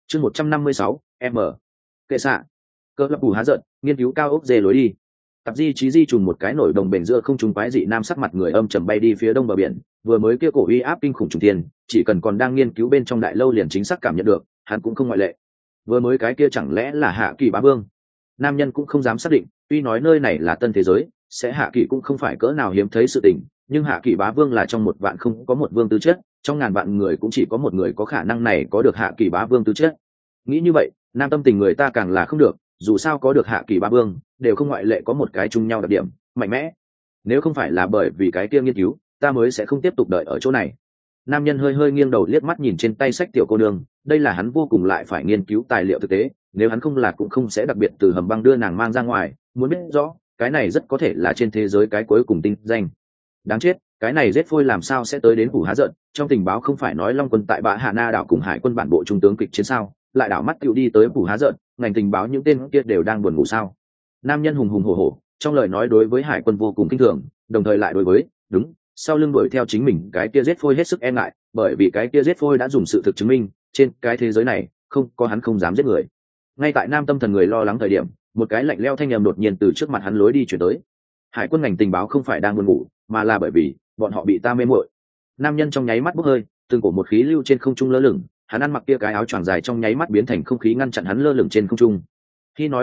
chương 156, m kệ xạ cỡ lập bù há giận nghiên cứu cao ốc dê lối đi. Tạp di trí di trùng một cái nổi đồng bền giữa không trung quái dị nam sắc mặt người âm trầm bay đi phía đông bờ biển, vừa mới kia cổ uy áp kinh khủng trùng tiền, chỉ cần còn đang nghiên cứu bên trong đại lâu liền chính xác cảm nhận được, hắn cũng không ngoại lệ. Vừa mới cái kia chẳng lẽ là Hạ Kỳ Bá Vương? Nam nhân cũng không dám xác định, tuy nói nơi này là tân thế giới, sẽ Hạ Kỳ cũng không phải cỡ nào hiếm thấy sự tình, nhưng Hạ Kỳ Bá Vương là trong 1 vạn không có một vương tư chất, trong ngàn vạn người cũng chỉ có một người có khả năng này có được Hạ Kỳ Bá Vương tư chất. Nghĩ như vậy, nam tâm tình người ta càng là không được, dù sao có được Hạ Kỳ Bá Vương đều không ngoại lệ có một cái chung nhau đặc điểm mạnh mẽ. Nếu không phải là bởi vì cái kia nghiên cứu, ta mới sẽ không tiếp tục đợi ở chỗ này. Nam nhân hơi hơi nghiêng đầu liếc mắt nhìn trên tay sách tiểu cô nương, đây là hắn vô cùng lại phải nghiên cứu tài liệu thực tế, nếu hắn không là cũng không sẽ đặc biệt từ hầm băng đưa nàng mang ra ngoài, muốn biết rõ cái này rất có thể là trên thế giới cái cuối cùng tinh danh. Đáng chết, cái này giết phôi làm sao sẽ tới đến phủ há giận, trong tình báo không phải nói Long quân tại Bạ Hạ Na đảo cùng hải quân bản bộ trung tướng kịch chiến sao, lại đảo mắt tựu đi tới phủ há giận, ngành tình báo những tên kia đều đang buồn ngủ sao? Nam nhân hùng hùng hổ hổ, trong lời nói đối với hải quân vô cùng kinh thường, đồng thời lại đối với đúng sau lưng đuổi theo chính mình cái kia giết phôi hết sức e ngại, bởi vì cái kia giết phôi đã dùng sự thực chứng minh trên cái thế giới này không có hắn không dám giết người. Ngay tại nam tâm thần người lo lắng thời điểm, một cái lạnh lẽo thanh âm đột nhiên từ trước mặt hắn lối đi chuyển tới. Hải quân ngành tình báo không phải đang buồn ngủ, mà là bởi vì bọn họ bị ta mê muội. Nam nhân trong nháy mắt bốc hơi, từng cổ một khí lưu trên không trung lơ lửng, hắn ăn mặc kia cái áo choàng dài trong nháy mắt biến thành không khí ngăn chặn hắn lơ lửng trên không trung. Khi nói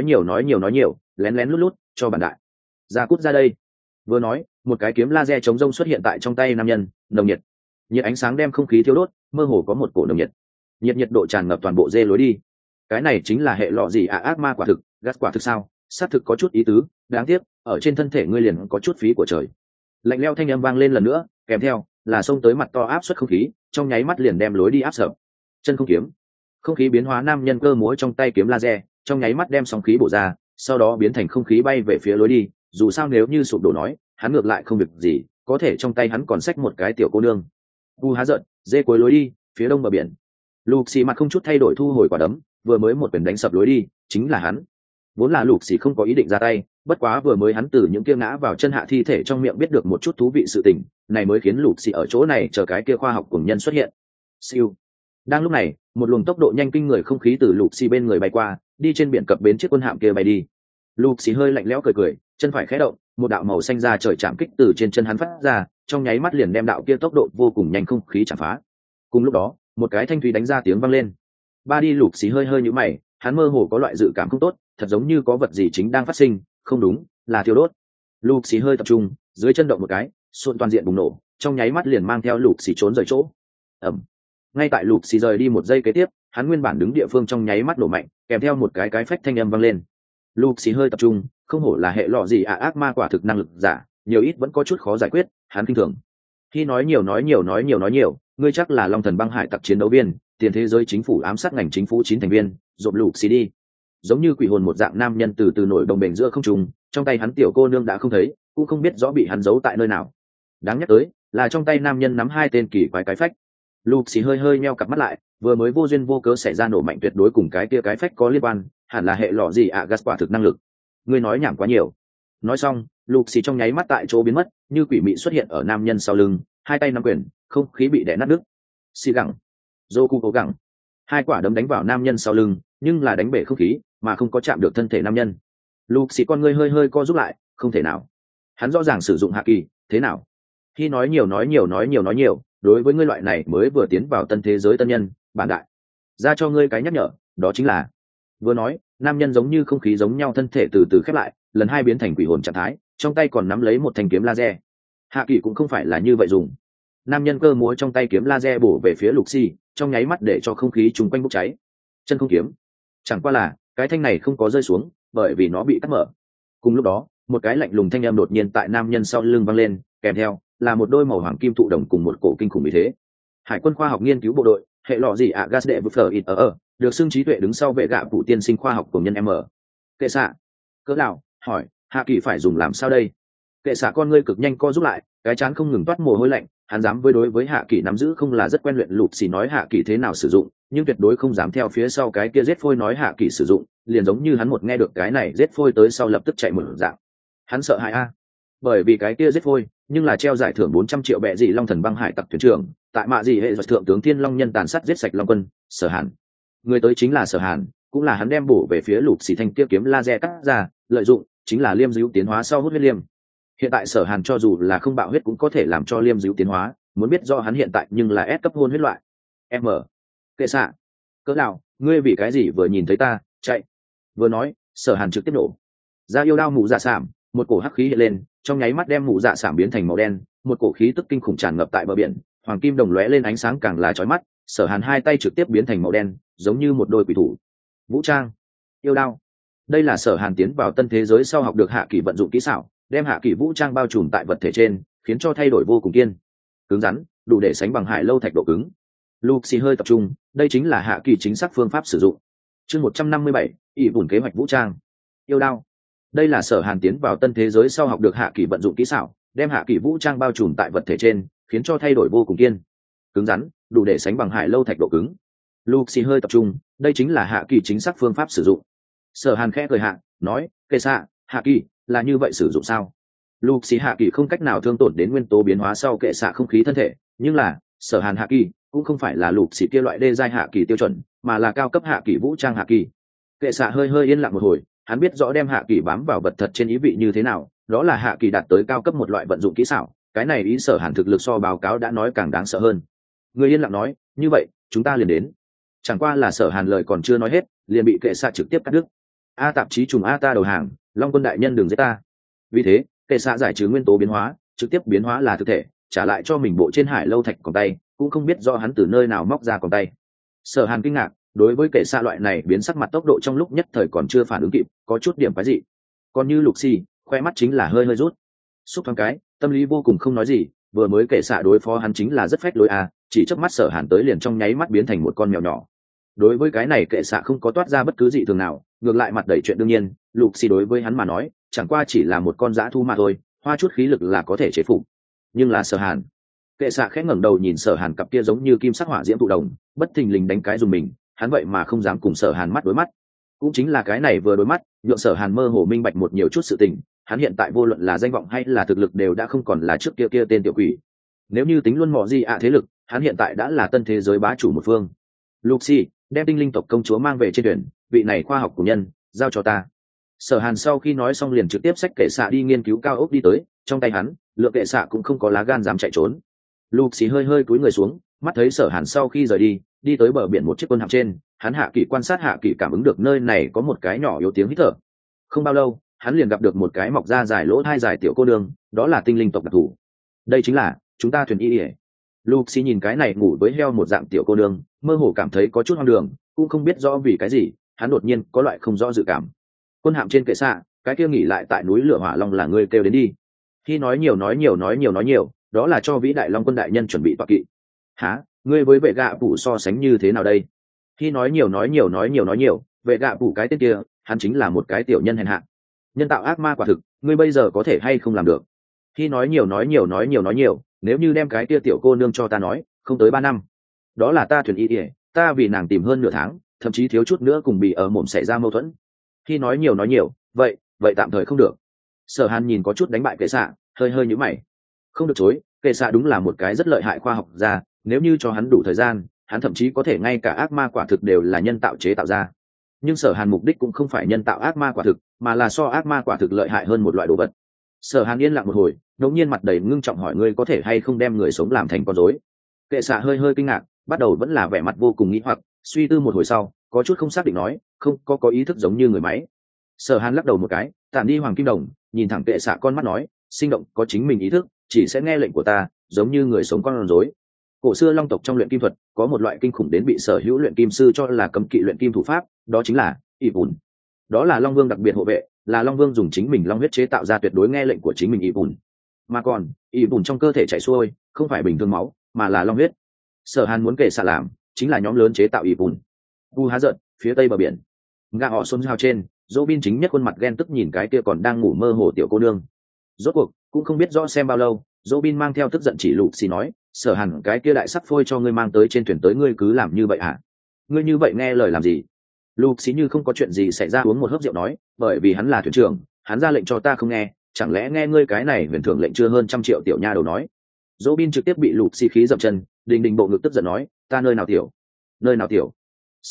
nhiều, lén lén lút lút, cho bản đại ra cút ra đây. Vừa nói, một cái kiếm laser chống rông xuất hiện tại trong tay nam nhân, nồng nhiệt ánh sáng đem không khí thiêu đốt, mơ hồ có một cổ nồng nhiệt độ tràn ngập toàn bộ dê lối đi. Cái này chính là hệ lọ gì ác ma quả thực, gas quả thực sao? Xác thực có chút ý tứ, đáng tiếc ở trên thân thể ngươi liền có chút phí của trời. Lạnh lẽo thanh âm vang lên lần nữa, kèm theo là xông tới mặt to áp suất không khí, trong nháy mắt liền đem lối đi áp sập. Chân không kiếm, không khí biến hóa, nam nhân cơ múa trong tay kiếm laser, trong nháy mắt đem sóng khí bổ ra, sau đó biến thành không khí bay về phía lối đi. Dù sao nếu như sụp đổ nói, hắn ngược lại không việc gì, có thể trong tay hắn còn xách một cái tiểu cô nương. U há giận, dê cuối lối đi, phía đông bờ biển. Lục Xì mặt không chút thay đổi thu hồi quả đấm, vừa mới một quyền đánh sập lối đi, chính là hắn. Vốn là Lục Xì không có ý định ra tay, bất quá vừa mới hắn từ những kia ngã vào chân hạ thi thể trong miệng biết được một chút thú vị sự tình, này mới khiến Lục Xì ở chỗ này chờ cái kia khoa học cùng nhân xuất hiện. Siêu. Đang lúc này, một luồng tốc độ nhanh kinh người không khí từ Lục Xì bên người bay qua, đi trên biển cập bến chiếc quân hạm kia bay đi. Lục Xì hơi lạnh lẽo cười, chân phải khẽ động, một đạo màu xanh ra trời chạm kích từ trên chân hắn phát ra, trong nháy mắt liền đem đạo kia tốc độ vô cùng nhanh không khí chạm phá. Cùng lúc đó, một cái thanh thúy đánh ra tiếng vang lên. Ba đi Lục Xì hơi nhíu mày, hắn mơ hồ có loại dự cảm không tốt, thật giống như có vật gì chính đang phát sinh, không đúng, là thiêu đốt. Lục Xì hơi tập trung, dưới chân động một cái, xuân toàn diện bùng nổ, trong nháy mắt liền mang theo Lục Xì trốn rời chỗ. Ầm. Ngay tại Lục Xì rời đi một giây kế tiếp, hắn nguyên bản đứng địa phương trong nháy mắt nổ mạnh, kèm theo một cái phách thanh âm vang lên. Lục Xì hơi tập trung, không hổ là hệ lọ gì ác ma quả thực năng lực giả, nhiều ít vẫn có chút khó giải quyết, hắn kinh thường. Khi nói nhiều, ngươi chắc là Long Thần băng hải tặc chiến đấu viên, tiền thế giới chính phủ ám sát ngành chính phủ 9 thành viên, rộp Lục Xì đi. Giống như quỷ hồn một dạng nam nhân từ từ nổi đồng bền giữa không trung, trong tay hắn tiểu cô nương đã không thấy, cũng không biết rõ bị hắn giấu tại nơi nào. Đáng nhắc tới là trong tay nam nhân nắm 2 tên kỳ quái cái phách. Lục Xì hơi nheo cặp mắt lại, vừa mới vô duyên vô cớ xảy ra nổ mạnh tuyệt đối cùng cái kia cái phách có liên quan, hẳn là hệ lọ gì gas quả thực năng lực. Ngươi nói nhảm quá nhiều. Nói xong, Lục Xì trong nháy mắt tại chỗ biến mất, như quỷ mị xuất hiện ở nam nhân sau lưng, 2 tay nắm quyền, không khí bị đè nát đứt. Xì gẳng, Joku cố gắng, 2 quả đấm đánh vào nam nhân sau lưng, nhưng là đánh bể không khí, mà không có chạm được thân thể nam nhân. Lục Xì con ngươi hơi co rút lại, không thể nào. Hắn rõ ràng sử dụng hạ kỳ, thế nào? Khi nói nhiều, đối với ngươi loại này mới vừa tiến vào tân thế giới tân nhân, bản đại ra cho ngươi cái nhắc nhở, đó chính là. Vừa nói, nam nhân giống như không khí giống nhau thân thể từ từ khép lại, lần 2 biến thành quỷ hồn trạng thái, trong tay còn nắm lấy một thanh kiếm laser. Hạ kỳ cũng không phải là như vậy dùng. Nam nhân cơ múa trong tay kiếm laser bổ về phía Lục Xì, trong nháy mắt để cho không khí chung quanh bốc cháy. Chân không kiếm, chẳng qua là cái thanh này không có rơi xuống, bởi vì nó bị cắt mở. Cùng lúc đó, một cái lạnh lùng thanh âm đột nhiên tại nam nhân sau lưng vang lên, kèm theo là một đôi màu hoàng kim thụ đồng cùng một cổ kinh khủng như thế. Hải quân khoa học nghiên cứu bộ đội, hệ lọ gì gas đệ vượt ít ở, được xưng trí tuệ đứng sau vệ gạ phụ tiên sinh khoa học của nhân M. Kệ xạ, cỡ nào? Hỏi, hạ kỳ phải dùng làm sao đây? Kệ xạ con ngươi cực nhanh co rút lại, cái chán không ngừng toát mồ hôi lạnh, hắn dám với đối với hạ kỳ nắm giữ không là rất quen luyện. Lục Xì nói hạ kỳ thế nào sử dụng, nhưng tuyệt đối không dám theo phía sau cái kia giết phôi nói hạ kỳ sử dụng, liền giống như hắn một nghe được cái này giết phôi tới sau lập tức chạy một dạng. Hắn sợ hãi a, bởi vì cái kia giết phôi nhưng là treo giải thưởng 400 triệu bệ dị Long Thần băng hải tặc thuyền trưởng, tại mạ dị hệ thượng tướng Thiên Long nhân tàn sát giết sạch Long quân, Sở Hàn. Người tới chính là Sở Hàn, cũng là hắn đem bổ về phía lục xì thanh kia kiếm laser cắt ra, lợi dụng chính là liêm dữ tiến hóa sau hút huyết liêm. Hiện tại Sở Hàn cho dù là không bạo huyết cũng có thể làm cho liêm dữ tiến hóa, muốn biết do hắn hiện tại nhưng là S cấp hôn huyết loại. M. Kệ xạ. Cỡ nào, ngươi vì cái gì vừa nhìn thấy ta, chạy. Vừa nói, Sở Hàn trực tiếp nổ. Ra yêu đao mụ dạ sảm, một cổ hắc khí hiện lên, trong nháy mắt đem mụ dạ sảm biến thành màu đen, một cổ khí tức kinh khủng tràn ngập tại bờ biển, hoàng kim đồng lóe lên ánh sáng càng là chói mắt. Sở Hàn hai tay trực tiếp biến thành màu đen, giống như một đôi quỷ thủ. Vũ trang, yêu đao. Đây là Sở Hàn tiến vào tân thế giới sau học được hạ kỳ vận dụng kỹ xảo, đem hạ kỳ vũ trang bao trùm tại vật thể trên, khiến cho thay đổi vô cùng kiên cứng rắn, đủ để sánh bằng hải lâu thạch độ cứng. Luxi hơi tập trung, đây chính là hạ kỳ chính xác phương pháp sử dụng. Chương 157, ỷ bùn kế hoạch vũ trang. Yêu đao. Đây là Sở Hàn tiến vào tân thế giới sau học được hạ kỳ vận dụng kỹ xảo, đem hạ kỳ vũ trang bao trùm tại vật thể trên, khiến cho thay đổi vô cùng kiên cứng rắn, đủ để sánh bằng hải lâu thạch độ cứng. Luxi hơi tập trung, đây chính là hạ kỳ chính xác phương pháp sử dụng. Sở Hàn khẽ cười hạ, nói, kệ xạ, hạ kỳ là như vậy sử dụng sao? Luxi hạ kỳ không cách nào thương tổn đến nguyên tố biến hóa sau kệ xạ không khí thân thể, nhưng là Sở Hàn hạ kỳ cũng không phải là Luxi kia loại đê giai hạ kỳ tiêu chuẩn, mà là cao cấp hạ kỳ vũ trang hạ kỳ. Kệ xạ hơi yên lặng một hồi, hắn biết rõ đem hạ kỳ bám vào vật thật trên ý vị như thế nào, đó là hạ kỳ đạt tới cao cấp một loại vận dụng kỹ xảo, cái này ý Sở Hàn thực lực so báo cáo đã nói càng đáng sợ hơn. Người yên lặng nói, như vậy chúng ta liền đến. Chẳng qua là Sở Hàn lời còn chưa nói hết, liền bị kệ xạ trực tiếp cắt đứt. A tạp chí trùng A ta đầu hàng, Long quân đại nhân đừng giết ta. Vì thế kệ xạ giải trừ nguyên tố biến hóa, trực tiếp biến hóa là thực thể, trả lại cho mình bộ trên hải lâu thạch còn tay, cũng không biết do hắn từ nơi nào móc ra còn tay. Sở Hàn kinh ngạc, đối với kệ xạ loại này biến sắc mặt tốc độ trong lúc nhất thời còn chưa phản ứng kịp, có chút điểm quái dị. Còn như Luxi, khoe mắt chính là hơi rút. Xúc thoáng cái, tâm lý vô cùng không nói gì, vừa mới kệ xạ đối phó hắn chính là rất phách lối à, chỉ chớp mắt Sở Hàn tới liền trong nháy mắt biến thành một con mèo nhỏ. Đối với cái này kệ xạ không có toát ra bất cứ dị thường nào, ngược lại mặt đầy chuyện đương nhiên, Luxi đối với hắn mà nói chẳng qua chỉ là một con dã thu mà thôi, hoa chút khí lực là có thể chế phục. Nhưng là Sở Hàn. Kệ xạ khẽ ngẩng đầu nhìn Sở Hàn cặp kia giống như kim sắc hỏa diễm tụ đồng, bất thình lình đánh cái dùng mình, hắn vậy mà không dám cùng Sở Hàn mắt đối mắt. Cũng chính là cái này vừa đối mắt, nhượng Sở Hàn mơ hồ minh bạch một nhiều chút sự tình, hắn hiện tại vô luận là danh vọng hay là thực lực đều đã không còn là trước kia tên tiểu quỷ. Nếu như tính luôn mọ gì thế lực, hắn hiện tại đã là tân thế giới bá chủ một phương. Luxi, đem tinh linh tộc công chúa mang về trên thuyền, vị này khoa học của nhân, giao cho ta. Sở Hàn sau khi nói xong liền trực tiếp xách kệ xạ đi nghiên cứu cao ốc đi tới, trong tay hắn, lượng kệ xạ cũng không có lá gan dám chạy trốn. Luxi hơi cúi người xuống, mắt thấy Sở Hàn sau khi rời đi tới bờ biển một chiếc quân hạm trên, hắn hạ kỳ quan sát hạ kỳ cảm ứng được nơi này có một cái nhỏ yếu tiếng hít thở. Không bao lâu, hắn liền gặp được một cái mọc ra dài lỗ hai dài tiểu cô nương, đó là tinh linh tộc đặc thù. Đây chính là chúng ta thuyền y. Luxi nhìn cái này ngủ với heo một dạng tiểu cô nương, mơ hồ cảm thấy có chút hoang đường, cũng không biết rõ vì cái gì, hắn đột nhiên có loại không rõ dự cảm. Quân hạm trên kệ xạ, cái kia nghỉ lại tại núi lửa hỏa long là ngươi kêu đến đi. Khi nói nhiều, đó là cho vĩ đại long quân đại nhân chuẩn bị tọa kỵ. Hả, ngươi với vệ gạ phủ so sánh như thế nào đây? Khi nói nhiều, vệ gạ phủ cái tên kia, hắn chính là một cái tiểu nhân hèn hạ. Nhân tạo ác ma quả thực, ngươi bây giờ có thể hay không làm được? Khi nói nhiều, nếu như đem cái kia tiểu cô nương cho ta nói, không tới 3 năm. Đó là ta thuyền y ỉa, ta vì nàng tìm hơn nửa tháng, thậm chí thiếu chút nữa cùng bị ở mồm xảy ra mâu thuẫn. Khi nói nhiều, vậy tạm thời không được. Sở Hàn nhìn có chút đánh bại kệ xạ, hơi nhíu mày. Không được chối, kệ xạ đúng là một cái rất lợi hại khoa học gia, nếu như cho hắn đủ thời gian, hắn thậm chí có thể ngay cả ác ma quả thực đều là nhân tạo chế tạo ra. Nhưng Sở Hàn mục đích cũng không phải nhân tạo ác ma quả thực, mà là so ác ma quả thực lợi hại hơn một loại đồ vật. Sở Hàn yên lặng một hồi, đột nhiên mặt đầy ngưng trọng hỏi, ngươi có thể hay không đem người sống làm thành con rối? Kệ xạ hơi kinh ngạc, bắt đầu vẫn là vẻ mặt vô cùng nghĩ hoặc, suy tư một hồi sau, có chút không xác định nói, không có ý thức giống như người máy. Sở Hàn lắc đầu một cái, tản đi hoàng kim đồng, nhìn thẳng kệ xạ con mắt nói, sinh động có chính mình ý thức, chỉ sẽ nghe lệnh của ta, giống như người sống con rối. Cổ xưa long tộc trong luyện kim thuật có một loại kinh khủng đến bị sở hữu luyện kim sư cho là cấm kỵ luyện kim thủ pháp, đó chính là ỷ bùn. Đó là long vương đặc biệt hộ vệ, là long vương dùng chính mình long huyết chế tạo ra tuyệt đối nghe lệnh của chính mình ỷ bùn. Mà còn ỷ bùn trong cơ thể chảy xuôi không phải bình thường máu, mà là long huyết. Sở Hàn muốn kệ xạ làm chính là nhóm lớn chế tạo ỷ bùn. U há giận, phía tây bờ biển, gã họ xôn hào trên, Robin chính nhất khuôn mặt ghen tức nhìn cái kia còn đang ngủ mơ hồ tiểu cô nương. Rốt cuộc cũng không biết rõ xem bao lâu, Robin mang theo tức giận chỉ Luxi nói, Sở Hàn cái kia đại sắc phôi cho ngươi mang tới trên thuyền tới, ngươi cứ làm như vậy hả? Ngươi như vậy nghe lời làm gì? Luxi như không có chuyện gì xảy ra uống một hớp rượu nói, bởi vì hắn là thuyền trưởng, hắn ra lệnh cho ta không nghe, chẳng lẽ nghe ngươi cái này huyền thưởng lệnh chưa hơn 100 triệu tiểu nha đầu nói. Robin trực tiếp bị Luxi khí dậm chân, đình bộ ngực tức giận nói, ta nơi nào tiểu? Xác thực,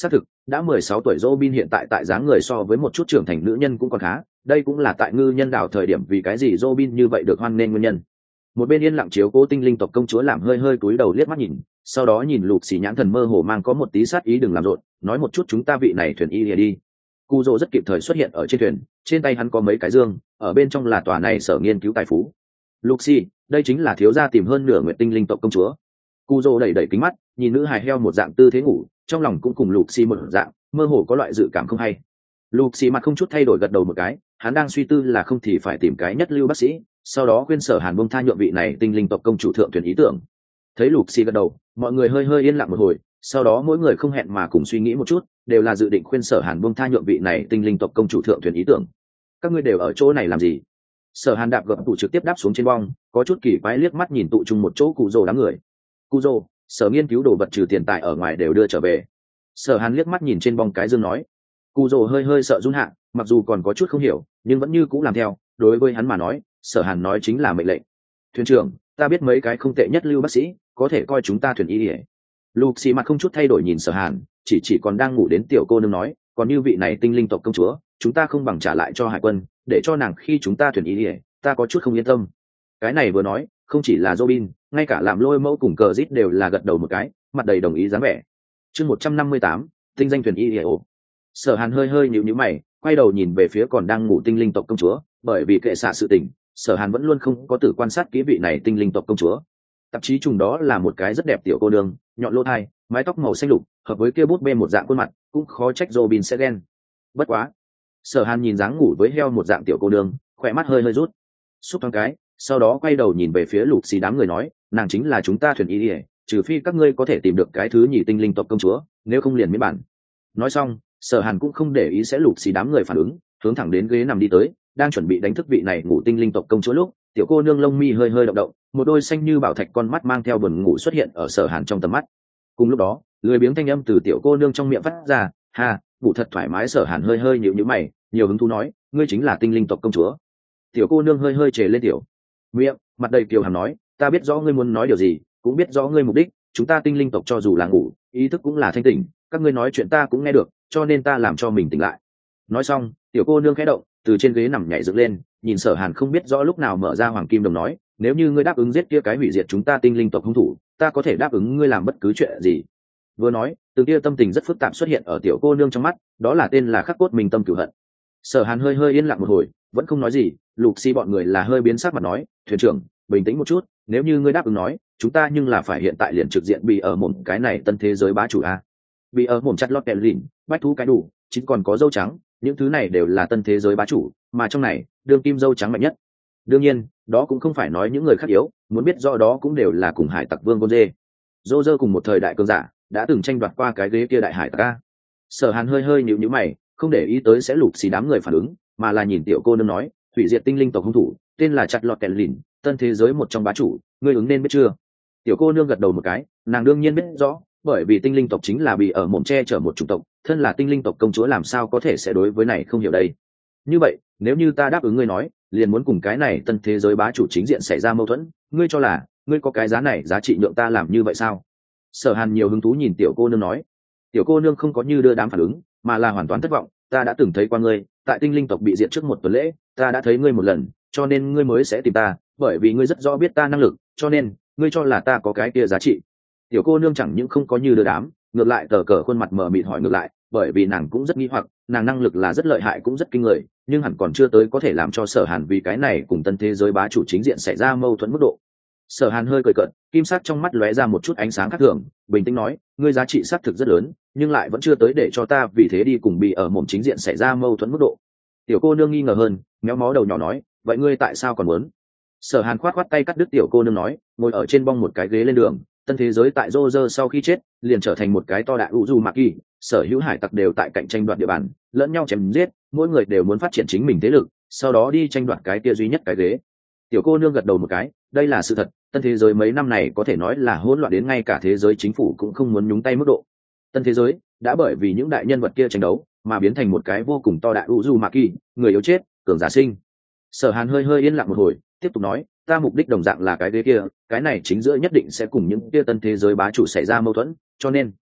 Đã 16 tuổi Robin hiện tại tại dáng người so với một chút trưởng thành nữ nhân cũng còn khá, đây cũng là tại ngư nhân đảo thời điểm vì cái gì Robin như vậy được hoan nghênh nguyên nhân. Một bên yên lặng chiếu cố tinh linh tộc công chúa làm hơi hơi cúi đầu liếc mắt nhìn, sau đó nhìn Lục Xì nhãn thần mơ hồ mang có một tí sát ý đừng làm rộn, nói một chút chúng ta vị này thuyền y lìa đi. Cù Dô rất kịp thời xuất hiện ở trên thuyền, trên tay hắn có mấy cái dương, ở bên trong là tòa này sở nghiên cứu tài phú. Lục Xì, đây chính là thiếu gia tìm hơn nửa nguyện tinh linh tộc công chúa. Cù Dô đẩy đẩy kính mắt, nhìn nữ hài heo một dạng tư thế ngủ, trong lòng cũng cùng Lục Xì một dạng, mơ hồ có loại dự cảm không hay. Lục Xì mặt không chút thay đổi gật đầu một cái, hắn đang suy tư là không thì phải tìm cái nhất lưu bác sĩ, sau đó khuyên Sở Hàn buông tha nhượng vị này tinh linh tộc công chủ thượng thuyền ý tưởng. Thấy Lục Xì gật đầu, mọi người hơi hơi yên lặng một hồi, sau đó mỗi người không hẹn mà cùng suy nghĩ một chút, đều là dự định khuyên Sở Hàn buông tha nhượng vị này tinh linh tộc công chủ thượng thuyền ý tưởng. Các ngươi đều ở chỗ này làm gì? Sở Hàn đạp gập tụ trực tiếp đáp xuống trên bong, có chút kỳ quái liếc mắt nhìn tụ chung một chỗ Cù Dô đám người. Cù Dô, sở nghiên cứu đồ vật trừ tiền tài ở ngoài đều đưa trở về. Sở Hàn liếc mắt nhìn trên bong cái dương nói. Cù Dô hơi hơi sợ run hạ, mặc dù còn có chút không hiểu, nhưng vẫn như cũng làm theo. Đối với hắn mà nói, Sở Hàn nói chính là mệnh lệnh. Thuyền trưởng, ta biết mấy cái không tệ nhất lưu bác sĩ, có thể coi chúng ta thuyền y đi. Lục Xì mặt không chút thay đổi nhìn Sở Hàn, chỉ còn đang ngủ đến tiểu cô nương nói, còn như vị này tinh linh tộc công chúa, chúng ta không bằng trả lại cho hải quân, để cho nàng khi chúng ta thuyền y đi, ta có chút không yên tâm. Cái này vừa nói, không chỉ là Robin, ngay cả làm Lôi Mẫu cùng Cờ Rít đều là gật đầu một cái, mặt đầy đồng ý dáng vẻ. Chương 158, tinh danh thuyền y đi. Sở Hàn hơi hơi nhíu nhíu mày, quay đầu nhìn về phía còn đang ngủ tinh linh tộc công chúa, bởi vì kệ xạ sự tình, Sở Hàn vẫn luôn không có tự quan sát kỹ vị này tinh linh tộc công chúa. Tạp chí trùng đó là một cái rất đẹp tiểu cô nương, nhọn lỗ tai, mái tóc màu xanh lục, hợp với kia bút bê một dạng khuôn mặt, cũng khó trách Robin sẽ ghen. Bất quá, Sở Hàn nhìn dáng ngủ với heo một dạng tiểu cô nương, khỏe mắt hơi hơi rút, xúc thoáng cái, sau đó quay đầu nhìn về phía Lục Xì đám người nói, nàng chính là chúng ta thuyền y, trừ phi các ngươi có thể tìm được cái thứ nhì tinh linh tộc công chúa, nếu không liền miễn bản. Nói xong, Sở Hàn cũng không để ý sẽ Lục Xì đám người phản ứng, hướng thẳng đến ghế nằm đi tới, đang chuẩn bị đánh thức vị này ngủ tinh linh tộc công chúa lúc, tiểu cô nương lông mi hơi hơi động động, một đôi xanh như bảo thạch con mắt mang theo buồn ngủ xuất hiện ở Sở Hàn trong tầm mắt. Cùng lúc đó, lười biếng thanh âm từ tiểu cô nương trong miệng phát ra, ha, ngủ thật thoải mái. Sở Hàn hơi hơi nhíu nhíu mày, nhiều hứng thú nói, ngươi chính là tinh linh tộc công chúa. Tiểu cô nương hơi hơi trề lên tiểu miệng, mặt đầy kiều hàm nói, ta biết rõ ngươi muốn nói điều gì, cũng biết rõ ngươi mục đích, chúng ta tinh linh tộc cho dù là ngủ, ý thức cũng là thanh tỉnh, các ngươi nói chuyện ta cũng nghe được, cho nên ta làm cho mình tỉnh lại. Nói xong, tiểu cô nương khẽ động, từ trên ghế nằm nhảy dựng lên, nhìn Sở Hàn không biết rõ lúc nào mở ra hoàng kim đồng nói, nếu như ngươi đáp ứng giết kia cái hủy diệt chúng ta tinh linh tộc hung thủ, ta có thể đáp ứng ngươi làm bất cứ chuyện gì. Vừa nói, từng tia tâm tình rất phức tạp xuất hiện ở tiểu cô nương trong mắt, đó là tên là khắc cốt mình tâm cửu hận. Sở Hàn hơi hơi yên lặng một hồi, vẫn không nói gì. Lục Xì bọn người là hơi biến sắc mặt nói, thuyền trưởng, bình tĩnh một chút, nếu như ngươi đáp ứng nói, chúng ta nhưng là phải hiện tại liền trực diện bị ở một cái này tân thế giới bá chủ a. Bị ở một chặt lót kẹt lìn, bách thú cái đủ, chính còn có dâu trắng, những thứ này đều là tân thế giới bá chủ, mà trong này, đương kim dâu trắng mạnh nhất. Đương nhiên, đó cũng không phải nói những người khác yếu, muốn biết rõ đó cũng đều là cùng hải tặc vương con dê. Dô dơ cùng một thời đại cường giả, đã từng tranh đoạt qua cái ghế kia đại hải tặc a. Sở Hàn hơi hơi nhíu nhíu mày, không để ý tới sẽ Lục Xì đám người phản ứng, mà là nhìn tiểu cô nương nói, hủy diệt tinh linh tộc hung thủ, tên là chặt lọt kẹt lìn, tân thế giới một trong bá chủ, ngươi ứng nên biết chưa? Tiểu cô nương gật đầu một cái, nàng đương nhiên biết rõ, bởi vì tinh linh tộc chính là bị ở mồm che chở một chủng tộc, thân là tinh linh tộc công chúa làm sao có thể sẽ đối với này không hiểu đây. Như vậy, nếu như ta đáp ứng ngươi nói, liền muốn cùng cái này tân thế giới bá chủ chính diện xảy ra mâu thuẫn, ngươi cho là, ngươi có cái giá này giá trị nhượng ta làm như vậy sao? Sở Hàn nhiều hứng thú nhìn tiểu cô nương nói. Tiểu cô nương không có như đưa đám phản ứng, mà là hoàn toàn thất vọng, ta đã từng thấy qua ngươi, tại tinh linh tộc bị diệt trước một tuần lễ, ta đã thấy ngươi một lần, cho nên ngươi mới sẽ tìm ta, bởi vì ngươi rất rõ biết ta năng lực, cho nên ngươi cho là ta có cái kia giá trị. Tiểu cô nương chẳng những không có như đưa đám, ngược lại tờ cờ khuôn mặt mờ mịt hỏi ngược lại, bởi vì nàng cũng rất nghi hoặc, nàng năng lực là rất lợi hại cũng rất kinh người, nhưng hẳn còn chưa tới có thể làm cho Sở Hàn vì cái này cùng tân thế giới bá chủ chính diện xảy ra mâu thuẫn mức độ. Sở Hàn hơi cười cợt, kim sắc trong mắt lóe ra một chút ánh sáng khác thường, bình tĩnh nói, ngươi giá trị xác thực rất lớn, nhưng lại vẫn chưa tới để cho ta vì thế đi cùng bị ở mồm chính diện xảy ra mâu thuẫn mức độ. Tiểu cô nương nghi ngờ hơn, méo mó đầu nhỏ nói, vậy ngươi tại sao còn muốn? Sở Hàn khoát khoát tay cắt đứt tiểu cô nương nói, ngồi ở trên bong một cái ghế lên đường, tân thế giới tại Roger sau khi chết, liền trở thành một cái to đại vũ du mạc kỳ, sở hữu hải tặc đều tại cạnh tranh đoạt địa bàn, lẫn nhau chém giết, mỗi người đều muốn phát triển chính mình thế lực, sau đó đi tranh đoạt cái kia duy nhất cái ghế. Tiểu cô nương gật đầu một cái, đây là sự thật, tân thế giới mấy năm này có thể nói là hỗn loạn đến ngay cả thế giới chính phủ cũng không muốn nhúng tay mức độ. Tân thế giới đã bởi vì những đại nhân vật kia tranh đấu mà biến thành một cái vô cùng to đại vũ du mạc kỳ, người yếu chết, cường giả sinh. Sở Hàn hơi hơi yên lặng một hồi, tiếp tục nói, ta mục đích đồng dạng là cái ghế kia, cái này chính giữa nhất định sẽ cùng những kia tân thế giới bá chủ xảy ra mâu thuẫn, cho nên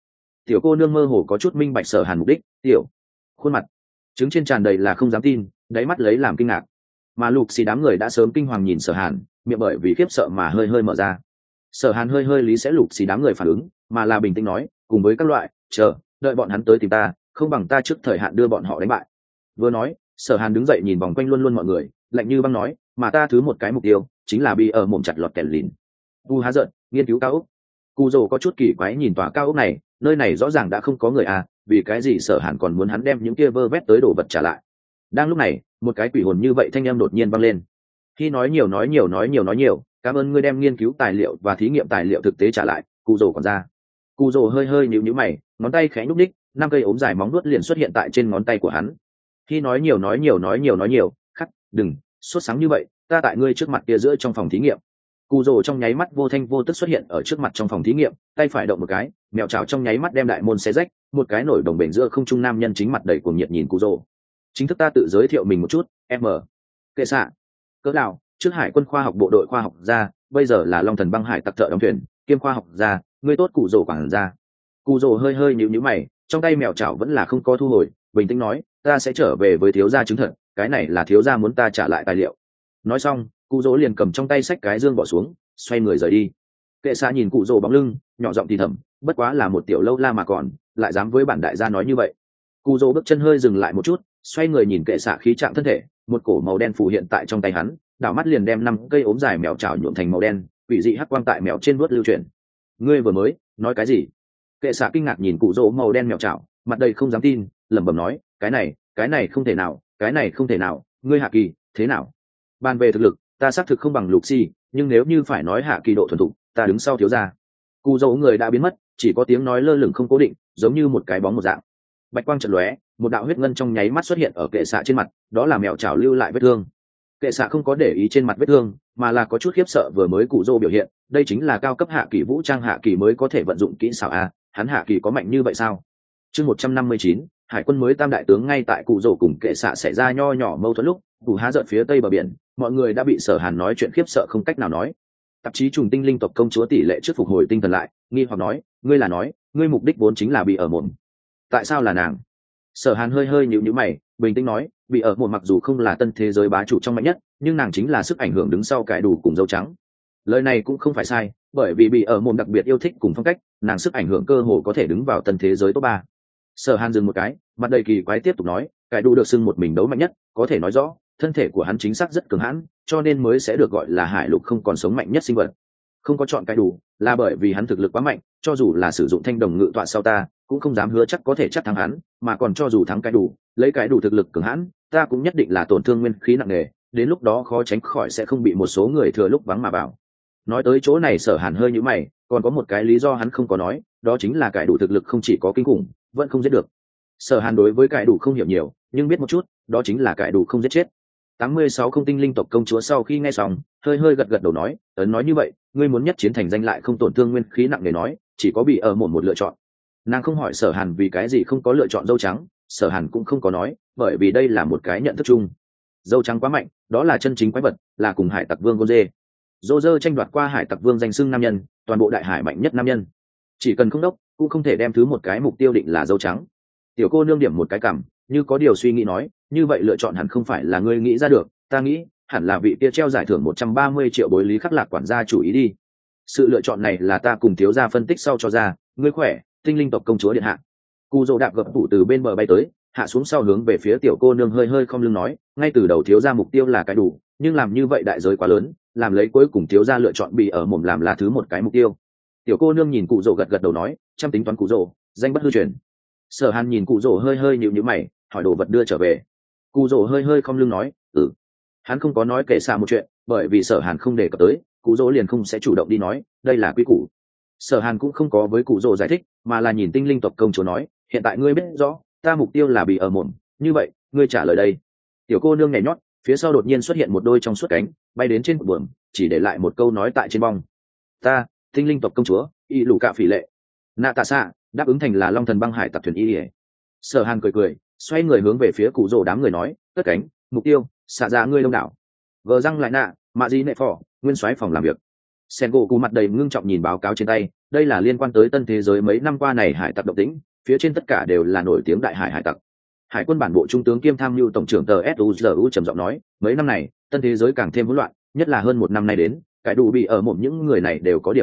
Tiểu cô nương mơ hồ có chút minh bạch Sở Hàn mục đích. Tiểu khuôn mặt trứng trên tràn đầy là không dám tin, đáy mắt lấy làm kinh ngạc. Mà lục xì đám người đã sớm kinh hoàng nhìn Sở Hàn, miệng bởi vì khiếp sợ mà hơi hơi mở ra. Sở Hàn hơi hơi lý sẽ lục xì đám người phản ứng, mà là bình tĩnh nói, cùng với các loại, chờ đợi bọn hắn tới tìm ta, không bằng ta trước thời hạn đưa bọn họ đánh bại. Vừa nói, Sở Hàn đứng dậy nhìn vòng quanh luôn luôn mọi người, lạnh như băng nói, mà ta thứ một cái mục tiêu chính là bị ở mồm chặt lọt kẻ lìn. U há giận, nghiên cứu cao ốc. Cù Dầu có chút kỳ quái nhìn tòa cao ốc này, nơi này rõ ràng đã không có người à, vì cái gì Sở Hàn còn muốn hắn đem những kia vơ vét tới đồ vật trả lại. Đang lúc này, một cái quỷ hồn như vậy thanh âm đột nhiên vang lên. Khi nói nhiều, cảm ơn ngươi đem nghiên cứu tài liệu và thí nghiệm tài liệu thực tế trả lại. Cù Dầu còn ra. Cù Dầu hơi hơi nhíu mày, ngón tay khẽ nhúc nhích, 5 cây ốm dài móng vuốt liền xuất hiện tại trên ngón tay của hắn. Khi nói nhiều, khắc, đừng sốt sáng như vậy, ta tại ngươi trước mặt kia giữa trong phòng thí nghiệm. Cù Dầu trong nháy mắt vô thanh vô tức xuất hiện ở trước mặt trong phòng thí nghiệm, tay phải động một cái, mèo chảo trong nháy mắt đem đại môn xé rách, một cái nổi đồng bền giữa không trung nam nhân chính mặt đầy cuồng nhiệt nhìn Cù Dầu. Chính thức ta tự giới thiệu mình một chút, em ở kệ xạ cỡ nào, trước hải quân khoa học bộ đội khoa học gia, bây giờ là Long Thần băng hải tặc thợ đóng thuyền kiêm khoa học gia, ngươi tốt. Cù Dầu quản gia. Cù Dầu hơi hơi nhíu mày, trong tay mèo chảo vẫn là không có thu hồi, bình tĩnh nói, ta sẽ trở về với thiếu gia chứng thật, cái này là thiếu gia muốn ta trả lại tài liệu. Nói xong, Cù Dầu liền cầm trong tay xách cái dương bỏ xuống, xoay người rời đi. Kệ xạ nhìn Cù Dầu bóng lưng, nhỏ giọng thì thầm, bất quá là một tiểu lâu la mà còn lại dám với bản đại gia nói như vậy. Cù Dầu bước chân hơi dừng lại một chút, xoay người nhìn kệ xạ khí trạng thân thể, một cổ màu đen phù hiện tại trong tay hắn, đảo mắt liền đem 5 cây ốm dài mèo chảo nhuộm thành màu đen, quỷ dị hắc quang tại mèo trên vuốt lưu chuyển. Ngươi vừa mới nói cái gì? Kệ xạ kinh ngạc nhìn Cù Dầu màu đen mèo chảo, mặt đầy không dám tin, lẩm bẩm nói, cái này không thể nào, cái này không thể nào, ngươi hạ kỳ thế nào? Bàn về thực lực, ta xác thực không bằng lục si, nhưng nếu như phải nói hạ kỳ độ thuần thục, ta đứng sau thiếu gia. Cù Dầu người đã biến mất, chỉ có tiếng nói lơ lửng không cố định, giống như một cái bóng một dạng. Bạch quang chợt lóe, một đạo huyết ngân trong nháy mắt xuất hiện ở kệ xạ trên mặt, đó là mèo chảo lưu lại vết thương. Kệ xạ không có để ý trên mặt vết thương, mà là có chút khiếp sợ vừa mới Cù Dầu biểu hiện, đây chính là cao cấp hạ kỳ vũ trang hạ kỳ mới có thể vận dụng kỹ xảo a, hắn hạ kỳ có mạnh như vậy sao? Chương 159, hải quân mới tam đại tướng ngay tại Cù Dầu cùng kệ xạ xảy ra nho nhỏ mâu thuẫn lúc, Cù há giận phía tây bờ biển, mọi người đã bị Sở Hàn nói chuyện khiếp sợ không cách nào nói. Tạp chí trùng tinh linh tộc công chúa tỷ lệ trước phục hồi tinh thần lại, nghi hoặc nói, ngươi là nói, ngươi mục đích vốn chính là bị ở mồm. Tại sao là nàng? Sở Hàn hơi hơi nhíu mày, bình tĩnh nói, bị ở mồm mặc dù không là tân thế giới bá chủ trong mạnh nhất, nhưng nàng chính là sức ảnh hưởng đứng sau cải đủ cùng dâu trắng. Lời này cũng không phải sai, bởi vì bị ở mồm đặc biệt yêu thích cùng phong cách, nàng sức ảnh hưởng cơ hồ có thể đứng vào tân thế giới top 3. Sở Hàn dừng một cái, mặt đầy kỳ quái tiếp tục nói, cải đủ được xưng một mình đấu mạnh nhất, có thể nói rõ, thân thể của hắn chính xác rất cường hãn, cho nên mới sẽ được gọi là hải lục không còn sống mạnh nhất sinh vật. Không có chọn cải đủ, là bởi vì hắn thực lực quá mạnh, cho dù là sử dụng thanh đồng ngự tọa sau ta, cũng không dám hứa chắc có thể chắc thắng hắn, mà còn cho dù thắng cải đủ, lấy cải đủ thực lực cường hãn, ta cũng nhất định là tổn thương nguyên khí nặng nề, đến lúc đó khó tránh khỏi sẽ không bị một số người thừa lúc vắng mà vào. Nói tới chỗ này Sở Hàn hơi nhíu mày, còn có một cái lý do hắn không có nói, đó chính là cải đủ thực lực không chỉ có kinh khủng, vẫn không giết được. Sở Hàn đối với cải đủ không hiểu nhiều, nhưng biết một chút, đó chính là cải đủ không giết chết. 86 không tinh linh tộc công chúa sau khi nghe xong, hơi hơi gật gật đầu nói, ấn nói như vậy, ngươi muốn nhất chiến thành danh lại không tổn thương nguyên khí nặng nề nói, chỉ có bị ở một lựa chọn. Nàng không hỏi Sở Hàn vì cái gì không có lựa chọn dâu trắng, Sở Hàn cũng không có nói, bởi vì đây là một cái nhận thức chung. Dâu trắng quá mạnh, đó là chân chính quái vật, là cùng hải tặc vương Goze. Roger tranh đoạt qua hải tặc vương danh xưng nam nhân, toàn bộ đại hải mạnh nhất nam nhân. Chỉ cần không đốc, cũng không thể đem thứ một cái mục tiêu định là dâu trắng. Tiểu cô nương điểm một cái cằm, như có điều suy nghĩ nói, như vậy lựa chọn hẳn không phải là ngươi nghĩ ra được, ta nghĩ hẳn là vị kia treo giải thưởng 130 triệu bối Lý Khắc Lạc quản gia chủ ý đi. Sự lựa chọn này là ta cùng thiếu gia phân tích sau cho ra, ngươi khỏe, tinh linh tộc công chúa điện hạ. Cù Dầu đạp gập tủ từ bên bờ bay tới, hạ xuống sau hướng về phía tiểu cô nương hơi hơi không lưng nói, ngay từ đầu thiếu gia mục tiêu là cái đủ, nhưng làm như vậy đại giới quá lớn, làm lấy cuối cùng thiếu gia lựa chọn bị ở mồm làm là thứ một cái mục tiêu. Tiểu cô nương nhìn Cù Dầu gật gật đầu nói, chăm tính toán Cù Dầu, danh bất hư truyền. Sở Hàn nhìn Cù Dầu hơi hơi nhíu mày, hỏi đồ vật đưa trở về. Cù Dầu hơi hơi không lưng nói, hắn không có nói kể xa một chuyện, bởi vì Sở Hàn không đề cập tới, Cù Dầu liền không sẽ chủ động đi nói, đây là quy củ. Sở Hàn cũng không có với Cù Dầu giải thích, mà là nhìn tinh linh tộc công chúa nói, hiện tại ngươi biết rõ, ta mục tiêu là bị ở mồm, như vậy, ngươi trả lời đây. Tiểu cô nương nhảy nhót, phía sau đột nhiên xuất hiện một đôi trong suốt cánh, bay đến trên một buồm, chỉ để lại một câu nói tại trên bong. Ta, tinh linh tộc công chúa, y lù cạ phỉ lệ. Nạ tạ xạ, đáp ứng thành là Long Thần băng hải tặc thuyền y. Sở Hàn cười cười, xoay người hướng về phía Cù Dầu đám người nói, cất cánh, mục tiêu, xạ ra ngươi đông đảo. Vờ răng lại nạ, mạ gì nệ phỏ, nguyên soái phòng làm việc. Sen gỗ cù mặt đầy ngưng trọng nhìn báo cáo trên tay, đây là liên quan tới tân thế giới mấy năm qua này hải tặc động tĩnh, phía trên tất cả đều là nổi tiếng đại hải hải tặc. Hải quân bản bộ trung tướng kiêm tham mưu tổng trưởng tờ suzu trầm giọng nói, mấy năm này tân thế giới càng thêm hỗn loạn, nhất là hơn một năm nay đến, cái đủ bị ở một những người này đều có điểm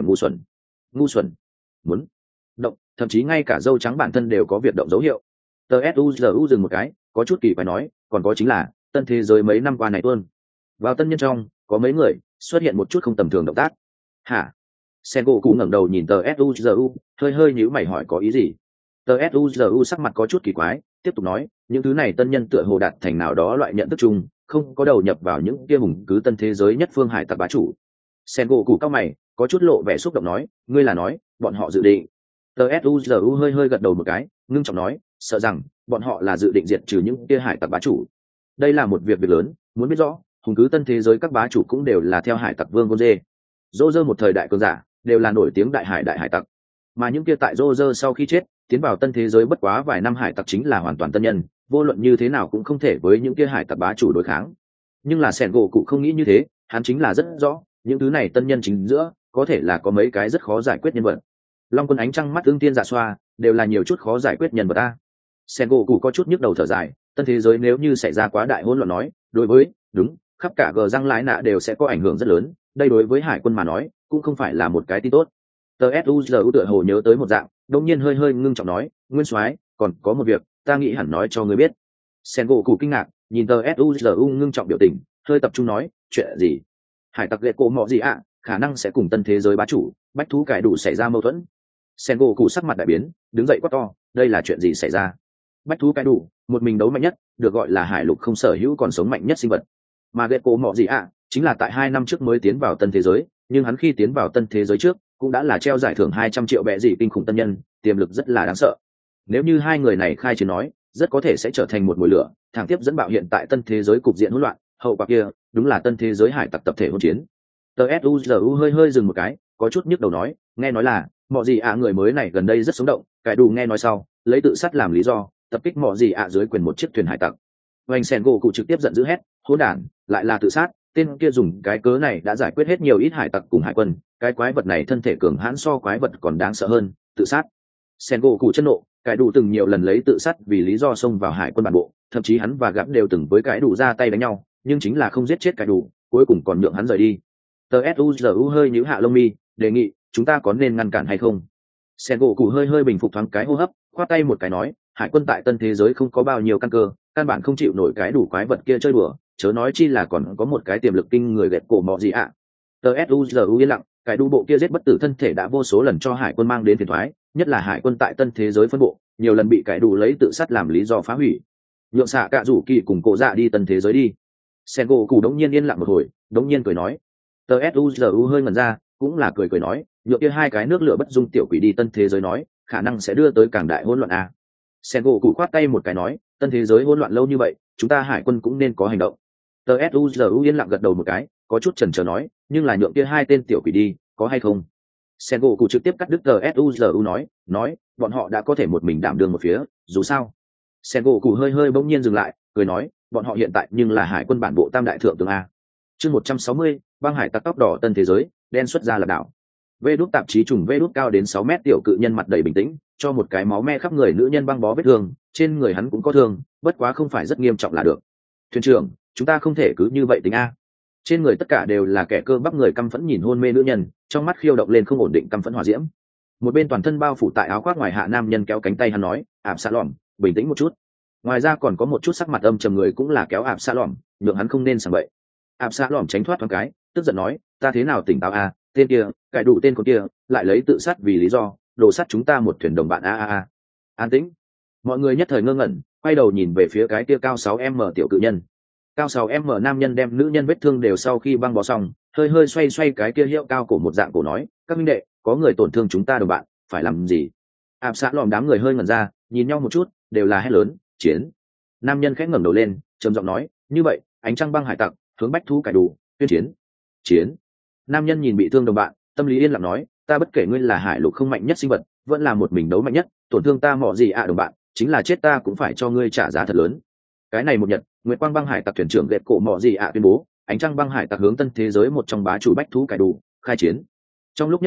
ngu xuẩn, muốn động, thậm chí ngay cả dâu trắng bản thân đều có việc động dấu hiệu. Tờ suzu dừng một cái, có chút kỳ quái nói, còn có chính là tân thế giới mấy năm qua này tuôn vào tân nhân trong có mấy người xuất hiện một chút không tầm thường động tác. Hả? Sengoku cụ ngẩng đầu nhìn tờ suzu, hơi nhíu mày hỏi có ý gì. Tờ suzu sắc mặt có chút kỳ quái, tiếp tục nói, những thứ này tân nhân tựa hồ đạt thành nào đó loại nhận thức chung, không có đầu nhập vào những kia hùng cứ tân thế giới nhất phương hải tặc bá chủ. Sengoku cụ cao mày, có chút lộ vẻ xúc động nói, ngươi là nói bọn họ dự định. Tờ suzu hơi gật đầu một cái, ngưng trọng nói, sợ rằng bọn họ là dự định diệt trừ những kia hải tặc bá chủ. Đây là một việc lớn, muốn biết rõ, hùng cứ tân thế giới các bá chủ cũng đều là theo hải tặc vương Goze. Roger một thời đại cường giả, đều là nổi tiếng đại hải tặc. Mà những kia tại Roger sau khi chết, tiến vào tân thế giới bất quá vài năm hải tặc chính là hoàn toàn tân nhân, vô luận như thế nào cũng không thể với những kia hải tặc bá chủ đối kháng. Nhưng là Sengoku cũng không nghĩ như thế, hắn chính là rất rõ, những thứ này tân nhân chính giữa, có thể là có mấy cái rất khó giải quyết nhân vật. Long Quân ánh trăng mắt ương tiên dạ xoa, đều là nhiều chút khó giải quyết nhân vật ta. Sengoku có chút nhức đầu thở dài, tân thế giới nếu như xảy ra quá đại hỗn loạn nói, đối với, đúng, khắp cả gờ răng lái nạ đều sẽ có ảnh hưởng rất lớn, đây đối với hải quân mà nói, cũng không phải là một cái tin tốt. Tờ suzu tựa hồ nhớ tới một dạng, đột nhiên hơi ngưng trọng nói, nguyên soái, còn có một việc ta nghĩ hẳn nói cho ngươi biết. Sengoku kinh ngạc nhìn tờ suzu ngưng trọng biểu tình, hơi tập trung nói, chuyện gì? Hải tặc Gecko mọ gì ạ, khả năng sẽ cùng tân thế giới bá chủ bách thú cải đủ xảy ra mâu thuẫn. Sengoku sắc mặt đại biến, đứng dậy quát to, đây là chuyện gì xảy ra? Bách thú cải đủ, một mình đấu mạnh nhất, được gọi là hải lục không sở hữu còn sống mạnh nhất sinh vật. Mà Gecko mọ gì ạ, chính là tại 2 năm trước mới tiến vào tân thế giới, nhưng hắn khi tiến vào tân thế giới trước cũng đã là treo giải thưởng 200 triệu bẹ gì kinh khủng tân nhân, tiềm lực rất là đáng sợ. Nếu như hai người này khai chiến nói, rất có thể sẽ trở thành một mùi lửa, thẳng tiếp dẫn bạo hiện tại tân thế giới cục diện hỗn loạn, hậu quả kia, đúng là tân thế giới hải tặc tập thể hỗn chiến. Tờ suzu hơi dừng một cái, có chút nhức đầu nói, nghe nói là mọ gì ạ người mới này gần đây rất sống động, cái đủ nghe nói sau, lấy tự sát làm lý do, tập kích mọ gì ạ dưới quyền một chiếc thuyền hải tặc. Hoành Sengoku trực tiếp giận dữ hét, hỗn đản, lại là tự sát, tên kia dùng cái cớ này đã giải quyết hết nhiều ít hải tặc cùng hải quân, cái quái vật này thân thể cường hãn so quái vật còn đáng sợ hơn, tự sát. Sengoku chân nộ, cái đủ từng nhiều lần lấy tự sát vì lý do xông vào hải quân bản bộ, thậm chí hắn và gặp đều từng với cái đủ ra tay đánh nhau, nhưng chính là không giết chết cái đủ, cuối cùng còn nhượng hắn rời đi. Tờ suzu hơi nhíu hạ lông mi, đề nghị chúng ta có nên ngăn cản hay không. Sengoku hơi bình phục thoáng cái hô hấp, khoát tay một cái nói, hải quân tại tân thế giới không có bao nhiêu căn cơ, căn bản không chịu nổi cái đủ quái vật kia chơi đùa, chớ nói chi là còn có một cái tiềm lực kinh người gẹt cổ mọ gì ạ. Tờ suzu yên lặng, cái đủ bộ kia giết bất tử thân thể đã vô số lần cho hải quân mang đến phiền toái, nhất là hải quân tại tân thế giới phân bộ, nhiều lần bị cái đủ lấy tự sát làm lý do phá hủy. Nhượng xạ cạ rủ kỳ cùng cổ dạ đi tân thế giới đi. Sengoku đống nhiên yên lặng một hồi, đống nhiên cười nói. Tờ suzu hơi ngẩn ra, cũng là cười nói, nhượng kia hai cái nước lửa bất dung tiểu quỷ đi tân thế giới nói, khả năng sẽ đưa tới càng đại hỗn loạn a. Sengoku khoát tay một cái nói, tân thế giới hỗn loạn lâu như vậy, chúng ta hải quân cũng nên có hành động. Tờ suzu yên lặng gật đầu một cái, có chút chần chờ nói, nhưng là nhượng kia hai tên tiểu quỷ đi, có hay không? Sengoku trực tiếp cắt đứt tờ suzu nói, bọn họ đã có thể một mình đảm đương một phía, dù sao. Sengoku hơi bỗng nhiên dừng lại, cười nói, bọn họ hiện tại nhưng là hải quân bản bộ tam đại thượng tướng a. Chương 160, băng hải tặc tóc đỏ tân thế giới, đen xuất ra là đảo. Vê đút tạp chí trùng vê đút cao đến 6 mét tiểu cự nhân mặt đầy bình tĩnh, cho một cái máu me khắp người nữ nhân băng bó vết thương, trên người hắn cũng có thương, bất quá không phải rất nghiêm trọng là được. Thuyền trưởng, chúng ta không thể cứ như vậy tính a. Trên người tất cả đều là kẻ cơ bắp người căm phẫn nhìn hôn mê nữ nhân, trong mắt khiêu động lên không ổn định căm phẫn hỏa diễm. Một bên toàn thân bao phủ tại áo khoác ngoài hạ nam nhân kéo cánh tay hắn nói, ạp xa lỏm, bình tĩnh một chút. Ngoài ra còn có một chút sắc mặt âm trầm người cũng là kéo ạp xa lỏm, nhượng hắn không nên sảng bậy. Ạp xa lỏm tránh thoát thoáng cái, tức giận nói, ta thế nào tỉnh táo a, tên kia, cải đủ tên con kia, lại lấy tự sát vì lý do, đổ sát chúng ta một thuyền đồng bạn a. An tĩnh. Mọi người nhất thời ngơ ngẩn, quay đầu nhìn về phía cái kia cao 6m tiểu cự nhân. Cao 6m nam nhân đem nữ nhân vết thương đều sau khi băng bó xong, hơi xoay cái kia hiệu cao cổ một dạng cổ nói, các minh đệ, có người tổn thương chúng ta đồng bạn, phải làm gì? Ạp xã lòm đám người hơi ngẩn ra, nhìn nhau một chút, đều là hét lớn, chiến. Nam nhân khẽ ngẩng đầu lên, trầm giọng nói, như vậy, ánh trăng băng hải tặc, hướng bách thú cải đủ, tuyên chiến. Chiến. Nam nhân nhìn bị thương đồng bạn, tâm lý yên lặng nói, ta bất kể ngươi là hải lục không mạnh nhất sinh vật, vẫn là một mình đấu mạnh nhất, tổn thương ta mọ gì đồng bạn, chính là chết ta cũng phải cho ngươi trả giá thật lớn. Cái này một nhật, Nguyệt Quang băng hải tặc thuyền trưởng gẹt cổ mọ gì tuyên bố, ánh trăng băng hải tặc hướng tân thế giới một trong bá chủ bách thú cải đủ, khai chiến. Trong lúc nhất thời,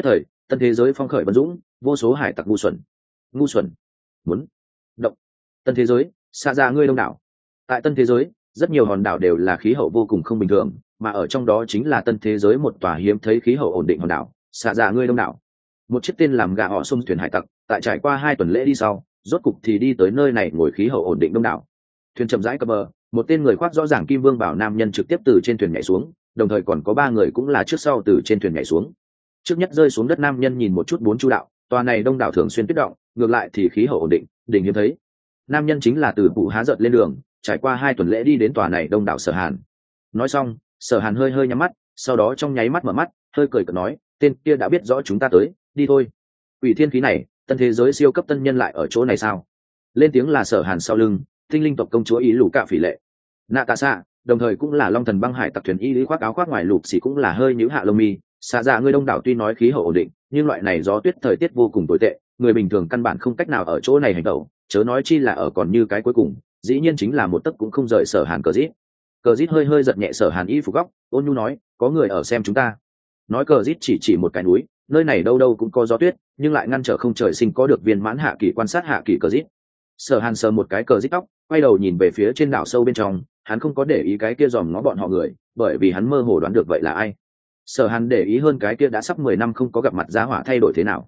tân thế giới phong khởi bần dũng, vô số hải tặc ngu xuẩn muốn động. Tân thế giới xa ra ngươi đông đảo. Tại tân thế giới rất nhiều hòn đảo đều là khí hậu vô cùng không bình thường, mà ở trong đó chính là tân thế giới một tòa hiếm thấy khí hậu ổn định hòn đảo xa ra ngươi đông đảo. Một chiếc tên làm gà họ xung thuyền hải tặc tại trải qua 2 tuần lễ đi sau, rốt cục thì đi tới nơi này ngồi khí hậu ổn định đông đảo. Thuyền chậm rãi cập bờ, một tên người khoác rõ ràng kim vương bảo nam nhân trực tiếp từ trên thuyền nhảy xuống, đồng thời còn có 3 người cũng là trước sau từ trên thuyền nhảy xuống. Trước nhất rơi xuống đất nam nhân nhìn một chút 4 chu đạo, tòa này đông đảo thường xuyên tuyết động, ngược lại thì khí hậu ổn định, đỉnh hiếm thấy. Nam nhân chính là từ Phụ Há Giật lên đường, trải qua 2 tuần lễ đi đến tòa này đông đảo Sở Hàn. Nói xong, Sở Hàn hơi hơi nhắm mắt, sau đó trong nháy mắt mở mắt, hơi cười cợt nói, tên kia đã biết rõ chúng ta tới, đi thôi. Quỷ thiên khí này, tân thế giới siêu cấp tân nhân lại ở chỗ này sao? Lên tiếng là Sở Hàn sau lưng, tinh linh tộc công chúa ý lũ cạ phỉ lệ. Natasha, đồng thời cũng là long thần băng hải tặc thuyền y lý khoác áo khoác ngoài lục xì cũng là hơi nhíu hạ lông mi. Xạ dạ ngươi đông đảo tuy nói khí hậu ổn định, nhưng loại này gió tuyết thời tiết vô cùng tồi tệ, người bình thường căn bản không cách nào ở chỗ này hành động, chớ nói chi là ở còn như cái cuối cùng, dĩ nhiên chính là một tấc cũng không rời Sở Hàn. Cờ Dít hơi hơi giật nhẹ Sở Hàn y phục góc, ôn nhu nói, có người ở xem chúng ta. Nói Cờ Dít chỉ một cái núi, nơi này đâu đâu cũng có gió tuyết, nhưng lại ngăn trở không trời sinh có được viên mãn hạ kỳ quan sát hạ kỳ Cờ Dít. Sở Hàn sờ một cái Cờ Dít tóc, quay đầu nhìn về phía trên đảo sâu bên trong, hắn không có để ý cái kia dòm ngó bọn họ người, bởi vì hắn mơ hồ đoán được vậy là ai. Sở Hàn để ý hơn cái kia đã sắp 10 năm không có gặp mặt giá hỏa thay đổi thế nào.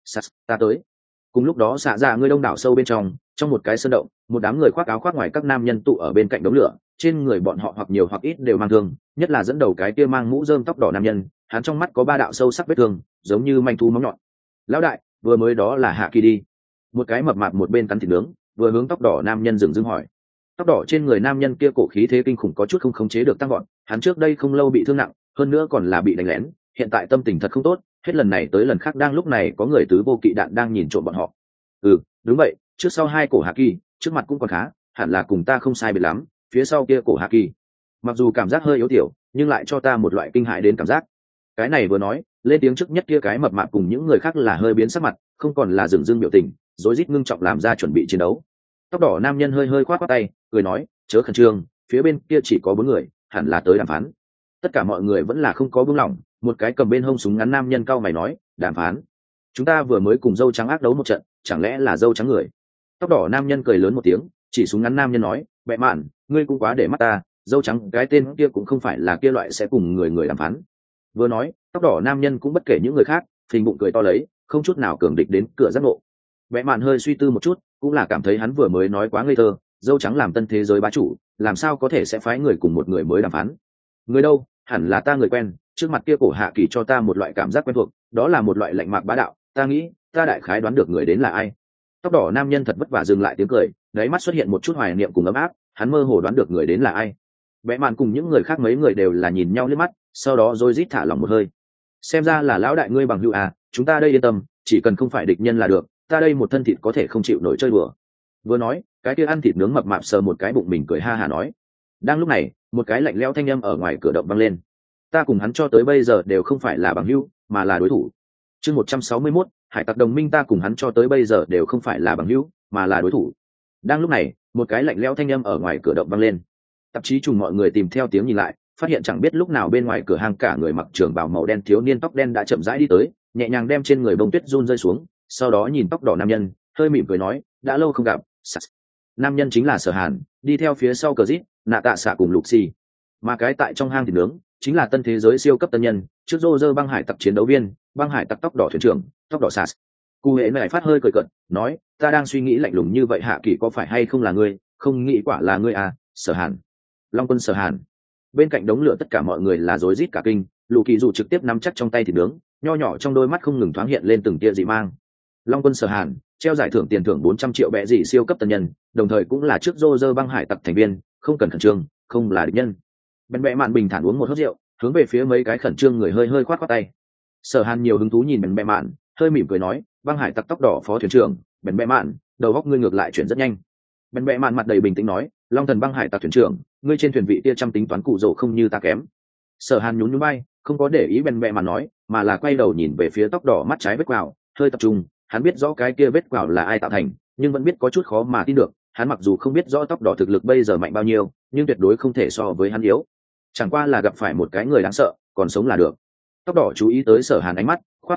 Ta tới. Cùng lúc đó xạ dạ ngươi đông đảo sâu bên trong một cái sơn động, một đám người khoác áo khoác ngoài các nam nhân tụ ở bên cạnh đống lửa, trên người bọn họ hoặc nhiều hoặc ít đều mang thương, nhất là dẫn đầu cái kia mang mũ rơm tóc đỏ nam nhân, hắn trong mắt có 3 đạo sâu sắc vết thương, giống như manh thú móng nhọn. Lão đại, vừa mới đó là Hạ Kỳ đi. Một cái mập mạp một bên cắn thịt nướng, vừa hướng tóc đỏ nam nhân dừng dưng hỏi. Tóc đỏ trên người nam nhân kia cổ khí thế kinh khủng có chút không khống chế được tăng gọn, hắn trước đây không lâu bị thương nặng, hơn nữa còn là bị đánh lén, hiện tại tâm tình thật không tốt, hết lần này tới lần khác đang lúc này có người tứ vô kỵ đạn đang nhìn trộm bọn họ. Đúng vậy, trước sau 2 cổ Hạ Kỳ, trước mặt cũng còn khá, hẳn là cùng ta không sai biệt lắm, phía sau kia cổ Hạ Kỳ, mặc dù cảm giác hơi yếu tiểu, nhưng lại cho ta một loại kinh hãi đến cảm giác. Cái này vừa nói, lên tiếng trước nhất kia cái mập mạp cùng những người khác là hơi biến sắc mặt, không còn là dửng dưng biểu tình, rối rít ngưng trọng làm ra chuẩn bị chiến đấu. Tóc đỏ nam nhân hơi hơi khoát khoát tay, cười nói, chớ khẩn trương, phía bên kia chỉ có 4 người, hẳn là tới đàm phán. Tất cả mọi người vẫn là không có buông lỏng, một cái cầm bên hông súng ngắn nam nhân cau mày nói, đàm phán? Chúng ta vừa mới cùng dâu trắng ác đấu một trận, chẳng lẽ là dâu trắng người? Tóc đỏ nam nhân cười lớn một tiếng, chỉ súng ngắn nam nhân nói, bệ mạn, ngươi cũng quá để mắt ta, dâu trắng cái tên kia cũng không phải là kia loại sẽ cùng người đàm phán. Vừa nói, tóc đỏ nam nhân cũng bất kể những người khác, phình bụng cười to lấy, không chút nào cường địch đến cửa giác ngộ. Bệ mạn hơi suy tư một chút, cũng là cảm thấy hắn vừa mới nói quá ngây thơ, dâu trắng làm tân thế giới bá chủ, làm sao có thể sẽ phái người cùng một người mới đàm phán? Người đâu? Hẳn là ta người quen, trước mặt kia cổ Hạ Kỳ cho ta một loại cảm giác quen thuộc, đó là một loại lạnh mạc bá đạo, ta nghĩ, ta đại khái đoán được người đến là ai. Tóc đỏ nam nhân thật vất vả dừng lại tiếng cười, đáy mắt xuất hiện một chút hoài niệm cùng ấm áp, hắn mơ hồ đoán được người đến là ai. Bẽ mạn cùng những người khác mấy người đều là nhìn nhau liếc mắt, sau đó rồi rít thả lỏng một hơi. Xem ra là lão đại ngươi bằng hữu à, chúng ta đây yên tâm, chỉ cần không phải địch nhân là được, ta đây một thân thịt có thể không chịu nổi chơi đùa. Vừa nói, cái kia ăn thịt nướng mập mạp sờ một cái bụng mình cười ha hà nói. Đang lúc này, một cái lạnh lẽo thanh âm ở ngoài cửa động vang lên. Ta cùng hắn cho tới bây giờ đều không phải là bằng hữu, mà là đối thủ. Chương 161, hải tặc đồng minh ta cùng hắn cho tới bây giờ đều không phải là bằng hữu, mà là đối thủ. Đang lúc này, một cái lạnh lẽo thanh âm ở ngoài cửa động vang lên. Tạp chí trùng mọi người tìm theo tiếng nhìn lại, phát hiện chẳng biết lúc nào bên ngoài cửa hàng cả người mặc trường bào màu đen thiếu niên tóc đen đã chậm rãi đi tới, nhẹ nhàng đem trên người bông tuyết run rơi xuống, sau đó nhìn tóc đỏ nam nhân, hơi mỉm cười nói, đã lâu không gặp. Nam nhân chính là Sở Hàn, đi theo phía sau Cờ Dít, Nạ Tạ Xạ cùng Lục Xì. Mà cái tại trong hang thịt nướng, chính là tân thế giới siêu cấp tân nhân, trước Roger băng hải tặc chiến đấu viên, băng hải tặc tóc đỏ thuyền trưởng, tóc đỏ Sas. Cụ hệ này phát hơi cười cợt, nói, ta đang suy nghĩ lạnh lùng như vậy Hạ Kỳ có phải hay không là ngươi, không nghĩ quả là ngươi à, Sở Hàn. Long quân Sở Hàn. Bên cạnh đống lửa tất cả mọi người là rối rít cả kinh, Lũ Kỳ dù trực tiếp nắm chắc trong tay thịt nướng, nho nhỏ trong đôi mắt không ngừng thoáng hiện lên từng tia dị mang. Long quân Sở Hàn, treo giải thưởng tiền thưởng 400 triệu bẹ dị siêu cấp tân nhân, đồng thời cũng là trước Roger băng hải tặc thành viên, không cần khẩn trương, không là địch nhân. Bên bẹ mạn bình thản uống một hớp rượu, hướng về phía mấy cái khẩn trương người hơi hơi khoát khoát tay. Sở Hàn nhiều hứng thú nhìn bên bẹ mạn, hơi mỉm cười nói, băng hải tặc tóc đỏ phó thuyền trưởng, bên bẹ mạn, đầu góc ngươi ngược lại chuyển rất nhanh. Bên bẹ mạn mặt đầy bình tĩnh nói, long thần băng hải tặc thuyền trưởng, ngươi trên thuyền vị tia trăm tính toán cụ rồ không như ta kém. Sở Hàn nhún nhún bay, không có để ý bên bẹ mạn nói, mà là quay đầu nhìn về phía tóc đỏ mắt trái vết quào, hơi tập trung. Hắn biết rõ cái kia vết quào là ai tạo thành, nhưng vẫn biết có chút khó mà tin được. Hắn mặc dù không biết rõ tóc đỏ thực lực bây giờ mạnh bao nhiêu, nhưng tuyệt đối không thể so với hắn yếu. Chẳng qua là gặp phải một cái người đáng sợ, còn sống là được. Tóc đỏ chú ý tới Sở Hàn ánh mắt, khoát khoát tay,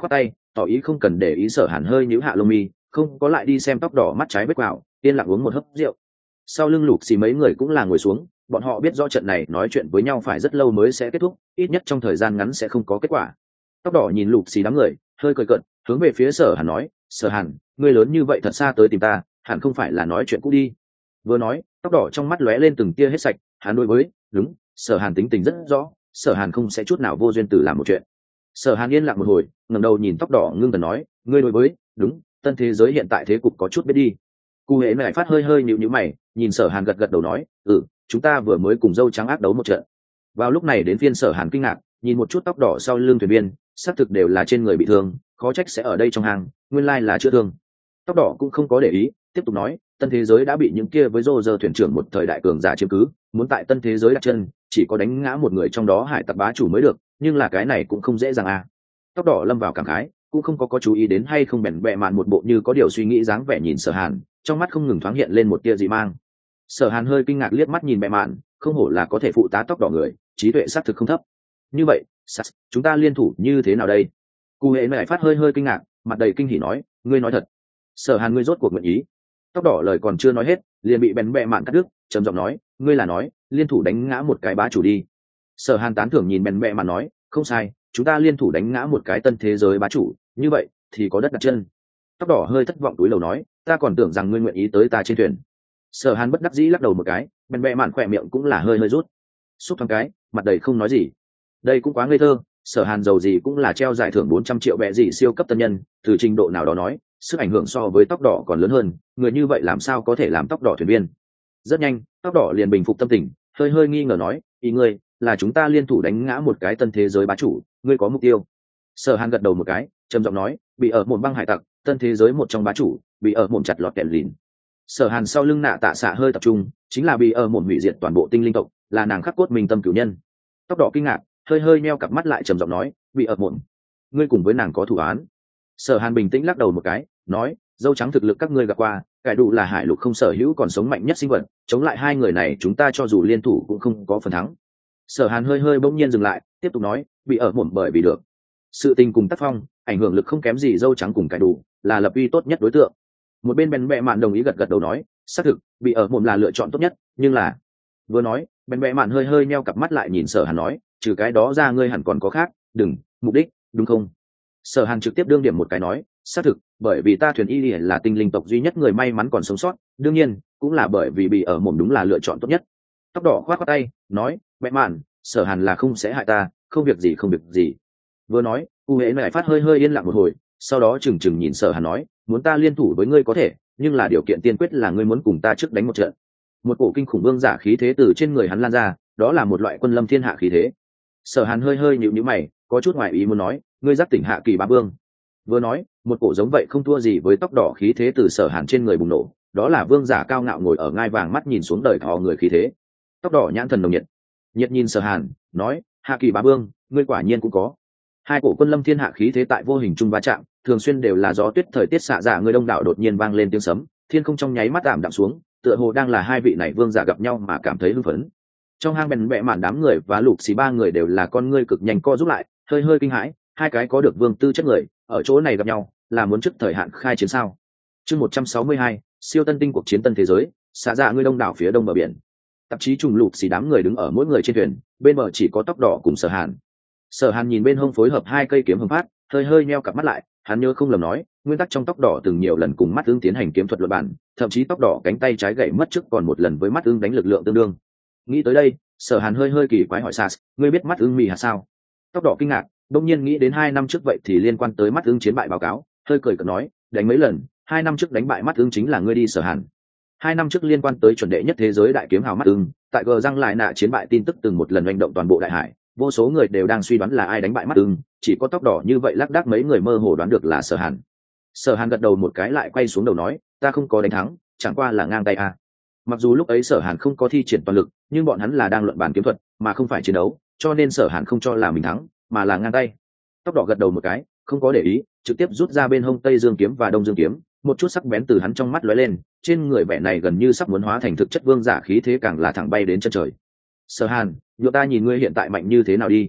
tỏ ý không cần để ý. Sở Hàn hơi nhíu hạ lông mi, không có lại đi xem tóc đỏ mắt trái vết quào, yên lặng uống một hớp rượu. Sau lưng Lục Xì mấy người cũng là ngồi xuống, bọn họ biết rõ trận này nói chuyện với nhau phải rất lâu mới sẽ kết thúc, ít nhất trong thời gian ngắn sẽ không có kết quả. Tóc đỏ nhìn Lục Xì đám người, hơi cười cợt, hướng về phía Sở Hàn nói, Sở Hàn, ngươi lớn như vậy thật xa tới tìm ta, hẳn không phải là nói chuyện cũ đi. Vừa nói, tóc đỏ trong mắt lóe lên từng tia hết sạch, hắn đối với, đúng, Sở Hàn tính tình rất rõ, Sở Hàn không sẽ chút nào vô duyên từ làm một chuyện. Sở Hàn yên lặng một hồi, ngẩng đầu nhìn tóc đỏ ngưng thần nói, ngươi đối với, đúng, tân thế giới hiện tại thế cục có chút biết đi. Cụ Hễ lại phát hơi nhíu mày, nhìn Sở Hàn gật đầu nói, chúng ta vừa mới cùng dâu trắng ác đấu một trận. Vào lúc này đến phiên Sở Hàn kinh ngạc, nhìn một chút tóc đỏ sau lưng thuyền viên, xác thực đều là trên người bị thương, khó trách sẽ ở đây trong hàng, nguyên lai là chữa thương. Tóc đỏ cũng không có để ý, tiếp tục nói, tân thế giới đã bị những kia với rô rơ thuyền trưởng một thời đại cường giả chiếm cứ, muốn tại tân thế giới đặt chân, chỉ có đánh ngã một người trong đó hải tặc bá chủ mới được, nhưng là cái này cũng không dễ dàng à. Tóc đỏ lâm vào cảm khái, cũng không có chú ý đến hay không bèn bẹ mạn một bộ như có điều suy nghĩ dáng vẻ nhìn Sở Hàn, trong mắt không ngừng thoáng hiện lên một tia dị mang. Sở Hàn hơi kinh ngạc liếc mắt nhìn bẹ mạn, không hổ là có thể phụ tá tóc đỏ người, trí tuệ xác thực không thấp. Như vậy, chúng ta liên thủ như thế nào đây? Cụ Hễ lại phát hơi kinh ngạc, mặt đầy kinh hỉ nói, ngươi nói thật? Sở Hàn, ngươi rốt cuộc nguyện ý? Tóc đỏ lời còn chưa nói hết, liền bị bèn bẹ mạn cắt đứt, trầm giọng nói, ngươi là nói liên thủ đánh ngã một cái bá chủ đi? Sở Hàn tán thưởng nhìn bèn bẹ mạn nói, không sai, chúng ta liên thủ đánh ngã một cái tân thế giới bá chủ, như vậy thì có đất đặt chân. Tóc đỏ hơi thất vọng túi lầu nói, ta còn tưởng rằng ngươi nguyện ý tới ta trên thuyền. Sở Hàn bất đắc dĩ lắc đầu một cái, bèn bẹ mạn khỏe miệng cũng là hơi rút, xúc thoáng cái, mặt đầy không nói gì. Đây cũng quá ngây thơ, Sở Hàn giàu gì cũng là treo giải thưởng 400 triệu bẹ gì siêu cấp tân nhân, từ trình độ nào đó nói, sức ảnh hưởng so với tóc đỏ còn lớn hơn, người như vậy làm sao có thể làm tóc đỏ thuyền viên. Rất nhanh, tóc đỏ liền bình phục tâm tình, hơi nghi ngờ nói, ý ngươi là chúng ta liên thủ đánh ngã một cái tân thế giới bá chủ, ngươi có mục tiêu? Sở Hàn gật đầu một cái, trầm giọng nói, bị ở một băng hải tặc, tân thế giới một trong bá chủ, bị ở một chặt lọt kẹt lìn. Sở Hàn sau lưng nạ tạ xạ hơi tập trung, chính là bị ở một hủy diệt toàn bộ tinh linh tộc, là nàng khắc cốt minh tâm cửu nhân. Tóc đỏ kinh ngạc, hơi meo cặp mắt lại trầm giọng nói, bị ở một, ngươi cùng với nàng có thủ án? Sở Hàn bình tĩnh lắc đầu một cái, nói, dâu trắng thực lực các ngươi gặp qua, cải đủ là hải lục không sở hữu còn sống mạnh nhất sinh vật, chống lại hai người này chúng ta cho dù liên thủ cũng không có phần thắng. Sở Hàn hơi bỗng nhiên dừng lại, tiếp tục nói, bị ở một bởi vì được sự tình cùng tác phong, ảnh hưởng lực không kém gì dâu trắng cùng cải đủ, là lập uy tốt nhất đối tượng. Một bên bèn bẹ mạn đồng ý gật đầu nói, xác thực bị ở một là lựa chọn tốt nhất, nhưng là, vừa nói bèn bẹ mạn hơi meo cặp mắt lại nhìn Sở Hàn nói, trừ cái đó ra ngươi hẳn còn có khác, đừng, mục đích, đúng không? Sở Hàn trực tiếp đương điểm một cái nói, xác thực, bởi vì ta thuyền y là tinh linh tộc duy nhất người may mắn còn sống sót, đương nhiên cũng là bởi vì bị ở mồm đúng là lựa chọn tốt nhất. Tóc đỏ khoát tay nói, mẹ mạn, Sở Hàn là không sẽ hại ta, không việc gì. Vừa nói, U Hễ lại phát hơi yên lặng một hồi, sau đó chừng nhìn Sở Hàn nói, muốn ta liên thủ với ngươi có thể, nhưng là điều kiện tiên quyết là ngươi muốn cùng ta trước đánh một trận. Một cổ kinh khủng vương giả khí thế từ trên người hắn lan ra, đó là một loại quân lâm thiên hạ khí thế. Sở Hàn hơi nhíu mày, có chút ngoài ý muốn nói, ngươi giác tỉnh hạ kỳ bá vương. Vừa nói, một cổ giống vậy không thua gì với tóc đỏ khí thế từ Sở Hàn trên người bùng nổ, đó là vương giả cao ngạo ngồi ở ngai vàng mắt nhìn xuống đời thò người khí thế. Tóc đỏ nhãn thần nồng nhiệt nhìn Sở Hàn, nói, hạ kỳ bá vương, ngươi quả nhiên cũng có. Hai cổ quân lâm thiên hạ khí thế tại vô hình trung va chạm, thường xuyên đều là gió tuyết thời tiết xạ giả người đông đảo đột nhiên vang lên tiếng sấm, thiên không trong nháy mắt ảm đạm xuống, tựa hồ đang là hai vị này vương giả gặp nhau mà cảm thấy hưng phấn. Trong hang bèn bẹ mạn đám người và Lục Xì ba người đều là con ngươi cực nhanh co rút lại, hơi kinh hãi, hai cái có được vương tư chất người ở chỗ này gặp nhau là muốn trước thời hạn khai chiến sao? Chương 162, siêu tân tinh cuộc chiến tân thế giới, xạ dạ người đông đảo phía đông bờ biển. Tạp chí trùng Lục Xì đám người đứng ở mỗi người trên thuyền, bên bờ chỉ có tóc đỏ cùng Sở Hàn. Sở Hàn nhìn bên hông phối hợp hai cây kiếm hồng phát, hơi nheo cặp mắt lại, hắn nhớ không lầm nói, nguyên tắc trong tóc đỏ từng nhiều lần cùng mắt ương tiến hành kiếm thuật luận bản, thậm chí tóc đỏ cánh tay trái gãy mất trước còn một lần với mắt ương đánh lực lượng tương đương. Nghĩ tới đây, Sở Hàn hơi kỳ quái hỏi Sas, ngươi biết mắt ương mì hạt sao? Tóc đỏ kinh ngạc, đột nhiên nghĩ đến 2 năm trước vậy thì liên quan tới mắt ương chiến bại báo cáo, hơi cười cợt nói, đánh mấy lần, 2 năm trước đánh bại mắt ương chính là ngươi đi Sở Hàn. 2 năm trước liên quan tới chuẩn đệ nhất thế giới đại kiếm hào mắt ương, tại gờ răng lại nạ chiến bại tin tức từng một lần hành động toàn bộ đại hải, vô số người đều đang suy đoán là ai đánh bại mắt ưng, chỉ có tóc đỏ như vậy lác đác mấy người mơ hồ đoán được là Sở Hàn. Sở Hàn gật đầu một cái lại quay xuống đầu nói, ta không có đánh thắng, chẳng qua là ngang tay à. Mặc dù lúc ấy Sở Hàn không có thi triển toàn lực, nhưng bọn hắn là đang luận bàn kiếm thuật mà không phải chiến đấu, cho nên Sở Hàn không cho là mình thắng mà là ngang tay. Tóc đỏ gật đầu một cái, không có để ý, trực tiếp rút ra bên hông Tây Dương kiếm và Đông Dương kiếm, một chút sắc bén từ hắn trong mắt lóe lên, trên người vẻ này gần như sắp muốn hóa thành thực chất vương giả khí thế càng là thẳng bay đến chân trời. Sở Hàn, nhựa ta nhìn ngươi hiện tại mạnh như thế nào đi.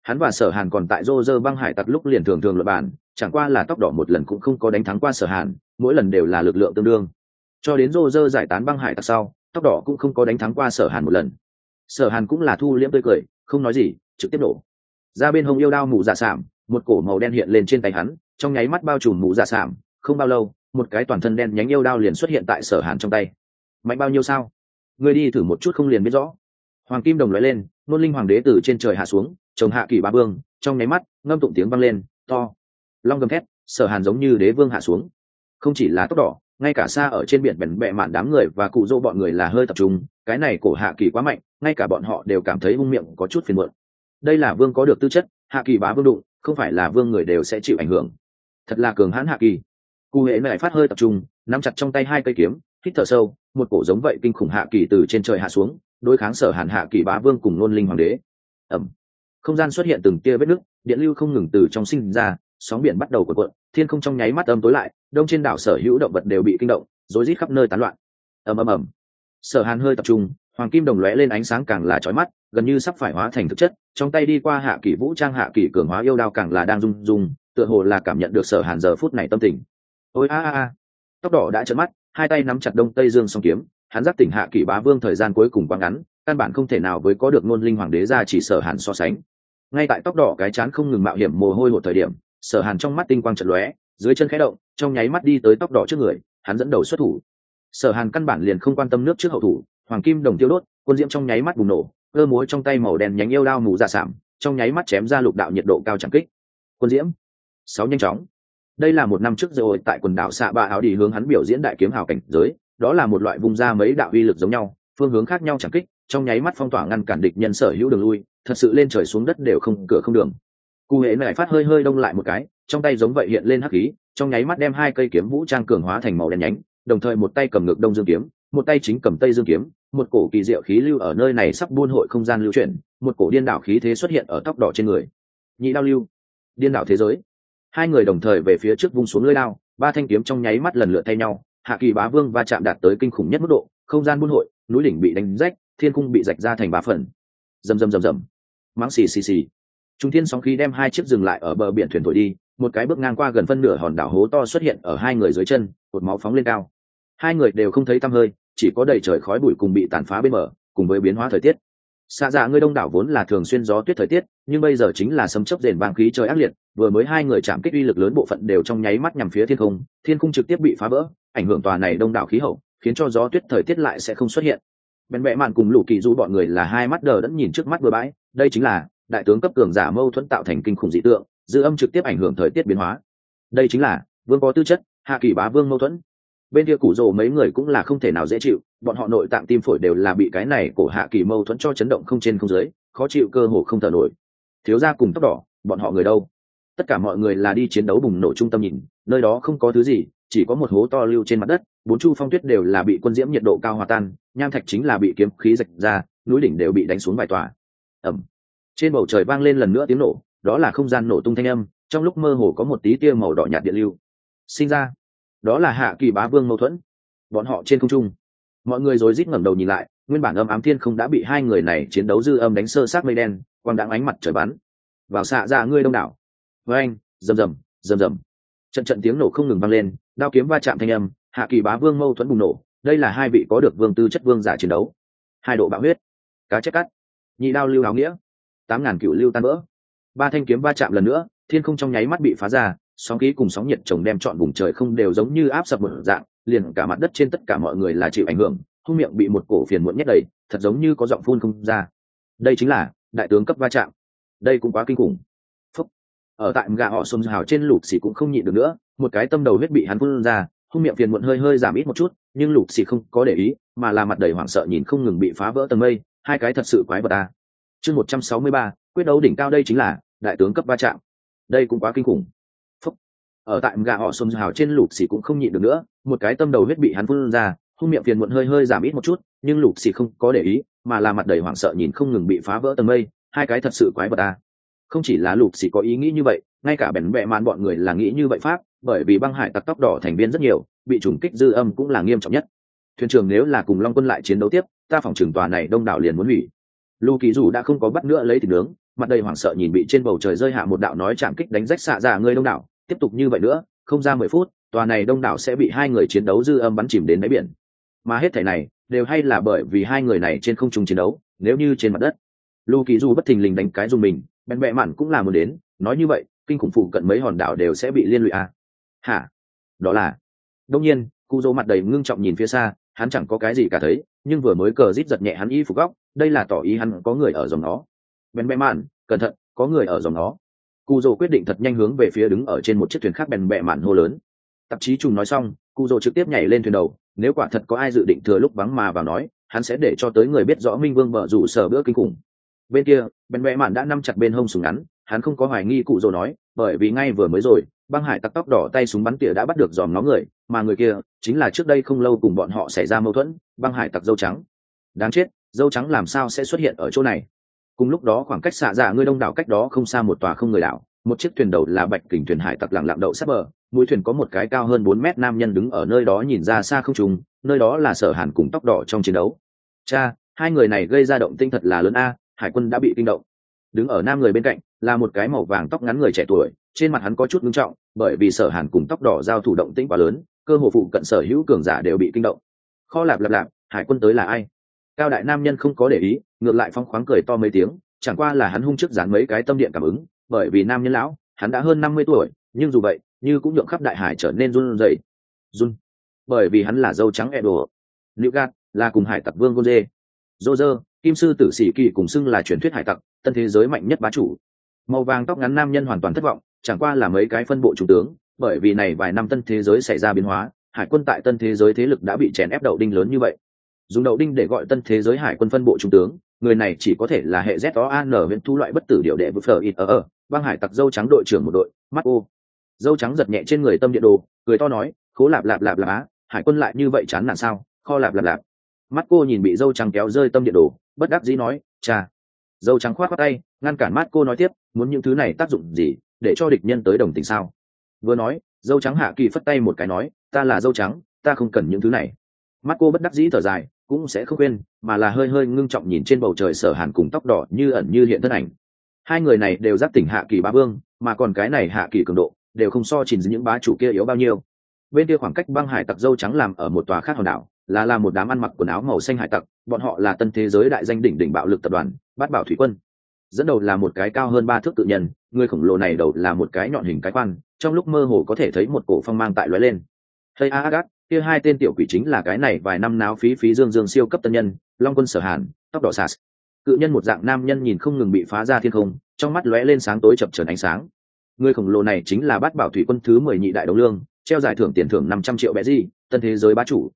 Hắn và Sở Hàn còn tại Rô Rơ băng hải tặc lúc liền thường thường luận bàn, chẳng qua là tóc đỏ một lần cũng không có đánh thắng qua Sở Hàn, mỗi lần đều là lực lượng tương đương. Cho đến Rô Rơ giải tán băng hải tặc sau, tóc đỏ cũng không có đánh thắng qua Sở Hàn một lần. Sở Hàn cũng là thu liễm tươi cười, không nói gì, trực tiếp nổ ra bên hông yêu đao mù dạ sảm, một cổ màu đen hiện lên trên tay hắn, trong nháy mắt bao trùm mù dạ sảm. Không bao lâu, một cái toàn thân đen nhánh yêu đao liền xuất hiện tại Sở Hàn trong tay. Mạnh bao nhiêu sao? Ngươi đi thử một chút không liền biết rõ. Hoàng kim đồng lóe lên, Nôn Linh Hoàng đế từ trên trời hạ xuống, chồng hạ kỳ bá vương, trong nháy mắt ngâm tụng tiếng vang lên to, long gầm thét. Sở Hàn giống như đế vương hạ xuống. Không chỉ là tóc đỏ, ngay cả xa ở trên biển bèn bẹ mạn đám người và cụ dỗ bọn người là hơi tập trung, cái này cổ hạ kỳ quá mạnh, ngay cả bọn họ đều cảm thấy hung miệng có chút phiền muộn. Đây là vương có được tư chất, hạ kỳ bá vương đụng, không phải là vương người đều sẽ chịu ảnh hưởng. Thật là cường hãn hạ kỳ. Cụ hệ lại phát hơi tập trung, nắm chặt trong tay hai cây kiếm, hít thở sâu, một cổ giống vậy kinh khủng hạ kỳ từ trên trời hạ xuống, đối kháng Sở Hàn hạ kỳ bá vương cùng Nôn Linh Hoàng đế. Ầm. Không gian xuất hiện từng tia vết nứt, điện lưu không ngừng từ trong sinh ra, sóng biển bắt đầu cuộn cuộn, thiên không trong nháy mắt âm tối lại, đông trên đảo sở hữu động vật đều bị kinh động, rối rít khắp nơi tán loạn. Ầm ầm ầm. Sở Hàn hơi tập trung, hoàng kim đồng lóe lên ánh sáng càng là chói mắt, gần như sắp phải hóa thành thực chất, trong tay đi qua hạ kỳ vũ trang hạ kỳ cường hóa yêu đao càng là đang rung rung, tựa hồ là cảm nhận được Sở Hàn giờ phút này tâm tình. Ôi a a a. Tóc đỏ đã trợn mắt, hai tay nắm chặt đông tây dương song kiếm, hắn giác tỉnh hạ kỳ bá vương thời gian cuối cùng quá ngắn, căn bản không thể nào với có được Nôn Linh Hoàng đế ra chỉ Sở Hàn so sánh. Ngay tại tóc đỏ cái chán không ngừng mạo hiểm mồ hôi hột thời điểm, Sở Hàn trong mắt tinh quang chợt lóe, dưới chân khẽ động, trong nháy mắt đi tới tóc đỏ trước người, hắn dẫn đầu xuất thủ. Sở Hàn căn bản liền không quan tâm nước trước hậu thủ, hoàng kim đồng tiêu đốt, quân diễm trong nháy mắt bùng nổ, cơ múa trong tay màu đen nhánh yêu đao mù dạ sảm, trong nháy mắt chém ra lục đạo nhiệt độ cao chẳng kích. Quân diễm 6 nhanh chóng. Đây là một năm trước rồi tại quần đảo Xạ Ba Áo đi hướng hắn biểu diễn đại kiếm hào cảnh giới, đó là một loại vung ra mấy đạo uy lực giống nhau, phương hướng khác nhau chẳng kích, trong nháy mắt phong tỏa ngăn cản địch nhân sở hữu đường lui, thật sự lên trời xuống đất đều không cửa không đường. Cụ hệ lại phát hơi hơi đông lại một cái, trong tay giống vậy hiện lên hắc khí, trong nháy mắt đem hai cây kiếm vũ trang cường hóa thành màu đen nhánh, đồng thời một tay cầm ngược đông dương kiếm, một tay chính cầm tây dương kiếm, một cổ kỳ diệu khí lưu ở nơi này sắp buôn hội không gian lưu chuyển, một cổ điên đảo khí thế xuất hiện ở tóc đỏ trên người. Nhị đao lưu, điên đảo thế giới. Hai người đồng thời về phía trước vung xuống lưỡi đao, ba thanh kiếm trong nháy mắt lần lượt thay nhau, hạ kỳ bá vương va chạm đạt tới kinh khủng nhất mức độ, không gian buôn hội, núi đỉnh bị đánh rách, thiên cung bị rạch ra thành ba phần. Rầm rầm rầm rầm. Mắng xì xì xì. Trung thiên sóng khí đem hai chiếc dừng lại ở bờ biển thuyền thổi đi, một cái bước ngang qua gần phân nửa hòn đảo hố to xuất hiện ở hai người dưới chân, cột máu phóng lên cao. Hai người đều không thấy tăm hơi, chỉ có đầy trời khói bụi cùng bị tàn phá bên bờ, cùng với biến hóa thời tiết. Xạ dạ ngươi đông đảo vốn là thường xuyên gió tuyết thời tiết, nhưng bây giờ chính là sấm chớp rền vang khí trời ác liệt, vừa mới hai người chạm kích uy lực lớn bộ phận đều trong nháy mắt nhằm phía thiên khung trực tiếp bị phá vỡ, ảnh hưởng tòa này đông đảo khí hậu, khiến cho gió tuyết thời tiết lại sẽ không xuất hiện. Bèn bẹ mạn cùng lũ kỳ du bọn người là hai mắt đờ đẫn nhìn trước mắt bừa bãi, đây chính là đại tướng cấp cường giả mâu thuẫn tạo thành kinh khủng dị tượng, dư âm trực tiếp ảnh hưởng thời tiết biến hóa. Đây chính là vương có tư chất, hạ kỳ bá vương mâu thuẫn. Bên kia củ rồ mấy người cũng là không thể nào dễ chịu, bọn họ nội tạng tim phổi đều là bị cái này cổ hạ kỳ mâu thuẫn cho chấn động không trên không dưới, khó chịu cơ hồ không thở nổi. Thiếu gia cùng tóc đỏ, bọn họ người đâu? Tất cả mọi người là đi chiến đấu bùng nổ trung tâm nhìn, nơi đó không có thứ gì, chỉ có một hố to lưu trên mặt đất, bốn chu phong tuyết đều là bị quân diễm nhiệt độ cao hòa tan, nham thạch chính là bị kiếm khí rạch ra, núi đỉnh đều bị đánh xuống vài tòa. Ầm. Trên bầu trời vang lên lần nữa tiếng nổ, đó là không gian nổ tung thanh âm, trong lúc mơ hồ có một tí tia màu đỏ nhạt điện lưu sinh ra. Đó là hạ kỳ bá vương mâu thuẫn. Bọn họ trên không trung, mọi người rối rít ngẩng đầu nhìn lại, nguyên bản âm ám thiên không đã bị hai người này chiến đấu dư âm đánh sơ sát mây đen, quang đãng ánh mặt trời bắn vào xạ ra ngươi đông đảo. Với anh, rầm rầm, rầm rầm, trận trận tiếng nổ không ngừng vang lên, đao kiếm va chạm thanh âm, hạ kỳ bá vương mâu thuẫn bùng nổ. Đây là hai vị có được vương tư chất vương giả chiến đấu. Hai độ bạo huyết, cá chép cắt, nhị đao lưu áo nghĩa, 8.000 cựu lưu tan vỡ. Ba thanh kiếm va chạm lần nữa, thiên không trong nháy mắt bị phá ra, sóng khí cùng sóng nhiệt chồng đem trọn vùng trời không đều giống như áp sập một dạng, liền cả mặt đất trên tất cả mọi người là chịu ảnh hưởng, hung miệng bị một cổ phiền muộn nhét đầy, thật giống như có giọng phun không ra. Đây chính là đại tướng cấp va chạm. Đây cũng quá kinh khủng. Phúc. Ở tại gà họ xôn hào trên lục xì cũng không nhịn được nữa, một cái tâm đầu huyết bị hắn phun ra, hung miệng phiền muộn hơi hơi giảm ít một chút, nhưng lục xì không có để ý, mà là mặt đầy hoảng sợ nhìn không ngừng bị phá vỡ tầng mây, hai cái thật sự quái vật ta. Chương 163, quyết đấu đỉnh cao. Đây chính là đại tướng cấp va chạm. Đây cũng quá kinh khủng. Phúc. Ở tại gà họ xôn hào trên lục xì cũng không nhịn được nữa, một cái tâm đầu huyết bị hắn phun ra, hung miệng phiền muộn hơi hơi giảm ít một chút, nhưng lục xì không có để ý, mà là mặt đầy hoảng sợ nhìn không ngừng bị phá vỡ tầng mây, hai cái thật sự quái vật ta. Không chỉ là lục xì có ý nghĩ như vậy, ngay cả bèn bẹ mạn bọn người là nghĩ như vậy pháp, bởi vì băng hải tặc tóc đỏ thành viên rất nhiều, bị trùng kích dư âm cũng là nghiêm trọng nhất. Thuyền trưởng nếu là cùng Long Quân lại chiến đấu tiếp, ta phỏng chừng tòa này đông đảo liền muốn hủy. Lưu Kỳ dù đã không có bắt nữa lấy thịt nướng, mặt đầy hoảng sợ nhìn bị trên bầu trời rơi hạ một đạo nói chạm kích đánh rách xạ dạ người đông đảo. Tiếp tục như vậy nữa, không ra 10 phút, tòa này đông đảo sẽ bị hai người chiến đấu dư âm bắn chìm đến đáy biển. Mà hết thảy này đều hay là bởi vì hai người này trên không trung chiến đấu, nếu như trên mặt đất, Lu Kỳ Du bất thình lình đánh cái dùng mình, bèn bẹ mạn cũng là muốn đến, nói như vậy, kinh khủng phụ cận mấy hòn đảo đều sẽ bị liên lụy à? Hả? Đó là. Đương nhiên, Cú Dô mặt đầy ngưng trọng nhìn phía xa, hắn chẳng có cái gì cả thấy, nhưng vừa mới cờ rít giật nhẹ hắn y phục góc, đây là tỏ ý hắn có người ở dòng nó. Bèn bẹ mạn, cẩn thận, có người ở dòng nó. Cú Dô quyết định thật nhanh hướng về phía đứng ở trên một chiếc thuyền khác bèn bẹ mạn hô lớn. Tạp chí trùng nói xong, Cú Dô trực tiếp nhảy lên thuyền đầu, nếu quả thật có ai dự định thừa lúc vắng mà vào nói, hắn sẽ để cho tới người biết rõ Minh Vương bợ rủ sở bữa kinh khủng. Bên kia, bèn bẹ mạn đã nắm chặt bên hông súng ngắn, hắn không có hoài nghi Cụ Dô nói, bởi vì ngay vừa mới rồi, băng hải tặc tóc đỏ tay súng bắn tỉa đã bắt được dòm nó người, mà người kia chính là trước đây không lâu cùng bọn họ xảy ra mâu thuẫn, băng hải tặc dâu trắng. Đáng chết, dâu trắng làm sao sẽ xuất hiện ở chỗ này? Cùng lúc đó khoảng cách xạ dạ ngươi đông đảo cách đó không xa một tòa không người đảo, một chiếc thuyền đầu là bạch kình thuyền hải tặc lặng lặng đậu sát bờ, mũi thuyền có một cái cao hơn 4 mét nam nhân đứng ở nơi đó nhìn ra xa không trùng, nơi đó là Sở Hàn cùng tóc đỏ trong chiến đấu. Cha, hai người này gây ra động tinh thật là lớn a, hải quân đã bị kinh động. Đứng ở nam người bên cạnh là một cái màu vàng tóc ngắn người trẻ tuổi, trên mặt hắn có chút nghiêm trọng, bởi vì Sở Hàn cùng tóc đỏ giao thủ động tĩnh quá lớn, cơ hồ phụ cận sở hữu cường giả đều bị kinh động. Kho lạp lạp lạp, hải quân tới là ai? Cao đại nam nhân không có để ý, ngược lại phong khoáng cười to mấy tiếng, chẳng qua là hắn hung trước dán mấy cái tâm điện cảm ứng, bởi vì nam nhân lão, hắn đã hơn 50 tuổi, nhưng dù vậy, như cũng nhượng khắp đại hải trở nên run rẩy. Run, bởi vì hắn là dâu trắng Edo. Newgard là cùng hải tặc vương Gonze. Roger, kim sư tử sĩ kỳ cùng xưng là truyền thuyết hải tặc, tân thế giới mạnh nhất bá chủ. Màu vàng tóc ngắn nam nhân hoàn toàn thất vọng, chẳng qua là mấy cái phân bộ trung tướng, bởi vì này vài năm tân thế giới xảy ra biến hóa, hải quân tại tân thế giới thế lực đã bị chèn ép đậu đinh lớn như vậy. Dùng đậu đinh để gọi tân thế giới hải quân phân bộ trung tướng, người này chỉ có thể là hệ ZOAN huyện thu loại bất tử điệu đệ vực phở ít ở băng hải tặc dâu trắng đội trưởng một đội, mắt ô. Dâu trắng giật nhẹ trên người tâm điện đồ, cười to nói, khố lạp lạp lạp lạp á, hải quân lại như vậy chán nản sao, kho lạp lạp lạp. Mắt cô nhìn bị dâu trắng kéo rơi tâm điện đồ, bất đắc dĩ nói, cha. Dâu trắng khoát khoát tay, ngăn cản mắt cô nói tiếp, muốn những thứ này tác dụng gì, để cho địch nhân tới đồng tình sao? Vừa nói, dâu trắng hạ kỳ phất tay một cái nói, ta là dâu trắng, ta không cần những thứ này. Mắt cô bất đắc dĩ thở dài, cũng sẽ không quên, mà là hơi hơi ngưng trọng nhìn trên bầu trời Sở Hàn cùng tóc đỏ như ẩn như hiện thân ảnh. Hai người này đều giáp tỉnh hạ kỳ bá vương, mà còn cái này hạ kỳ cường độ đều không so chỉnh những bá chủ kia yếu bao nhiêu. Bên kia khoảng cách băng hải tặc dâu trắng làm ở một tòa khác hòn đảo, là một đám ăn mặc quần áo màu xanh hải tặc, bọn họ là tân thế giới đại danh đỉnh bạo lực tập đoàn Bát Bảo Thủy Quân. Dẫn đầu là một cái cao hơn 3 thước tự nhân, người khổng lồ này đầu là một cái nhọn hình cái quan, trong lúc mơ hồ có thể thấy một cổ phong mang tại lóe lên. Hey Agat, kia hai tên tiểu quỷ chính là cái này vài năm náo phí dương siêu cấp tân nhân, Long Quân Sở Hàn, tóc đỏ Sas. Cự nhân một dạng nam nhân nhìn không ngừng bị phá ra thiên không, trong mắt lóe lên sáng tối chập chờn ánh sáng. Người khổng lồ này chính là Bát Bảo Thủy Quân thứ 10 nhị đại đấu lương, treo giải thưởng tiền thưởng 500 triệu bé gì, tân thế giới bá chủ.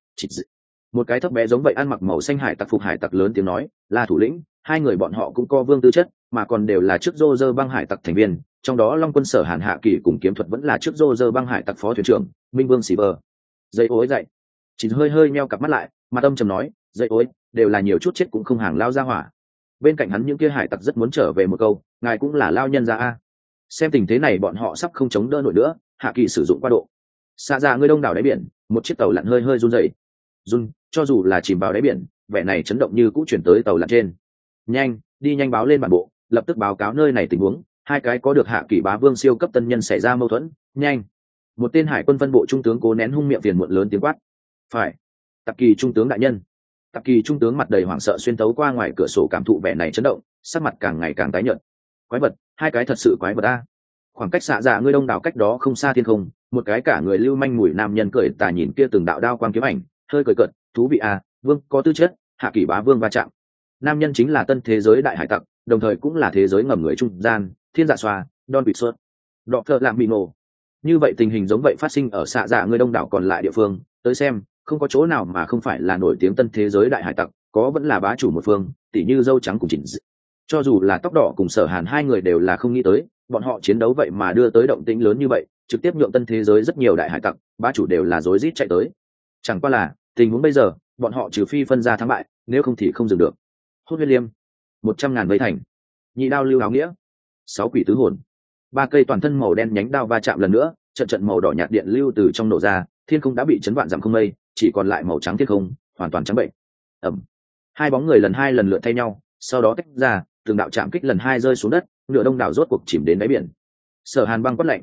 Một cái thấp bé giống vậy ăn mặc màu xanh hải tặc phục hải tặc lớn tiếng nói, là thủ lĩnh, hai người bọn họ cũng có vương tư chất, mà còn đều là trước Roger băng hải tặc thành viên, trong đó Long Quân Sở Hàn hạ kỳ cùng kiếm thuật vẫn là trước Roger băng hải tặc phó thuyền trưởng, Minh Vương Silver. Dây ối dậy, chỉ hơi hơi meo cặp mắt lại, mặt âm trầm nói, dây ối, đều là nhiều chút chết cũng không hàng lao ra hỏa. Bên cạnh hắn những kia hải tặc rất muốn trở về một câu, ngài cũng là lao nhân ra a. Xem tình thế này bọn họ sắp không chống đỡ nổi nữa, hạ kỳ sử dụng qua độ. Xa ra ngươi đông đảo đáy biển, một chiếc tàu lặn hơi hơi run rẩy. Run, cho dù là chìm vào đáy biển, vẻ này chấn động như cũ chuyển tới tàu lặn trên. Nhanh, đi nhanh báo lên bản bộ, lập tức báo cáo nơi này tình huống, hai cái có được hạ kỳ bá vương siêu cấp tân nhân xảy ra mâu thuẫn, nhanh. Một tên hải quân phân bộ trung tướng cố nén hung miệng phiền muộn lớn tiếng quát. Phải. Tạp kỳ trung tướng đại nhân. Tạp kỳ trung tướng mặt đầy hoảng sợ xuyên tấu qua ngoài cửa sổ cảm thụ vẻ này chấn động, sắc mặt càng ngày càng tái nhợt. Quái vật, hai cái thật sự quái vật a. Khoảng cách xạ dạ ngươi đông đảo cách đó không xa thiên không, một cái cả người lưu manh mùi nam nhân cười tà nhìn kia từng đạo đao quang kiếm ảnh, hơi cười cợt, thú vị a, vương có tư chất, hạ kỳ bá vương va chạm. Nam nhân chính là tân thế giới đại hải tặc, đồng thời cũng là thế giới ngầm người trung gian, thiên dạ xoa, Don Bị Sốt. Đọ thợ làm bị nổ. Như vậy tình hình giống vậy phát sinh ở xạ dạ ngươi đông đảo còn lại địa phương, tới xem, không có chỗ nào mà không phải là nổi tiếng tân thế giới đại hải tặc, có vẫn là bá chủ một phương, tỉ như dâu trắng cùng chỉnh dị. Cho dù là tóc đỏ cùng Sở Hàn hai người đều là không nghĩ tới, bọn họ chiến đấu vậy mà đưa tới động tĩnh lớn như vậy, trực tiếp nhượng tân thế giới rất nhiều đại hải tặc, bá chủ đều là rối rít chạy tới. Chẳng qua là, tình huống bây giờ, bọn họ trừ phi phân ra thắng bại, nếu không thì không dừng được. Hốt huyết liêm, 100.000 vây thành, nhị đao lưu áo nghĩa, 6 quỷ tứ hồn, 3 cây toàn thân màu đen nhánh đao va chạm lần nữa, trận màu đỏ nhạt điện lưu từ trong nổ ra, thiên không đã bị chấn vạn dặm không mây, chỉ còn lại màu trắng thiên không, hoàn toàn trắng bệnh. Ầm. Hai bóng người lần lượt thay nhau, sau đó tách ra, từng đạo chạm kích lần hai rơi xuống đất, nửa đông đảo rốt cuộc chìm đến đáy biển. Sở Hàn băng quát lạnh,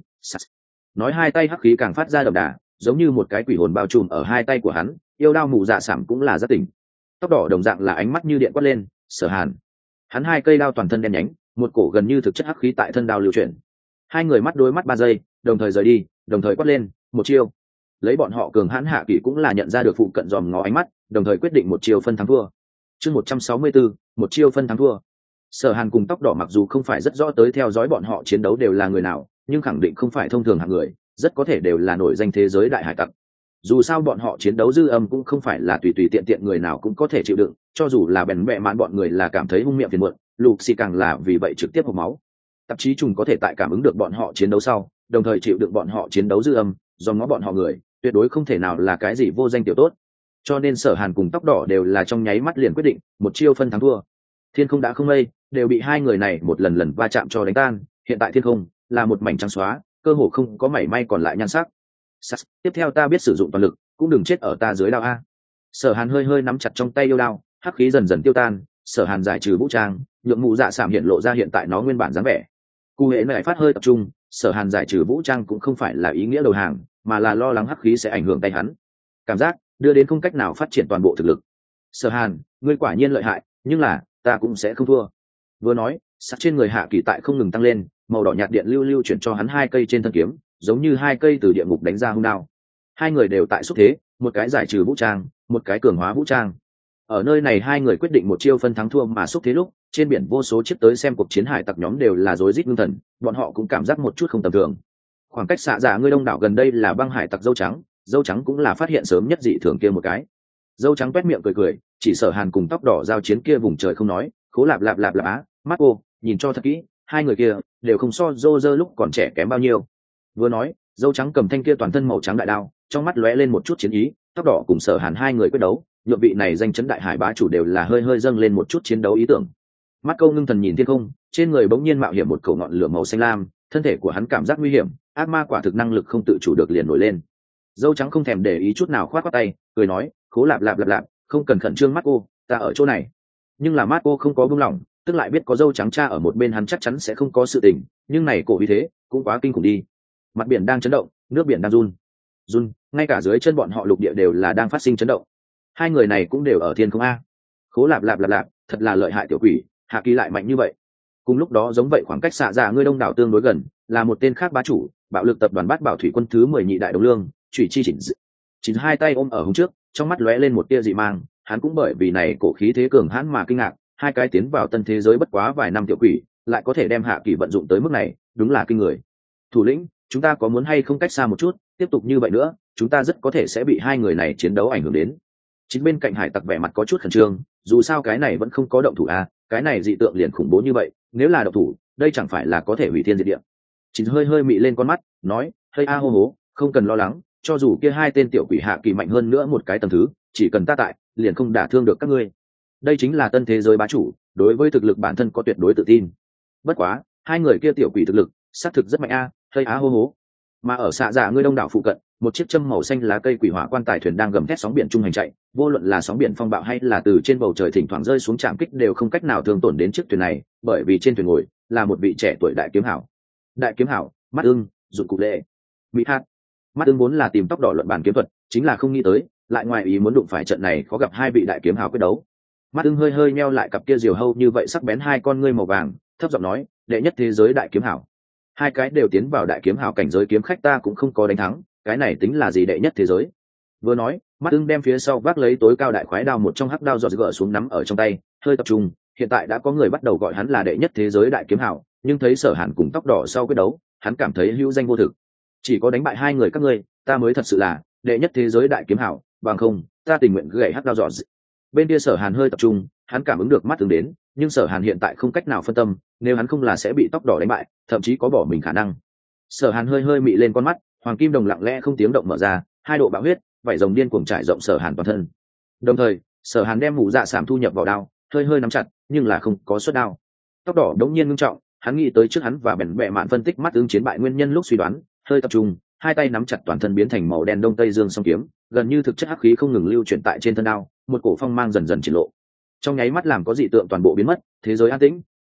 nói hai tay hắc khí càng phát ra đậm đà, giống như một cái quỷ hồn bao trùm ở hai tay của hắn. Yêu đao mù dạ sảm cũng là rất tỉnh, tóc đỏ đồng dạng là ánh mắt như điện quát lên. Sở Hàn, hắn hai cây đao toàn thân đen nhánh, một cổ gần như thực chất hắc khí tại thân đao lưu chuyển. Hai người mắt đối mắt 3 giây, đồng thời rời đi, đồng thời quát lên một chiêu. Lấy bọn họ cường hãn hạ kỷ cũng là nhận ra được phụ cận dòm ngó ánh mắt, đồng thời quyết định một chiêu phân thắng thua. Chương 164, một chiêu phân thắng thua. Sở Hàn cùng tóc đỏ mặc dù không phải rất rõ tới theo dõi bọn họ chiến đấu đều là người nào, nhưng khẳng định không phải thông thường hạng người, rất có thể đều là nổi danh thế giới đại hải tặc. Dù sao bọn họ chiến đấu dư âm cũng không phải là tùy tùy tiện tiện người nào cũng có thể chịu đựng, cho dù là bèn bẹ mạn bọn người là cảm thấy hung miệng phiền muộn, lục xì càng là vì vậy trực tiếp hộc máu. Tạp chí trùng có thể tại cảm ứng được bọn họ chiến đấu sau, đồng thời chịu đựng bọn họ chiến đấu dư âm, do ngó bọn họ người, tuyệt đối không thể nào là cái gì vô danh tiểu tốt. Cho nên Sở Hàn cùng tóc đỏ đều là trong nháy mắt liền quyết định một chiêu phân thắng thua. Thiên không đã không mây, đều bị hai người này một lần lần va chạm cho đánh tan, hiện tại thiên không là một mảnh trắng xóa, cơ hồ không có mảy may còn lại nhan sắc. Tiếp theo ta biết sử dụng toàn lực, cũng đừng chết ở ta dưới đao a. Sở Hàn hơi hơi nắm chặt trong tay yêu đao, hắc khí dần dần tiêu tan. Sở Hàn giải trừ vũ trang, nhượng mụ dạ sảm hiện lộ ra hiện tại nó nguyên bản dáng vẻ. Cụ hệ này phát hơi tập trung, Sở Hàn giải trừ vũ trang cũng không phải là ý nghĩa đầu hàng, mà là lo lắng hắc khí sẽ ảnh hưởng tay hắn. Cảm giác đưa đến không cách nào phát triển toàn bộ thực lực. Sở Hàn, ngươi quả nhiên lợi hại, nhưng là ta cũng sẽ không thua. Vừa nói, sắc trên người hạ kỳ tại không ngừng tăng lên, màu đỏ nhạt điện lưu lưu chuyển cho hắn hai cây trên thân kiếm, giống như hai cây từ địa ngục đánh ra hung đao. Hai người đều tại xúc thế, một cái giải trừ vũ trang, một cái cường hóa vũ trang. Ở nơi này hai người quyết định một chiêu phân thắng thua mà xúc thế lúc, trên biển vô số chiếc tới xem cuộc chiến hải tặc nhóm đều là rối rít ngưng thần, bọn họ cũng cảm giác một chút không tầm thường. Khoảng cách xạ giả ngươi đông đảo gần đây là băng hải tặc dâu trắng cũng là phát hiện sớm nhất dị thường kia một cái. Dâu trắng quét miệng cười cười, chỉ Sở Hàn cùng tóc đỏ giao chiến kia vùng trời không nói, khố lạp lạp lạp lạp á, mắt cô, nhìn cho thật kỹ, hai người kia đều không so Roger lúc còn trẻ kém bao nhiêu. Vừa nói, dâu trắng cầm thanh kia toàn thân màu trắng đại đao, trong mắt lóe lên một chút chiến ý. Tóc đỏ cùng Sở Hàn hai người quyết đấu, nhượng vị này danh chấn đại hải bá chủ đều là hơi hơi dâng lên một chút chiến đấu ý tưởng. Mắt câu ngưng thần nhìn thiên không, trên người bỗng nhiên mạo hiểm một khẩu ngọn lửa màu xanh lam, thân thể của hắn cảm giác nguy hiểm, ác ma quả thực năng lực không tự chủ được liền nổi lên. Dâu trắng không thèm để ý chút nào khoát khoát tay, cười nói, khố lạp lạp lạp lạp, không cần khẩn trương mắt cô, ta ở chỗ này. Nhưng là mắt cô không có buông lỏng, tức lại biết có dâu trắng cha ở một bên hắn chắc chắn sẽ không có sự tình, nhưng này cổ vì thế cũng quá kinh khủng đi. Mặt biển đang chấn động, nước biển đang run, ngay cả dưới chân bọn họ lục địa đều là đang phát sinh chấn động. Hai người này cũng đều ở thiên không a. Khố lạp lạp lạp lạp, thật là lợi hại tiểu quỷ, hạ kỳ lại mạnh như vậy. Cùng lúc đó giống vậy khoảng cách xạ giả ngươi đông đảo tương đối gần, là một tên khác bá chủ, bạo lực tập đoàn bát bảo thủy quân thứ 10 nhị đại đồng lương, chủy chi chỉnh hai tay ôm ở hông trước, trong mắt lóe lên một tia dị mang, hắn cũng bởi vì này cổ khí thế cường hãn mà kinh ngạc, hai cái tiến vào tân thế giới bất quá vài năm tiểu quỷ, lại có thể đem hạ kỳ vận dụng tới mức này, đúng là kinh người. Thủ lĩnh, chúng ta có muốn hay không cách xa một chút, tiếp tục như vậy nữa, chúng ta rất có thể sẽ bị hai người này chiến đấu ảnh hưởng đến. Chính bên cạnh hải tặc vẻ mặt có chút khẩn trương, dù sao cái này vẫn không có động thủ a, cái này dị tượng liền khủng bố như vậy, nếu là động thủ, đây chẳng phải là có thể hủy thiên diệt địa. Chính hơi hơi mị lên con mắt, nói, hơi a hô hố, không cần lo lắng, cho dù kia hai tên tiểu quỷ hạ kỳ mạnh hơn nữa một cái tầng thứ, chỉ cần ta tại, liền không đả thương được các ngươi. Đây chính là tân thế giới bá chủ, đối với thực lực bản thân có tuyệt đối tự tin. Bất quá, hai người kia tiểu quỷ thực lực, xác thực rất mạnh a, hơi á hô hố. Mà ở xạ giả ngươi đông đảo phụ cận, một chiếc châm màu xanh lá cây quỷ hỏa quan tài thuyền đang gầm thét sóng biển trung hành chạy, vô luận là sóng biển phong bạo hay là từ trên bầu trời thỉnh thoảng rơi xuống chạm kích đều không cách nào thương tổn đến chiếc thuyền này, bởi vì trên thuyền ngồi là một vị trẻ tuổi đại kiếm hảo. Đại kiếm hảo, mắt ưng, dụng cụ lệ. Mỹ hát. Mắt ưng vốn là tìm tóc đỏ luận bàn kiếm thuật, chính là không nghĩ tới, lại ngoài ý muốn đụng phải trận này khó gặp hai vị đại kiếm hảo quyết đấu. Mắt ưng hơi hơi meo lại cặp kia diều hâu như vậy sắc bén hai con ngươi màu vàng, thấp giọng nói, đệ nhất thế giới đại kiếm hảo. Hai cái đều tiến vào đại kiếm hảo cảnh giới kiếm khách ta cũng không có đánh thắng, cái này tính là gì đệ nhất thế giới. Vừa nói, mắt ưng đem phía sau vác lấy tối cao đại khoái đao một trong hắc đao giọt gỡ xuống nắm ở trong tay, hơi tập trung. Hiện tại đã có người bắt đầu gọi hắn là đệ nhất thế giới đại kiếm hảo, nhưng thấy Sở Hàn cùng tóc đỏ sau quyết đấu, hắn cảm thấy hữu danh vô thực. Chỉ có đánh bại hai người các ngươi, ta mới thật sự là đệ nhất thế giới đại kiếm hảo, bằng không, ta tình nguyện gãy hắc đao giọt. Bên kia Sở Hàn hơi tập trung, hắn cảm ứng được mắt ưng đến, nhưng Sở Hàn hiện tại không cách nào phân tâm, nếu hắn không là sẽ bị tóc đỏ đánh bại, thậm chí có bỏ mình khả năng. Sở Hàn hơi hơi mị lên con mắt, hoàng kim đồng lặng lẽ không tiếng động mở ra, hai độ bạo huyết, vảy rồng điên cuồng trải rộng Sở Hàn toàn thân. Đồng thời, Sở Hàn đem mũ dạ sảm thu nhập vào đao, hơi hơi nắm chặt, nhưng là không có xuất đao. Tóc đỏ đống nhiên ngưng trọng, hắn nghĩ tới trước hắn và bèn bẹ mạn phân tích mắt ưng chiến bại nguyên nhân lúc suy đoán, hơi tập trung, hai tay nắm chặt toàn thân biến thành màu đen đông tây dương song kiếm, gần như thực chất hắc khí không ngừng lưu chuyển tại trên thân đao, một cổ phong mang dần dần triển lộ. Trong nháy mắt làm có dị tượng toàn bộ biến mất, thế giới an tĩnh,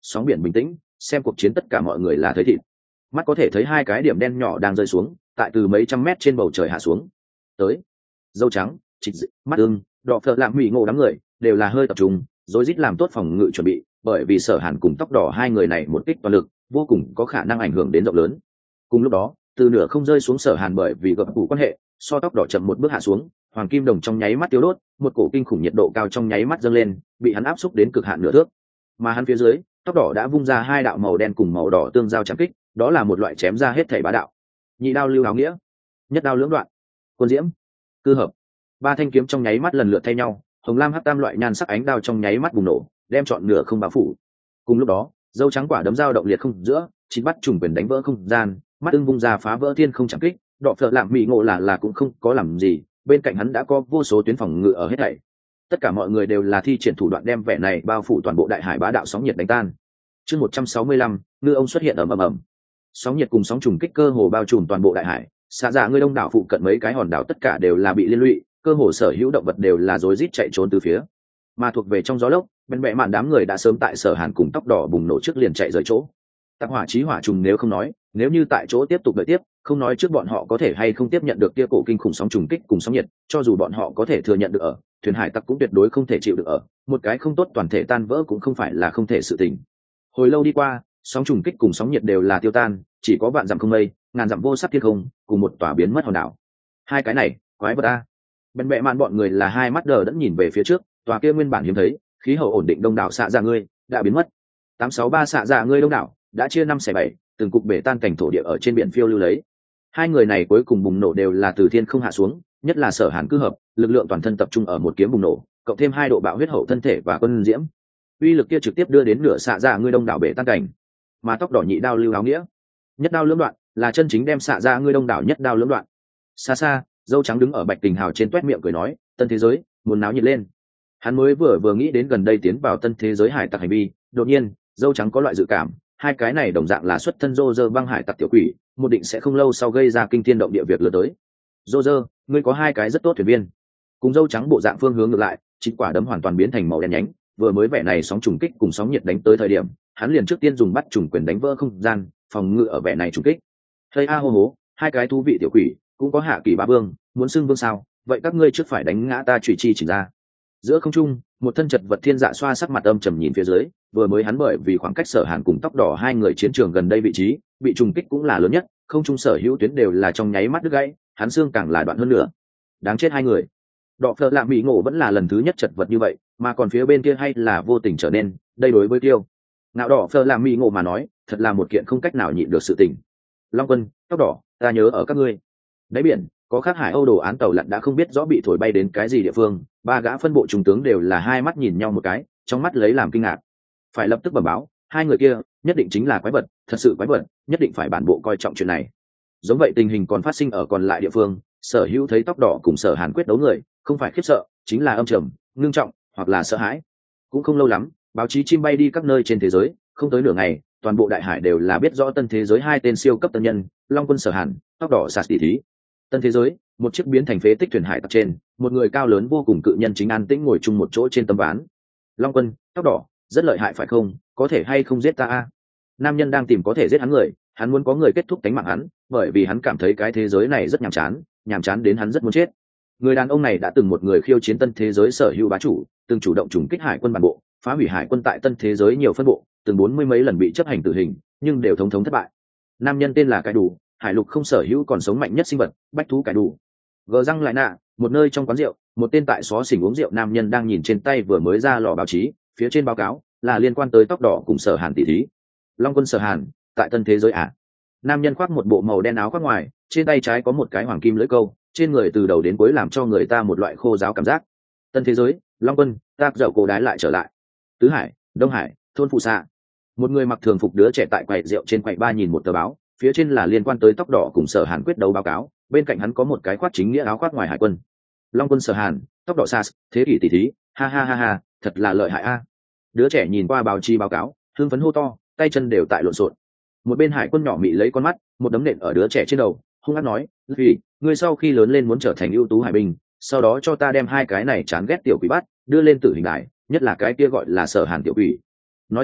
sóng biển bình tĩnh, xem cuộc chiến tất cả mọi người là thấy thịt. Mắt có thể thấy hai cái điểm đen nhỏ đang rơi xuống, tại từ mấy trăm mét trên bầu trời hạ xuống. Tới. Dâu trắng, Trịch Dị, Mắt Ưng, Đọ Phợ Lạm Mỹ Ngộ đám người đều là hơi tập trung, rối rít làm tốt phòng ngự chuẩn bị, bởi vì Sở Hàn cùng Tóc Đỏ hai người này một kích toàn lực, vô cùng có khả năng ảnh hưởng đến rộng lớn. Cùng lúc đó, từ nửa không rơi xuống Sở Hàn bởi vì gập phủ quan hệ, so Tóc Đỏ chậm một bước hạ xuống, hoàng kim đồng trong nháy mắt tiêu đốt, một cổ kinh khủng nhiệt độ cao trong nháy mắt dâng lên, bị hắn áp xúc đến cực hạn nửa thước. Mà hắn phía dưới, Tóc Đỏ đã vung ra hai đạo màu đen cùng màu đỏ tương giao chạm kích, đó là một loại chém ra hết thảy bá đạo. Nhị đao lưu áo nghĩa, nhất đao lưỡng đoạn, quân diễm, cư hợp. Ba thanh kiếm trong nháy mắt lần lượt thay nhau, hồng lam hắc tam loại nhan sắc ánh đao trong nháy mắt bùng nổ, đem trọn nửa không bao phủ. Cùng lúc đó, dâu trắng quả đấm dao động liệt không giữa, chín bắt trùng quyền đánh vỡ không gian, Mắt Ưng vung ra phá vỡ thiên không chẳng kích, Đọ Phợ Lạm Mỹ Ngộ là cũng không có làm gì, bên cạnh hắn đã có vô số tuyến phòng ngự ở hết thảy. Tất cả mọi người đều là thi triển thủ đoạn đem vẻ này bao phủ toàn bộ đại hải bá đạo sóng nhiệt đánh tan. Chương 165, ngư ông xuất hiện ầm ầm. Sóng nhiệt cùng sóng trùng kích cơ hồ bao trùm toàn bộ đại hải, xạ dạ ngươi đông đảo phụ cận mấy cái hòn đảo tất cả đều là bị liên lụy, cơ hồ sở hữu động vật đều là rối rít chạy trốn từ phía. Mà thuộc về trong gió lốc, bên bệ mạn đám người đã sớm tại Sở Hàn cùng Tóc Đỏ bùng nổ trước liền chạy rời chỗ. Tạc hỏa chí hỏa trùng nếu không nói, nếu như tại chỗ tiếp tục đợi tiếp, không nói trước bọn họ có thể hay không tiếp nhận được kia cổ kinh khủng sóng trùng kích cùng sóng nhiệt, cho dù bọn họ có thể thừa nhận được ở, thuyền hải tặc cũng tuyệt đối không thể chịu được ở, một cái không tốt toàn thể tan vỡ cũng không phải là không thể sự tình. Hồi lâu đi qua, sóng trùng kích cùng sóng nhiệt đều là tiêu tan, chỉ có vạn dặm không mây, ngàn dặm vô sắc thiên không, cùng một tòa biến mất hòn đảo. Hai cái này, quái vật a. Bên bệ mạn bọn người là hai mắt đờ đẫn nhìn về phía trước, tòa kia nguyên bản hiếm thấy, khí hậu ổn định đông đảo xạ dạ ngươi đã biến mất. 863 xạ dạ ngươi đông đảo đã chia 5/7, từng cục bể tan cảnh thổ địa ở trên biển phiêu lưu lấy. Hai người này cuối cùng bùng nổ đều là từ thiên không hạ xuống, nhất là Sở Hàn cư hợp, lực lượng toàn thân tập trung ở một kiếm bùng nổ, cộng thêm 2 độ bạo huyết hậu thân thể và quân diễm, uy lực kia trực tiếp đưa đến nửa xạ dạ ngươi đông đảo bể tan cảnh. Mà Tóc Đỏ nhị đao lưu áo nghĩa, nhất đao lưỡng đoạn, là chân chính đem xạ dạ ngươi đông đảo nhất đao lưỡng đoạn. Xa xa, dâu trắng đứng ở Bạch Tình Hào trên toét miệng cười nói, tân thế giới muốn náo nhiệt lên. Hắn mới vừa nghĩ đến gần đây tiến vào tân thế giới hải tặc hành vi, đột nhiên dâu trắng có loại dự cảm, hai cái này đồng dạng là xuất thân rô rơ băng hải tặc tiểu quỷ, một định sẽ không lâu sau gây ra kinh thiên động địa việc lớn tới. Rô rơ, ngươi có hai cái rất tốt thuyền viên. Cùng dâu trắng bộ dạng phương hướng ngược lại, chính quả đấm hoàn toàn biến thành màu đen nhánh, vừa mới vẻ này sóng trùng kích cùng sóng nhiệt đánh tới thời điểm, hắn liền trước tiên dùng bắt trùng quyền đánh vỡ không gian, phòng ngự ở vẻ này trùng kích. Thầy a hô hố, hai cái thú vị tiểu quỷ, cũng có hạ kỳ bá vương, muốn xưng vương sao? Vậy các ngươi trước phải đánh ngã ta chủy chi chỉnh ra. Giữa không trung, một thân chật vật thiên dạ xoa sắc mặt âm trầm nhìn phía dưới, vừa mới hắn bởi vì khoảng cách Sở Hàn cùng Tóc Đỏ hai người chiến trường gần đây vị trí bị trùng kích cũng là lớn nhất, không trung sở hữu tuyến đều là trong nháy mắt đứt gãy, hắn xương càng là đoạn hơn nữa. Đáng chết hai người. Đọ Phợ Lạm Mỹ Ngộ vẫn là lần thứ nhất chật vật như vậy, mà còn phía bên kia hay là vô tình trở nên, đây đối với Tiêu Ngạo Đọ Phợ Lạm Mỹ Ngộ mà nói, thật là một kiện không cách nào nhịn được sự tình. Long Quân, Tóc Đỏ, ta nhớ ở các ngươi. Đáy biển, có khác Hải Âu đồ án tàu lặn đã không biết rõ bị thổi bay đến cái gì địa phương, ba gã phân bộ trung tướng đều là hai mắt nhìn nhau một cái, trong mắt lấy làm kinh ngạc. Phải lập tức bẩm báo, hai người kia nhất định chính là quái vật, thật sự quái vật, nhất định phải bản bộ coi trọng chuyện này. Giống vậy tình hình còn phát sinh ở còn lại địa phương, Sở Hữu thấy Tóc Đỏ cùng Sở Hàn quyết đấu người, không phải khiếp sợ, chính là âm trầm, ngưng trọng, hoặc là sợ hãi. Cũng không lâu lắm, báo chí chim bay đi các nơi trên thế giới, không tới nửa ngày, toàn bộ đại hải đều là biết rõ tân thế giới hai tên siêu cấp tân nhân, Long Quân Sở Hàn, Tóc Đỏ Sạt tỷ thí. Tân thế giới, một chiếc biến thành phế tích thuyền hải tặc trên, một người cao lớn vô cùng cự nhân chính an tĩnh ngồi chung một chỗ trên tấm ván. Long Quân, Tóc Đỏ, rất lợi hại phải không? Có thể hay không giết ta a? Nam nhân đang tìm có thể giết hắn người, hắn muốn có người kết thúc tính mạng hắn, bởi vì hắn cảm thấy cái thế giới này rất nhàm chán đến hắn rất muốn chết. Người đàn ông này đã từng một người khiêu chiến tân thế giới sở hữu bá chủ, từng chủ động trùng kích hải quân bản bộ, phá hủy hải quân tại tân thế giới nhiều phân bộ, từng 40 mấy lần bị chấp hành tử hình, nhưng đều thống thống thất bại. Nam nhân tên là Cái Đủ, hải lục không sở hữu còn sống mạnh nhất sinh vật, bách thú Cái Đủ. Gờ răng lại nạ, một nơi trong quán rượu, một tên tại xó xỉnh uống rượu nam nhân đang nhìn trên tay vừa mới ra lò báo chí, phía trên báo cáo là liên quan tới Tóc Đỏ cùng Sở Hàn tỷ thí. Long Quân Sở Hàn, tại tân thế giới à? Nam nhân khoác một bộ màu đen áo khoác ngoài, trên tay trái có một cái hoàng kim lưỡi câu, trên người từ đầu đến cuối làm cho người ta một loại khô ráo cảm giác. Tân thế giới, Long Quân, tác dậu cổ đái lại trở lại. Tứ Hải, Đông Hải, thôn phụ xạ. Một người mặc thường phục đứa trẻ tại quầy rượu trên quầy ba nhìn một tờ báo, phía trên là liên quan tới Tóc Đỏ cùng Sở Hàn quyết đấu báo cáo, bên cạnh hắn có một cái khoác chính nghĩa áo khoác ngoài hải quân. Long Quân Sở Hàn, Tóc Đỏ Sas, thế kỷ tỷ thí, ha ha ha ha, thật là lợi hại a. Đứa trẻ nhìn qua báo chí báo cáo, hưng phấn hô to, tay chân đều tại lộn xộn. Một bên hải quân nhỏ mị lấy con mắt, một đấm nện ở đứa trẻ trên đầu, hung hăng nói, vì ngươi sau khi lớn lên muốn trở thành ưu tú hải binh, sau đó cho ta đem hai cái này chán ghét tiểu quỷ bắt đưa lên tử hình đài, nhất là cái kia gọi là Sở Hàn tiểu quỷ. Nói xong,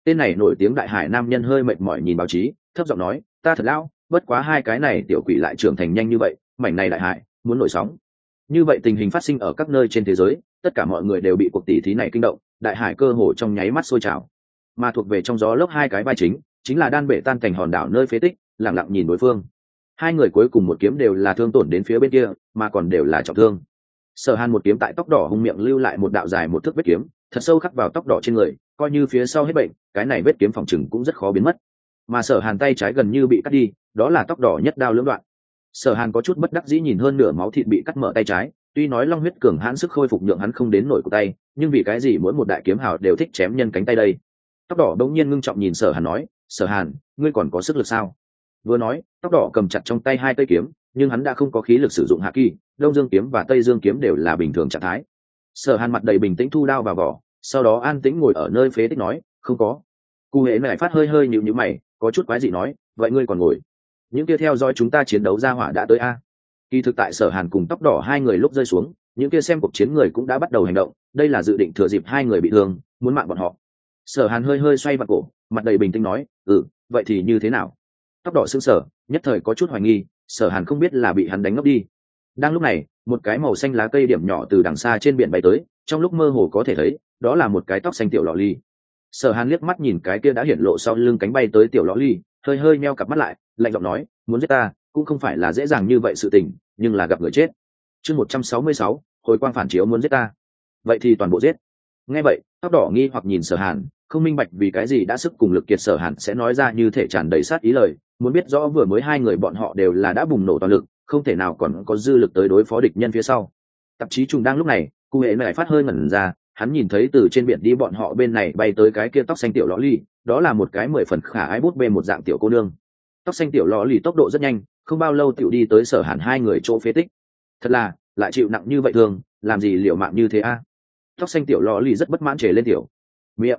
Tên này nổi tiếng đại hải nam nhân hơi mệt mỏi nhìn báo chí, thấp giọng nói, ta thật lão, bất quá hai cái này tiểu quỷ lại trưởng thành nhanh như vậy, mảnh này đại hải muốn nổi sóng. Như vậy tình hình phát sinh ở các nơi trên thế giới, tất cả mọi người đều bị cuộc tỷ thí này kinh động, đại hải cơ hồ trong nháy mắt sôi trào. Mà thuộc về trong gió lốc hai cái vai chính là đan bể tan thành hòn đảo nơi phế tích, lặng lặng nhìn đối phương. Hai người cuối cùng một kiếm đều là thương tổn đến phía bên kia, mà còn đều là trọng thương. Sở Hàn một kiếm tại tóc đỏ hung miệng lưu lại một đạo dài một thước vết kiếm, thật sâu khắc vào tóc đỏ trên người, coi như phía sau hết bệnh, cái này vết kiếm phòng chừng cũng rất khó biến mất. Mà Sở Hàn tay trái gần như bị cắt đi, đó là tóc đỏ nhất đao lưỡng đoạn. Sở Hàn có chút bất đắc dĩ nhìn hơn nửa máu thịt bị cắt mở tay trái, tuy nói long huyết cường hãn sức khôi phục nhượng hắn không đến nổi của tay, nhưng vì cái gì mỗi một đại kiếm hào đều thích chém nhân cánh tay đây? Tóc đỏ bỗng nhiên ngưng trọng nhìn Sở Hàn nói, Sở Hàn, ngươi còn có sức lực sao? Vừa nói, tóc đỏ cầm chặt trong tay hai cây kiếm, nhưng hắn đã không có khí lực sử dụng hạ kỳ, đông dương kiếm và tây dương kiếm đều là bình thường trạng thái. Sở Hàn mặt đầy bình tĩnh thu đao vào vỏ, sau đó an tĩnh ngồi ở nơi phế tích nói, không có. Cụ Hễ lại phát hơi hơi nhíu nhíu mày, có chút quái dị nói, vậy ngươi còn ngồi? Những kia theo dõi chúng ta chiến đấu ra hỏa đã tới a? Kỳ thực tại Sở Hàn cùng tóc đỏ hai người lúc rơi xuống, những kia xem cuộc chiến người cũng đã bắt đầu hành động, đây là dự định thừa dịp hai người bị thương, muốn mạng bọn họ. Sở Hàn hơi hơi xoay vào cổ, mặt đầy bình tĩnh nói, vậy thì như thế nào? Tóc đỏ sững sờ, nhất thời có chút hoài nghi, Sở Hàn không biết là bị hắn đánh ngốc đi. Đang lúc này, một cái màu xanh lá cây điểm nhỏ từ đằng xa trên biển bay tới, trong lúc mơ hồ có thể thấy, đó là một cái tóc xanh tiểu lọ ly. Sở Hàn liếc mắt nhìn cái kia đã hiển lộ sau lưng cánh bay tới tiểu lọ ly, hơi hơi meo cặp mắt lại, lạnh giọng nói, muốn giết ta, cũng không phải là dễ dàng như vậy sự tình, nhưng là gặp người chết. Chương 166, hồi quang phản chiếu muốn giết ta. Vậy thì toàn bộ giết. Nghe vậy, tóc đỏ nghi hoặc nhìn Sở Hàn, không minh bạch vì cái gì đã sức cùng lực kiệt. Sở Hàn sẽ nói ra như thể tràn đầy sát ý lời, muốn biết rõ vừa mới hai người bọn họ đều là đã bùng nổ toàn lực, không thể nào còn có dư lực tới đối phó địch nhân phía sau. Tạp chí trùng đang lúc này, Cụ Hễ lại phát hơi ngẩn ra, hắn nhìn thấy từ trên biển đi bọn họ bên này bay tới cái kia tóc xanh tiểu lọ ly, đó là một cái 10 phần khả ái bút bê một dạng tiểu cô nương. Tóc xanh tiểu lọ ly tốc độ rất nhanh, không bao lâu tiểu đi tới Sở Hàn hai người chỗ phế tích. Thật là, lại chịu nặng như vậy thường, làm gì liều mạng như thế a? Tóc xanh tiểu lọ ly rất bất mãn trề lên tiểu miệng.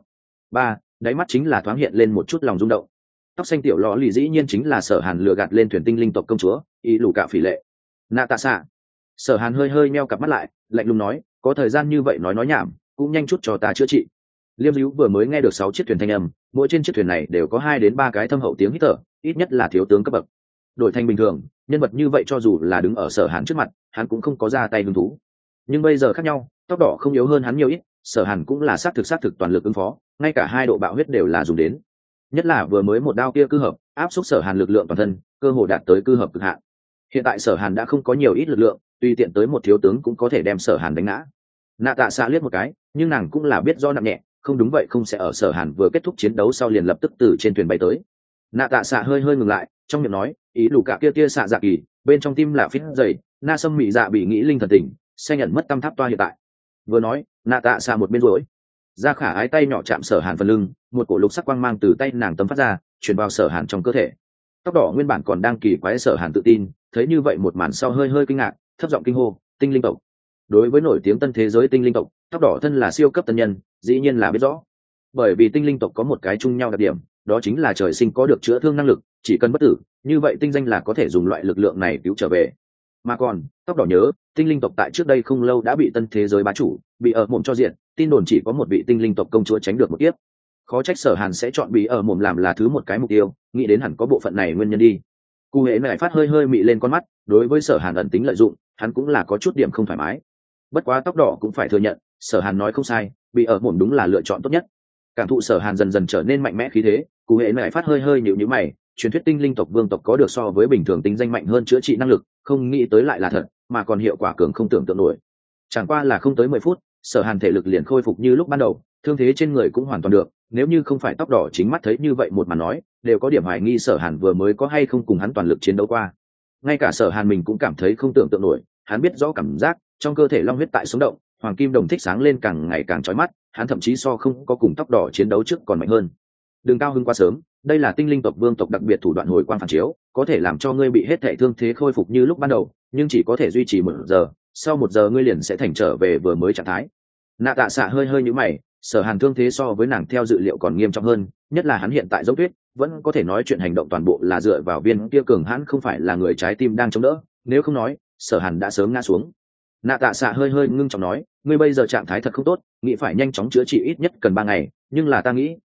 Đáy mắt chính là thoáng hiện lên một chút lòng rung động. Tóc xanh tiểu lọ ly dĩ nhiên chính là Sở Hàn lừa gạt lên thuyền tinh linh tộc công chúa, ý lù cả phỉ lệ. Nạ tạ xạ. Sở Hàn hơi hơi meo cặp mắt lại, lạnh lùng nói, có thời gian như vậy nói nhảm, cũng nhanh chút cho ta chữa trị. Liêm Dữu vừa mới nghe được 6 chiếc thuyền thanh âm, mỗi trên chiếc thuyền này đều có 2 đến 3 cái thâm hậu tiếng hít thở, ít nhất là thiếu tướng cấp bậc. Đổi thành bình thường, nhân vật như vậy cho dù là đứng ở Sở Hàn trước mặt, hắn cũng không có ra tay hứng thú. Nhưng bây giờ khác nhau, tóc đỏ không yếu hơn hắn nhiều ít, Sở Hàn cũng là sát thực toàn lực ứng phó, ngay cả 2 độ bạo huyết đều là dùng đến. Nhất là vừa mới một đao kia cư hợp, áp xúc Sở Hàn lực lượng toàn thân, cơ hồ đạt tới cư hợp cực hạn. Hiện tại Sở Hàn đã không có nhiều ít lực lượng, tùy tiện tới một thiếu tướng cũng có thể đem Sở Hàn đánh ngã. Nạ tạ xạ liếc một cái, nhưng nàng cũng là biết do nặng nhẹ, không đúng vậy không sẽ ở Sở Hàn vừa kết thúc chiến đấu sau liền lập tức từ trên thuyền bay tới. Nạ tạ xạ hơi hơi ngừng lại, trong miệng nói, ý lù cả kia xạ dạ kỳ, bên trong tim là phít dày, na sâm mị dạ bị nghĩ linh thần tỉnh, xe nhận mất tâm tháp toa hiện tại. Vừa nói, nạ tạ xạ một bên rối, ra khả ái tay nhỏ chạm Sở Hàn phần lưng, một cổ lục sắc quang mang từ tay nàng tấm phát ra, truyền vào Sở Hàn trong cơ thể. Tóc đỏ nguyên bản còn đang kỳ quái, Sở Hàn tự tin, thấy như vậy một màn sau hơi hơi kinh ngạc, thấp giọng kinh hô, tinh linh tộc. Đối với nổi tiếng tân thế giới tinh linh tộc, tóc đỏ thân là siêu cấp tân nhân, dĩ nhiên là biết rõ. Bởi vì tinh linh tộc có một cái chung nhau đặc điểm, đó chính là trời sinh có được chữa thương năng lực, chỉ cần bất tử, như vậy tinh danh là có thể dùng loại lực lượng này cứu trở về. Mà còn, tóc đỏ nhớ, tinh linh tộc tại trước đây không lâu đã bị tân thế giới bá chủ, bị ở mồm cho diện, tin đồn chỉ có một vị tinh linh tộc công chúa tránh được một kiếp. Khó trách Sở Hàn sẽ chọn bị ở mồm làm là thứ một cái mục tiêu, nghĩ đến hẳn có bộ phận này nguyên nhân đi. Cụ Hễ lại phát hơi hơi mị lên con mắt, đối với Sở Hàn ẩn tính lợi dụng, hắn cũng là có chút điểm không thoải mái. Bất quá tóc đỏ cũng phải thừa nhận, Sở Hàn nói không sai, bị ở mồm đúng là lựa chọn tốt nhất. Cảm thụ Sở Hàn dần dần trở nên mạnh mẽ khí thế, Cụ Hễ lại phát hơi hơi nhíu nhíu mày, truyền thuyết tinh linh tộc vương tộc có được so với bình thường tinh danh mạnh hơn chữa trị năng lực, không nghĩ tới lại là thật, mà còn hiệu quả cường không tưởng tượng nổi. Chẳng qua là không tới 10 phút, Sở Hàn thể lực liền khôi phục như lúc ban đầu, thương thế trên người cũng hoàn toàn được, nếu như không phải tóc đỏ chính mắt thấy như vậy một màn nói, đều có điểm hoài nghi Sở Hàn vừa mới có hay không cùng hắn toàn lực chiến đấu qua. Ngay cả Sở Hàn mình cũng cảm thấy không tưởng tượng nổi, hắn biết rõ cảm giác trong cơ thể long huyết tại sống động, hoàng kim đồng thích sáng lên càng ngày càng chói mắt, hắn thậm chí so không có cùng tóc đỏ chiến đấu trước còn mạnh hơn. Đừng cao hứng quá sớm, đây là tinh linh tộc vương tộc đặc biệt thủ đoạn hồi quang phản chiếu, có thể làm cho ngươi bị hết thảy thương thế khôi phục như lúc ban đầu, nhưng chỉ có thể duy trì 1 giờ, sau 1 giờ ngươi liền sẽ thành trở về vừa mới trạng thái. Nạ tạ xạ hơi hơi nhíu mày, Sở Hàn thương thế so với nàng theo dự liệu còn nghiêm trọng hơn, nhất là hắn hiện tại giống tuyết, vẫn có thể nói chuyện hành động toàn bộ là dựa vào viên kia cường hãn không phải là người trái tim đang chống đỡ, nếu không nói, Sở Hàn đã sớm ngã xuống. Nạ tạ xạ hơi hơi ngưng trọng nói, ngươi bây giờ trạng thái thật không tốt, nghĩ phải nhanh chóng chữa trị ít nhất cần 3 ngày, nhưng là ta nghĩ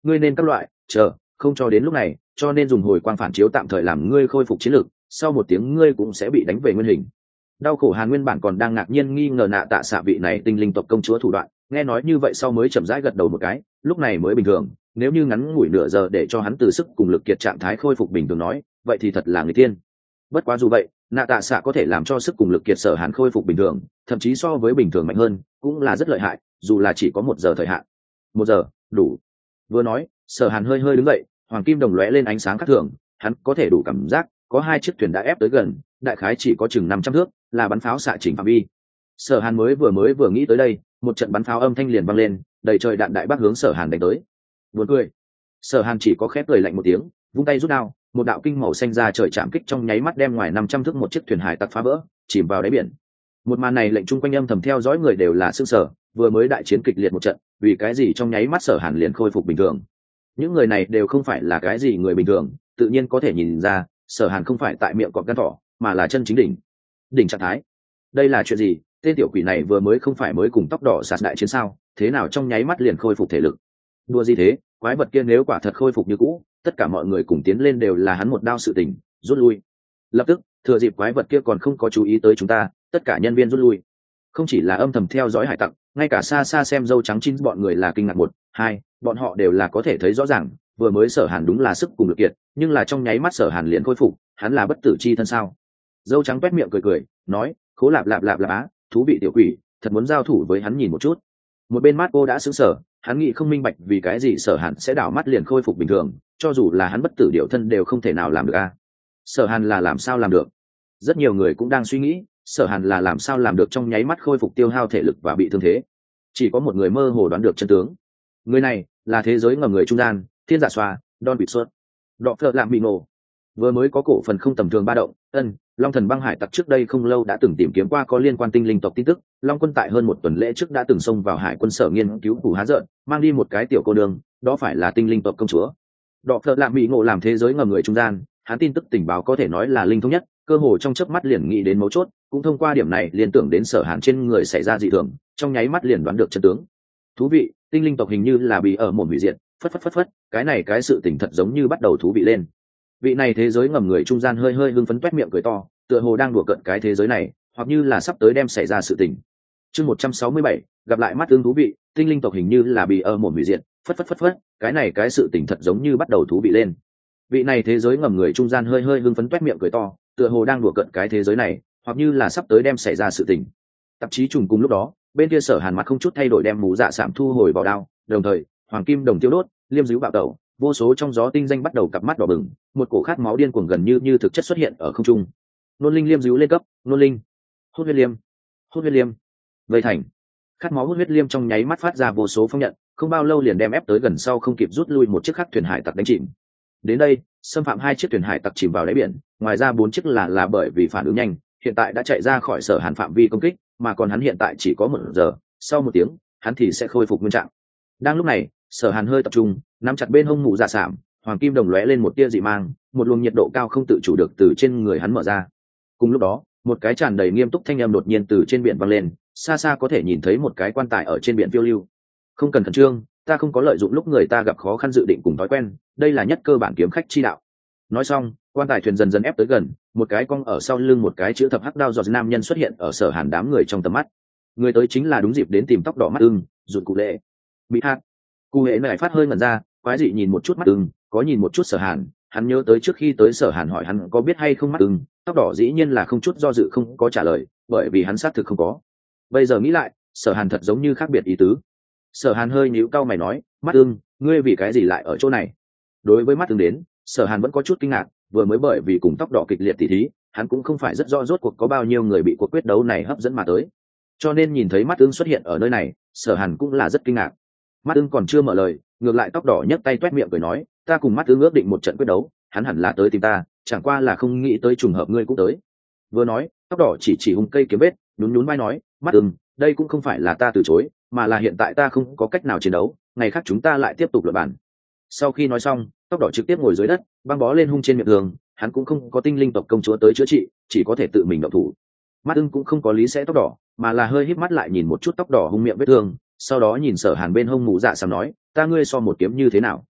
ngươi nên các loại chờ không cho đến lúc này, cho nên dùng hồi quang phản chiếu tạm thời làm ngươi khôi phục chiến lực, sau một tiếng ngươi cũng sẽ bị đánh về nguyên hình. Đau khổ Hàn nguyên bản còn đang ngạc nhiên nghi ngờ Nạ Tạ Xạ vị này tinh linh tộc công chúa thủ đoạn, nghe nói như vậy sau mới chậm rãi gật đầu một cái, lúc này mới bình thường, nếu như ngắn ngủi nửa giờ để cho hắn từ sức cùng lực kiệt trạng thái khôi phục bình thường nói, vậy thì thật là người tiên. Bất quá dù vậy, Nạ Tạ Xạ có thể làm cho sức cùng lực kiệt Sở Hàn khôi phục bình thường, thậm chí so với bình thường mạnh hơn, cũng là rất lợi hại, dù là chỉ có 1 giờ thời hạn. 1 giờ, đủ. Vừa nói, Sở Hàn hơi hơi đứng dậy, hoàng kim đồng lóe lên ánh sáng khác thường, hắn có thể đủ cảm giác, có 2 chiếc thuyền đã ép tới gần, đại khái chỉ có chừng 500 thước, là bắn pháo xạ chỉnh phạm vi. Sở Hàn vừa nghĩ tới đây, một trận bắn pháo âm thanh liền vang lên, đầy trời đạn đại bác hướng Sở Hàn đánh tới. Buồn cười. Sở Hàn chỉ có khép cười lạnh một tiếng, vung tay rút đao, một đạo kinh màu xanh ra trời chạm kích trong nháy mắt đem ngoài 500 thước một chiếc thuyền hải tặc phá vỡ, chìm vào đáy biển. Một màn này lệnh chung quanh âm thầm theo dõi người đều là sửng sở, vừa mới đại chiến kịch liệt một trận, vì cái gì trong nháy mắt Sở Hàn liền khôi phục bình thường. Những người này đều không phải là cái gì người bình thường, tự nhiên có thể nhìn ra, Sở Hàn không phải tại miệng cọp gan thỏ, mà là chân chính đỉnh trạng thái. Đây là chuyện gì? Tên tiểu quỷ này vừa mới không phải mới cùng tóc đỏ sạt đại chiến sao, thế nào trong nháy mắt liền khôi phục thể lực? Đùa gì thế, quái vật kia nếu quả thật khôi phục như cũ, tất cả mọi người cùng tiến lên đều là hắn một đao sự tình, rút lui. Lập tức, thừa dịp quái vật kia còn không có chú ý tới chúng ta, tất cả nhân viên rút lui. Không chỉ là âm thầm theo dõi hải tặc, ngay cả xa xa xem dâu trắng chín bọn người là kinh ngạc. 1, 2, bọn họ đều là có thể thấy rõ ràng, vừa mới Sở Hàn đúng là sức cùng lực kiệt, nhưng là trong nháy mắt Sở Hàn liền khôi phục, hắn là bất tử chi thân sao? Dâu trắng quét miệng cười, nói, khố lạp lạp lạp lạp á, thú vị tiểu quỷ, thật muốn giao thủ với hắn nhìn một chút. Một bên mắt cô đã sững sờ, hắn nghĩ không minh bạch vì cái gì Sở Hàn sẽ đảo mắt liền khôi phục bình thường, cho dù là hắn bất tử điệu thân đều không thể nào làm được a. Sở Hàn là làm sao làm được? Rất nhiều người cũng đang suy nghĩ, Sở Hàn là làm sao làm được trong nháy mắt khôi phục tiêu hao thể lực và bị thương thế. Chỉ có một người mơ hồ đoán được chân tướng. Người này là thế giới ngầm người trung gian, Thiên Giả Xoa, Don Bịt Suất. Đọ Phở làm bị nổ. Vừa mới có cổ phần không tầm thường ba động, Long Thần băng hải tặc trước đây không lâu đã từng tìm kiếm qua có liên quan tinh linh tộc tin tức, Long Quân tại hơn 1 tuần lễ trước đã từng xông vào hải quân sở nghiên cứu phủ há rợn, mang đi một cái tiểu cô nương, đó phải là tinh linh tộc công chúa. Đọ Phở làm bị ngộ làm thế giới ngầm người trung gian, hắn tin tức tình báo có thể nói là linh thông nhất, cơ hồ trong chớp mắt liền nghĩ đến mấu chốt, cũng thông qua điểm này liên tưởng đến Sở Hàn trên người xảy ra dị thường, trong nháy mắt liền đoán được chân tướng. Thú vị, tinh linh tộc hình như là bị ở mồm hủy diệt, phất, cái này cái sự tình thật giống như bắt đầu thú vị lên. Vị này thế giới ngầm người trung gian hơi hơi hưng phấn toét miệng cười to, tựa hồ đang đùa cợt cái thế giới này, hoặc như là sắp tới đem xảy ra sự tình. Chương 167, gặp lại mắt tương thú vị, tinh linh tộc hình như là bị ở mồm hủy diệt, phất, cái này cái sự tình thật giống như bắt đầu thú vị lên. Vị này thế giới ngầm người trung gian hơi hơi hưng phấn toét miệng cười to, tựa hồ đang đùa cợt cái thế giới này, hoặc như là sắp tới đem xảy ra sự tình. Tạp chí trùng cùng lúc đó, bên kia Sở Hàn mặt không chút thay đổi đem mũ dạ sạm thu hồi vào đao, đồng thời hoàng kim đồng tiêu đốt, liêm dữ bạo tẩu, vô số trong gió tinh danh bắt đầu cặp mắt đỏ bừng, một cổ khát máu điên cuồng gần như thực chất xuất hiện ở không trung. Nôn linh liêm dữ lên cấp, nôn linh, hút huyết liêm, vây thành. Khát máu hút huyết liêm trong nháy mắt phát ra vô số phong nhận, không bao lâu liền đem ép tới gần sau không kịp rút lui một chiếc khác thuyền hải tặc đánh chìm. Đến đây, xâm phạm 2 chiếc thuyền hải tặc chìm vào đáy biển, ngoài ra 4 chiếc là bởi vì phản ứng nhanh, hiện tại đã chạy ra khỏi Sở Hàn phạm vi công kích, mà còn hắn hiện tại chỉ có 1 giờ, sau 1 tiếng, hắn thì sẽ khôi phục nguyên trạng. Đang lúc này, Sở Hàn hơi tập trung, nắm chặt bên hông mũ dạ sạm, hoàng kim đồng lóe lên một tia dị mang, một luồng nhiệt độ cao không tự chủ được từ trên người hắn mở ra. Cùng lúc đó, một cái tràn đầy nghiêm túc thanh âm đột nhiên từ trên biển vang lên, xa xa có thể nhìn thấy một cái quan tài ở trên biển phiêu lưu. Không cần khẩn trương, ta không có lợi dụng lúc người ta gặp khó khăn dự định cùng thói quen, đây là nhất cơ bản kiếm khách chi đạo. Nói xong, quan tài thuyền dần dần ép tới gần, một cái cong ở sau lưng một cái chữ thập hắc đao giọt nam nhân xuất hiện ở Sở Hàn đám người trong tầm mắt. Người tới chính là đúng dịp đến tìm tóc đỏ mắt ưng, rụt cụ lệ. Bị hạt. Cụ hệ này phát hơi ngẩn ra, quái dị nhìn một chút mắt ưng, có nhìn một chút Sở Hàn, hắn nhớ tới trước khi tới Sở Hàn hỏi hắn có biết hay không mắt ưng, tóc đỏ dĩ nhiên là không chút do dự không có trả lời, bởi vì hắn xác thực không có. Bây giờ nghĩ lại, Sở Hàn thật giống như khác biệt ý tứ. Sở Hàn hơi nhíu cau mày nói, mắt ưng, ngươi vì cái gì lại ở chỗ này? Đối với mắt ưng đến, Sở Hàn vẫn có chút kinh ngạc, vừa mới bởi vì cùng tóc đỏ kịch liệt tỉ thí, hắn cũng không phải rất rõ rốt cuộc có bao nhiêu người bị cuộc quyết đấu này hấp dẫn mà tới, cho nên nhìn thấy mắt ưng xuất hiện ở nơi này, Sở Hàn cũng là rất kinh ngạc. Mắt ưng còn chưa mở lời, ngược lại tóc đỏ nhấc tay toét miệng cười nói, ta cùng mắt ưng ước định một trận quyết đấu, hắn hẳn là tới tìm ta, chẳng qua là không nghĩ tới trùng hợp ngươi cũng tới. Vừa nói, tóc đỏ chỉ hung cây kiếm vết, nhún vai nói, mắt ưng, đây cũng không phải là ta từ chối, mà là hiện tại ta không có cách nào chiến đấu, ngày khác chúng ta lại tiếp tục luận bàn. Sau khi nói xong, tóc đỏ trực tiếp ngồi dưới đất, băng bó lên hung trên miệng thường, hắn cũng không có tinh linh tộc công chúa tới chữa trị, chỉ có thể tự mình động thủ. Mắt ưng cũng không có lý sẽ tóc đỏ, mà là hơi híp mắt lại nhìn một chút tóc đỏ hung miệng vết thương, sau đó nhìn Sở Hàn bên hông mũ dạ sầm nói, ta ngươi so một kiếm như thế nào?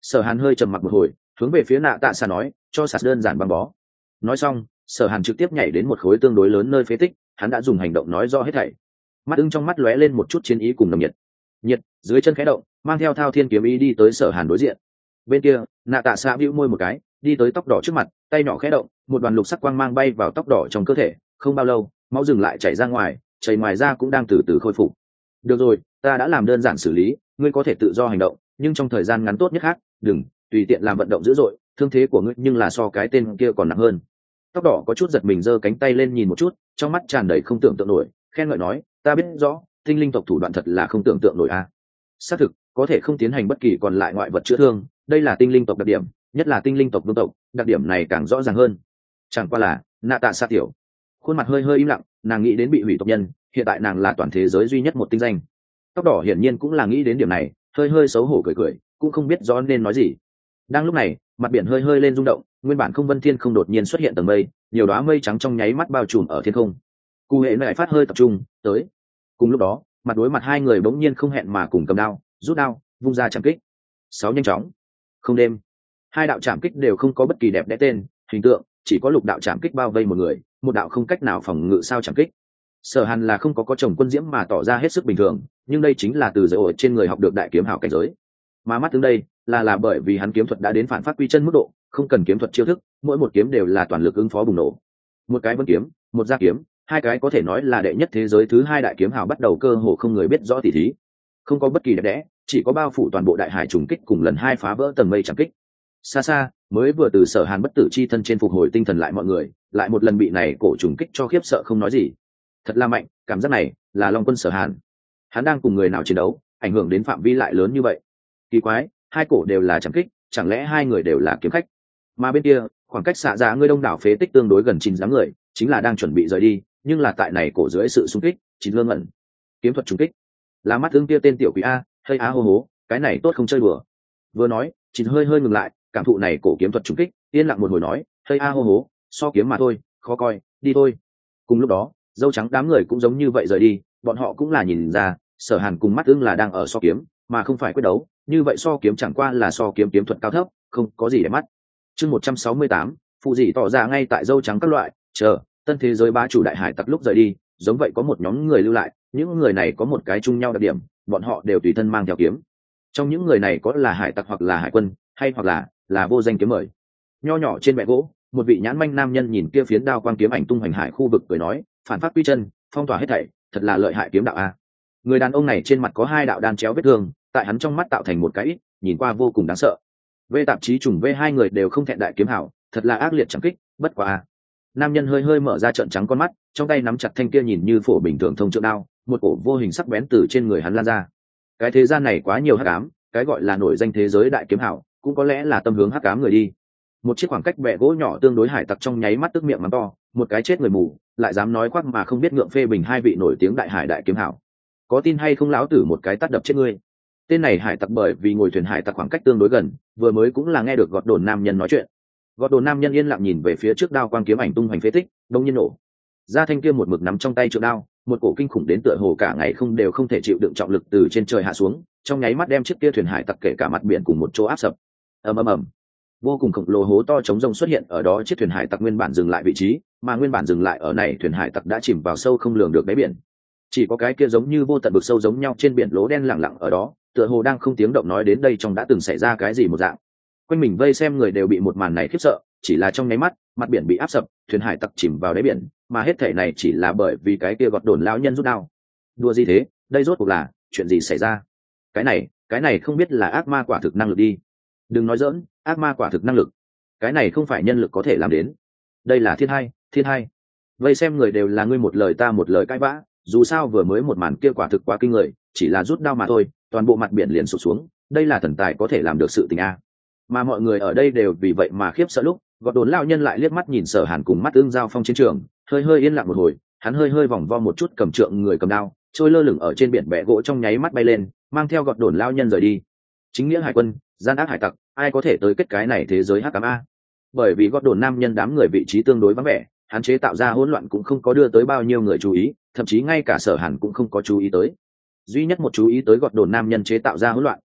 Sở Hàn hơi trầm mặc một hồi, hướng về phía nạ tạ xạ nói, cho sạt đơn giản băng bó. Nói xong, Sở Hàn trực tiếp nhảy đến một khối tương đối lớn nơi phế tích, hắn đã dùng hành động nói rõ hết thảy. Mắt ưng trong mắt lóe lên một chút chiến ý cùng nồng nhiệt dưới chân khẽ động, mang theo thao thiên kiếm ý đi tới Sở Hàn đối diện. Bên kia, nạ tạ xạ bĩu môi một cái, đi tới tóc đỏ trước mặt, tay nhỏ khẽ động, một đoàn lục sắc quang mang bay vào tóc đỏ trong cơ thể, không bao lâu, máu dừng lại chảy ra ngoài, chảy ngoài ra cũng đang từ từ khôi phục. Được rồi, ta đã làm đơn giản xử lý, ngươi có thể tự do hành động, nhưng trong thời gian ngắn tốt nhất khác, đừng tùy tiện làm vận động dữ dội, thương thế của ngươi nhưng là so cái tên kia còn nặng hơn. Tóc đỏ có chút giật mình, giơ cánh tay lên nhìn một chút, trong mắt tràn đầy không tưởng tượng nổi, khen ngợi nói, ta biết rõ, tinh linh tộc thủ đoạn thật là không tưởng tượng nổi a. Xác thực, có thể không tiến hành bất kỳ còn lại ngoại vật chữa thương, đây là tinh linh tộc đặc điểm, nhất là tinh linh tộc vương tộc, đặc điểm này càng rõ ràng hơn. Chẳng qua là, nạ tạ xạ tiểu, khuôn mặt hơi im lặng, nàng nghĩ đến bị hủy tộc nhân, hiện tại nàng là toàn thế giới duy nhất một tinh danh. Tóc đỏ hiển nhiên cũng là nghĩ đến điểm này, hơi xấu hổ cười, cũng không biết rõ nên nói gì. Đang lúc này, mặt biển hơi lên rung động, nguyên bản không vân thiên không đột nhiên xuất hiện tầng mây, nhiều đóa mây trắng trong nháy mắt bao trùm ở thiên không. Cụ hệ lại phát hơi tập trung tới. Cùng lúc đó, mặt đối mặt hai người bỗng nhiên không hẹn mà cùng cầm đao, rút đao, vung ra chạm kích. Sáu nhanh chóng, không đêm. Hai đạo chạm kích đều không có bất kỳ đẹp đẽ tên, hình tượng, chỉ có lục đạo chạm kích bao vây một người, một đạo không cách nào phòng ngự sao chạm kích. Sở Hàn là không có chồng quân diễm mà tỏ ra hết sức bình thường, nhưng đây chính là từ giới ổi trên người học được đại kiếm hảo cảnh giới. Mà mắt tướng đây là bởi vì hắn kiếm thuật đã đến phản phát quy chân mức độ, không cần kiếm thuật chiêu thức, mỗi một kiếm đều là toàn lực ứng phó bùng nổ. Một cái vân kiếm, một gia kiếm, hai cái có thể nói là đệ nhất thế giới thứ hai đại kiếm hảo bắt đầu cơ hồ không người biết rõ tỉ thí. Không có bất kỳ đẹp đẽ, chỉ có bao phủ toàn bộ đại hải trùng kích cùng lần hai phá vỡ tầng mây chạm kích. Xa mới vừa từ Sở Hàn bất tử chi thân trên phục hồi tinh thần lại, mọi người lại một lần bị này cổ trùng kích cho khiếp sợ không nói gì. Thật là mạnh, cảm giác này là Long Quân Sở Hàn. Hắn đang cùng người nào chiến đấu, ảnh hưởng đến phạm vi lại lớn như vậy. Kỳ quái, hai cổ đều là chạm kích, chẳng lẽ hai người đều là kiếm khách? Mà bên kia, khoảng cách xạ ra người đông đảo phế tích tương đối gần 9 dáng người, chính là đang chuẩn bị rời đi, nhưng là tại này cổ dưới sự xung kích, chín lương ẩn kiếm thuật trùng kích. Là mắt tương kia tên tiểu quỷ a, hơi á hô hố, cái này tốt không chơi đùa. Vừa nói, chín hơi ngừng lại, cảm thụ này cổ kiếm thuật trùng kích, yên lặng một hồi nói, hơi a hô hố, so kiếm mà thôi, khó coi, đi thôi. Cùng lúc đó, dâu trắng đám người cũng giống như vậy rời đi, bọn họ cũng là nhìn ra, Sở Hàn cùng mắt tương là đang ở so kiếm, mà không phải quyết đấu, như vậy so kiếm chẳng qua là so kiếm kiếm thuật cao thấp, không có gì để mắt. Chương 168, phụ dị tỏ ra ngay tại dâu trắng các loại, chờ, tân thế giới bá chủ đại hải tặc lúc rời đi, giống vậy có một nhóm người lưu lại, những người này có một cái chung nhau đặc điểm, bọn họ đều tùy thân mang theo kiếm. Trong những người này có là hải tặc hoặc là hải quân, hay hoặc là vô danh kiếm mời. Nho nhỏ trên bệ gỗ, một vị nhãn manh nam nhân nhìn kia phiến đao quang kiếm ảnh tung hoành hải khu vực cười nói, phản phát quy chân, phong tỏa hết thảy, thật là lợi hại kiếm đạo a. Người đàn ông này trên mặt có hai đạo đan chéo vết thương, tại hắn trong mắt tạo thành một cái ít, nhìn qua vô cùng đáng sợ. Vê tạp chí trùng vê hai người đều không thẹn đại kiếm hảo, thật là ác liệt chẳng kích, bất quá a. Nam nhân hơi mở ra trợn trắng con mắt, trong tay nắm chặt thanh kia nhìn như phổ bình thường thông trượng đao, một cổ vô hình sắc bén từ trên người hắn lan ra. Cái thế gian này quá nhiều hắc ám, cái gọi là nổi danh thế giới đại kiếm hảo, cũng có lẽ là tâm hướng hắc ám người đi. Một chiếc khoảng cách bẹ gỗ nhỏ tương đối hải tặc trong nháy mắt tức miệng mắng to, một cái chết người mù, lại dám nói khoác mà không biết ngượng phê bình hai vị nổi tiếng đại hải đại kiếm hảo. Có tin hay không lão tử một cái tát đập chết ngươi. Tên này hải tặc bởi vì ngồi thuyền hải tặc khoảng cách tương đối gần, vừa mới cũng là nghe được gọt đồn nam nhân nói chuyện. Gọt đồn nam nhân yên lặng nhìn về phía trước đao quang kiếm ảnh tung hoành phế tích, đông nhiên nổ ra thanh kia một mực nắm trong tay trượng đao, một cổ kinh khủng đến tựa hồ cả ngày không đều không thể chịu đựng trọng lực từ trên trời hạ xuống, trong nháy mắt đem chiếc kia thuyền hải tặc kể cả mặt biển cùng một chỗ áp sập. Ầm, vô cùng khổng lồ hố to trống rông xuất hiện ở đó, chiếc thuyền hải tặc nguyên bản dừng lại vị trí, mà nguyên bản dừng lại ở này thuyền hải tặc đã chìm vào sâu không lường được đáy biển. Chỉ có cái kia giống như vô tận vực sâu giống nhau trên biển lỗ đen lặng lặng ở đó, tựa hồ đang không tiếng động nói đến đây trong đã từng xảy ra cái gì một dạng. Quanh mình vây xem người đều bị một màn này khiếp sợ, chỉ là trong nháy mắt, mặt biển bị áp sập, thuyền hải tặc chìm vào đáy biển, mà hết thể này chỉ là bởi vì cái kia gọt đồn lão nhân rút đao. Đùa gì thế, đây rốt cuộc là chuyện gì xảy ra? Cái này không biết là ác ma quả thực năng lực đi. Đừng nói giỡn, ác ma quả thực năng lực. Cái này không phải nhân lực có thể làm đến. Đây là thiên hai. Vây xem người đều là ngươi một lời ta một lời cãi vã, dù sao vừa mới một màn kia quả thực quá kinh người, chỉ là rút đao mà thôi, toàn bộ mặt biển liền sụp xuống, đây là thần tài có thể làm được sự tình a. Mà mọi người ở đây đều vì vậy mà khiếp sợ lúc, gọt đồn lão nhân lại liếc mắt nhìn Sở Hàn cùng mắt ương giao phong chiến trường, hơi yên lặng một hồi, hắn hơi vòng vo một chút cầm trượng người cầm đao, trôi lơ lửng ở trên biển bẹ gỗ trong nháy mắt bay lên, mang theo gọt đồn lão nhân rời đi. Chính nghĩa hải quân, gian ác hải tặc, ai có thể tới kết cái này thế giới hắc ám a? Bởi vì gọt đồn nam nhân đám người vị trí tương đối vắng vẻ, hắn chế tạo ra hỗn loạn cũng không có đưa tới bao nhiêu người chú ý, thậm chí ngay cả Sở Hàn cũng không có chú ý tới. Duy nhất một chú ý tới gọt đồn nam nhân chế tạo ra hỗn loạn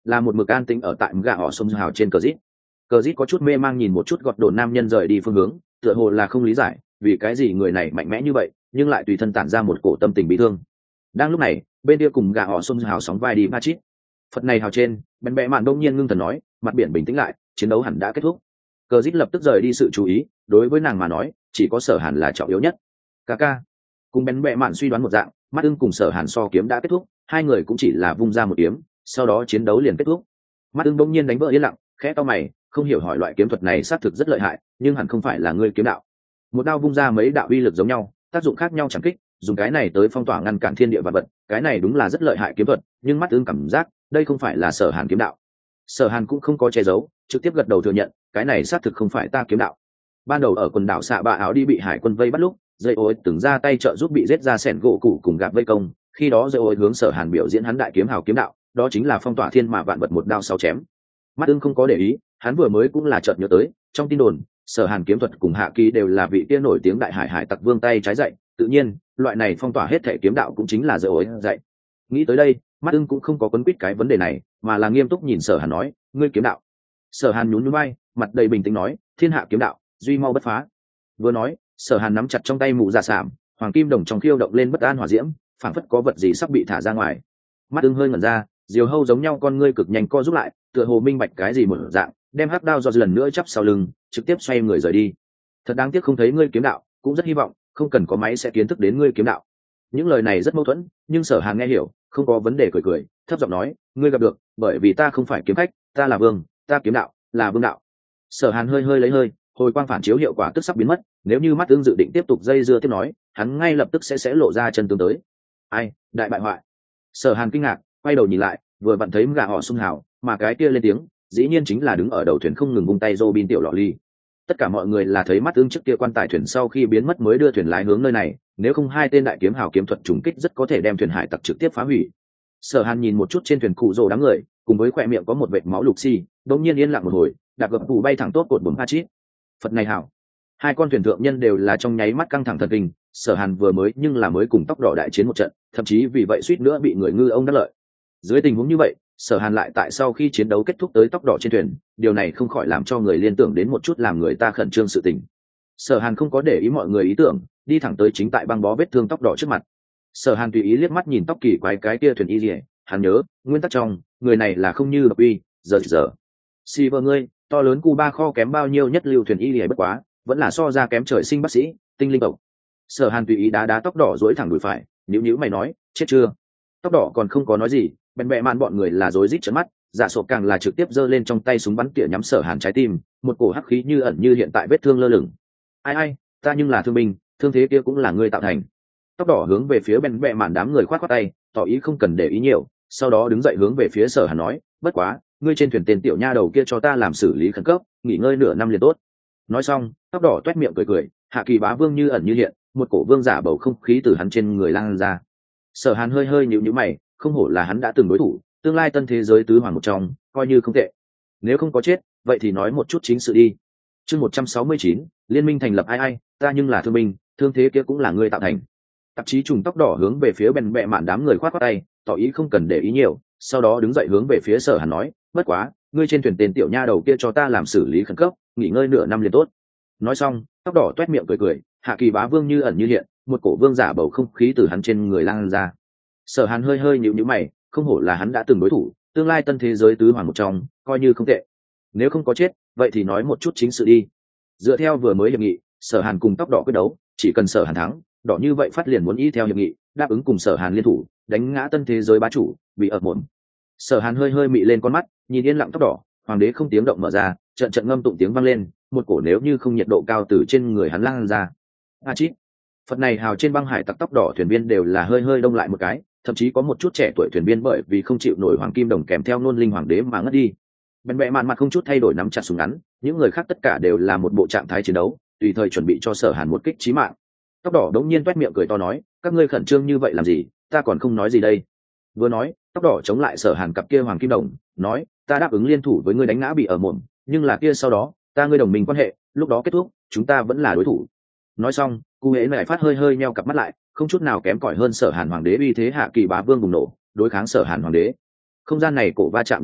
là một mực an tĩnh ở tại gà họ sông hào trên cờ rít có chút mê mang nhìn một chút gọt đồn nam nhân rời đi phương hướng, tựa hồ là không lý giải vì cái gì người này mạnh mẽ như vậy nhưng lại tùy thân tản ra một cổ tâm tình bị thương. Đang lúc này bên kia cùng gà họ sông hào sóng vai đi Machit. Phật này hào trên bèn bẹ mạn đông nhiên ngưng thần nói, mặt biển bình tĩnh lại, chiến đấu hẳn đã kết thúc. Cờ rít lập tức rời đi sự chú ý, đối với nàng mà nói chỉ có Sở Hàn là trọng yếu nhất. Ca cùng bén bẹ mạn suy đoán một dạng, mắt ưng cùng Sở Hàn so kiếm đã kết thúc, hai người cũng chỉ là vung ra một kiếm, sau đó chiến đấu liền kết thúc. Mắt ưng bỗng nhiên đánh vỡ yên lặng, khẽ to mày, không hiểu hỏi loại kiếm thuật này xác thực rất lợi hại, nhưng hẳn không phải là ngươi kiếm đạo. Một đao vung ra mấy đạo uy lực giống nhau, tác dụng khác nhau chẳng kích, dùng cái này tới phong tỏa ngăn cản thiên địa vật vật, cái này đúng là rất lợi hại kiếm thuật, nhưng mắt ưng cảm giác đây không phải là Sở Hàn kiếm đạo. Sở Hàn cũng không có che giấu, trực tiếp gật đầu thừa nhận, cái này xác thực không phải ta kiếm đạo. Ban đầu ở quần đảo xạ bạ áo đi bị hải quân vây bắt lúc, dây ối từng ra tay trợ giúp bị giết ra sẻn gỗ cụ cùng gạp vây công, khi đó dây ối hướng Sở Hàn biểu diễn hắn đại kiếm hào kiếm đạo, đó chính là phong tỏa thiên mà vạn vật một đao sáu chém. Mắt ưng không có để ý, hắn vừa mới cũng là chợt nhớ tới, trong tin đồn Sở Hàn kiếm thuật cùng hạ kỳ đều là vị tiên nổi tiếng đại hải tặc vương tay trái dạy, tự nhiên loại này phong tỏa hết thể kiếm đạo cũng chính là dây ối dạy. Nghĩ tới đây, mắt ưng cũng không có quấn quýt cái vấn đề này, mà là nghiêm túc nhìn Sở Hàn nói, ngươi kiếm đạo. Sở Hàn nhún nhún vai, mặt đầy bình tĩnh nói, thiên hạ kiếm đạo, duy mau bất phá. Vừa nói, Sở Hàn nắm chặt trong tay mụ giả sảm, hoàng kim đồng trong khiêu động lên bất an hỏa diễm, phảng phất có vật gì sắp bị thả ra ngoài. Mắt ưng hơi ngẩn ra, diều hâu giống nhau con ngươi cực nhanh co rút lại, tựa hồ minh bạch cái gì một dạng, đem hắc đao do lần nữa chắp sau lưng, trực tiếp xoay người rời đi. Thật đáng tiếc không thấy ngươi kiếm đạo, cũng rất hy vọng không cần có máy sẽ kiến thức đến ngươi kiếm đạo. Những lời này rất mâu thuẫn, nhưng Sở Hàn nghe hiểu, không có vấn đề, cười cười, thấp giọng nói, ngươi gặp được, bởi vì ta không phải kiếm khách, ta là vương, ta kiếm đạo là vương đạo. Sở Hàn hơi hơi lấy hơi, hồi quang phản chiếu hiệu quả tức sắp biến mất, nếu như mắt ưng dự định tiếp tục dây dưa tiếp nói, hắn ngay lập tức sẽ lộ ra chân tướng tới. Ai, đại bại hoại. Sở Hàn kinh ngạc, quay đầu nhìn lại, vừa vặn thấy gà họ Sung Hào, mà cái kia lên tiếng, dĩ nhiên chính là đứng ở đầu thuyền không ngừng vung tay Robin tiểu lọ ly. Tất cả mọi người là thấy mắt ưng trước kia quan tài thuyền sau khi biến mất mới đưa thuyền lái hướng nơi này, nếu không hai tên đại kiếm hào kiếm thuật trùng kích rất có thể đem thuyền hải tặc trực tiếp phá hủy. Sở Hàn nhìn một chút trên thuyền cụ rồ đám người, cùng với khỏe miệng có một vệt máu lục xi, đột nhiên yên lặng một hồi, đạp gập cụ bay thẳng tốt cột buồm Hachit. Phật này hảo. Hai con thuyền thượng nhân đều là trong nháy mắt căng thẳng thần kinh, Sở Hàn vừa mới nhưng là mới cùng tóc đỏ đại chiến một trận, thậm chí vì vậy suýt nữa bị người ngư ông đắc lợi. Dưới tình huống như vậy, Sở Hàn lại tại sau khi chiến đấu kết thúc tới tóc đỏ trên thuyền, điều này không khỏi làm cho người liên tưởng đến một chút làm người ta khẩn trương sự tình. Sở Hàn không có để ý mọi người ý tưởng, đi thẳng tới chính tại băng bó vết thương tóc đỏ trước mặt. Sở Hàn tùy ý liếc mắt nhìn tóc kỳ quái cái kia thuyền y liễu, hắn nhớ, nguyên tắc trong, người này là không như độc uy, giờ. Si vợ ngươi, to lớn Cuba kho kém bao nhiêu nhất lưu thuyền y liễu bất quá, vẫn là so ra kém trời sinh bác sĩ, tinh linh tộc. Sở Hàn tùy ý đá tóc đỏ duỗi thẳng đùi phải, nhíu mày nói, chết chưa? Tóc đỏ còn không có nói gì, bèn bẹ mạn bọn người là rối rít trợn mắt, dạ sộp càng là trực tiếp giơ lên trong tay súng bắn tỉa nhắm Sở Hàn trái tim, một cổ hắc khí như ẩn như hiện tại vết thương lơ lửng. Ai, ta nhưng là thương binh, thương thế kia cũng là ngươi tạo thành. Tóc đỏ hướng về phía bèn bẹ mạn đám người khoát tay, tỏ ý không cần để ý nhiều, sau đó đứng dậy hướng về phía Sở Hàn nói, bất quá, ngươi trên thuyền tên tiểu nha đầu kia cho ta làm xử lý khẩn cấp, nghỉ ngơi nửa năm liền tốt. Nói xong, tóc đỏ toét miệng cười, hạ kỳ bá vương như ẩn như hiện, một cổ vương giả bầu không khí từ hắn trên người lan ra. Sở Hàn hơi nhíu mày, không hổ là hắn đã từng đối thủ, tương lai tân thế giới tứ hoàng một trong, coi như không tệ. Nếu không có chết, vậy thì nói một chút chính sự đi. Chương 169, liên minh thành lập ai, ta nhưng là thương binh, thương thế kia cũng là ngươi tạo thành. Tạp chí trùng tóc đỏ hướng về phía bèn bẹ mạn đám người khoát tay, tỏ ý không cần để ý nhiều, sau đó đứng dậy hướng về phía Sở Hàn nói, bất quá, ngươi trên thuyền tên tiểu nha đầu kia cho ta làm xử lý khẩn cấp, nghỉ ngơi nửa năm liền tốt. Nói xong, tóc đỏ toét miệng cười, hạ kỳ bá vương như ẩn như hiện, một cổ vương giả bầu không khí từ hắn trên người lan ra. Sở Hàn hơi nhíu mày, không hổ là hắn đã từng đối thủ, tương lai tân thế giới tứ hoàng một trong, coi như không tệ. Nếu không có chết, vậy thì nói một chút chính sự đi. Dựa theo vừa mới hiệp nghị, Sở Hàn cùng tóc đỏ quyết đấu, chỉ cần Sở Hàn thắng, đỏ như vậy phát liền muốn y theo hiệp nghị, đáp ứng cùng Sở Hàn liên thủ, đánh ngã tân thế giới bá chủ, bị ập muộn. Sở Hàn hơi mị lên con mắt, nhìn yên lặng tóc đỏ, hoàng đế không tiếng động mở ra, trận ngâm tụng tiếng vang lên, một cổ nếu như không nhiệt độ cao từ trên người hắn lan ra. Chít. Phật này hào trên băng hải tặc tóc đỏ thuyền viên đều là hơi đông lại một cái, thậm chí có một chút trẻ tuổi thuyền viên bởi vì không chịu nổi hoàng kim đồng kèm theo nôn linh hoàng đế mà ngất đi. Bèn bẹ mạn mặt không chút thay đổi nắm chặt súng ngắn, những người khác tất cả đều là một bộ trạng thái chiến đấu, tùy thời chuẩn bị cho Sở Hàn một kích chí mạng. Tóc đỏ đống nhiên toét miệng cười to nói, các ngươi khẩn trương như vậy làm gì, ta còn không nói gì đây. Vừa nói, tóc đỏ chống lại Sở Hàn cặp kia hoàng kim đồng, nói, ta đáp ứng liên thủ với ngươi đánh ngã bị ở mồm, nhưng là kia sau đó, ta ngươi đồng minh quan hệ, lúc đó kết thúc, chúng ta vẫn là đối thủ. Nói xong, cụ hễ lại phát hơi nheo cặp mắt lại, không chút nào kém cỏi hơn Sở Hàn hoàng đế uy thế hạ kỳ bá vương bùng nổ, đối kháng Sở Hàn hoàng đế. Không gian này cổ va chạm đánh rách,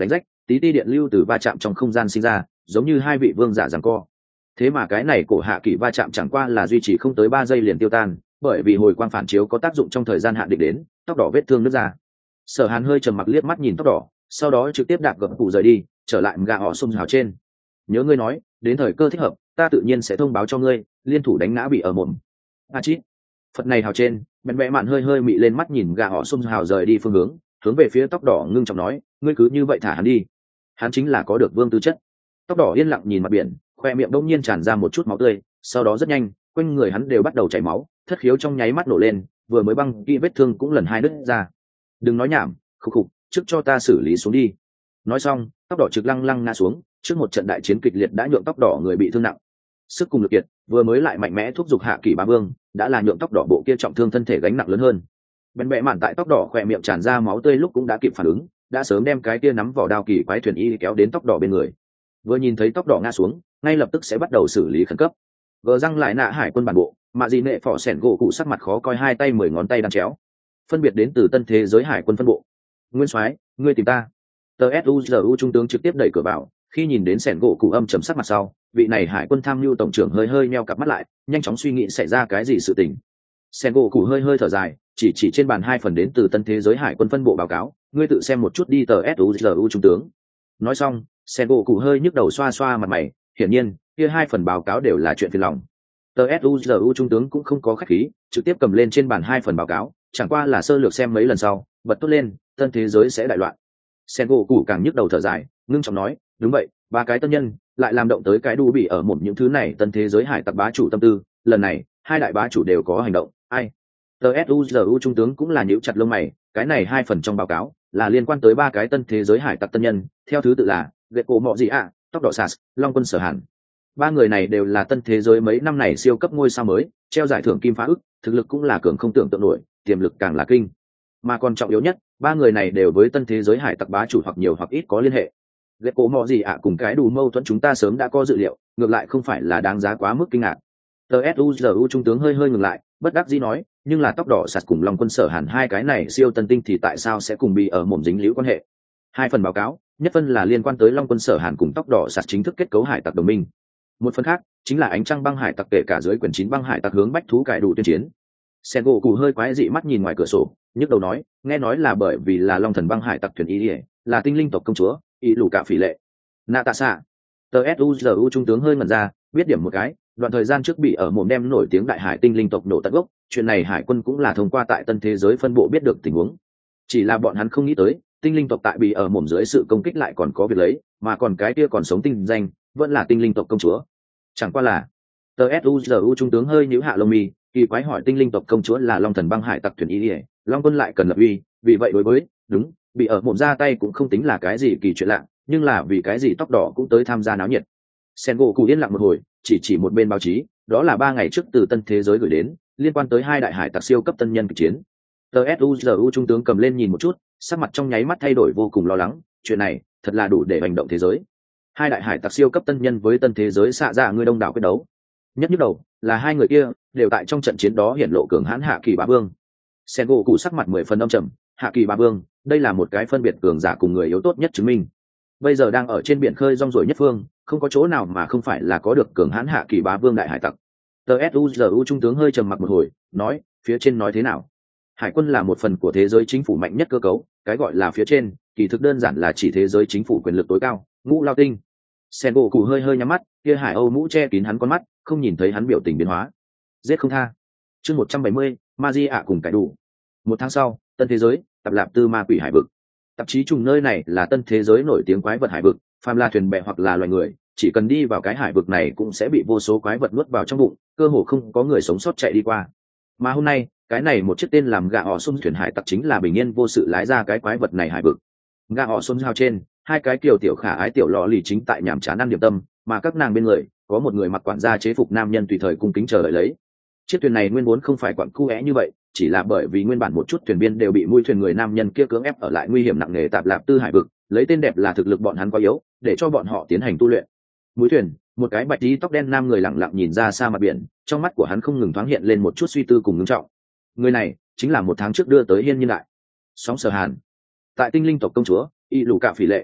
tí ti điện lưu từ va chạm trong không gian sinh ra, giống như hai vị vương giả giằng co. Thế mà cái này cổ hạ kỳ va chạm chẳng qua là duy trì không tới 3 giây liền tiêu tan, bởi vì hồi quang phản chiếu có tác dụng trong thời gian hạn định đến, tóc đỏ vết thương nứt ra. Sở Hàn hơi trầm mặc liếc mắt nhìn tóc đỏ, sau đó trực tiếp đạp gập cụ rời đi, trở lại gà họ xung hào trên. Nhớ ngươi nói, đến thời cơ thích hợp, ta tự nhiên sẽ thông báo cho ngươi, liên thủ đánh ngã bị ở mồm. A chít. Phật này hào trên, bèn vẽ mạn hơi hơi mị lên mắt nhìn gà họ xung hào rời đi phương hướng về phía tóc đỏ ngưng trọng nói, ngươi cứ như vậy thả hắn đi. Hắn chính là có được vương tư chất. Tóc đỏ yên lặng nhìn mặt biển, khoe miệng đông nhiên tràn ra một chút máu tươi, sau đó rất nhanh, quanh người hắn đều bắt đầu chảy máu, thất khiếu trong nháy mắt nổ lên, vừa mới băng kỹ vết thương cũng lần hai đứt ra. Đừng nói nhảm, khục khục, trước cho ta xử lý xuống đi. Nói xong, tóc đỏ trực lăng lăng ngã xuống, trước một trận đại chiến kịch liệt đã nhượng tóc đỏ người bị thương nặng. Sức cùng lực kiệt, vừa mới lại mạnh mẽ thúc giục hạ kỳ bá vương, đã là nhượng tóc đỏ bộ kia trọng thương thân thể gánh nặng lớn hơn. Bén bẽ mạn tại tóc đỏ khỏe miệng tràn ra máu tươi lúc cũng đã kịp phản ứng, đã sớm đem cái kia nắm vỏ đao kỳ quái thuyền y kéo đến tóc đỏ bên người. Vừa nhìn thấy tóc đỏ ngã xuống, ngay lập tức sẽ bắt đầu xử lý khẩn cấp. Gờ răng lại nạ hải quân bản bộ, mạ gì nệ phỏ sẻn gỗ cụ sắc mặt khó coi, hai tay 10 ngón tay đan chéo, phân biệt đến từ tân thế giới hải quân phân bộ. Nguyên soái, ngươi tìm ta. Tờ suzu trung tướng trực tiếp đẩy cửa vào, khi nhìn đến sẻn gỗ cụ âm trầm sắc mặt sau, vị này hải quân tham mưu tổng trưởng hơi hơi meo cặp mắt lại, nhanh chóng suy nghĩ xảy ra cái gì sự tình. Sẻn gỗ cụ hơi hơi thở dài, chỉ trên bàn 2 phần đến từ tân thế giới hải quân phân bộ báo cáo, ngươi tự xem một chút đi. Tờ suzu trung tướng. Nói xong, sẻn gỗ cụ hơi nhức đầu xoa xoa mặt mày, hiển nhiên kia 2 phần báo cáo đều là chuyện phiền lòng. Tờ suzu trung tướng cũng không có khách khí, trực tiếp cầm lên trên bàn 2 phần báo cáo, chẳng qua là sơ lược xem mấy lần sau, bật tốt lên, tân thế giới sẽ đại loạn. Sen gỗ cụ càng nhức đầu thở dài, ngưng trọng nói, đúng vậy, 3 cái tân nhân lại làm động tới cái đu bị ở một những thứ này tân thế giới hải tặc bá chủ tâm tư, lần này 2 đại bá chủ đều có hành động. Ai? Tờ suzu trung tướng cũng là nhíu chặt lông mày, cái này 2 phần trong báo cáo là liên quan tới 3 cái tân thế giới hải tặc tân nhân, theo thứ tự là Gecko Mọ Gì ạ, Tóc Đỏ Sas, Long Quân Sở Hàn. 3 người này đều là tân thế giới mấy năm này siêu cấp ngôi sao mới, treo giải thưởng kim phá ức, thực lực cũng là cường không tưởng tượng nổi, tiềm lực càng là kinh. Mà còn trọng yếu nhất, 3 người này đều với tân thế giới hải tặc bá chủ hoặc nhiều hoặc ít có liên hệ. Gecko Mọ Gì ạ cùng cái đủ mâu thuẫn chúng ta sớm đã có dự liệu, ngược lại không phải là đáng giá quá mức kinh ngạc. Tờ suzu trung tướng hơi hơi ngừng lại, bất đắc dĩ nói, nhưng là Tóc Đỏ Sạt cùng Long Quân Sở Hàn 2 cái này siêu tân tinh thì tại sao sẽ cùng bị ở mồm dính líu quan hệ? 2 phần báo cáo, nhất phân là liên quan tới Long Quân Sở Hàn cùng Tóc Đỏ Sạt chính thức kết cấu hải tặc đồng minh. Một phần khác chính là ánh trăng băng hải tặc kể cả dưới quyển 9 băng hải tặc hướng bách thú cải đủ tuyên chiến. Sen gỗ cụ hơi quái dị mắt nhìn ngoài cửa sổ, nhức đầu nói, nghe nói là bởi vì là Long Thần băng hải tặc thuyền ý, là tinh linh tộc công chúa ý lù cả phỉ lệ Natasha. Tờ suzu trung tướng hơi ngẩn ra, biết điểm một cái, đoạn thời gian trước bị ở mồm đem nổi tiếng đại hải tinh linh tộc nổ tận gốc, chuyện này hải quân cũng là thông qua tại tân thế giới phân bộ biết được tình huống. Chỉ là bọn hắn không nghĩ tới, tinh linh tộc tại bị ở mồm dưới sự công kích lại còn có việc lấy, mà còn cái kia còn sống tinh danh, vẫn là tinh linh tộc công chúa. Chẳng qua là tờ suzu trung tướng hơi nhíu hạ lông mi, kỳ quái hỏi tinh linh tộc công chúa là Long Thần băng hải tặc thuyền ý, Long Quân lại cần lập uy, vì vậy đối với đúng bị ở mồm ra tay cũng không tính là cái gì kỳ chuyện lạ, nhưng là vì cái gì Tóc Đỏ cũng tới tham gia náo nhiệt. Sen gỗ cụ yên lặng một hồi, chỉ một bên báo chí, đó là 3 ngày trước từ tân thế giới gửi đến, liên quan tới 2 đại hải tặc siêu cấp tân nhân kịch chiến. Tờ suzu trung tướng cầm lên nhìn một chút, sắc mặt trong nháy mắt thay đổi vô cùng lo lắng, chuyện này thật là đủ để hành động thế giới. 2 đại hải tặc siêu cấp tân nhân với tân thế giới xạ ra người đông đảo quyết đấu, nhất nhức đầu là 2 người kia đều tại trong trận chiến đó hiển lộ cường hãn hạ kỳ bá vương. Sen gỗ cụ sắc mặt 10 phần âm trầm, hạ kỳ bá vương, đây là một cái phân biệt cường giả cùng người yếu tốt nhất chứng minh. Bây giờ đang ở trên biển khơi rong ruổi nhất phương, không có chỗ nào mà không phải là có được cường hãn hạ kỳ bá vương đại hải tặc. Tờ suzu trung tướng hơi trầm mặc một hồi, nói, phía trên nói thế nào? Hải quân là một phần của thế giới chính phủ mạnh nhất cơ cấu, cái gọi là phía trên kỳ thực đơn giản là chỉ thế giới chính phủ quyền lực tối cao, ngũ lao tinh. Sen gỗ cụ hơi hơi nhắm mắt, kia hải âu mũ che kín hắn con mắt, không nhìn thấy hắn biểu tình biến hóa. Giết không tha. Chương 170, Maji ạ cùng cải đủ. 1 tháng sau, tân thế giới, tập lạp tư ma quỷ hải vực. Tạp chí trùng nơi này là tân thế giới nổi tiếng quái vật hải vực, phàm là thuyền bè hoặc là loài người, chỉ cần đi vào cái hải vực này cũng sẽ bị vô số quái vật nuốt vào trong bụng, cơ hồ không có người sống sót chạy đi qua. Mà hôm nay, cái này một chiếc tên làm gà họ xung thuyền hải tặc chính là bình yên vô sự lái ra cái quái vật này hải vực. Gà họ xung hào trên, 2 cái kiều tiểu khả ái tiểu lọ lì chính tại nhảm chán ăn điểm tâm, mà các nàng bên người có một người mặc quản gia chế phục nam nhân tùy thời cung kính chờ đợi lấy. Chiếc thuyền này nguyên vốn không phải quặn cu é như vậy, chỉ là bởi vì nguyên bản một chút thuyền viên đều bị mũi thuyền người nam nhân kia cưỡng ép ở lại nguy hiểm nặng nề tạp lạp tư hải vực, lấy tên đẹp là thực lực bọn hắn quá yếu, để cho bọn họ tiến hành tu luyện. Mũi thuyền, một cái bạch tí tóc đen nam người lặng lặng nhìn ra xa mặt biển, trong mắt của hắn không ngừng thoáng hiện lên một chút suy tư cùng ngưng trọng. Người này chính là 1 tháng trước đưa tới hiên nhiên đại sóng Sở Hàn, tại tinh linh tộc công chúa y lù cạ phỉ lệ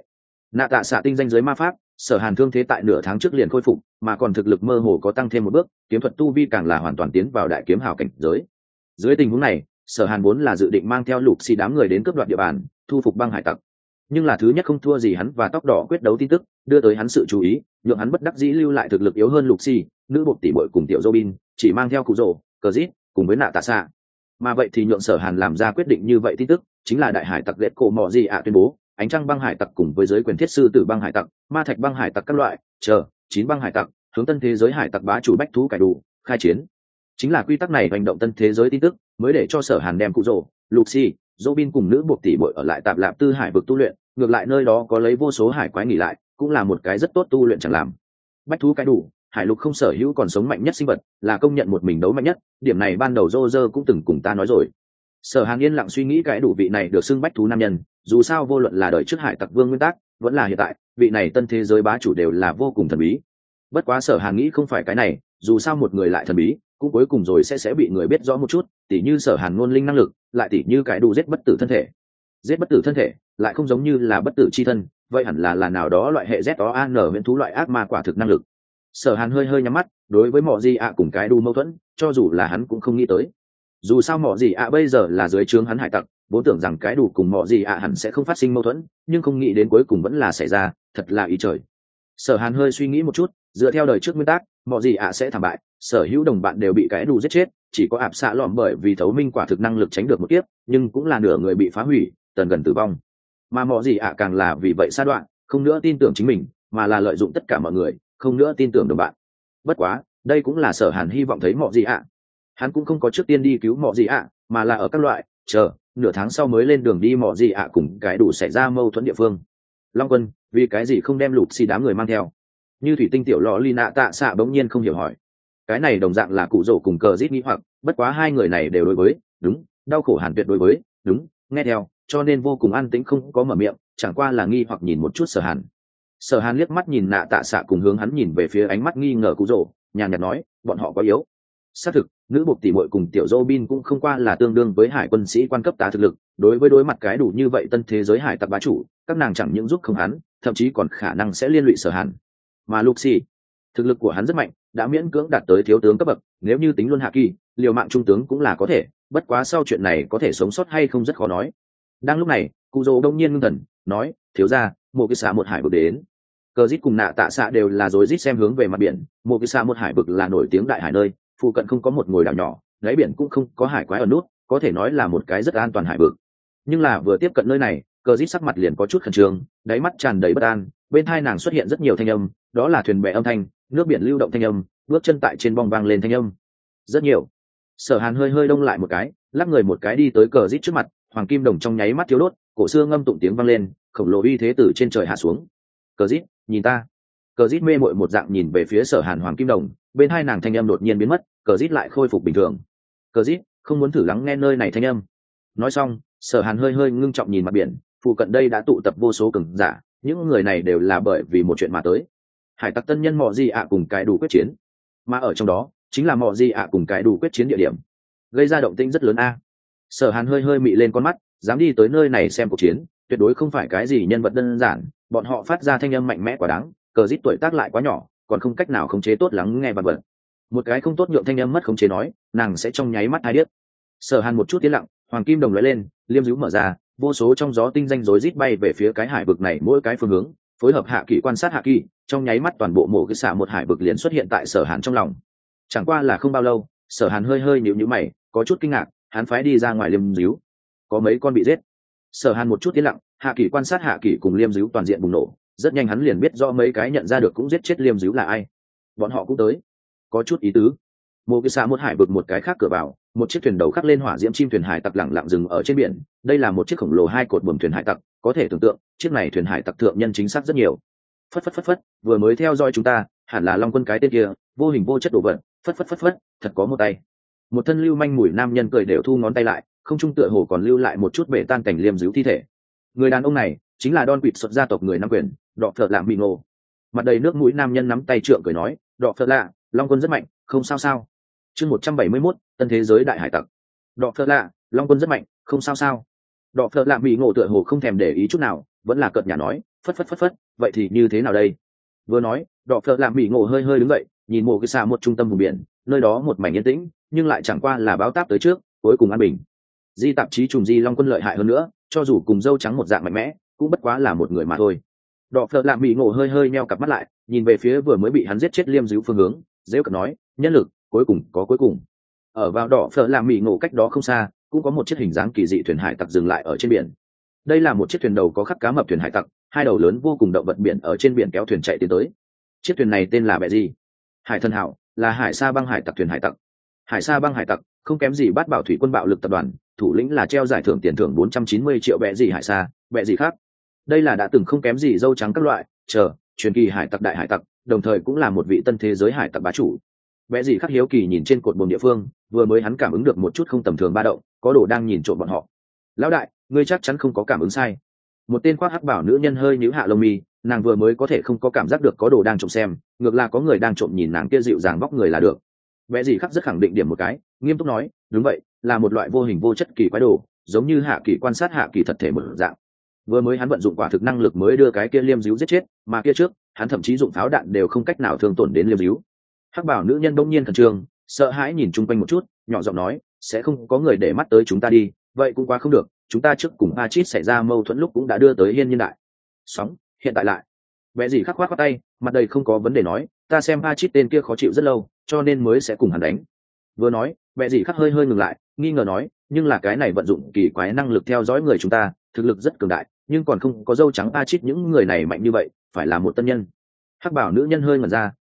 Nạ tạ xạ tinh danh giới ma pháp, Sở Hàn thương thế tại nửa tháng trước liền khôi phục, mà còn thực lực mơ hồ có tăng thêm một bước, kiếm thuật tu vi càng là hoàn toàn tiến vào đại kiếm hào cảnh giới. Dưới tình huống này, Sở Hàn vốn là dự định mang theo lục xì đám người đến cướp đoạt địa bàn, thu phục băng hải tặc. Nhưng là thứ nhất không thua gì hắn và tóc đỏ quyết đấu tin tức, đưa tới hắn sự chú ý, nhượng hắn bất đắc dĩ lưu lại thực lực yếu hơn lục xì, nữ bộ tỷ muội cùng tiểu Robin, chỉ mang theo cụ rồ, cờ rít, cùng với nạ tạ xạ. Mà vậy thì nhượng Sở Hàn làm ra quyết định như vậy tin tức, chính là đại hải tặc ghét cổ mọ gì ạ tuyên bố, ánh trăng băng hải tặc cùng với giới quyền thiết sư tử băng hải tặc, ma thạch băng hải tặc các loại, chờ 9 băng hải tặc, hướng tân thế giới hải tặc bá chủ bách thú cải đủ, khai chiến. Chính là quy tắc này hành động tân thế giới tin tức, mới để cho Sở Hàn đem cụ rồ, Luxi, Robin cùng nữ buộc tỷ muội ở lại tạp lạp tư hải vực tu luyện, ngược lại nơi đó có lấy vô số hải quái nghỉ lại, cũng là một cái rất tốt tu luyện chẳng làm. Bách thú cải đủ, hải lục không sở hữu còn sống mạnh nhất sinh vật, là công nhận một mình đấu mạnh nhất, điểm này ban đầu Roger cũng từng cùng ta nói rồi. Sở Hàn yên lặng suy nghĩ cái đủ vị này được xưng bách thú nam nhân, dù sao vô luận là đời trước hải tặc vương nguyên tắc, vẫn là hiện tại, vị này tân thế giới bá chủ đều là vô cùng thần bí. Bất quá Sở Hàn nghĩ không phải cái này, dù sao một người lại thần bí, cũng cuối cùng rồi sẽ bị người biết rõ một chút, tỉ như Sở Hàn ngôn linh năng lực, lại tỉ như cái đủ giết bất tử thân thể. Giết bất tử thân thể, lại không giống như là bất tử chi thân, vậy hẳn là nào đó loại hệ ZOAN viễn thú loại ác ma quả thực năng lực. Sở Hàn hơi nhắm mắt, đối với mọ gì ạ cùng cái đủ mâu thuẫn, cho dù là hắn cũng không nghĩ tới. Dù sao mọ gì ạ bây giờ là dưới trướng hắn hải tặc, vốn tưởng rằng cái đủ cùng mọ gì ạ hẳn sẽ không phát sinh mâu thuẫn, nhưng không nghĩ đến cuối cùng vẫn là xảy ra, thật là ý trời. Sở Hàn hơi suy nghĩ một chút, dựa theo đời trước nguyên tắc, mọ gì ạ sẽ thảm bại, sở hữu đồng bạn đều bị cái đủ giết chết, chỉ có ạp xạ lọm bởi vì thấu minh quả thực năng lực tránh được một kiếp, nhưng cũng là nửa người bị phá hủy, tần gần tử vong. Mà mọ gì ạ càng là vì vậy sa đoạn, không nữa tin tưởng chính mình, mà là lợi dụng tất cả mọi người, không nữa tin tưởng đồng bạn. Bất quá, đây cũng là Sở Hàn hy vọng thấy mọ gì ạ. Hắn cũng không có trước tiên đi cứu mọ gì ạ, mà là ở các loại chờ nửa tháng sau mới lên đường đi mọ gì ạ cùng cái đủ xảy ra mâu thuẫn địa phương. Long Quân, vì cái gì không đem lục xì đám người mang theo? Như thủy tinh tiểu lọ ly nạ tạ xạ bỗng nhiên không hiểu hỏi. Cái này đồng dạng là cụ rổ cùng cờ rít nghĩ hoặc, bất quá hai người này đều đối với đúng đau khổ Hàn Tuyệt đối với đúng nghe theo, cho nên vô cùng an tĩnh không có mở miệng, chẳng qua là nghi hoặc nhìn một chút Sở Hàn. Sở Hàn liếc mắt nhìn nạ tạ xạ cùng hướng hắn nhìn về phía ánh mắt nghi ngờ cụ rổ, nhàn nhạt nói, bọn họ có yếu. Xác thực, nữ buộc tỷ muội cùng tiểu Robin cũng không qua là tương đương với hải quân sĩ quan cấp tá thực lực, đối mặt cái đủ như vậy tân thế giới hải tặc bá chủ, các nàng chẳng những giúp không hắn, thậm chí còn khả năng sẽ liên lụy Sở Hàn. Mà Luxi, thực lực của hắn rất mạnh, đã miễn cưỡng đạt tới thiếu tướng cấp bậc, nếu như tính luôn hạ kỳ, liều mạng trung tướng cũng là có thể, bất quá sau chuyện này có thể sống sót hay không rất khó nói. Đang lúc này, Cụ Dô đông nhiên ngưng thần, nói, thiếu gia, một cái xạ một hải vực đến. Cờ Dít cùng nạ tạ xạ đều là rối rít xem hướng về mặt biển, một cái xạ một hải vực là nổi tiếng đại hải nơi, phụ cận không có một ngồi đảo nhỏ, đáy biển cũng không có hải quái ở nút, có thể nói là một cái rất an toàn hải vực. Nhưng là vừa tiếp cận nơi này, Cờ Dít sắc mặt liền có chút khẩn trương, đáy mắt tràn đầy bất an, bên tai nàng xuất hiện rất nhiều thanh âm, đó là thuyền bè âm thanh, nước biển lưu động thanh âm, bước chân tại trên bong vang lên thanh âm. Rất nhiều. Sở Hàn hơi đông lại một cái, lắc người một cái đi tới Cờ Dít trước mặt, hoàng kim đồng trong nháy mắt thiếu đốt, cổ xưa ngâm tụng tiếng vang lên, khổng lồ uy thế từ trên trời hạ xuống. Cờ Dít, nhìn ta. Cờ Dít mê mội một dạng nhìn về phía Sở Hàn hoàng kim đồng, bên hai nàng thanh âm đột nhiên biến mất, Cờ Dít lại khôi phục bình thường. Cờ Dít, không muốn thử lắng nghe nơi này thanh âm. Nói xong, Sở Hàn hơi ngưng trọng nhìn mặt biển, phụ cận đây đã tụ tập vô số cường giả, những người này đều là bởi vì một chuyện mà tới. Hải tặc tân nhân mọ gì ạ cùng cái đủ quyết chiến, mà ở trong đó chính là mọ gì ạ cùng cái đủ quyết chiến địa điểm, gây ra động tĩnh rất lớn a. Sở Hàn hơi mị lên con mắt, dám đi tới nơi này xem cuộc chiến, tuyệt đối không phải cái gì nhân vật đơn giản, bọn họ phát ra thanh âm mạnh mẽ quá đáng, Cờ Dít tuổi tác lại quá nhỏ, còn không cách nào khống chế tốt lắng nghe vật vật. Một cái không tốt nhượng thanh âm mất khống chế nói, nàng sẽ trong nháy mắt hai điếc. Sở Hàn một chút tiến lặng, hoàng kim đồng lóe lên, liêm dữ mở ra, vô số trong gió tinh danh rối rít bay về phía cái hải vực này mỗi cái phương hướng, phối hợp hạ kỳ quan sát hạ kỳ, trong nháy mắt toàn bộ mổ cái xạ một hải vực liền xuất hiện tại Sở Hàn trong lòng. Chẳng qua là không bao lâu, Sở Hàn hơi nhíu mày, có chút kinh ngạc, hắn phái đi ra ngoài liêm dữ, có mấy con bị giết. Sở Hàn một chút tiến lặng, hạ kỳ quan sát hạ kỳ cùng liêm dữ toàn diện bùng nổ, rất nhanh hắn liền biết rõ mấy cái nhận ra được cũng giết chết liêm dữ là ai. Bọn họ cũng tới, có chút ý tứ. Mộ cái xạ một hải vực một cái khác cửa vào, một chiếc thuyền đầu khắc lên hỏa diễm chim thuyền hải tặc lặng lặng dừng ở trên biển. Đây là một chiếc khổng lồ hai cột buồm thuyền hải tặc, có thể tưởng tượng chiếc này thuyền hải tặc thượng nhân chính xác rất nhiều. Phất, vừa mới theo dõi chúng ta, hẳn là Long Quân cái tên kia, vô hình vô chất đồ vật. Phất, thật có một tay. Một thân lưu manh mùi nam nhân cười đều thu ngón tay lại, không trung tựa hồ còn lưu lại một chút bể tan cảnh liêm dữ thi thể. Người đàn ông này chính là Don Quỵt xuất gia tộc người Nam quyền, Đọ Phật Lạ Mị Ngộ. Mặt đầy nước mũi nam nhân nắm tay trượng cười nói, Đọ Phật Lạ, Long Quân rất mạnh, không sao. Chương 171, tân thế giới đại hải tặc. Đọ Phật Lạ, Long Quân rất mạnh, không sao. Đọ Phật Lạ Mị Ngộ tựa hồ không thèm để ý chút nào, vẫn là cợt nhả nói, phất, vậy thì như thế nào đây? Vừa nói, đỏ phở làm mỹ ngộ hơi hơi đứng dậy, nhìn mộ cái xa một trung tâm vùng biển, nơi đó một mảnh yên tĩnh, nhưng lại chẳng qua là báo táp tới trước, cuối cùng an bình. Di tạp chí trùng di long quân lợi hại hơn nữa, cho dù cùng dâu trắng một dạng mạnh mẽ, cũng bất quá là một người mà thôi. Đỏ phở làm mỹ ngộ hơi hơi meo cặp mắt lại, nhìn về phía vừa mới bị hắn giết chết liêm dữ phương hướng, dễ cận nói, nhân lực, cuối cùng có cuối cùng. Ở vào đỏ phở làm mỹ ngộ cách đó không xa, cũng có một chiếc hình dáng kỳ dị thuyền hải tặc dừng lại ở trên biển. Đây là một chiếc thuyền đầu có khắc cá mập thuyền hải tặc, hai đầu lớn vô cùng động vật biển ở trên biển kéo thuyền chạy tiến tới. Chiếc thuyền này tên là bẹ gì? Hải thần hảo, là hải sa băng hải tặc thuyền hải tặc. Hải sa băng hải tặc không kém gì bát bảo thủy quân bạo lực tập đoàn, thủ lĩnh là treo giải thưởng tiền thưởng 490 triệu bẹ gì hải sa, bẹ gì khác. Đây là đã từng không kém gì dâu trắng các loại, truyền kỳ hải tặc đại hải tặc, đồng thời cũng là một vị tân thế giới hải tặc bá chủ. Bẹ gì khác hiếu kỳ nhìn trên cột buồm địa phương, vừa mới hắn cảm ứng được một chút không tầm thường ba động, có đồ đang nhìn trộm bọn họ. Lão đại, ngươi chắc chắn không có cảm ứng sai. Một tên khoác hắc bảo nữ nhân hơi nhíu hạ lông mi, nàng vừa mới có thể không có cảm giác được có đồ đang trộm xem, ngược là có người đang trộm nhìn nàng kia dịu dàng vóc người là được. Vẽ gì khắc rất khẳng định điểm một cái, nghiêm túc nói, đúng vậy, là một loại vô hình vô chất kỳ quái đồ, giống như hạ kỳ quan sát hạ kỳ thật thể một dạng. Vừa mới hắn vận dụng quả thực năng lực mới đưa cái kia liêm díu giết chết, mà kia trước, hắn thậm chí dụng pháo đạn đều không cách nào thương tổn đến liêm díu. Hắc bảo nữ nhân bỗng nhiên khẩn trương, sợ hãi nhìn chung quanh một chút, nhỏ giọng nói, sẽ không có người để mắt tới chúng ta đi, vậy cũng quá không được, chúng ta trước cùng Pachit xảy ra mâu thuẫn lúc cũng đã đưa tới hiên nhân đại sóng, hiện tại lại vẽ gì khắc khoát tay, mặt đầy không có vấn đề nói, ta xem Pachit tên kia khó chịu rất lâu, cho nên mới sẽ cùng hắn đánh. Vừa nói, vẽ gì khắc hơi hơi ngừng lại, nghi ngờ nói, nhưng là cái này vận dụng kỳ quái năng lực theo dõi người chúng ta, thực lực rất cường đại, nhưng còn không có dâu trắng Pachit những người này mạnh như vậy, phải là một tân nhân. Hắc bảo nữ nhân hơi ngẩn ra,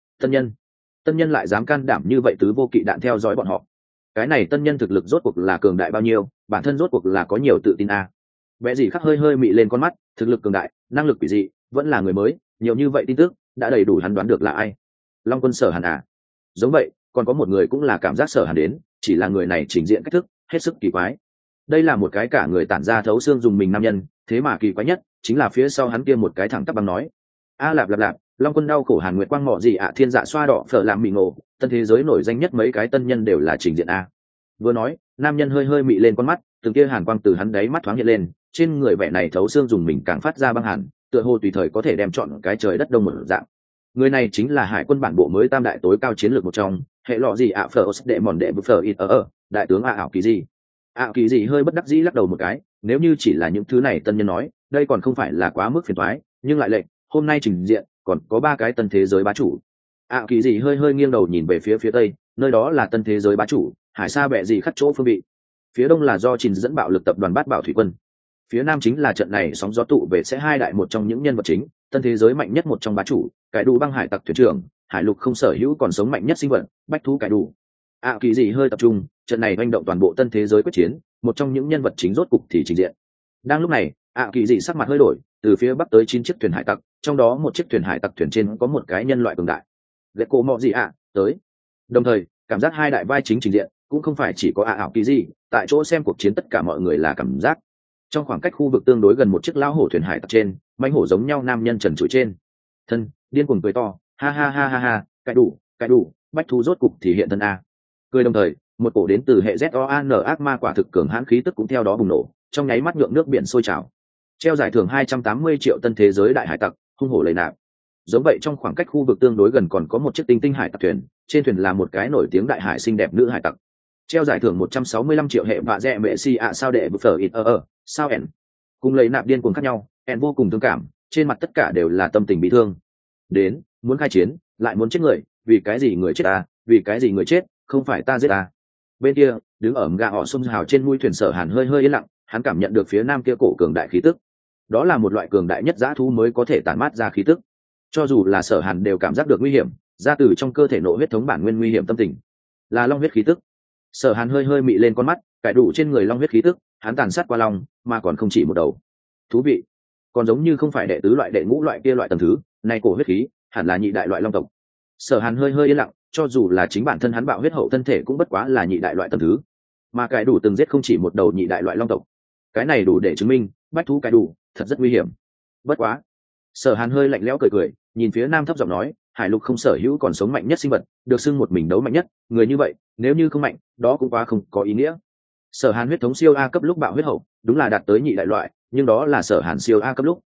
tân nhân lại dám can đảm như vậy tứ vô kỵ đạn theo dõi bọn họ. Cái này tân nhân thực lực rốt cuộc là cường đại bao nhiêu, bản thân rốt cuộc là có nhiều tự tin a. Vẽ gì khắc hơi hơi mị lên con mắt, thực lực cường đại, năng lực quỷ dị, vẫn là người mới, nhiều như vậy tin tức đã đầy đủ hắn đoán được là ai. Long quân Sở Hàn à? Giống vậy, còn có một người cũng là cảm giác Sở Hàn đến, chỉ là người này trình diện cách thức hết sức kỳ quái. Đây là một cái cả người tản ra thấu xương dùng mình nam nhân, thế mà kỳ quái nhất chính là phía sau hắn kia một cái thẳng tắp băng nói, a lạp lạp lạp, Long quân đau khổ Hàn Nguyệt quang mọ gì ạ, thiên dạ xoa đỏ phở làm mị ngộ, tân thế giới nổi danh nhất mấy cái tân nhân đều là trình diện a. Vừa nói, nam nhân hơi hơi mị lên con mắt, từng kia hàn quang từ hắn đáy mắt thoáng hiện lên, trên người vẻ này thấu xương dùng mình càng phát ra băng hàn, tựa hồ tùy thời có thể đem chọn cái trời đất đông một dạng. Người này chính là hải quân bản bộ mới tam đại tối cao chiến lược một trong, hệ lọ gì ạ phở đệ mòn đệ phở ít đại tướng ảo kỳ gì. Ảo kỳ gì hơi bất đắc dĩ lắc đầu một cái, nếu như chỉ là những thứ này tân nhân nói, đây còn không phải là quá mức phiền toái, nhưng lại lệnh, hôm nay trình diện còn có ba cái tân thế giới bá chủ. Ảo kỳ gì hơi hơi nghiêng đầu nhìn về phía tây, nơi đó là tân thế giới bá chủ, hải sa bẹ gì khắc chỗ phương vị. Phía đông là do trình dẫn bạo lực tập đoàn bát bảo thủy quân, phía nam chính là trận này sóng gió tụ về sẽ hai đại một trong những nhân vật chính, tân thế giới mạnh nhất một trong bá chủ, cải đủ băng hải tặc thuyền trưởng, hải lục không sở hữu còn sống mạnh nhất sinh vật, bách thú cải đủ. Kỳ gì hơi tập trung, trận này manh động toàn bộ tân thế giới quyết chiến, một trong những nhân vật chính rốt cục thì trình diện. Đang lúc này, Kỳ gì sắc mặt hơi đổi, từ phía bắc tới 9 chiếc thuyền hải tặc, trong đó một chiếc thuyền hải tặc thuyền trên có một cái nhân loại cường đại. Gecko mọ gì tới. Đồng thời, cảm giác hai đại vai chính trình diện, cũng không phải chỉ có Kỳ gì, tại chỗ xem cuộc chiến tất cả mọi người là cảm giác. Trong khoảng cách khu vực tương đối gần một chiếc lão hổ thuyền hải tặc trên, mãnh hổ giống nhau nam nhân trần trụi trên thân, điên cuồng cười to, ha ha ha ha ha, cái đủ, bách thú rốt cục thì hiện thân a. Cười đồng thời, một cổ đến từ hệ ZOAN ác ma quả thực cường hãn khí tức cũng theo đó bùng nổ, trong nháy mắt nhượng nước biển sôi trào. Treo giải thưởng 280 triệu tân thế giới đại hải tặc, hung hổ lầy nạp. Giống vậy trong khoảng cách khu vực tương đối gần còn có một chiếc tinh tinh hải tặc thuyền, trên thuyền là một cái nổi tiếng đại hải xinh đẹp nữ hải tặc. Treo giải thưởng 165 triệu hệ vạ rẻ mẹ si ạ sao đệ bực phở ít sao ẻn. Cùng lấy nạp điên cuồng khác nhau, ẻn vô cùng thương cảm, trên mặt tất cả đều là tâm tình bị thương. Đến, muốn khai chiến, lại muốn chết người, vì cái gì người chết ta, vì cái gì người chết, không phải ta giết ta. Bên kia, đứng ở gà họ sông hào trên mũi thuyền Sở Hàn hơi hơi yên lặng, hắn cảm nhận được phía nam kia cổ cường đại khí tức. Đó là một loại cường đại nhất dã thú mới có thể tản mát ra khí tức. Cho dù là Sở Hàn đều cảm giác được nguy hiểm, ra từ trong cơ thể nội huyết thống bản nguyên nguy hiểm tâm tình. Là long huyết khí tức. Sở Hàn hơi hơi mị lên con mắt, cải đủ trên người long huyết khí tức, hắn tàn sát qua long, mà còn không chỉ một đầu. Thú vị, còn giống như không phải đệ tứ loại đệ ngũ loại kia loại tầng thứ, này cổ huyết khí, hẳn là nhị đại loại long tộc. Sở Hàn hơi hơi yên lặng, cho dù là chính bản thân hắn bạo huyết hậu thân thể cũng bất quá là nhị đại loại tầng thứ, mà cải đủ từng giết không chỉ một đầu nhị đại loại long tộc. Cái này đủ để chứng minh, bách thú cải đủ, thật rất nguy hiểm. Bất quá, Sở Hàn hơi lạnh lẽo cười, nhìn phía nam thấp giọng nói, hải lục không sở hữu còn sống mạnh nhất sinh vật, được xưng một mình đấu mạnh nhất, người như vậy, nếu như không mạnh, đó cũng quá không có ý nghĩa. Sở Hàn huyết thống siêu A cấp lúc bạo huyết hậu, đúng là đạt tới nhị đại loại, nhưng đó là Sở Hàn siêu A cấp lúc.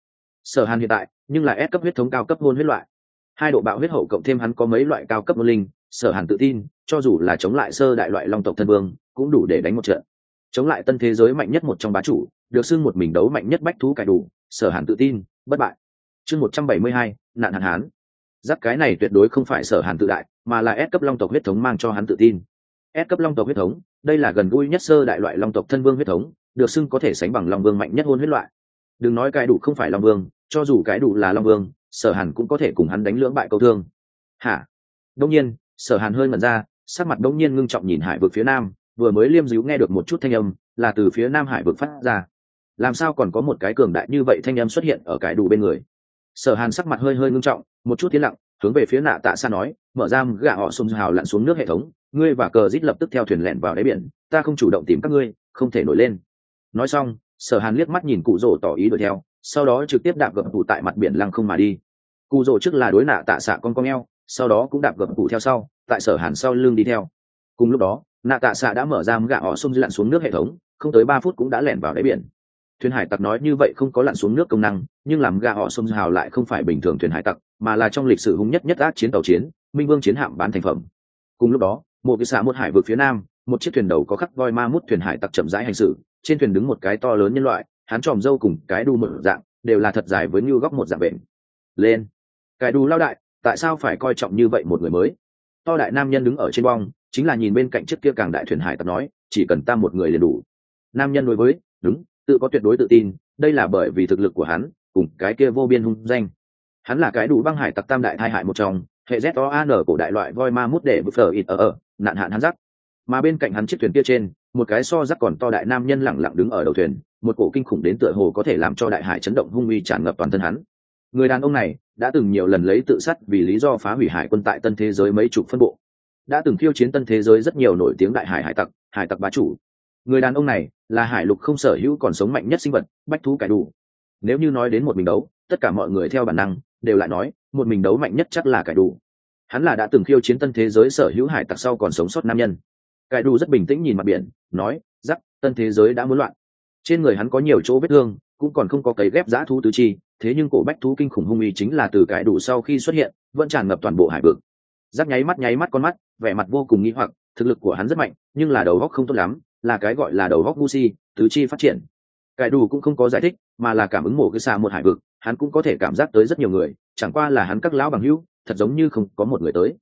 Sở Hàn hiện tại nhưng là S cấp huyết thống cao cấp hôn huyết loại, 2 độ bạo huyết hậu cộng thêm hắn có mấy loại cao cấp hôn linh, Sở Hàn tự tin cho dù là chống lại sơ đại loại long tộc thân vương cũng đủ để đánh một trận. Chống lại tân thế giới mạnh nhất một trong bá chủ, được xưng một mình đấu mạnh nhất bách thú cải đủ, Sở Hàn tự tin bất bại. Chương 172, nạn hạn hán. Giáp cái này tuyệt đối không phải Sở Hàn tự đại, mà là S cấp long tộc huyết thống mang cho hắn tự tin. S cấp long tộc huyết thống, đây là gần gũi nhất sơ đại loại long tộc thân vương huyết thống, được xưng có thể sánh bằng long vương mạnh nhất hôn huyết loại. Đừng nói cái đủ không phải long vương, cho dù cái đủ là long vương, Sở Hàn cũng có thể cùng hắn đánh lưỡng bại câu thương. Hả? Đông nhiên, Sở Hàn hơi ngẩn ra, sắc mặt đông nhiên ngưng trọng nhìn hải vực phía nam, vừa mới liêm díu nghe được một chút thanh âm, là từ phía nam hải vực phát ra. Làm sao còn có một cái cường đại như vậy thanh âm xuất hiện ở cái đủ bên người? Sở Hàn sắc mặt hơi hơi ngưng trọng, một chút tiến lặng, hướng về phía Nạ Tạ Sa nói, mở ra gã họ xung hào lặn xuống nước hệ thống, ngươi và cờ rít lập tức theo thuyền lẻn vào đáy biển, ta không chủ động tìm các ngươi, không thể nổi lên. Nói xong, Sở Hàn liếc mắt nhìn cụ rồ tỏ ý đuổi theo, sau đó trực tiếp đạp gập tủ tại mặt biển lăng không mà đi. Cụ rồ trước là đối Nạ Tạ Xạ con eo, sau đó cũng đạp gập tủ theo sau, tại Sở Hàn sau lưng đi theo. Cùng lúc đó, Nạ Tạ Xạ đã mở ra gã họ xung lặn xuống nước hệ thống, không tới 3 phút cũng đã lẻn vào đáy biển. Thuyền hải tặc nói như vậy không có lặn xuống nước công năng, nhưng làm gã họ xung hào lại không phải bình thường thuyền hải tặc, mà là trong lịch sử hung nhất ác chiến tàu chiến, minh vương chiến hạm bán thành phẩm. Cùng lúc đó, một cái xạ một hải vực phía nam, một chiếc thuyền đầu có khắc voi ma mút thuyền hải tặc chậm rãi hành xử, trên thuyền đứng một cái to lớn nhân loại, hắn tròm râu cùng cái đu một dạng, đều là thật dài với như góc một dạng bệnh. Lên, cái đu lao đại, tại sao phải coi trọng như vậy một người mới? To đại nam nhân đứng ở trên bong, chính là nhìn bên cạnh chiếc kia càng đại thuyền hải tặc nói, chỉ cần ta một người liền đủ. Nam nhân đối với, đúng, tự có tuyệt đối tự tin, đây là bởi vì thực lực của hắn, cùng cái kia vô biên hung danh. Hắn là cái đủ băng hải tặc tam đại thai hại một trong, hệ ZOAN của đại loại voi ma mút để bực phở ít ở nạn hạn hắn rắc. Mà bên cạnh hắn chiếc thuyền kia trên, một cái so rắc còn to đại nam nhân lẳng lặng đứng ở đầu thuyền, một cổ kinh khủng đến tựa hồ có thể làm cho đại hải chấn động hung uy tràn ngập toàn thân hắn. Người đàn ông này đã từng nhiều lần lấy tự sát vì lý do phá hủy hải quân tại tân thế giới mấy chục phân bộ, đã từng khiêu chiến tân thế giới rất nhiều nổi tiếng đại hải hải tặc bá chủ. Người đàn ông này là hải lục không sở hữu còn sống mạnh nhất sinh vật, bách thú cải đủ. Nếu như nói đến một mình đấu, tất cả mọi người theo bản năng đều lại nói một mình đấu mạnh nhất chắc là cải đủ. Hắn là đã từng khiêu chiến tân thế giới sở hữu hải tặc sau còn sống sót nam nhân. Cải đủ rất bình tĩnh nhìn mặt biển, nói, rắc, tân thế giới đã muốn loạn. Trên người hắn có nhiều chỗ vết thương, cũng còn không có cấy ghép dã thú tứ chi, thế nhưng cổ bách thú kinh khủng hung uy chính là từ cải đủ sau khi xuất hiện, vẫn tràn ngập toàn bộ hải vực. Rắc nháy mắt con mắt, vẻ mặt vô cùng nghi hoặc, thực lực của hắn rất mạnh, nhưng là đầu óc không tốt lắm, là cái gọi là đầu óc ngu si, tứ chi phát triển. Cải đủ cũng không có giải thích, mà là cảm ứng mổ cái xa một hải vực, hắn cũng có thể cảm giác tới rất nhiều người, chẳng qua là hắn các lão bằng hữu, thật giống như không có một người tới.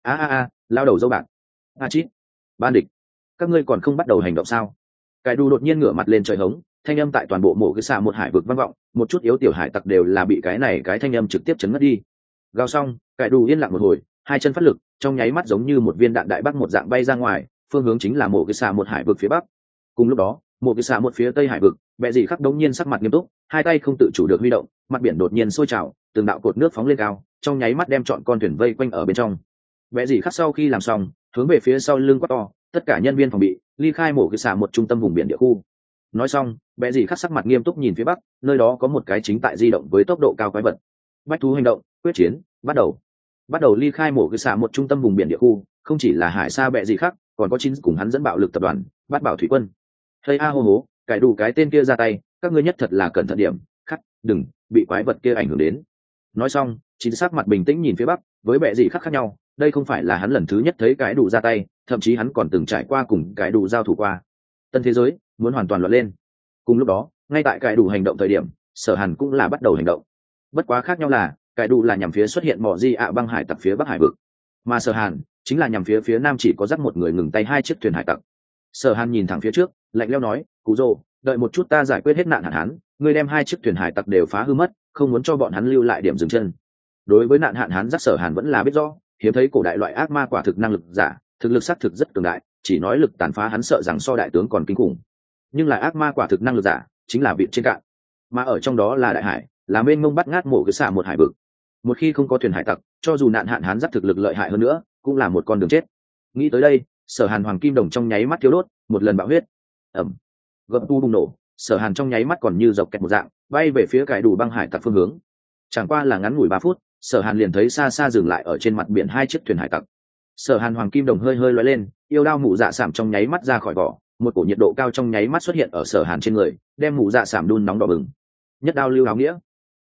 Lao đầu dâu bạc, chít, ban địch, các ngươi còn không bắt đầu hành động sao? Cải đủ đột nhiên ngửa mặt lên trời hống, thanh âm tại toàn bộ mổ cái xa một hải vực vang vọng, một chút yếu tiểu hải tặc đều là bị cái thanh âm trực tiếp chấn ngất đi. Gào xong, cải đủ yên lặng một hồi, hai chân phát lực, trong nháy mắt giống như một viên đạn đại bác một dạng bay ra ngoài, phương hướng chính là mổ cái xa một hải vực phía bắc. Cùng lúc đó, một cái xạ một phía tây hải vực, bẹ dị khắc đống nhiên sắc mặt nghiêm túc, hai tay không tự chủ được huy động, mặt biển đột nhiên sôi trào, từng đạo cột nước phóng lên cao, trong nháy mắt đem trọn con thuyền vây quanh ở bên trong. Bẹ dị khắc sau khi làm xong, hướng về phía sau lưng quát to, tất cả nhân viên phòng bị ly khai mổ cái xạ một trung tâm vùng biển địa khu. Nói xong, bẹ dị khắc sắc mặt nghiêm túc nhìn phía bắc, nơi đó có một cái chính tại di động với tốc độ cao quái vật. Bách thú hành động, quyết chiến, bắt đầu ly khai mổ cái xạ một trung tâm vùng biển địa khu, không chỉ là hải sa bẹ dị khắc, còn có chính cùng hắn dẫn bạo lực tập đoàn, bát bảo thủy quân. Thầy hô hố, cải đủ cái tên kia ra tay, các ngươi nhất thật là cẩn thận điểm, khắc, đừng bị quái vật kia ảnh hưởng đến. Nói xong, chính xác mặt bình tĩnh nhìn phía bắc, với bệ gì khác nhau, đây không phải là hắn lần thứ nhất thấy cái đủ ra tay, thậm chí hắn còn từng trải qua cùng cái đủ giao thủ qua. Tân thế giới muốn hoàn toàn loạn lên. Cùng lúc đó, ngay tại cái đủ hành động thời điểm, Sở Hàn cũng là bắt đầu hành động. Bất quá khác nhau là, cái đủ là nhằm phía xuất hiện mỏ di ạ băng hải tặc phía bắc hải vực, mà Sở Hàn chính là nhằm phía nam chỉ có dắt một người ngừng tay hai chiếc thuyền hải tặc. Sở Hàn nhìn thẳng phía trước, lạnh lẽo nói, Cú Rồ, đợi một chút ta giải quyết hết nạn hạn hán, ngươi đem hai chiếc thuyền hải tặc đều phá hư mất, không muốn cho bọn hắn lưu lại điểm dừng chân. Đối với nạn hạn hán, dắt Sở Hàn vẫn là biết rõ, hiếm thấy cổ đại loại ác ma quả thực năng lực giả, thực lực xác thực rất cường đại, chỉ nói lực tàn phá hắn sợ rằng so đại tướng còn kinh khủng. Nhưng là ác ma quả thực năng lực giả, chính là vịt trên cạn, mà ở trong đó là đại hải, là mênh mông bắt ngát mổ cái xả một hải vực. Một khi không có thuyền hải tặc, cho dù nạn hạn hán dắt thực lực lợi hại hơn nữa, cũng là một con đường chết. Nghĩ tới đây, Sở Hàn hoàng kim đồng trong nháy mắt thiếu đốt, một lần bạo huyết, ẩm, gầm tu bùng nổ. Sở Hàn trong nháy mắt còn như dọc kẹt một dạng, bay về phía cái đủ băng hải tặc phương hướng. Chẳng qua là ngắn ngủi 3 phút, Sở Hàn liền thấy xa xa dừng lại ở trên mặt biển hai chiếc thuyền hải tặc. Sở Hàn hoàng kim đồng hơi hơi lóe lên, yêu đao mụ dạ sảm trong nháy mắt ra khỏi vỏ, một cổ nhiệt độ cao trong nháy mắt xuất hiện ở Sở Hàn trên người, đem mụ dạ sảm đun nóng đỏ bừng. Nhất đao lưu áo nghĩa.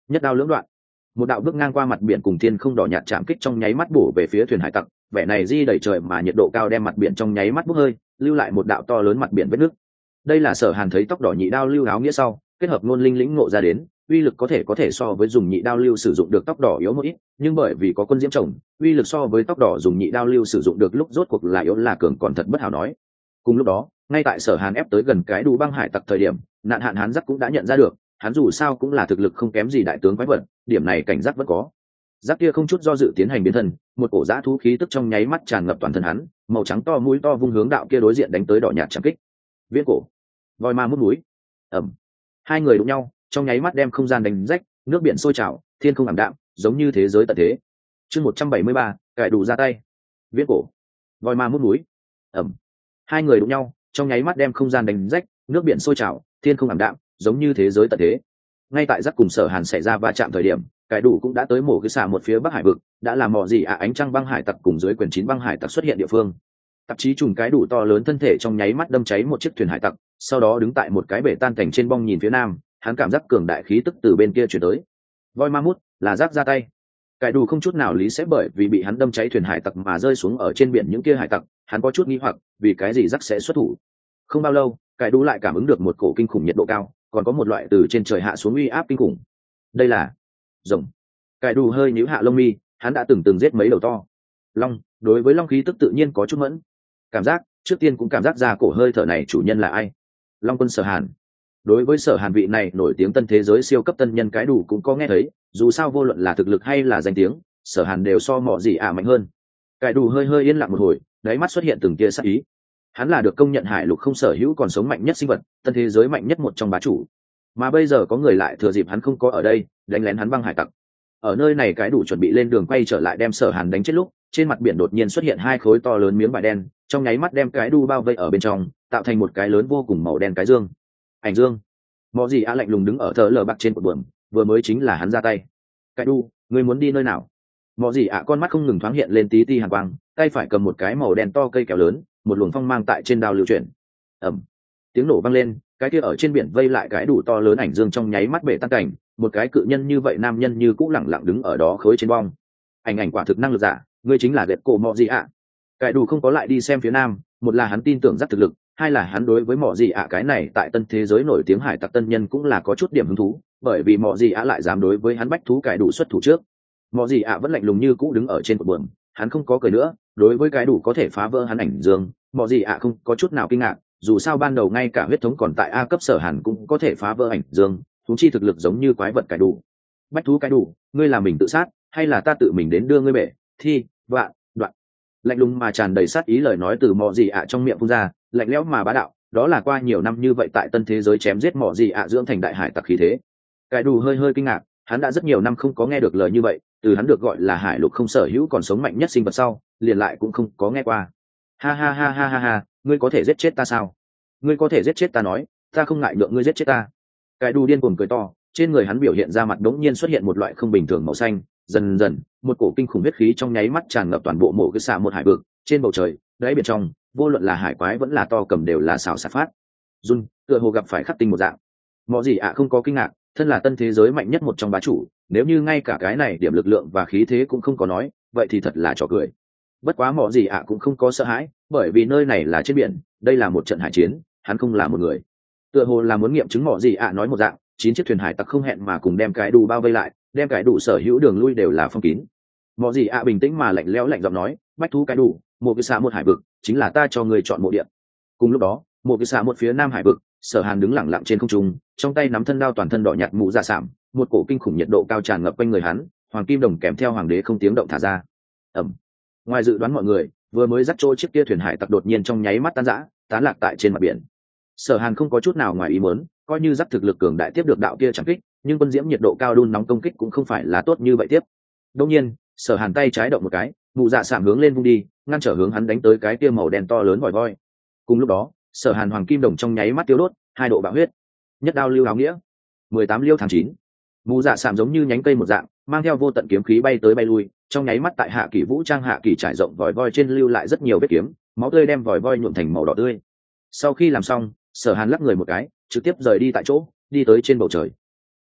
nhất đao lưỡng đoạn, một đạo bước ngang qua mặt biển cùng thiên không đỏ nhạt chạm kích trong nháy mắt bổ về phía thuyền hải tặc, vẻ này di đẩy trời mà nhiệt độ cao đem mặt biển trong nháy mắt bốc hơi, lưu lại một đạo to lớn mặt biển vết nước. Đây là Sở Hàn thấy tóc đỏ nhị đao lưu áo nghĩa sau kết hợp ngôn linh lĩnh ngộ ra đến, uy lực có thể so với dùng nhị đao lưu sử dụng được tóc đỏ yếu một ít, nhưng bởi vì có quân diễm chồng, uy lực so với tóc đỏ dùng nhị đao lưu sử dụng được lúc rốt cuộc là yếu là cường còn thật bất hảo nói. Cùng lúc đó, ngay tại Sở Hàn ép tới gần cái đu băng hải tặc thời điểm, nạn hạn hán giác cũng đã nhận ra được, hắn dù sao cũng là thực lực không kém gì đại tướng quái vật, điểm này cảnh giác vẫn có. Giác kia không chút do dự tiến hành biến thân, một cổ dã thú khí tức trong nháy mắt tràn ngập toàn thân hắn, màu trắng to mũi to vung hướng đạo kia đối diện đánh tới đỏ nhạt chẳng kích. Viễn cổ, voi ma mút núi, ầm, hai người đụng nhau, trong nháy mắt đem không gian đánh rách, nước biển sôi trào, thiên không ảm đạm, giống như thế giới tận thế. Chương 173, cải đủ ra tay. Viễn cổ, voi ma mút núi, ầm, hai người đụng nhau, trong nháy mắt đem không gian đánh rách, nước biển sôi trào, thiên không ảm đạm, giống như thế giới tận thế. Ngay tại Giác cùng Sở Hàn xảy ra va chạm thời điểm, cải đủ cũng đã tới mổ cái xả một phía bắc hải vực, đã làm mò gì ánh trăng băng hải tặc cùng dưới quyền 9 băng hải tặc xuất hiện địa phương. Tạp chí trùng cái đủ to lớn thân thể trong nháy mắt đâm cháy một chiếc thuyền hải tặc, sau đó đứng tại một cái bể tan cảnh trên bong nhìn phía nam, hắn cảm giác cường đại khí tức từ bên kia truyền tới. Voi ma mút là Giác ra tay. Cải đủ không chút nào lý sẽ bởi vì bị hắn đâm cháy thuyền hải tặc mà rơi xuống ở trên biển những kia hải tặc, hắn có chút nghi hoặc, vì cái gì Giác sẽ xuất thủ. Không bao lâu, cải đủ lại cảm ứng được một cổ kinh khủng nhiệt độ cao, còn có một loại từ trên trời hạ xuống uy áp kinh khủng. Đây là rồng. Cải đủ hơi nhíu hạ lông mi, hắn đã từng giết mấy đầu to. Long, đối với long khí tức tự nhiên có chút mẫn. Cảm giác, trước tiên cũng cảm giác ra cổ hơi thở này chủ nhân là ai. Long quân Sở Hàn. Đối với Sở Hàn vị này nổi tiếng tân thế giới siêu cấp tân nhân cái đủ cũng có nghe thấy, dù sao vô luận là thực lực hay là danh tiếng, Sở Hàn đều so mọ gì mạnh hơn. Cái đủ hơi yên lặng một hồi, đáy mắt xuất hiện từng tia sắc ý. Hắn là được công nhận hải lục không sở hữu còn sống mạnh nhất sinh vật, tân thế giới mạnh nhất một trong bá chủ. Mà bây giờ có người lại thừa dịp hắn không có ở đây, đánh lén hắn băng hải tặc. Ở nơi này cái đủ chuẩn bị lên đường quay trở lại đem Sở Hàn đánh chết lúc, trên mặt biển đột nhiên xuất hiện hai khối to lớn miếng vải đen, trong nháy mắt đem cái đu bao vây ở bên trong, tạo thành một cái lớn vô cùng màu đen cái dương. Ảnh dương. Mọ gì lạnh lùng đứng ở thờ lờ bạc trên cột buồm, vừa mới chính là hắn ra tay. Cái đu, ngươi muốn đi nơi nào? Mọ gì con mắt không ngừng thoáng hiện lên tí ti hàn quang, tay phải cầm một cái màu đen to cây kéo lớn, một luồng phong mang tại trên đao lưu chuyển. Ầm. Tiếng nổ vang lên, cái kia ở trên biển vây lại cái đủ to lớn ảnh dương trong nháy mắt bể tan cảnh, một cái cự nhân như vậy nam nhân như cũ lẳng lặng đứng ở đó khối trên bong. Ảnh quả thực năng lực giả, ngươi chính là ghét cổ mọ gì Cái đủ không có lại đi xem phía nam, một là hắn tin tưởng rất thực lực, hai là hắn đối với mọ gì cái này tại tân thế giới nổi tiếng hải tặc tân nhân cũng là có chút điểm hứng thú, bởi vì mọ gì lại dám đối với hắn bách thú cái đủ xuất thủ trước. Mọ gì vẫn lạnh lùng như cũ đứng ở trên cột buồm, hắn không có cười nữa, đối với cái đủ có thể phá vỡ hắn ảnh dương, mọ gì không có chút nào kinh ngạc, dù sao ban đầu ngay cả huyết thống còn tại A cấp Sở Hàn cũng có thể phá vỡ ảnh dương, chúng chi thực lực giống như quái vật cái đủ. Bách thú cái đủ, ngươi làm mình tự sát hay là ta tự mình đến đưa ngươi bể thi vạn đoạn? Lạnh lùng mà tràn đầy sát ý lời nói từ mọ gì trong miệng phun ra, lạnh lẽo mà bá đạo, đó là qua nhiều năm như vậy tại tân thế giới chém giết mọ gì dưỡng thành đại hải tặc khí thế. Cái đủ hơi kinh ngạc, hắn đã rất nhiều năm không có nghe được lời như vậy, từ hắn được gọi là hải lục không sở hữu còn sống mạnh nhất sinh vật sau, liền lại cũng không có nghe qua. Ha, ngươi có thể giết chết ta sao? Ngươi có thể giết chết ta nói, ta không ngại nhượng ngươi giết chết ta. Cái đu điên cuồng cười to, trên người hắn biểu hiện ra mặt đống nhiên xuất hiện một loại không bình thường màu xanh, dần dần, một cổ kinh khủng huyết khí trong nháy mắt tràn ngập toàn bộ mộ cái xạ một hải vực, trên bầu trời, đáy biển trong, vô luận là hải quái vẫn là to cầm đều là xào xạc phát. Run, tựa hồ gặp phải khắc tinh một dạng. Mọ gì không có kinh ngạc, thân là tân thế giới mạnh nhất một trong bá chủ, nếu như ngay cả cái này điểm lực lượng và khí thế cũng không có nói, vậy thì thật là trò cười. Bất quá mọ gì cũng không có sợ hãi, bởi vì nơi này là trên biển, đây là một trận hải chiến, hắn không là một người. Tựa hồ là muốn nghiệm chứng mọ gì nói một dạng, 9 chiếc thuyền hải tặc không hẹn mà cùng đem cái đủ bao vây lại, đem cái đủ sở hữu đường lui đều là phong kín. Mọ gì bình tĩnh mà lạnh lẽo lạnh giọng nói, bách thú cái đủ, một cái xạ một hải vực, chính là ta cho người chọn mộ điện. Cùng lúc đó, một cái xạ một phía nam hải vực, Sở Hàn đứng lặng lặng trên không trung, trong tay nắm thân đao toàn thân đỏ nhạt mũ dạ sạm, một cổ kinh khủng nhiệt độ cao tràn ngập quanh người hắn, hoàng kim đồng kèm theo hoàng đế không tiếng động thả ra. Ầm. Ngoài dự đoán mọi người, vừa mới dắt trôi chiếc kia thuyền hải tặc đột nhiên trong nháy mắt tan rã, tán lạc tại trên mặt biển. Sở Hàn không có chút nào ngoài ý muốn, coi như dắt thực lực cường đại tiếp được đạo kia chẳng kích, nhưng quân diễm nhiệt độ cao đun nóng công kích cũng không phải là tốt như vậy tiếp. Đương nhiên, Sở Hàn tay trái động một cái, mũ dạ sạm hướng lên vung đi, ngăn trở hướng hắn đánh tới cái kia màu đen to lớn vòi voi. Cùng lúc đó, Sở Hàn hoàng kim đồng trong nháy mắt tiêu đốt, 2 độ bạo huyết. Nhất đao lưu áo nghĩa. 18 liêu tháng 9. Mũ dạ sạm giống như nhánh cây một dạng, mang theo vô tận kiếm khí bay tới bay lui, trong nháy mắt tại hạ kỳ vũ trang hạ kỳ trải rộng vòi voi trên lưu lại rất nhiều vết kiếm, máu tươi đem vòi voi nhuộm thành màu đỏ tươi. Sau khi làm xong, Sở Hàn lắc người một cái, trực tiếp rời đi tại chỗ, đi tới trên bầu trời.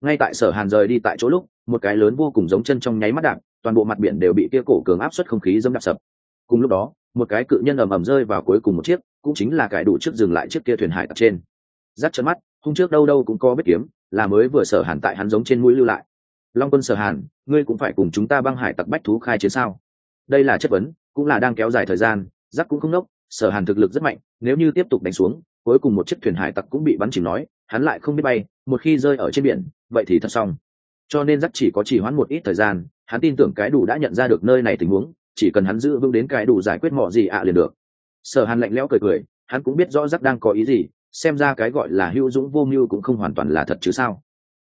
Ngay tại Sở Hàn rời đi tại chỗ lúc, một cái lớn vô cùng giống chân trong nháy mắt đạp, toàn bộ mặt biển đều bị kia cổ cường áp suất không khí dẫm đạp sập. Cùng lúc đó, một cái cự nhân ầm ầm rơi vào cuối cùng một chiếc, cũng chính là cái đủ trước dừng lại chiếc kia thuyền hải tặc trên. Rắc trợn mắt, hôm trước đâu đâu cũng có vết kiếm, là mới vừa Sở Hàn tại hắn giống trên mũi lưu lại. Long quân Sở Hàn, ngươi cũng phải cùng chúng ta băng hải tặc bách thú khai chiến sao? Đây là chất vấn, cũng là đang kéo dài thời gian. Rắc cũng không nốc, Sở Hàn thực lực rất mạnh, nếu như tiếp tục đánh xuống, cuối cùng một chiếc thuyền hải tặc cũng bị bắn chìm nói, hắn lại không biết bay, một khi rơi ở trên biển, vậy thì thật xong. Cho nên Rắc chỉ có chỉ hoãn một ít thời gian, hắn tin tưởng cái đủ đã nhận ra được nơi này tình huống, chỉ cần hắn giữ vững đến cái đủ giải quyết mọi gì liền được. Sở Hàn lạnh lẽo cười cười, hắn cũng biết rõ Rắc đang có ý gì, xem ra cái gọi là hữu dũng vô mưu cũng không hoàn toàn là thật chứ sao.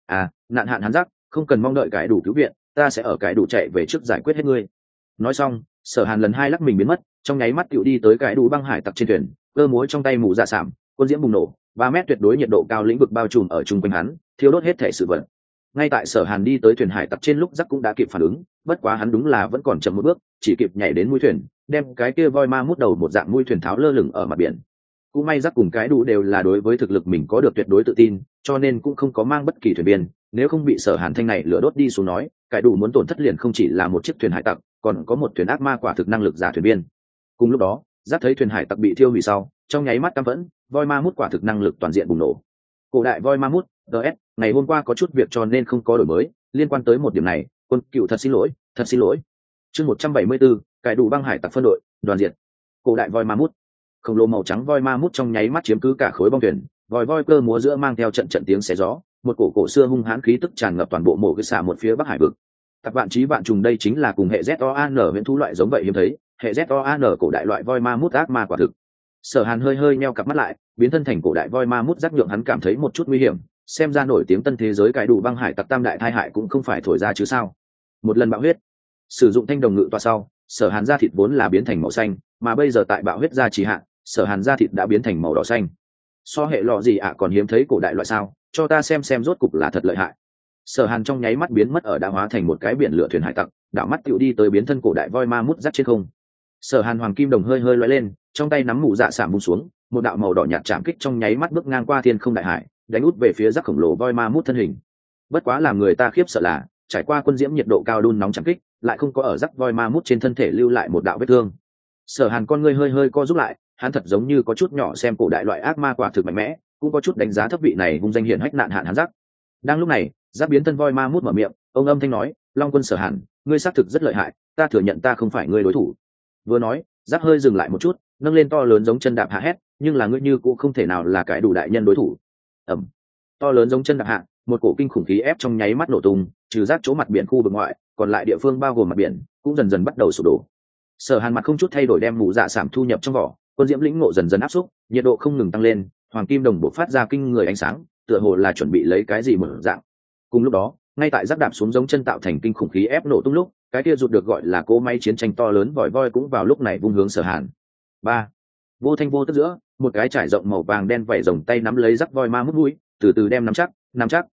Nạn hạn hắn Rắc, không cần mong đợi cái đủ cứu viện, ta sẽ ở cái đủ chạy về trước giải quyết hết ngươi. Nói xong, Sở Hàn lần hai lắc mình biến mất, trong nháy mắt tựu đi tới cái đủ băng hải tặc trên thuyền, cơ múa trong tay mù dạ sảm, quân diễm bùng nổ, 3 mét tuyệt đối nhiệt độ cao lĩnh vực bao trùm ở chung quanh hắn, thiêu đốt hết thể sự vật. Ngay tại Sở Hàn đi tới thuyền hải tặc trên lúc Rắc cũng đã kịp phản ứng, bất quá hắn đúng là vẫn còn chậm một bước, chỉ kịp nhảy đến mũi thuyền, đem cái kia voi ma mút đầu một dạng mũi thuyền tháo lơ lửng ở mặt biển. Cũng may Rắc cùng cái đủ đều là đối với thực lực mình có được tuyệt đối tự tin, cho nên cũng không có mang bất kỳ thuyền viên, nếu không bị Sở Hàn thanh này lửa đốt đi xuống nói, cái đủ muốn tổn thất liền không chỉ là một chiếc thuyền hải tặc, còn có một thuyền ác ma quả thực năng lực giả thuyền viên. Cùng lúc đó, Rắc thấy thuyền hải tặc bị thiêu hủy sau, trong nháy mắt căm vẫn, voi ma mút quả thực năng lực toàn diện bùng nổ. Cổ đại voi ma mút, DS, ngày hôm qua có chút việc cho nên không có đổi mới, liên quan tới một điểm này, quân cựu thật xin lỗi, thật xin lỗi. Chương 174, cải đủ băng hải tặc phân đội, đoàn diện. Cổ đại voi ma mút. Khổng lồ màu trắng voi ma mút trong nháy mắt chiếm cứ cả khối bong thuyền, voi cơ múa giữa mang theo trận trận tiếng xé gió, một cổ xưa hung hãn khí tức tràn ngập toàn bộ mộ cái xả một phía Bắc Hải vực. Tập vạn chí vạn trùng đây chính là cùng hệ ZOAN viễn thú loại giống vậy hiếm thấy, hệ ZOAN cổ đại loại voi ma mút ác ma quả thực. Sở Hàn hơi nheo cặp mắt lại, biến thân thành cổ đại voi ma mút giác nhượng hắn cảm thấy một chút nguy hiểm, xem ra nổi tiếng tân thế giới cải đủ băng hải tặc tam đại thai hại cũng không phải thổi ra chứ sao. Một lần bạo huyết, sử dụng thanh đồng ngự toa sau, Sở Hàn da thịt vốn là biến thành màu xanh, mà bây giờ tại bạo huyết gia trì hạ, Sở Hàn da thịt đã biến thành màu đỏ xanh. So hệ lọ gì còn hiếm thấy cổ đại loại sao, cho ta xem rốt cục là thật lợi hại. Sở Hàn trong nháy mắt biến mất ở đã hóa thành một cái biển lửa thuyền hải tặc, đảo mắt tựu đi tới biến thân cổ đại voi ma mút dắt trên không. Sở Hàn hoàng kim đồng hơi lóe lên, trong tay nắm mũ dạ sảm buông xuống, một đạo màu đỏ nhạt chạm kích trong nháy mắt bước ngang qua thiên không đại hải, đánh út về phía rắc khổng lồ voi ma mút thân hình. Bất quá làm người ta khiếp sợ là, trải qua quân diễm nhiệt độ cao đun nóng chạm kích, lại không có ở rắc voi ma mút trên thân thể lưu lại một đạo vết thương. Sở Hàn con ngươi hơi co rút lại, hắn thật giống như có chút nhỏ xem cổ đại loại ác ma quả thực mạnh mẽ, cũng có chút đánh giá thấp vị này hung danh hiển hách nạn hạn hắn rắc. Đang lúc này, rắc biến thân voi ma mút mở miệng, ông âm thanh nói, Long quân Sở Hàn, ngươi xác thực rất lợi hại, ta thừa nhận ta không phải ngươi đối thủ. Vừa nói, rắc hơi dừng lại một chút, nâng lên to lớn giống chân đạp hạ hét, nhưng là ngươi như cũng không thể nào là cái đủ đại nhân đối thủ. Ẩm, to lớn giống chân đạp hạ, một cổ kinh khủng khí ép trong nháy mắt nổ tung, trừ rác chỗ mặt biển khu vực ngoại, còn lại địa phương bao gồm mặt biển cũng dần dần bắt đầu sụp đổ. Sở Hàn mặt không chút thay đổi đem mũ dạ sảm thu nhập trong vỏ, quân diễm lĩnh ngộ dần dần áp xúc, nhiệt độ không ngừng tăng lên, hoàng kim đồng bộ phát ra kinh người ánh sáng, tựa hồ là chuẩn bị lấy cái gì mở dạng. Cùng lúc đó, ngay tại rác đạp xuống giống chân tạo thành kinh khủng khí ép nổ tung lúc, cái kia rụt được gọi là cỗ máy chiến tranh to lớn vòi voi cũng vào lúc này vung hướng Sở Hàn. Ba, vô thanh vô tức giữa, một cái trải rộng màu vàng đen vảy rồng tay nắm lấy rắc voi ma mút mũi, từ từ đem nắm chắc.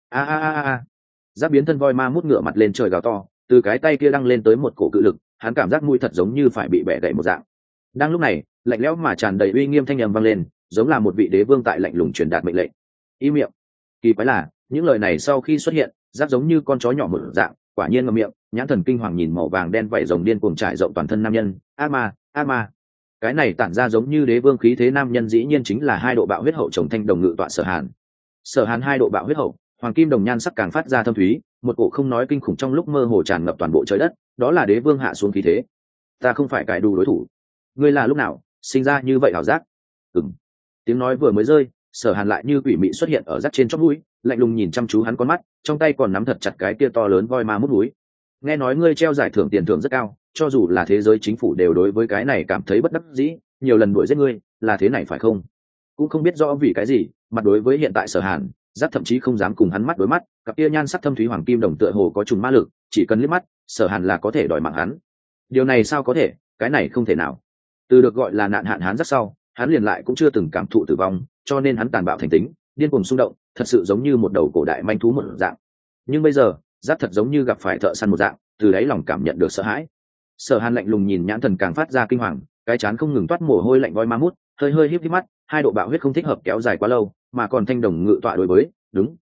Rắc biến thân voi ma mút ngửa mặt lên trời gào to, từ cái tay kia đăng lên tới một cổ cự lực, hắn cảm giác mũi thật giống như phải bị bẻ gãy một dạng. Đang lúc này, lạnh lẽo mà tràn đầy uy nghiêm thanh âm vang lên, giống là một vị đế vương tại lạnh lùng truyền đạt mệnh lệnh. Im miệng. Kỳ quái là, những lời này sau khi xuất hiện, Rắc giống như con chó nhỏ một dạng, quả nhiên ngậm miệng, nhãn thần kinh hoàng nhìn màu vàng đen vảy rồng điên cuồng trải rộng toàn thân nam nhân. Ác ma. Cái này tản ra giống như đế vương khí thế nam nhân dĩ nhiên chính là 2 độ bạo huyết hậu chồng thanh đồng ngự tọa Sở Hàn 2 độ bạo huyết hậu, hoàng kim đồng nhan sắc càng phát ra thâm thúy, một cổ không nói kinh khủng trong lúc mơ hồ tràn ngập toàn bộ trời đất, đó là đế vương hạ xuống khí thế. Ta không phải cải đủ đối thủ. Ngươi là lúc nào sinh ra như vậy ảo giác? Tiếng nói vừa mới rơi, Sở Hàn lại như quỷ mị xuất hiện ở rắc trên chóp mũi, lạnh lùng nhìn chăm chú hắn con mắt, trong tay còn nắm thật chặt cái kia to lớn voi ma mút núi. Nghe nói ngươi treo giải thưởng tiền thưởng rất cao, cho dù là thế giới chính phủ đều đối với cái này cảm thấy bất đắc dĩ, nhiều lần đuổi giết ngươi, là thế này phải không? Cũng không biết rõ vì cái gì, mặt đối với hiện tại Sở Hàn, Giáp thậm chí không dám cùng hắn mắt đối mắt, cặp kia nhan sắc thâm thúy hoàng kim đồng tựa hồ có trùng ma lực, chỉ cần liếc mắt, Sở Hàn là có thể đòi mạng hắn. Điều này sao có thể, cái này không thể nào. Từ được gọi là nạn hạn hán rất sau, hắn liền lại cũng chưa từng cảm thụ tử vong, cho nên hắn tàn bạo thành tính, điên cuồng xung động, thật sự giống như một đầu cổ đại manh thú một dạng. Nhưng bây giờ, Giáp thật giống như gặp phải thợ săn một dạng, từ đáy lòng cảm nhận được sợ hãi. Sở Hàn lạnh lùng nhìn nhãn thần càng phát ra kinh hoàng, cái chán không ngừng toát mồ hôi lạnh voi ma mút, hơi híp mắt, 2 độ bạo huyết không thích hợp kéo dài quá lâu, mà còn thanh đồng ngự tọa đối với, đúng,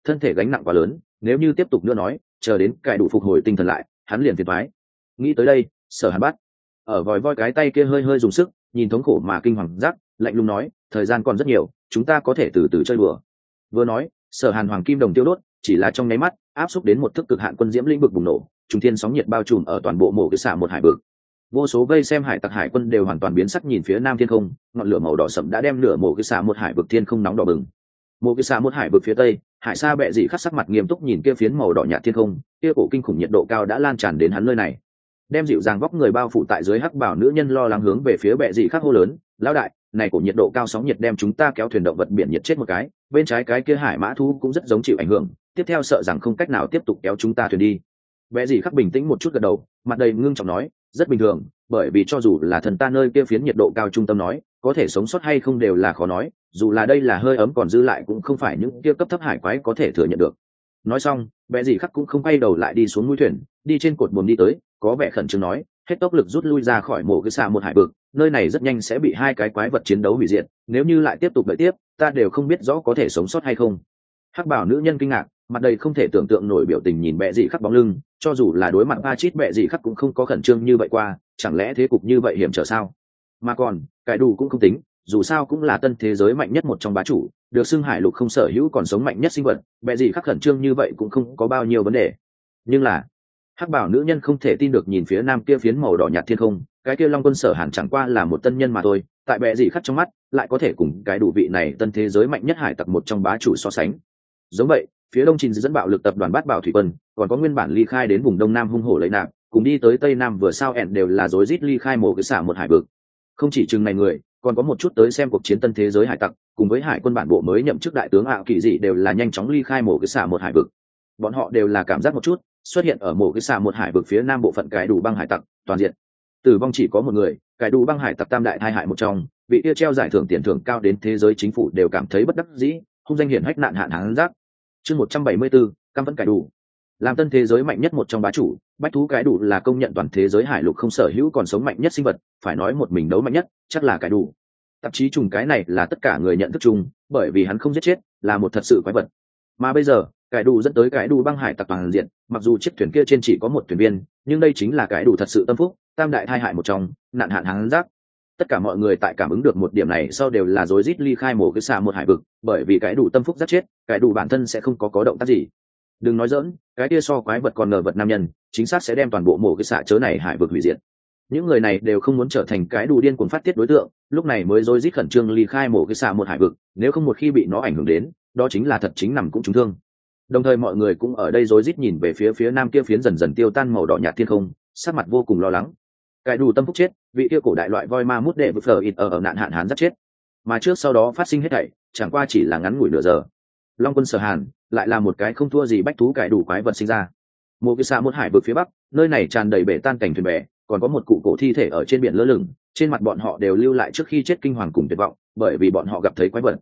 thân thể gánh nặng quá lớn, nếu như tiếp tục nữa nói, chờ đến cải đủ phục hồi tinh thần lại, hắn liền phiền toái. Nghĩ tới đây, Sở Hàn bắt ở vòi voi cái tay kia hơi hơi dùng sức, nhìn thống khổ mà kinh hoàng giác, lạnh lùng nói, thời gian còn rất nhiều, chúng ta có thể từ từ chơi đùa. Vừa nói, Sở Hàn hoàng kim đồng tiêu đốt, chỉ là trong nháy mắt, áp xúc đến một thức cực hạn quân diễm lĩnh vực bùng nổ, trung thiên sóng nhiệt bao trùm ở toàn bộ mộ cái xạ một hải vực. Vô số vây xem hải tặc hải quân đều hoàn toàn biến sắc nhìn phía nam thiên không, ngọn lửa màu đỏ sậm đã đem nửa mộ cái xạ một hải vực thiên không nóng đỏ bừng. Mộ cái xạ một hải vực phía tây, hải sa bẹ dị khắc sắc mặt nghiêm túc nhìn kia phiến màu đỏ nhạt thiên không, kia cổ kinh khủng nhiệt độ cao đã lan tràn đến hắn nơi này. Đem dịu dàng vóc người bao phủ tại dưới hắc bảo nữ nhân lo lắng hướng về phía bẹ dị khắc hô lớn, lão đại, này cổ nhiệt độ cao sóng nhiệt đem chúng ta kéo thuyền động vật biển nhiệt chết một cái, bên trái cái kia hải mã thu cũng rất giống chịu ảnh hưởng, tiếp theo sợ rằng không cách nào tiếp tục kéo chúng ta thuyền đi. Bẹ dị khắc bình tĩnh một chút gật đầu, mặt đầy ngưng trọng nói, rất bình thường, bởi vì cho dù là thần ta nơi kia phiến nhiệt độ cao trung tâm nói, có thể sống sót hay không đều là khó nói, dù là đây là hơi ấm còn dư lại cũng không phải những kia cấp thấp hải quái có thể thừa nhận được. Nói xong, bẹ dị khắc cũng không quay đầu lại đi xuống mũi thuyền, đi trên cột buồm đi tới, có vẻ khẩn trương nói, hết tốc lực rút lui ra khỏi mộ cái xạ một hải vực, nơi này rất nhanh sẽ bị hai cái quái vật chiến đấu hủy diệt, nếu như lại tiếp tục đợi tiếp, ta đều không biết rõ có thể sống sót hay không. Hắc bảo nữ nhân kinh ngạc, mặt đầy không thể tưởng tượng nổi biểu tình nhìn bẹ dị khắc bóng lưng, cho dù là đối mặt ba chít bẹ dị khắc cũng không có khẩn trương như vậy qua, chẳng lẽ thế cục như vậy hiểm trở sao? Mà còn, cái đủ cũng không tính, dù sao cũng là tân thế giới mạnh nhất một trong bá chủ, được xưng hải lục không sở hữu còn sống mạnh nhất sinh vật, bẹ dị khắc khẩn trương như vậy cũng không có bao nhiêu vấn đề. Nhưng là, hắc bảo nữ nhân không thể tin được nhìn phía nam kia phiến màu đỏ nhạt thiên không, cái kia long quân Sở Hàn chẳng qua là một tân nhân mà thôi, tại bẹ dị khắc trong mắt lại có thể cùng cái đủ vị này tân thế giới mạnh nhất hải tặc một trong bá chủ so sánh. Giống vậy, phía đông trình dẫn bạo lực tập đoàn bát bảo thủy quân, còn có nguyên bản ly khai đến vùng đông nam hung hổ lấy nạp, cùng đi tới tây nam vừa sao ẹn đều là rối rít ly khai mổ cái xả một hải vực. Không chỉ chừng này người, còn có một chút tới xem cuộc chiến tân thế giới hải tặc, cùng với hải quân bản bộ mới nhậm chức đại tướng ảo kỳ dị đều là nhanh chóng ly khai mổ cái xả một hải vực. Bọn họ đều là cảm giác một chút, xuất hiện ở mổ cái xả một hải vực phía nam bộ phận cái đủ băng hải tặc, toàn diện. Tử vong chỉ có một người, cái đủ băng hải tặc tam đại thai hại một trong, vị kia treo giải thưởng tiền thưởng cao đến thế giới chính phủ đều cảm thấy bất đắc dĩ, hung danh hiển hách nạn hạn hán giác. Chương 174, cam vẫn cái đủ. Làm tân thế giới mạnh nhất một trong bá chủ, bách thú cái đủ là công nhận toàn thế giới hải lục không sở hữu còn sống mạnh nhất sinh vật, phải nói một mình đấu mạnh nhất, chắc là cái đủ. Tạp chí trùng cái này là tất cả người nhận thức chung, bởi vì hắn không giết chết, là một thật sự quái vật. Mà bây giờ, cái đủ dẫn tới cái đủ băng hải tặc toàn diện, mặc dù chiếc thuyền kia trên chỉ có một thuyền viên, nhưng đây chính là cái đủ thật sự tâm phúc, tam đại thai hại một trong, nạn hạn hán giác. Tất cả mọi người tại cảm ứng được một điểm này sau đều là rối rít ly khai mổ cái xà một hải vực, bởi vì cái đủ tâm phúc rất chết, cái đủ bản thân sẽ không có động tác gì. Đừng nói dỡn, cái kia so quái vật còn ngờ vật nam nhân, chính xác sẽ đem toàn bộ mổ cái xà chớ này hải vực hủy diệt. Những người này đều không muốn trở thành cái đủ điên cuồng phát tiết đối tượng, lúc này mới rối rít khẩn trương ly khai mổ cái xà một hải vực, nếu không một khi bị nó ảnh hưởng đến, đó chính là thật chính nằm cũng trúng thương. Đồng thời mọi người cũng ở đây rối rít nhìn về phía nam kia phiến dần dần tiêu tan màu đỏ nhạt thiên không, sắc mặt vô cùng lo lắng. Cái đủ tâm phúc chết, vị kia cổ đại loại voi ma mút đệ vực phở ít ở nạn hạn hán rất chết, mà trước sau đó phát sinh hết thảy chẳng qua chỉ là ngắn ngủi nửa giờ. Long quân Sở Hàn lại là một cái không thua gì bách thú cải đủ quái vật sinh ra. Một cái xa một hải vực phía bắc, nơi này tràn đầy bể tan cảnh thuyền bè, còn có một cụ cổ thi thể ở trên biển lơ lửng, trên mặt bọn họ đều lưu lại trước khi chết kinh hoàng cùng tuyệt vọng, bởi vì bọn họ gặp thấy quái vật.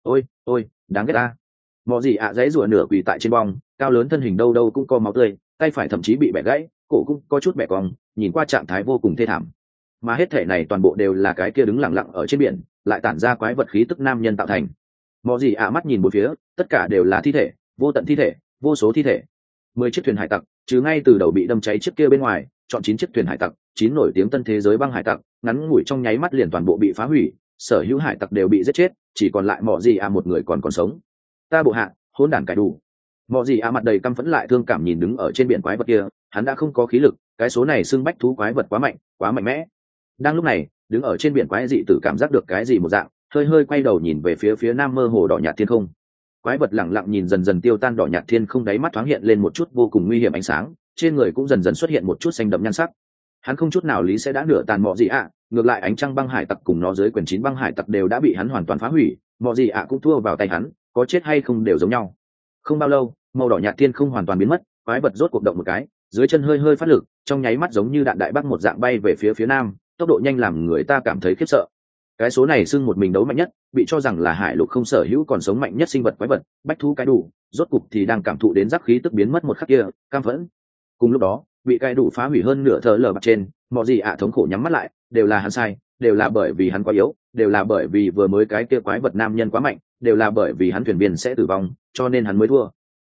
Ôi, đáng ghét ta. Mọ gì ạ dãy rủa nửa quỳ tại trên bong, cao lớn thân hình đâu đâu cũng có máu tươi, tay phải thậm chí bị bẻ gãy, cổ cũng có chút bẻ cong, nhìn qua trạng thái vô cùng thê thảm. Mà hết thể này toàn bộ đều là cái kia đứng lặng lặng ở trên biển, lại tản ra quái vật khí tức nam nhân tạo thành. Mọ gì ạ mắt nhìn bốn phía, tất cả đều là thi thể, vô tận thi thể, vô số thi thể. 10 chiếc thuyền hải tặc, chứ ngay từ đầu bị đâm cháy chiếc kia bên ngoài, chọn 9 chiếc thuyền hải tặc, 9 nổi tiếng tân thế giới băng hải tặc, ngắn ngủi trong nháy mắt liền toàn bộ bị phá hủy, sở hữu hải tặc đều bị giết chết, chỉ còn lại Mọ gì ạ một người còn sống. Ta bộ hạ, hỗn đản cải đủ. Mọ gì ạ mặt đầy căm phẫn lại thương cảm nhìn đứng ở trên biển quái vật kia, hắn đã không có khí lực, cái số này xưng bách thú quái vật quá mạnh mẽ. Đang lúc này, đứng ở trên biển quái dị tử cảm giác được cái gì một dạng, hơi quay đầu nhìn về phía nam mơ hồ đỏ nhạt thiên không. Quái vật lẳng lặng nhìn dần dần tiêu tan đỏ nhạt thiên không, đáy mắt thoáng hiện lên một chút vô cùng nguy hiểm ánh sáng, trên người cũng dần dần xuất hiện một chút xanh đậm nhan sắc. Hắn không chút nào lý sẽ đã nửa tàn Mọ gì ạ, ngược lại ánh trăng băng hải tặc cùng nó dưới quyền 9 băng hải tặc đều đã bị hắn hoàn toàn phá hủy, Mọ gì ạ cũng thua vào tay hắn, có chết hay không đều giống nhau. Không bao lâu, màu đỏ nhạt thiên không hoàn toàn biến mất, quái vật rốt cuộc động một cái, dưới chân hơi phát lực, trong nháy mắt giống như đạn đại bác một dạng bay về phía nam, tốc độ nhanh làm người ta cảm thấy khiếp sợ. Cái số này xưng một mình đấu mạnh nhất, bị cho rằng là hải lục không sở hữu còn sống mạnh nhất sinh vật quái vật, bách thú cái đủ, rốt cục thì đang cảm thụ đến giác khí tức biến mất một khắc kia, cam phẫn. Cùng lúc đó, bị cái đủ phá hủy hơn nửa thờ lở bạc trên, Mọ gì ạ thống khổ nhắm mắt lại, đều là hắn sai, đều là bởi vì hắn quá yếu, đều là bởi vì vừa mới cái kia quái vật nam nhân quá mạnh, đều là bởi vì hắn thuyền viên sẽ tử vong, cho nên hắn mới thua.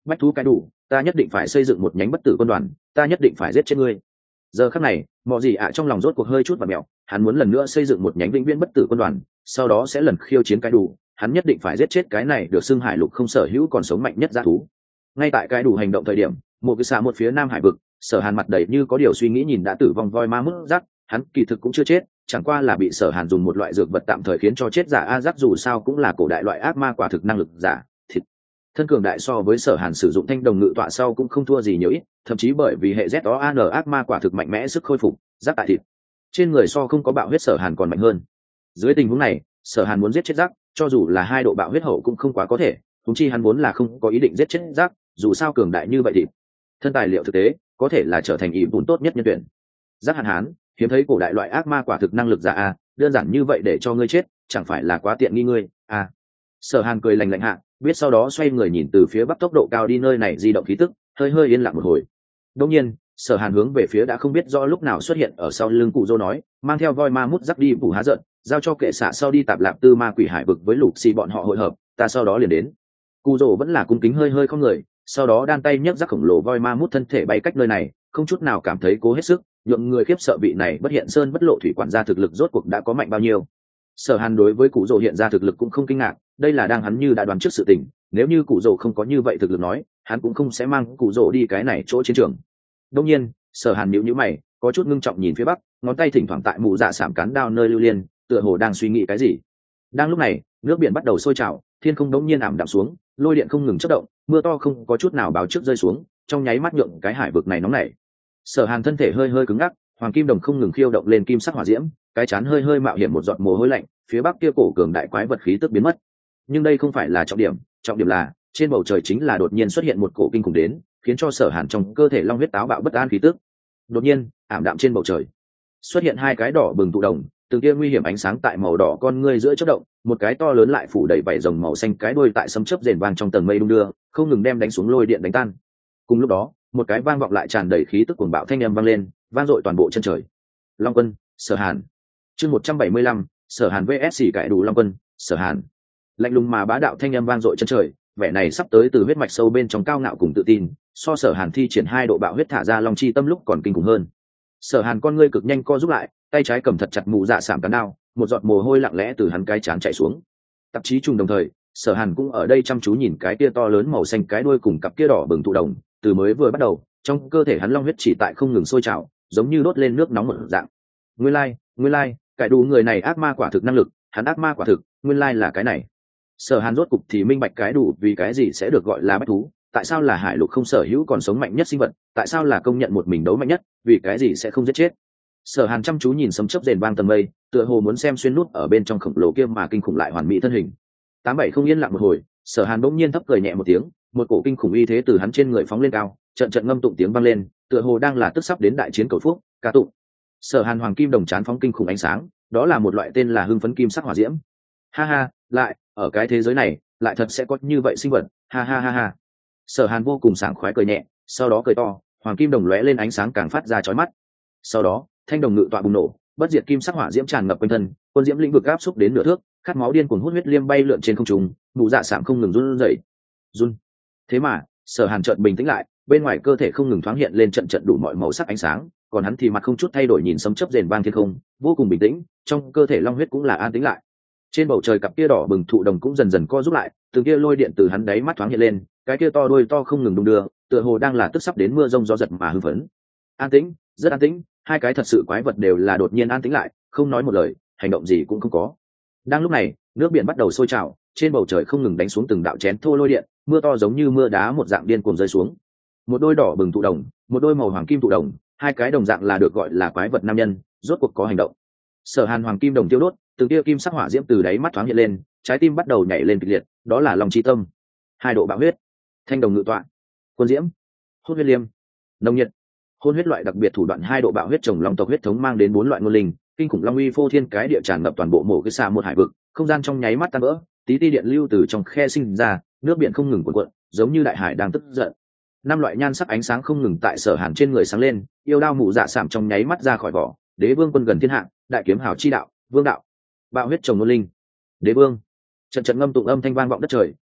bách thú cái đủ, ta nhất định phải xây dựng một nhánh bất tử quân đoàn, ta nhất định phải giết chết ngươi. Giờ khắc này mọi gì ạ trong lòng rốt cuộc hơi chút và mẹo, hắn muốn lần nữa xây dựng một nhánh vĩnh viễn bất tử quân đoàn, sau đó sẽ lần khiêu chiến cái đủ, hắn nhất định phải giết chết cái này được xưng hải lục không sở hữu còn sống mạnh nhất dã thú. Ngay tại cái đủ hành động thời điểm, một cái xạ một phía nam hải vực, Sở Hàn mặt đầy như có điều suy nghĩ nhìn đã tử vong voi ma mút rắc, hắn kỳ thực cũng chưa chết, chẳng qua là bị Sở Hàn dùng một loại dược vật tạm thời khiến cho chết giả. A rắc dù sao cũng là cổ đại loại ác ma quả thực năng lực giả thịt thân cường đại, so với Sở Hàn sử dụng thanh đồng ngự tọa sau cũng không thua gì nhiều ít, thậm chí bởi vì hệ ZOAN ác ma quả thực mạnh mẽ, sức khôi phục rắc tại thịt trên người so không có bạo huyết Sở Hàn còn mạnh hơn. Dưới tình huống này Sở Hàn muốn giết chết rắc, cho dù là 2 độ bạo huyết hậu cũng không quá có thể, thúng chi hắn vốn là không có ý định giết chết rắc, dù sao cường đại như vậy thì thân tài liệu thực tế có thể là trở thành ý vốn tốt nhất nhân tuyển. Rắc hạn hán hiếm thấy cổ đại loại ác ma quả thực năng lực giả a, đơn giản như vậy để cho ngươi chết chẳng phải là quá tiện nghi ngươi a. Sở Hàn cười lạnh lạnh hạ, biết sau đó xoay người nhìn từ phía bắc tốc độ cao đi nơi này di động khí tức, hơi hơi yên lặng một hồi. Đương nhiên Sở Hàn hướng về phía đã không biết rõ lúc nào xuất hiện ở sau lưng cụ Dô nói, mang theo voi ma mút rắc đi phủ há giận, giao cho kệ xạ sau đi tạp lạp tư ma quỷ hải vực với lục xì bọn họ hội hợp, ta sau đó liền đến. Cụ Dô vẫn là cung kính hơi hơi không người, sau đó đan tay nhấc rắc khổng lồ voi ma mút thân thể bay cách nơi này, không chút nào cảm thấy cố hết sức, nhượng người khiếp sợ vị này bất hiện sơn bất lộ thủy quản gia thực lực rốt cuộc đã có mạnh bao nhiêu. Sở Hàn đối với cụ Dô hiện ra thực lực cũng không kinh ngạc, đây là đang hắn như đã đoán trước sự tình, nếu như cụ Dô không có như vậy thực lực nói, hắn cũng không sẽ mang cụ Dô đi cái này chỗ chiến trường. Đương nhiên Sở Hàn nhíu nhíu mày, có chút ngưng trọng nhìn phía bắc, ngón tay thỉnh thoảng tại mụ dạ sảm cán đao nơi lưu liên, tựa hồ đang suy nghĩ cái gì. Đang lúc này nước biển bắt đầu sôi trào, thiên không đống nhiên ảm đạm xuống, lôi điện không ngừng chớp động, mưa to không có chút nào báo trước rơi xuống, trong nháy mắt nhượng cái hải vực này nóng nảy. Sở Hàn thân thể hơi hơi cứng ngắc, hoàng kim đồng không ngừng khiêu động lên kim sắc hỏa diễm, cái chán hơi hơi mạo hiểm một giọt mồ hôi lạnh, phía bắc kia cổ cường đại quái vật khí tức biến mất. Nhưng đây không phải là trọng điểm là trên bầu trời chính là đột nhiên xuất hiện một cổ kinh khủng đến, khiến cho Sở Hàn trong cơ thể long huyết táo bạo bất an khí tức. Đột nhiên ảm đạm trên bầu trời xuất hiện 2 cái đỏ bừng tụ đồng, từng tia nguy hiểm ánh sáng tại màu đỏ con ngươi giữa chớp động, một cái to lớn lại phủ đầy vảy rồng màu xanh cái đuôi tại sấm chớp rền vang trong tầng mây đung đưa, không ngừng đem đánh xuống lôi điện đánh tan. Cùng lúc đó một cái vang vọng lại tràn đầy khí tức cuồng bạo thanh âm vang lên, vang dội toàn bộ chân trời. Long quân, Sở Hàn. Chương 175, Sở Hàn vs cải đủ Long quân, Sở Hàn. Lạnh lùng mà bá đạo thanh âm vang dội chân trời, vẻ này sắp tới từ huyết mạch sâu bên trong cao ngạo cùng tự tin, so Sở Hàn thi triển 2 độ bạo huyết thả ra long chi tâm lúc còn kinh khủng hơn. Sở Hàn con ngươi cực nhanh co rút lại, tay trái cầm thật chặt mụ dạ sảm cán đao, một giọt mồ hôi lặng lẽ từ hắn cái trán chảy xuống. Tạp chí trùng đồng thời, Sở Hàn cũng ở đây chăm chú nhìn cái kia to lớn màu xanh cái đuôi cùng cặp kia đỏ bừng tụ đồng, từ mới vừa bắt đầu, trong cơ thể hắn long huyết chỉ tại không ngừng sôi trào, giống như đốt lên nước nóng một dạng. Nguyên lai, cải đủ người này ác ma quả thực năng lực, hắn ác ma quả thực, nguyên lai là cái này. Sở Hàn rốt cục thì minh bạch cái đủ vì cái gì sẽ được gọi là bách thú, tại sao là hải lục không sở hữu còn sống mạnh nhất sinh vật, tại sao là công nhận một mình đấu mạnh nhất, vì cái gì sẽ không giết chết. Sở Hàn chăm chú nhìn sấm chớp rền vang tầng mây, tựa hồ muốn xem xuyên nút ở bên trong khổng lồ kia mà kinh khủng lại hoàn mỹ thân hình. 87 không yên lặng một hồi, Sở Hàn bỗng nhiên thấp cười nhẹ một tiếng, một cổ kinh khủng uy thế từ hắn trên người phóng lên cao, trận trận ngâm tụng tiếng vang lên, tựa hồ đang là tức sắp đến đại chiến cầu phúc, ca tụng. Sở Hàn hoàng kim đồng chán phóng kinh khủng ánh sáng, đó là một loại tên là hưng phấn kim sắc hỏa diễm. Ha ha, lại ở cái thế giới này lại thật sẽ có như vậy sinh vật, ha ha ha ha. Sở Hàn vô cùng sảng khoái cười nhẹ, sau đó cười to, hoàng kim đồng lóe lên ánh sáng càng phát ra chói mắt. Sau đó thanh đồng ngự tọa bùng nổ, bất diệt kim sắc hỏa diễm tràn ngập quanh thân, quân diễm lĩnh vực áp xúc đến nửa thước, khát máu điên cuồng hút huyết liêm bay lượn trên không trung, mụ dạ sạm không ngừng run rẩy. Thế mà Sở Hàn chợt bình tĩnh lại, bên ngoài cơ thể không ngừng thoáng hiện lên trận trận đủ mọi màu sắc ánh sáng, còn hắn thì mặt không chút thay đổi nhìn sấm chớp rền vang thiên không, vô cùng bình tĩnh, trong cơ thể long huyết cũng là an tĩnh lại. Trên bầu trời cặp kia đỏ bừng thụ đồng cũng dần dần co rút lại, từng kia lôi điện từ hắn đáy mắt thoáng hiện lên, cái kia to đuôi to không ngừng đung đưa, tựa hồ đang là tức sắp đến mưa rông gió giật mà hưng phấn. An tĩnh, rất an tĩnh, 2 cái thật sự quái vật đều là đột nhiên an tĩnh lại, không nói một lời, hành động gì cũng không có. Đang lúc này nước biển bắt đầu sôi trào, trên bầu trời không ngừng đánh xuống từng đạo chén thô lôi điện, mưa to giống như mưa đá một dạng điên cuồng rơi xuống. Một đôi đỏ bừng thụ đồng, một đôi màu hoàng kim thụ đồng, 2 cái đồng dạng là được gọi là quái vật nam nhân, rốt cuộc có hành động. Sở Hàn hoàng kim đồng tiêu đốt, từng tia kim sắc hỏa diễm từ đáy mắt thoáng hiện lên, trái tim bắt đầu nhảy lên kịch liệt, đó là lòng chi tâm. 2 độ bạo huyết, thanh đồng ngự tọa, quân diễm, hôn huyết liêm, nồng nhiệt, hôn huyết loại đặc biệt thủ đoạn 2 độ bạo huyết trồng long tộc huyết thống mang đến 4 loại ngôn linh, kinh khủng long uy phô thiên cái địa tràn ngập toàn bộ mổ cái xa một hải vực, không gian trong nháy mắt tan vỡ, tí ti điện lưu từ trong khe sinh ra, nước biển không ngừng cuộn cuộn, giống như đại hải đang tức giận. 5 loại nhan sắc ánh sáng không ngừng tại Sở Hàn trên người sáng lên, yêu đao mụ dạ sạm trong nháy mắt ra khỏi vỏ, đế vương quân gần thiên hạ, đại kiếm hào chi đạo, vương đạo, bạo huyết trồng ngôn linh, đế vương. Trận trận ngâm tụng âm thanh vang vọng đất trời,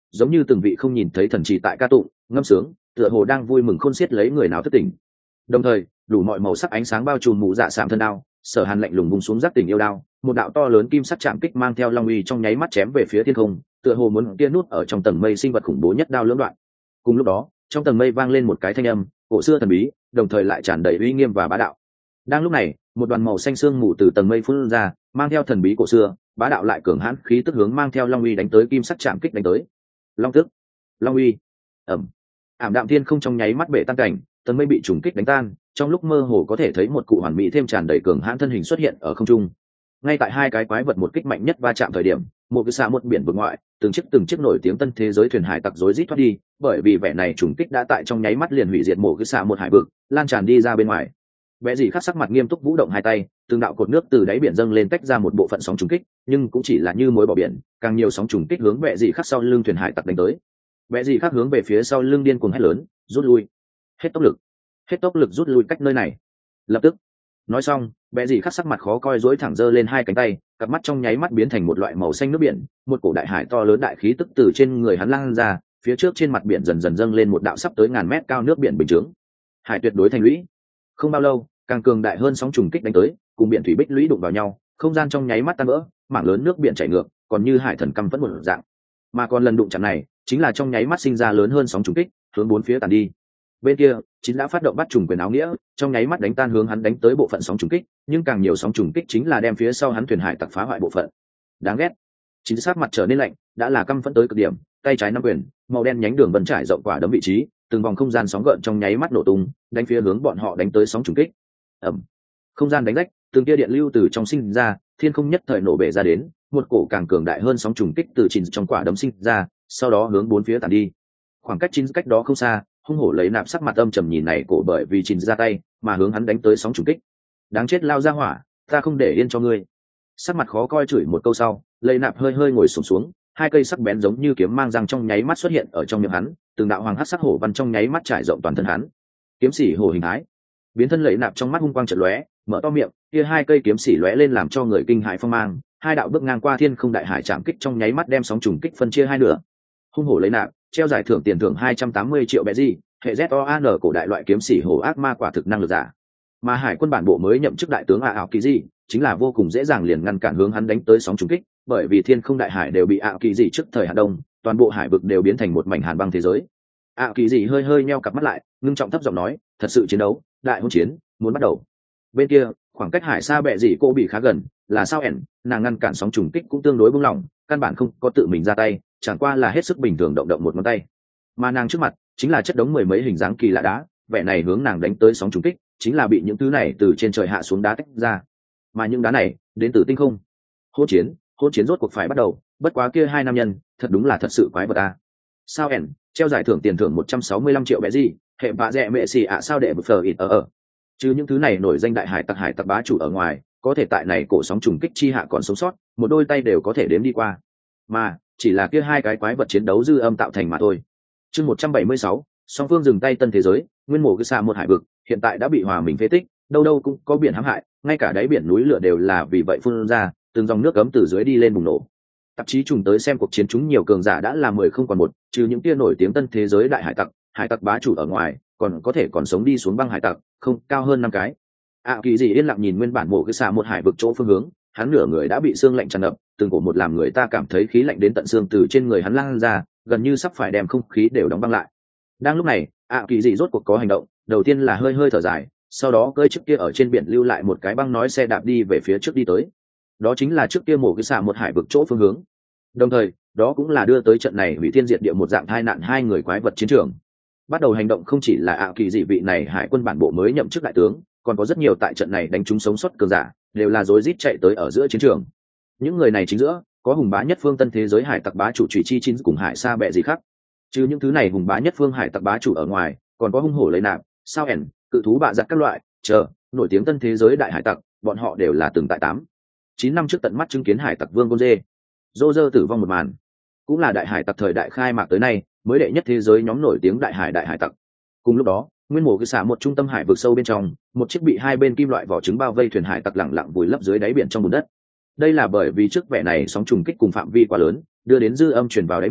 giống như từng vị không nhìn thấy thần trì tại ca tụng ngâm sướng, tựa hồ đang vui mừng khôn xiết lấy người nào thất tình. Đồng thời đủ mọi màu sắc ánh sáng bao trùm mụ dạ sạm thân đao, Sở Hàn lạnh lùng vùng xuống giác tình yêu đao, một đạo to lớn kim sắc chạm kích mang theo long uy trong nháy mắt chém về phía thiên không, tựa hồ muốn tia nút ở trong tầng mây sinh vật khủng bố nhất đao lưỡng đoạn. Cùng lúc đó trong tầng mây vang lên một cái thanh âm cổ xưa thần bí, đồng thời lại tràn đầy uy nghiêm và bá đạo. Đang lúc này một đoàn màu xanh sương mù từ tầng mây phun ra, mang theo thần bí cổ xưa bá đạo lại cường hãn khí tức hướng mang theo long uy đánh tới kim sắc chạm kích đánh tới. Long tức, long uy, ẩm. Ảm đạm thiên không trong nháy mắt bể tan cảnh, tầng mây bị trùng kích đánh tan, trong lúc mơ hồ có thể thấy một cụ hoàn mỹ thêm tràn đầy cường hãn thân hình xuất hiện ở không trung. Ngay tại hai cái quái vật một kích mạnh nhất va chạm thời điểm, một cái xa một biển vực ngoại, từng chiếc nổi tiếng tân thế giới thuyền hải tặc rối rít thoát đi, bởi vì vẻ này trùng kích đã tại trong nháy mắt liền hủy diệt một cái xa một hải vực, lan tràn đi ra bên ngoài. Bé gì khắc sắc mặt nghiêm túc vũ động hai tay, từng đạo cột nước từ đáy biển dâng lên tách ra một bộ phận sóng trùng kích, nhưng cũng chỉ là như mối bỏ biển, càng nhiều sóng trùng kích hướng bé gì khắc sau lưng thuyền hải tặc đánh tới. Bé gì khắc hướng về phía sau lưng điên cuồng hét lớn, rút lui, hết tốc lực rút lui cách nơi này, lập tức. Nói xong bé gì khắc sắc mặt khó coi dối thẳng giơ lên hai cánh tay, cặp mắt trong nháy mắt biến thành một loại màu xanh nước biển, một cổ đại hải to lớn đại khí tức từ trên người hắn lan ra, phía trước trên mặt biển dần dần dâng lên một đạo sắp tới ngàn mét cao nước biển bình chướng. Hải tuyệt đối thành lũy. Không bao lâu càng cường đại hơn sóng trùng kích đánh tới, cùng biển thủy bích lũy đụng vào nhau, không gian trong nháy mắt tan vỡ, mảng lớn nước biển chảy ngược, còn như hải thần căm vẫn một dạng. Mà còn lần đụng chạm này chính là trong nháy mắt sinh ra lớn hơn sóng trùng kích, hướng bốn phía tàn đi. Bên kia chính đã phát động bắt trùng quyền áo nghĩa, trong nháy mắt đánh tan hướng hắn đánh tới bộ phận sóng trùng kích, nhưng càng nhiều sóng trùng kích chính là đem phía sau hắn thuyền hải tặc phá hoại bộ phận. Đáng ghét. Chính sát mặt trở nên lạnh, đã là căm phẫn tới cực điểm, tay trái nắm quyền, màu đen nhánh đường vân trải rộng quả đấm vị trí, từng vòng không gian sóng gợn trong nháy mắt nổ tung, đánh phía hướng bọn họ đánh tới sóng trùng kích. Ầm. Không gian đánh rách, từng tia điện lưu từ trong sinh ra, thiên không nhất thời nổ bể ra đến, một cổ càng cường đại hơn sóng trùng kích từ chín trong quả đấm sinh ra, sau đó hướng bốn phía tản đi. Khoảng cách chín cách đó không xa, hung hổ lấy nạp sắc mặt âm trầm nhìn này cổ bởi vì chín ra tay mà hướng hắn đánh tới sóng trùng kích. Đáng chết lao ra hỏa, ta không để yên cho ngươi. Sắc mặt khó coi chửi một câu sau, lấy nạp hơi ngồi xổm xuống, hai cây sắc bén giống như kiếm mang răng trong nháy mắt xuất hiện ở trong miệng hắn, từng đạo hoàng hắc sắc hổ văn trong nháy mắt trải rộng toàn thân hắn. Kiếm sĩ hổ hình thái biến thân, lấy nạp trong mắt hung quang chợt lóe, mở to miệng, kia hai cây kiếm sĩ lóe lên làm cho người kinh hãi phong mang, hai đạo bước ngang qua thiên không đại hải chạm kích trong nháy mắt đem sóng trùng kích phân chia hai nửa. Hung hổ lấy nạp treo giải thưởng tiền thưởng 280 triệu bé gì, hệ ZOAN cổ đại loại kiếm sĩ hổ ác ma quả thực năng lực giả. Mà hải quân bản bộ mới nhậm chức đại tướng ảo kỳ gì chính là vô cùng dễ dàng liền ngăn cản hướng hắn đánh tới sóng trùng kích, bởi vì thiên không đại hải đều bị ảo kỳ gì trước thời hạn đông, toàn bộ hải vực đều biến thành một mảnh hàn băng thế giới. Ảo kỳ gì hơi nheo cặp mắt lại, ngưng trọng thấp giọng nói, thật sự chiến đấu, đại hôn chiến muốn bắt đầu. Bên kia khoảng cách hải xa bẹ gì cô bị khá gần, là sao ẻn, nàng ngăn cản sóng trùng kích cũng tương đối buông lỏng, căn bản không có tự mình ra tay, chẳng qua là hết sức bình thường động một ngón tay. Mà nàng trước mặt chính là chất đống mười mấy hình dáng kỳ lạ đá, vẻ này hướng nàng đánh tới sóng trùng kích chính là bị những thứ này từ trên trời hạ xuống đá tách ra, mà những đá này đến từ tinh không. Hỗn chiến rốt cuộc phải bắt đầu, bất quá kia hai nam nhân thật đúng là thật sự quái vật a. Sao ẻn treo giải thưởng tiền thưởng 165 triệu bé gì, hệ bạ rẻ mẹ xì ạ sao để bực phờ ít ở. Chứ những thứ này nổi danh đại hải tặc bá chủ ở ngoài, có thể tại này cổ sóng trùng kích chi hạ còn sống sót, một đôi tay đều có thể đếm đi qua. Mà chỉ là kia hai cái quái vật chiến đấu dư âm tạo thành mà thôi. Chương 176, song phương dừng tay tân thế giới, nguyên mổ cứ xa một hải vực, hiện tại đã bị hòa mình phế tích, đâu cũng có biển hãm hại, ngay cả đáy biển núi lửa đều là vì vậy phun ra, từng dòng nước ấm từ dưới đi lên bùng nổ. Tạp chí trùng tới xem cuộc chiến chúng nhiều cường giả đã là 10 không còn một, trừ những tia nổi tiếng tân thế giới đại hải tặc bá chủ ở ngoài, còn có thể còn sống đi xuống băng hải tặc, không cao hơn 5 cái. Kỳ gì yên lặng nhìn nguyên bản mổ cứ xa một hải vực chỗ phương hướng, hắn nửa người đã bị xương lạnh tràn ngập, từng cổ một làm người ta cảm thấy khí lạnh đến tận xương từ trên người hắn lan ra, gần như sắp phải đem không khí đều đóng băng lại. Đang lúc này kỳ dị rốt cuộc có hành động, đầu tiên là hơi thở dài, sau đó cơi trước kia ở trên biển lưu lại một cái băng nói xe đạp đi về phía trước đi tới, đó chính là trước kia mổ cái xạ một hải vực chỗ phương hướng, đồng thời đó cũng là đưa tới trận này hủy thiên diệt địa một dạng tai nạn hai người quái vật chiến trường. Bắt đầu hành động không chỉ là kỳ dị vị này hải quân bản bộ mới nhậm chức đại tướng, còn có rất nhiều tại trận này đánh trúng sống sót cường giả đều là rối rít chạy tới ở giữa chiến trường. Những người này chính giữa có hùng bá nhất phương tân thế giới hải tặc bá chủ Trụy Chi Chín cùng hải sa bẹ gì khác. Chứ những thứ này hùng bá nhất phương hải tặc bá chủ ở ngoài, còn có hung hổ lấy nạp, sao ẻn, cự thú bạ giặc các loại nổi tiếng tân thế giới đại hải tặc, bọn họ đều là từng tại 8-9 năm trước tận mắt chứng kiến hải tặc vương Gonze Roger tử vong một màn, cũng là đại hải tặc thời đại khai mạc tới nay mới đệ nhất thế giới nhóm nổi tiếng đại hải tặc. Cùng lúc đó nguyên mổ cái xả một trung tâm hải vực sâu bên trong, một chiếc bị hai bên kim loại vỏ trứng bao vây thuyền hải tặc lẳng lặng vùi lấp dưới đáy biển trong bùn đất. Đây là bởi vì trước vẻ này sóng trùng kích cùng phạm vi quá lớn, đưa đến dư âm truyền vào đáy biển,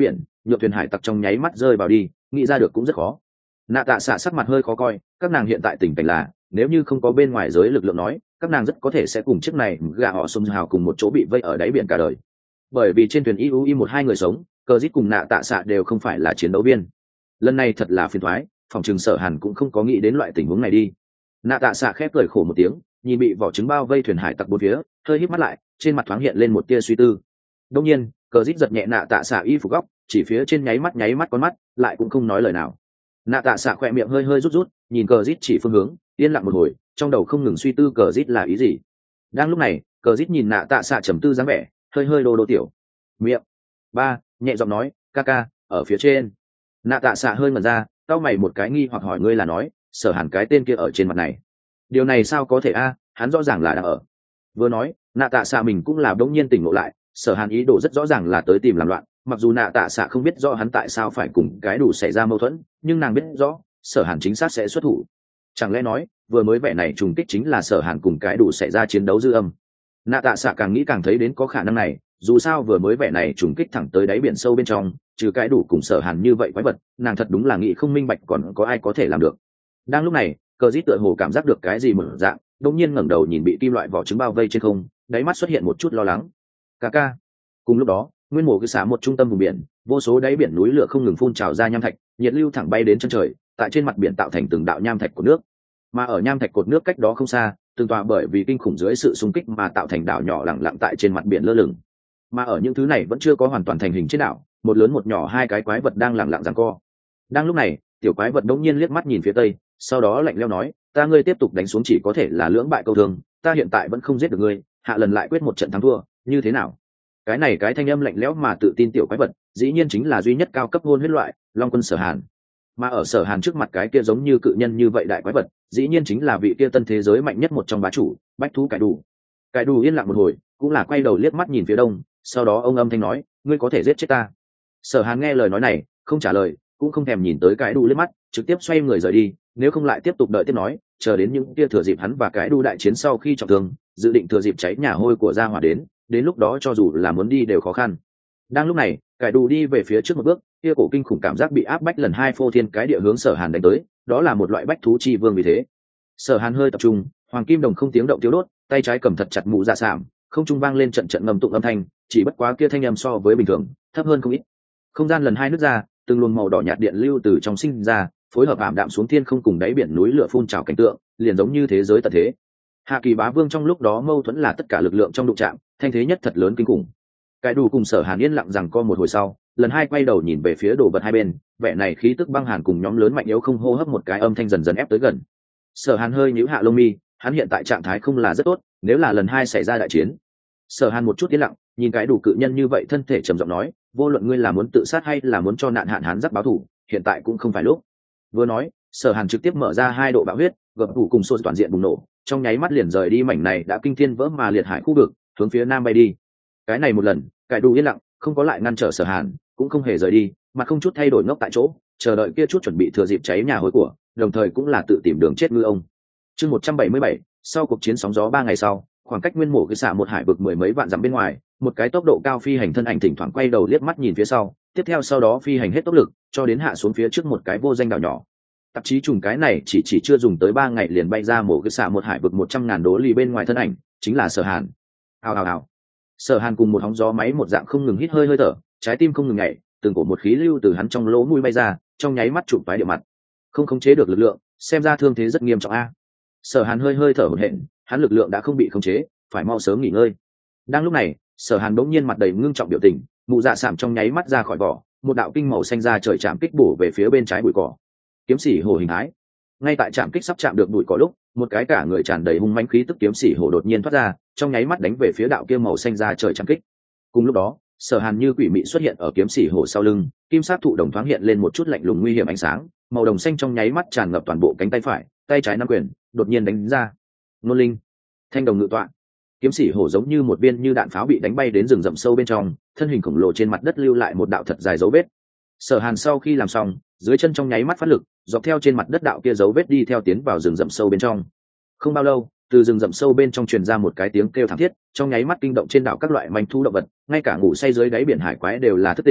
nhựa thuyền hải tặc trong nháy mắt rơi vào đi, nghĩ ra được cũng rất khó. Nạ tạ xạ sắc mặt hơi khó coi, các nàng hiện tại tình cảnh là nếu như không có bên ngoài giới lực lượng nói, các nàng rất có thể sẽ cùng chiếc này gà họ xông hào cùng một chỗ bị vây ở đáy biển cả đời. Bởi vì trên thuyền iui một hai người sống, cờ dít cùng nạ tạ xạ đều không phải là chiến đấu viên. Lần này thật là phiền toái, phòng trường Sở Hàn cũng không có nghĩ đến loại tình huống này đi. Nạ tạ xạ khép cười khổ một tiếng, nhìn bị vỏ trứng bao vây thuyền hải tặc bốn phía, hơi híp mắt lại, trên mặt thoáng hiện lên một tia suy tư. Đương nhiên, cờ dít giật nhẹ nạ tạ xạ y phục góc, chỉ phía trên nháy mắt con mắt, lại cũng không nói lời nào. Nạ tạ xạ khỏe miệng hơi hơi rút rút, nhìn cờ dít chỉ phương hướng, yên lặng một hồi, trong đầu không ngừng suy tư cờ dít là ý gì. Đang lúc này, cờ dít nhìn nạ tạ xạ trầm tư dáng vẻ, hơi hơi đô đô tiểu miệng ba nhẹ giọng nói, ca ca ở phía trên. Nạ tạ xạ hơi ngẩn ra, cau mày một cái nghi hoặc hỏi, ngươi là nói Sở Hàn cái tên kia ở trên mặt này? Điều này sao có thể a, hắn rõ ràng là đang ở. Vừa nói, nạ tạ xạ mình cũng là đống nhiên tỉnh ngộ lại, Sở Hàn ý đồ rất rõ ràng là tới tìm làm loạn. Mặc dù nạ tạ xạ không biết rõ hắn tại sao phải cùng cái đủ xảy ra mâu thuẫn, nhưng nàng biết rõ Sở Hàn chính xác sẽ xuất thủ. Chẳng lẽ nói vừa mới vẻ này trùng kích chính là Sở Hàn cùng cái đủ xảy ra chiến đấu dư âm? Nạ tạ xạ càng nghĩ càng thấy đến có khả năng này, dù sao vừa mới vẻ này trùng kích thẳng tới đáy biển sâu bên trong, trừ cái đủ cùng Sở Hàn như vậy quái vật, nàng thật đúng là nghĩ không minh bạch còn có ai có thể làm được. Đang lúc này, cờ dít tựa hồ cảm giác được cái gì mở dạng, đột nhiên ngẩng đầu nhìn bị kim loại vỏ trứng bao vây trên không, đáy mắt xuất hiện một chút lo lắng. Ca ca. Cùng lúc đó, nguyên mổ cứ xả một trung tâm vùng biển, vô số đáy biển núi lửa không ngừng phun trào ra nham thạch, nhiệt lưu thẳng bay đến chân trời, tại trên mặt biển tạo thành từng đạo nham thạch của nước. Mà ở nham thạch cột nước cách đó không xa, từng tòa bởi vì kinh khủng dưới sự xung kích mà tạo thành đảo nhỏ lặng lặng tại trên mặt biển lơ lửng. Mà ở những thứ này vẫn chưa có hoàn toàn thành hình trên đảo, một lớn một nhỏ hai cái quái vật đang lặng lặng giằng co. Đang lúc này, tiểu quái vật đột nhiên liếc mắt nhìn phía tây, sau đó lạnh lẽo nói, ta ngươi tiếp tục đánh xuống chỉ có thể là lưỡng bại câu thương, ta hiện tại vẫn không giết được ngươi, hạ lần lại quyết một trận thắng thua, như thế nào? Cái này cái thanh âm lạnh lẽo mà tự tin tiểu quái vật, dĩ nhiên chính là duy nhất cao cấp hôn huyết loại, Long Quân Sở Hàn. Mà ở Sở Hàn trước mặt cái kia giống như cự nhân như vậy đại quái vật, dĩ nhiên chính là vị kia tân thế giới mạnh nhất một trong bá chủ, bách thú cải đủ. Cải đủ yên lặng một hồi, cũng là quay đầu liếc mắt nhìn phía đông, sau đó ông âm thanh nói, ngươi có thể giết chết ta. Sở Hàn nghe lời nói này, không trả lời, cũng không thèm nhìn tới cái đu liếc mắt, trực tiếp xoay người rời đi, nếu không lại tiếp tục đợi tiếp nói, chờ đến những kia thừa dịp hắn và cái đu đại chiến sau khi trọng thương, dự định thừa dịp cháy nhà hôi của gia hỏa đến lúc đó cho dù là muốn đi đều khó khăn. Đang lúc này, cái đu đi về phía trước một bước, kia cổ kinh khủng cảm giác bị áp bách lần hai phô thiên cái địa hướng Sở Hàn đánh tới, đó là một loại bách thú chi vương vì thế. Sở Hàn hơi tập trung, hoàng kim đồng không tiếng động tiêu đốt, tay trái cầm thật chặt mũ dạ sạm, không trung vang lên trận trận ngầm tụng âm thanh, chỉ bất quá kia thanh âm so với bình thường thấp hơn không ít. Không gian lần hai nứt ra, từng luồng màu đỏ nhạt điện lưu từ trong sinh ra, phối hợp ảm đạm xuống thiên không cùng đáy biển núi lửa phun trào cảnh tượng, liền giống như thế giới tận thế. Hạ Kỳ Bá Vương trong lúc đó mâu thuẫn là tất cả lực lượng trong đụng chạm, thanh thế nhất thật lớn kinh khủng. Cái đủ cùng Sở Hàn yên lặng rằng co một hồi sau, lần hai quay đầu nhìn về phía đồ vật hai bên, vẻ này khí tức băng hàn cùng nhóm lớn mạnh yếu không hô hấp một cái âm thanh dần dần ép tới gần. Sở Hàn hơi nhíu hạ lông mi, hắn hiện tại trạng thái không là rất tốt, nếu là lần hai xảy ra đại chiến. Sở Hàn một chút yên lặng, nhìn cái đủ cự nhân như vậy thân thể trầm giọng nói, vô luận ngươi là muốn tự sát hay là muốn cho nạn hạn hán giáp báo thù, hiện tại cũng không phải lúc. Vừa nói, Sở Hàn trực tiếp mở ra hai độ bạo huyết, gập đủ cùng xô toàn diện bùng nổ, trong nháy mắt liền rời đi mảnh này đã kinh thiên vỡ mà liệt hải khu vực, hướng phía nam bay đi. Cái này một lần, cái đủ yên lặng, không có lại ngăn trở Sở Hàn, cũng không hề rời đi, mà không chút thay đổi ngốc tại chỗ, chờ đợi kia chút chuẩn bị thừa dịp cháy nhà hối của, đồng thời cũng là tự tìm đường chết ngư ông. Chương 177, sau cuộc chiến sóng gió 3 ngày sau, khoảng cách nguyên mổ cái xạ một hải vực mười mấy vạn dặm bên ngoài, một cái tốc độ cao phi hành thân ảnh thỉnh thoảng quay đầu liếc mắt nhìn phía sau, tiếp theo sau đó phi hành hết tốc lực, cho đến hạ xuống phía trước một cái vô danh đảo nhỏ. Tạp chí trùng cái này chỉ chưa dùng tới 3 ngày liền bay ra mổ cái xạ một hải vực 100.000 đô ly bên ngoài thân ảnh, chính là Sở Hàn. Ào. Sở Hàn cùng một hóng gió máy một dạng không ngừng hít hơi thở, trái tim không ngừng nhảy, từng cổ một khí lưu từ hắn trong lỗ mũi bay ra, trong nháy mắt chụp vái địa mặt. Không khống chế được lực lượng, xem ra thương thế rất nghiêm trọng a. Sở Hàn hơi thở hổn hển, hắn lực lượng đã không bị khống chế, phải mau sớm nghỉ ngơi. Đang lúc này, Sở Hàn bỗng nhiên mặt đầy ngưng trọng biểu tình, mụ dạ sạm trong nháy mắt ra khỏi vỏ, một đạo kinh màu xanh ra trời chạm kích bổ về phía bên trái bụi cỏ. Kiếm sĩ hổ hình thái. Ngay tại chạm kích sắp chạm được bụi cỏ lúc, một cái cả người tràn đầy hung mãnh khí tức kiếm sĩ hổ đột nhiên thoát ra, trong nháy mắt đánh về phía đạo kia màu xanh ra trời chạm kích. Cùng lúc đó, Sở Hàn như quỷ mị xuất hiện ở kiếm sĩ hổ sau lưng, kim sát thụ đồng thoáng hiện lên một chút lạnh lùng nguy hiểm ánh sáng, màu đồng xanh trong nháy mắt tràn ngập toàn bộ cánh tay phải, tay trái nắm quyền, đột nhiên đánh ra. Nôn linh, thanh đồng ngự tọa. Kiếm sĩ hổ giống như một viên như đạn pháo bị đánh bay đến rừng rậm sâu bên trong, thân hình khổng lồ trên mặt đất lưu lại một đạo thật dài dấu vết. Sở Hàn sau khi làm xong, dưới chân trong nháy mắt phát lực, dọc theo trên mặt đất đạo kia dấu vết đi theo tiến vào rừng rậm sâu bên trong. Không bao lâu, từ rừng rậm sâu bên trong truyền ra một cái tiếng kêu thảm thiết, trong nháy mắt kinh động trên đảo các loại manh thú động vật, ngay cả ngủ say dưới đáy biển hải quái đều là thức tỉnh,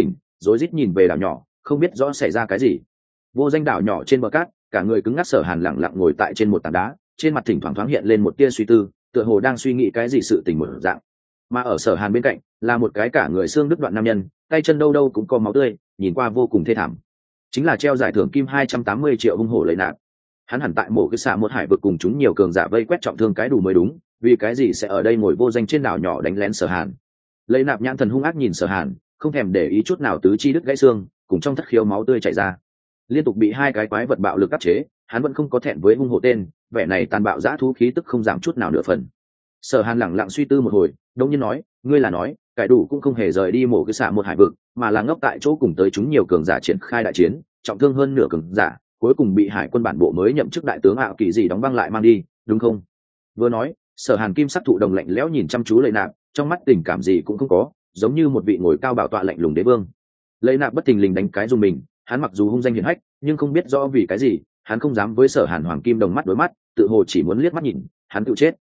rối rít nhìn về đảo nhỏ, không biết rõ xảy ra cái gì. Vô danh đảo nhỏ trên bờ cát, cả người cứng ngắc Sở Hàn lặng lặng ngồi tại trên một tảng đá, trên mặt thỉnh thoảng thoáng hiện lên một tia suy tư, tựa hồ đang suy nghĩ cái gì sự tình một dạng. Mà ở Sở Hàn bên cạnh là một cái cả người xương đứt đoạn nam nhân, tay chân đâu đâu cũng có máu tươi, nhìn qua vô cùng thê thảm. Chính là treo giải thưởng kim 280 triệu hung hổ lấy nạp. Hắn hẳn tại mộ cái xạ một hải vực cùng chúng nhiều cường giả vây quét trọng thương cái đủ mới đúng, vì cái gì sẽ ở đây ngồi vô danh trên đảo nhỏ đánh lén Sở Hàn. Lấy nạp nhãn thần hung ác nhìn Sở Hàn, không thèm để ý chút nào tứ chi đứt gãy xương, cùng trong thất khiếu máu tươi chảy ra. Liên tục bị hai cái quái vật bạo lực áp chế, hắn vẫn không có thẹn với hung hổ tên, vẻ này tàn bạo dã thú khí tức không giảm chút nào nửa phần. Sở Hàn lẳng lặng suy tư một hồi, đột nhiên nói, ngươi là nói, cải đủ cũng không hề rời đi mổ cái xạ một hải vực, mà là ngốc tại chỗ cùng tới chúng nhiều cường giả triển khai đại chiến, trọng thương hơn nửa cường giả, cuối cùng bị hải quân bản bộ mới nhậm chức đại tướng ảo kỳ gì đóng băng lại mang đi, đúng không? Vừa nói, Sở Hàn kim sắc thụ đồng lạnh lẽo nhìn chăm chú Lệ Nạp, trong mắt tình cảm gì cũng không có, giống như một vị ngồi cao bảo tọa lạnh lùng đế vương. Lệ Nạp bất thình lình đánh cái dùng mình, hắn mặc dù hung danh hiển hách, nhưng không biết rõ vì cái gì, hắn không dám với Sở Hàn hoàng kim đồng mắt đối mắt, tự hồ chỉ muốn liếc mắt nhìn, hắn tự chết.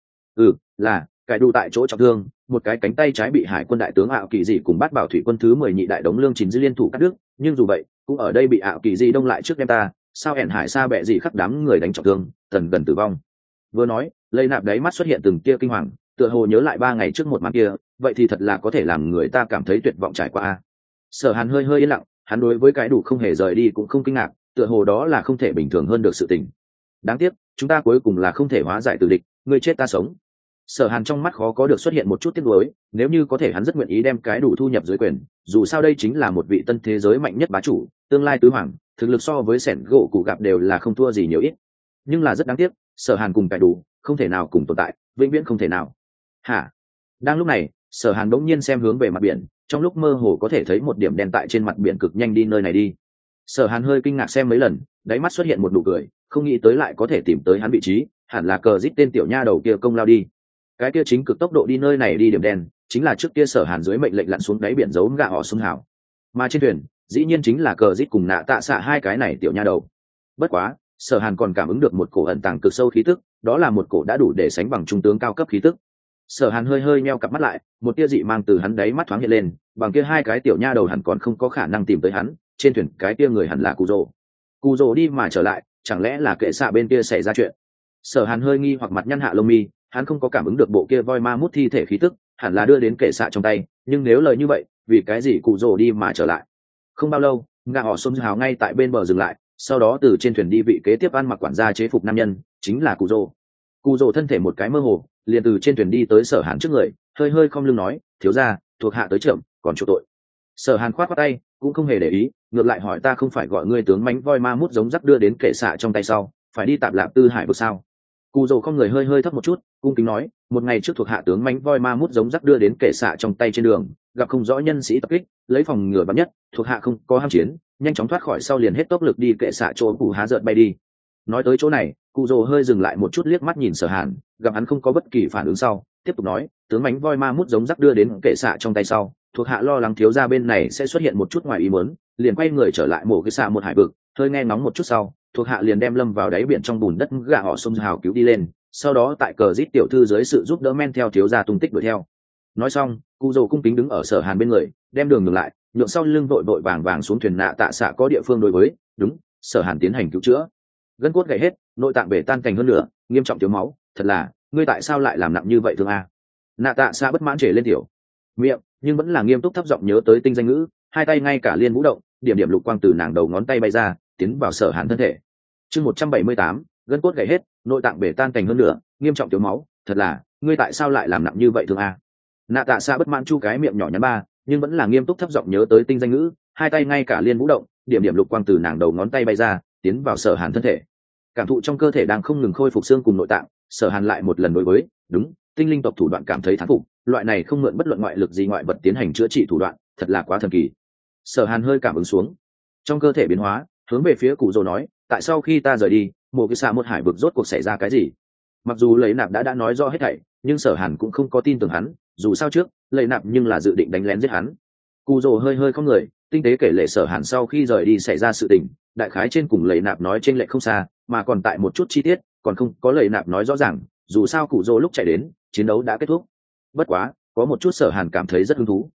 Là cải đủ tại chỗ trọng thương, một cái cánh tay trái bị hải quân đại tướng ảo kỳ dị cùng bát bảo thủy quân thứ 10 nhị đại đống lương chín dư liên thủ cắt đứt, nhưng dù vậy cũng ở đây bị ảo kỳ dị đông lại trước đem ta, sao ẻn hải xa bẹ gì khắc đám người đánh trọng thương, tần gần tử vong. Vừa nói, Lây Nạp đáy mắt xuất hiện từng tia kinh hoàng, tựa hồ nhớ lại 3 ngày trước một màn kia, vậy thì thật là có thể làm người ta cảm thấy tuyệt vọng trải qua. Sở Hàn hơi hơi yên lặng, hắn đối với cái đủ không hề rời đi cũng không kinh ngạc, tựa hồ đó là không thể bình thường hơn được sự tình. Đáng tiếc, chúng ta cuối cùng là không thể hóa giải tử địch, ngươi chết ta sống. Sở Hàn trong mắt khó có được xuất hiện một chút tiếc nuối, nếu như có thể hắn rất nguyện ý đem cái đủ thu nhập dưới quyền, dù sao đây chính là một vị tân thế giới mạnh nhất bá chủ, tương lai tứ hoàng, thực lực so với sẻn gỗ cụ gặp đều là không thua gì nhiều ít. Nhưng là rất đáng tiếc, Sở Hàn cùng cái đủ không thể nào cùng tồn tại, vĩnh viễn không thể nào. Hả? Đang lúc này, Sở Hàn bỗng nhiên xem hướng về mặt biển, trong lúc mơ hồ có thể thấy một điểm đen tại trên mặt biển cực nhanh đi nơi này đi. Sở Hàn hơi kinh ngạc xem mấy lần, đáy mắt xuất hiện một nụ cười, không nghĩ tới lại có thể tìm tới hắn vị trí, hẳn là cờ giết tên tiểu nha đầu kia công lao đi. Cái kia chính cực tốc độ đi nơi này đi điểm đen, chính là trước kia Sở Hàn dưới mệnh lệnh lặn xuống đáy biển giấu gạ họ sung hảo. Mà trên thuyền, dĩ nhiên chính là cờ giết cùng nạ tạ xạ hai cái này tiểu nha đầu. Bất quá, Sở Hàn còn cảm ứng được một cổ ẩn tàng cực sâu khí tức, đó là một cổ đã đủ để sánh bằng trung tướng cao cấp khí tức. Sở Hàn hơi hơi nheo cặp mắt lại, một tia dị mang từ hắn đáy mắt thoáng hiện lên, bằng kia hai cái tiểu nha đầu hẳn còn không có khả năng tìm tới hắn, trên thuyền cái kia người hẳn là Cù Dồ đi mà trở lại, chẳng lẽ là kệ xạ bên kia xảy ra chuyện. Sở Hàn hơi nghi hoặc mặt nhăn hạ lông mi, hắn không có cảm ứng được bộ kia voi ma mút thi thể khí tức, hẳn là đưa đến kệ xạ trong tay, nhưng nếu lời như vậy, vì cái gì Cù Dồ đi mà trở lại? Không bao lâu, ngạ họ xôn hào ngay tại bên bờ dừng lại, sau đó từ trên thuyền đi vị kế tiếp ăn mặc quản gia chế phục nam nhân, chính là Cù Dồ thân thể một cái mơ hồ, liền từ trên thuyền đi tới Sở Hàn trước người, hơi hơi khom lưng nói, thiếu gia, thuộc hạ tới trưởng, còn chỗ tội. Sở Hàn khoát khoát tay, cũng không hề để ý, ngược lại hỏi, ta không phải gọi ngươi tướng mánh voi ma mút giống rắc đưa đến kệ xạ trong tay sau, phải đi tạm lạp tư hải vực sao? Cù Dồ không người hơi hơi thấp một chút, cung kính nói, một ngày trước thuộc hạ tướng mánh voi ma mút giống rắc đưa đến kệ xạ trong tay trên đường, gặp không rõ nhân sĩ tập kích, lấy phòng ngừa bắn nhất, thuộc hạ không có ham chiến, nhanh chóng thoát khỏi sau liền hết tốc lực đi kệ xạ chỗ Cù Há Dợn bay đi. Nói tới chỗ này, Cù Dồ hơi dừng lại một chút liếc mắt nhìn Sở Hàn, gặp hắn không có bất kỳ phản ứng sau, tiếp tục nói, tướng mánh voi ma mút giống rắc đưa đến kệ xạ trong tay sau, thuộc hạ lo lắng thiếu gia bên này sẽ xuất hiện một chút ngoài ý muốn, liền quay người trở lại mổ cái xạ một hải vực, hơi nghe ngóng một chút sau, thuộc hạ liền đem lâm vào đáy biển trong bùn đất gạ họ xông hào cứu đi lên, sau đó tại cờ giết tiểu thư dưới sự giúp đỡ men theo thiếu gia tung tích đuổi theo. Nói xong, Cù Dồ cung kính đứng ở Sở Hàn bên người, đem đường ngừng lại, nhượng sau lưng vội vội vàng vàng xuống thuyền nạ tạ xạ có địa phương đối với, đúng, Sở Hàn tiến hành cứu chữa. Gân cốt gãy hết, nội tạng bể tan cành hơn nữa, nghiêm trọng thiếu máu, thật là, ngươi tại sao lại làm nặng như vậy thương a? Nạ tạ xạ bất mãn trề lên tiểu miệng, nhưng vẫn là nghiêm túc thấp giọng nhớ tới tinh danh ngữ, hai tay ngay cả liên vũ động, điểm điểm lục quang từ nàng đầu ngón tay bay ra, tiến vào Sở Hàn thân thể. Chương 178, gân cốt gãy hết, nội tạng bể tan cành hơn nữa, nghiêm trọng thiếu máu, thật là, ngươi tại sao lại làm nặng như vậy thương a? Nạ tạ xạ bất mãn chu cái miệng nhỏ nhắn ba, nhưng vẫn là nghiêm túc thấp giọng nhớ tới tinh danh ngữ, hai tay ngay cả liên vũ động, điểm điểm lục quang từ nàng đầu ngón tay bay ra, tiến vào Sở Hàn thân thể. Cảm thụ trong cơ thể đang không ngừng khôi phục xương cùng nội tạng, Sở Hàn lại một lần đối với, đúng, tinh linh tộc thủ đoạn cảm thấy thán phục, loại này không mượn bất luận ngoại lực gì ngoại vật tiến hành chữa trị thủ đoạn, thật là quá thần kỳ. Sở Hàn hơi cảm ứng xuống, trong cơ thể biến hóa, hướng về phía Cù Dồ nói, tại sao khi ta rời đi, mộ cái xạ một hải vực rốt cuộc xảy ra cái gì? Mặc dù Lấy Nạp đã nói rõ hết thảy, nhưng Sở Hàn cũng không có tin tưởng hắn, dù sao trước, Lấy Nạp nhưng là dự định đánh lén giết hắn. Cù Dồ hơi hơi không người, tinh tế kể lể Sở Hàn sau khi rời đi xảy ra sự tình, đại khái trên cùng Lấy Nạp nói trên lệch không xa, mà còn tại một chút chi tiết, còn không có Lấy Nạp nói rõ ràng, dù sao Cù Dồ lúc chạy đến, chiến đấu đã kết thúc. Bất quá, có một chút Sở Hàn cảm thấy rất hứng thú.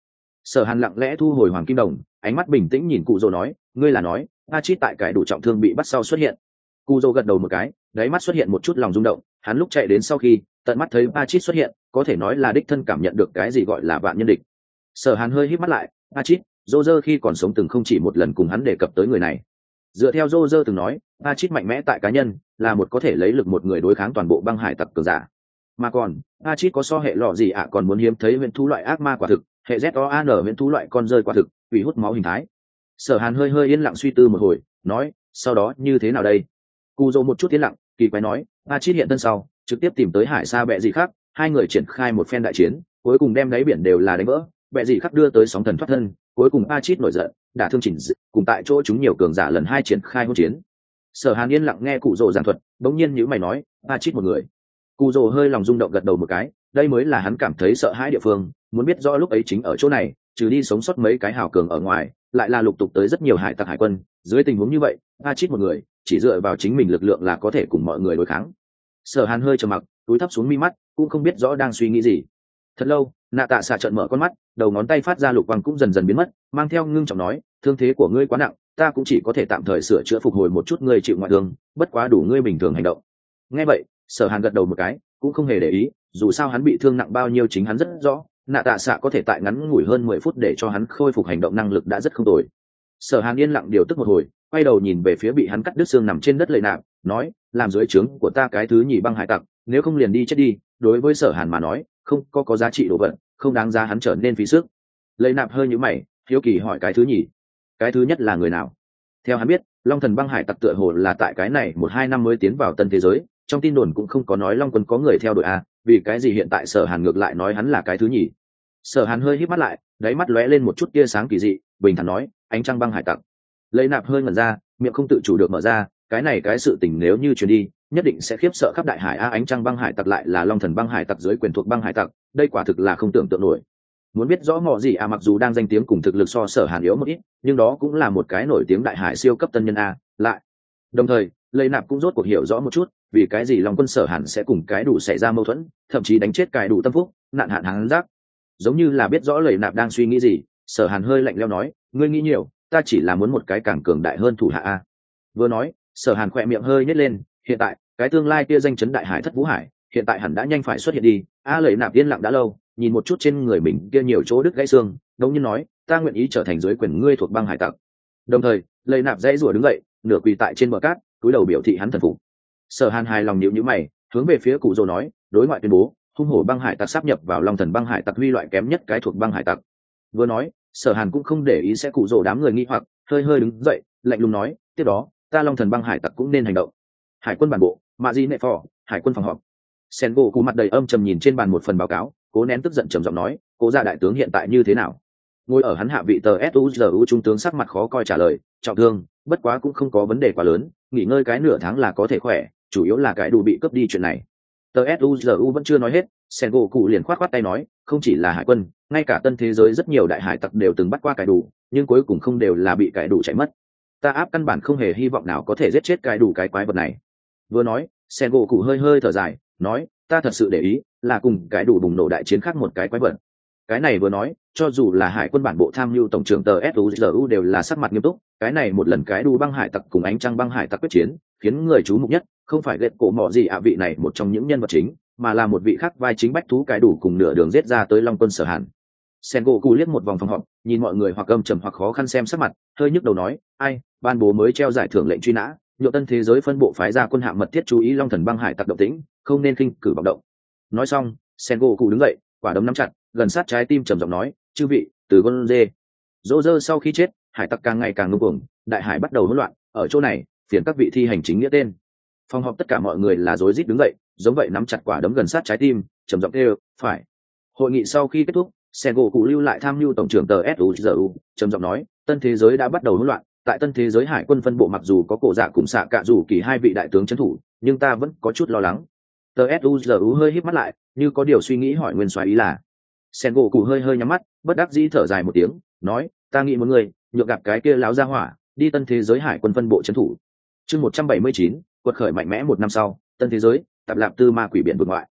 Sở Hàn lặng lẽ thu hồi hoàng kim đồng, ánh mắt bình tĩnh nhìn cụ rồ nói, ngươi là nói Pachit tại cái đủ trọng thương bị bắt sau xuất hiện. Cụ rồ gật đầu một cái, đáy mắt xuất hiện một chút lòng rung động, hắn lúc chạy đến sau khi tận mắt thấy Pachit xuất hiện, có thể nói là đích thân cảm nhận được cái gì gọi là vạn nhân địch. Sở Hàn hơi híp mắt lại, Pachit, Roger khi còn sống từng không chỉ một lần cùng hắn đề cập tới người này. Dựa theo Roger từng nói, Pachit mạnh mẽ tại cá nhân, là một có thể lấy lực một người đối kháng toàn bộ băng hải tặc cường giả. Mà còn, Pachit có so hệ lọ gì ạ còn muốn hiếm thấy huyền thú loại ác ma quả thực, hệ ZOAN huyền thú loại con rơi quả thực, bị hút máu hình thái. Sở Hàn hơi hơi yên lặng suy tư một hồi, nói, sau đó như thế nào đây? Cù Dô một chút yên lặng, kỳ quái nói, Pachit hiện thân sau, trực tiếp tìm tới hải sa bẹ gì khác, hai người triển khai một phen đại chiến, cuối cùng đem đáy biển đều là đánh vỡ, bẹ gì khác đưa tới sóng thần thoát thân, cuối cùng Pachit nổi giận, đả thương chỉnh cùng tại chỗ chúng nhiều cường giả lần hai triển khai hỗn chiến. Sở Hàn yên lặng nghe cụ Dô giảng thuật, bỗng nhiên nhíu mày nói, Pachit một người. Cụ Dô hơi lòng rung động gật đầu một cái, đây mới là hắn cảm thấy sợ hãi địa phương, muốn biết rõ lúc ấy chính ở chỗ này, trừ đi sống sót mấy cái hào cường ở ngoài, lại là lục tục tới rất nhiều hải tặc hải quân, dưới tình huống như vậy, Pachit một người, chỉ dựa vào chính mình lực lượng là có thể cùng mọi người đối kháng. Sở Hàn hơi trầm mặc, túi thấp xuống mi mắt, cũng không biết rõ đang suy nghĩ gì. Thật lâu, Nạ Tạ Xạ trợn mở con mắt, đầu ngón tay phát ra lục quang cũng dần dần biến mất, mang theo ngưng trọng nói, thương thế của ngươi quá nặng, ta cũng chỉ có thể tạm thời sửa chữa phục hồi một chút ngươi chịu ngoại thương, bất quá đủ ngươi bình thường hành động. Nghe vậy, Sở Hàn gật đầu một cái, cũng không hề để ý, dù sao hắn bị thương nặng bao nhiêu chính hắn rất rõ, Nạ Tạ Xạ có thể tại ngắn ngủi hơn 10 phút để cho hắn khôi phục hành động năng lực đã rất không tồi. Sở Hàn yên lặng điều tức một hồi, quay đầu nhìn về phía bị hắn cắt đứt xương nằm trên đất Lệ Nạp, nói, làm dưới trướng của ta cái thứ nhì băng hải tặc, nếu không liền đi chết đi. Đối với Sở Hàn mà nói, không có giá trị đồ vật, không đáng giá hắn trở nên phí sức. Lệ Nạp hơi nhíu mày, hiếu kỳ hỏi cái thứ nhì, cái thứ nhất là người nào? Theo hắn biết, Long Thần băng hải tặc tựa hồ là tại cái này 1-2 năm mới tiến vào tân thế giới, trong tin đồn cũng không có nói Long Quân có người theo đuổi a, vì cái gì hiện tại Sở Hàn ngược lại nói hắn là cái thứ nhì? Sở Hàn hơi híp mắt lại, đáy mắt lóe lên một chút tia sáng kỳ dị, bình thản nói, ánh trăng băng hải tặc. Lấy Nạp hơi ngẩn ra, miệng không tự chủ được mở ra, cái sự tình nếu như truyền đi, nhất định sẽ khiếp sợ khắp đại hải a. Ánh trăng băng hải tặc lại là Long Thần băng hải tặc dưới quyền thuộc băng hải tặc, đây quả thực là không tưởng tượng nổi. Muốn biết rõ mọ gì a, mặc dù đang danh tiếng cùng thực lực so Sở Hàn yếu một ít, nhưng đó cũng là một cái nổi tiếng đại hải siêu cấp tân nhân a. Lại, đồng thời, Lấy Nạp cũng rốt cuộc hiểu rõ một chút, vì cái gì Long Quân Sở Hàn sẽ cùng cái đủ xảy ra mâu thuẫn, thậm chí đánh chết cái đủ tâm phúc, nạn hạn hắn giác. Giống như là biết rõ Lấy Nạp đang suy nghĩ gì, Sở Hàn hơi lạnh lẽo nói, ngươi nghĩ nhiều, ta chỉ là muốn một cái càng cường đại hơn thủ hạ a. Vừa nói, Sở Hàn khỏe miệng hơi nhếch lên, hiện tại cái tương lai kia danh chấn đại hải Thất Vũ Hải, hiện tại hẳn đã nhanh phải xuất hiện đi. Lấy Nạp yên lặng đã lâu, nhìn một chút trên người mình kia nhiều chỗ đứt gãy xương, đống nhiên nói, ta nguyện ý trở thành dưới quyền ngươi thuộc băng hải tặc. Đồng thời, Lấy Nạp dãy rủa đứng dậy, nửa quỳ tại trên bờ cát, cúi đầu biểu thị hắn thần phục. Sở Hàn hài lòng nhíu nhíu mày, hướng về phía Cụ Dô nói, đối ngoại tuyên bố, hung hổ băng hải tặc sáp nhập vào Long Thần băng hải tặc huy loại kém nhất cái thuộc băng hải tặc. Vừa nói, Sở Hàn cũng không để ý sẽ Cụ Dô đám người nghi hoặc, hơi hơi đứng dậy, lạnh lùng nói, tiếp đó, ta Long Thần băng hải tặc cũng nên hành động. Hải quân bản bộ, Mạ Di Nệ Phò, hải quân phòng họp. Sen gỗ cụ mặt đầy âm trầm nhìn trên bàn một phần báo cáo, cố nén tức giận trầm giọng nói, cố gia đại tướng hiện tại như thế nào? Ngồi ở hắn hạ vị tờ SUZU trung tướng sắc mặt khó coi trả lời, trọng thương, bất quá cũng không có vấn đề quá lớn, nghỉ ngơi cái nửa tháng là có thể khỏe, chủ yếu là cái đủ bị cướp đi chuyện này. Tờ SUZU vẫn chưa nói hết, Sen gỗ cụ liền khoát tay nói, không chỉ là hải quân, ngay cả tân thế giới rất nhiều đại hải tặc đều từng bắt qua cái đủ, nhưng cuối cùng không đều là bị cái đủ chạy mất. Ta áp căn bản không hề hy vọng nào có thể giết chết cái đủ cái quái vật này. Vừa nói, Sen gỗ cụ hơi hơi thở dài, nói, ta thật sự để ý, là cùng cái đủ bùng nổ đại chiến khác một cái quái vật. Cái này vừa nói, cho dù là hải quân bản bộ tham mưu tổng trưởng tờ SUZU đều là sắc mặt nghiêm túc, cái này một lần cái đủ băng hải tặc cùng ánh trăng băng hải tặc quyết chiến, khiến người chú mục nhất, không phải lệ cổ mọ gì ạ vị này một trong những nhân vật chính, mà là một vị khác vai chính bách thú cái đủ cùng nửa đường giết ra tới Long Quân Sở Hàn. Sen gỗ cụ liếc một vòng phòng họp, nhìn mọi người hoặc âm trầm hoặc khó khăn xem sắc mặt, hơi nhức đầu nói, ai, ban bố mới treo giải thưởng lệnh truy nã, nhộn tân thế giới phân bộ phái ra quân hạm mật thiết chú ý Long Thần băng hải tặc động tĩnh, không nên khinh cử vọng động. Nói xong, Sen gỗ cụ đứng dậy, quả đấm nắm chặt, gần sát trái tim trầm giọng nói, chư vị, từ con dê dỗ dơ sau khi chết, hải tặc càng ngày càng ngông cuồng, đại hải bắt đầu hỗn loạn, ở chỗ này phiền các vị thi hành chính nghĩa tên. Phòng họp tất cả mọi người là rối rít đứng dậy, giống vậy nắm chặt quả đấm gần sát trái tim, trầm giọng kêu, phải. Hội nghị sau khi kết thúc, Sen gỗ cụ lưu lại tham mưu tổng trưởng tờ SUZU, trầm giọng nói, tân thế giới đã bắt đầu hỗn loạn, tại tân thế giới hải quân phân bộ mặc dù có cổ dạ cùng xạ cạ rủ kỳ hai vị đại tướng trấn thủ, nhưng ta vẫn có chút lo lắng. Tờ SUZU hơi híp mắt lại, như có điều suy nghĩ hỏi nguyên soái ý là. Sen gỗ cụ hơi hơi nhắm mắt, bất đắc dĩ thở dài một tiếng, nói, ta nghĩ một người nhược gặp cái kia láo ra hỏa, đi tân thế giới hải quân phân bộ trấn thủ. Chương 179, quật khởi mạnh mẽ một năm sau, tân thế giới, tập lạp tư ma quỷ biển vực ngoại.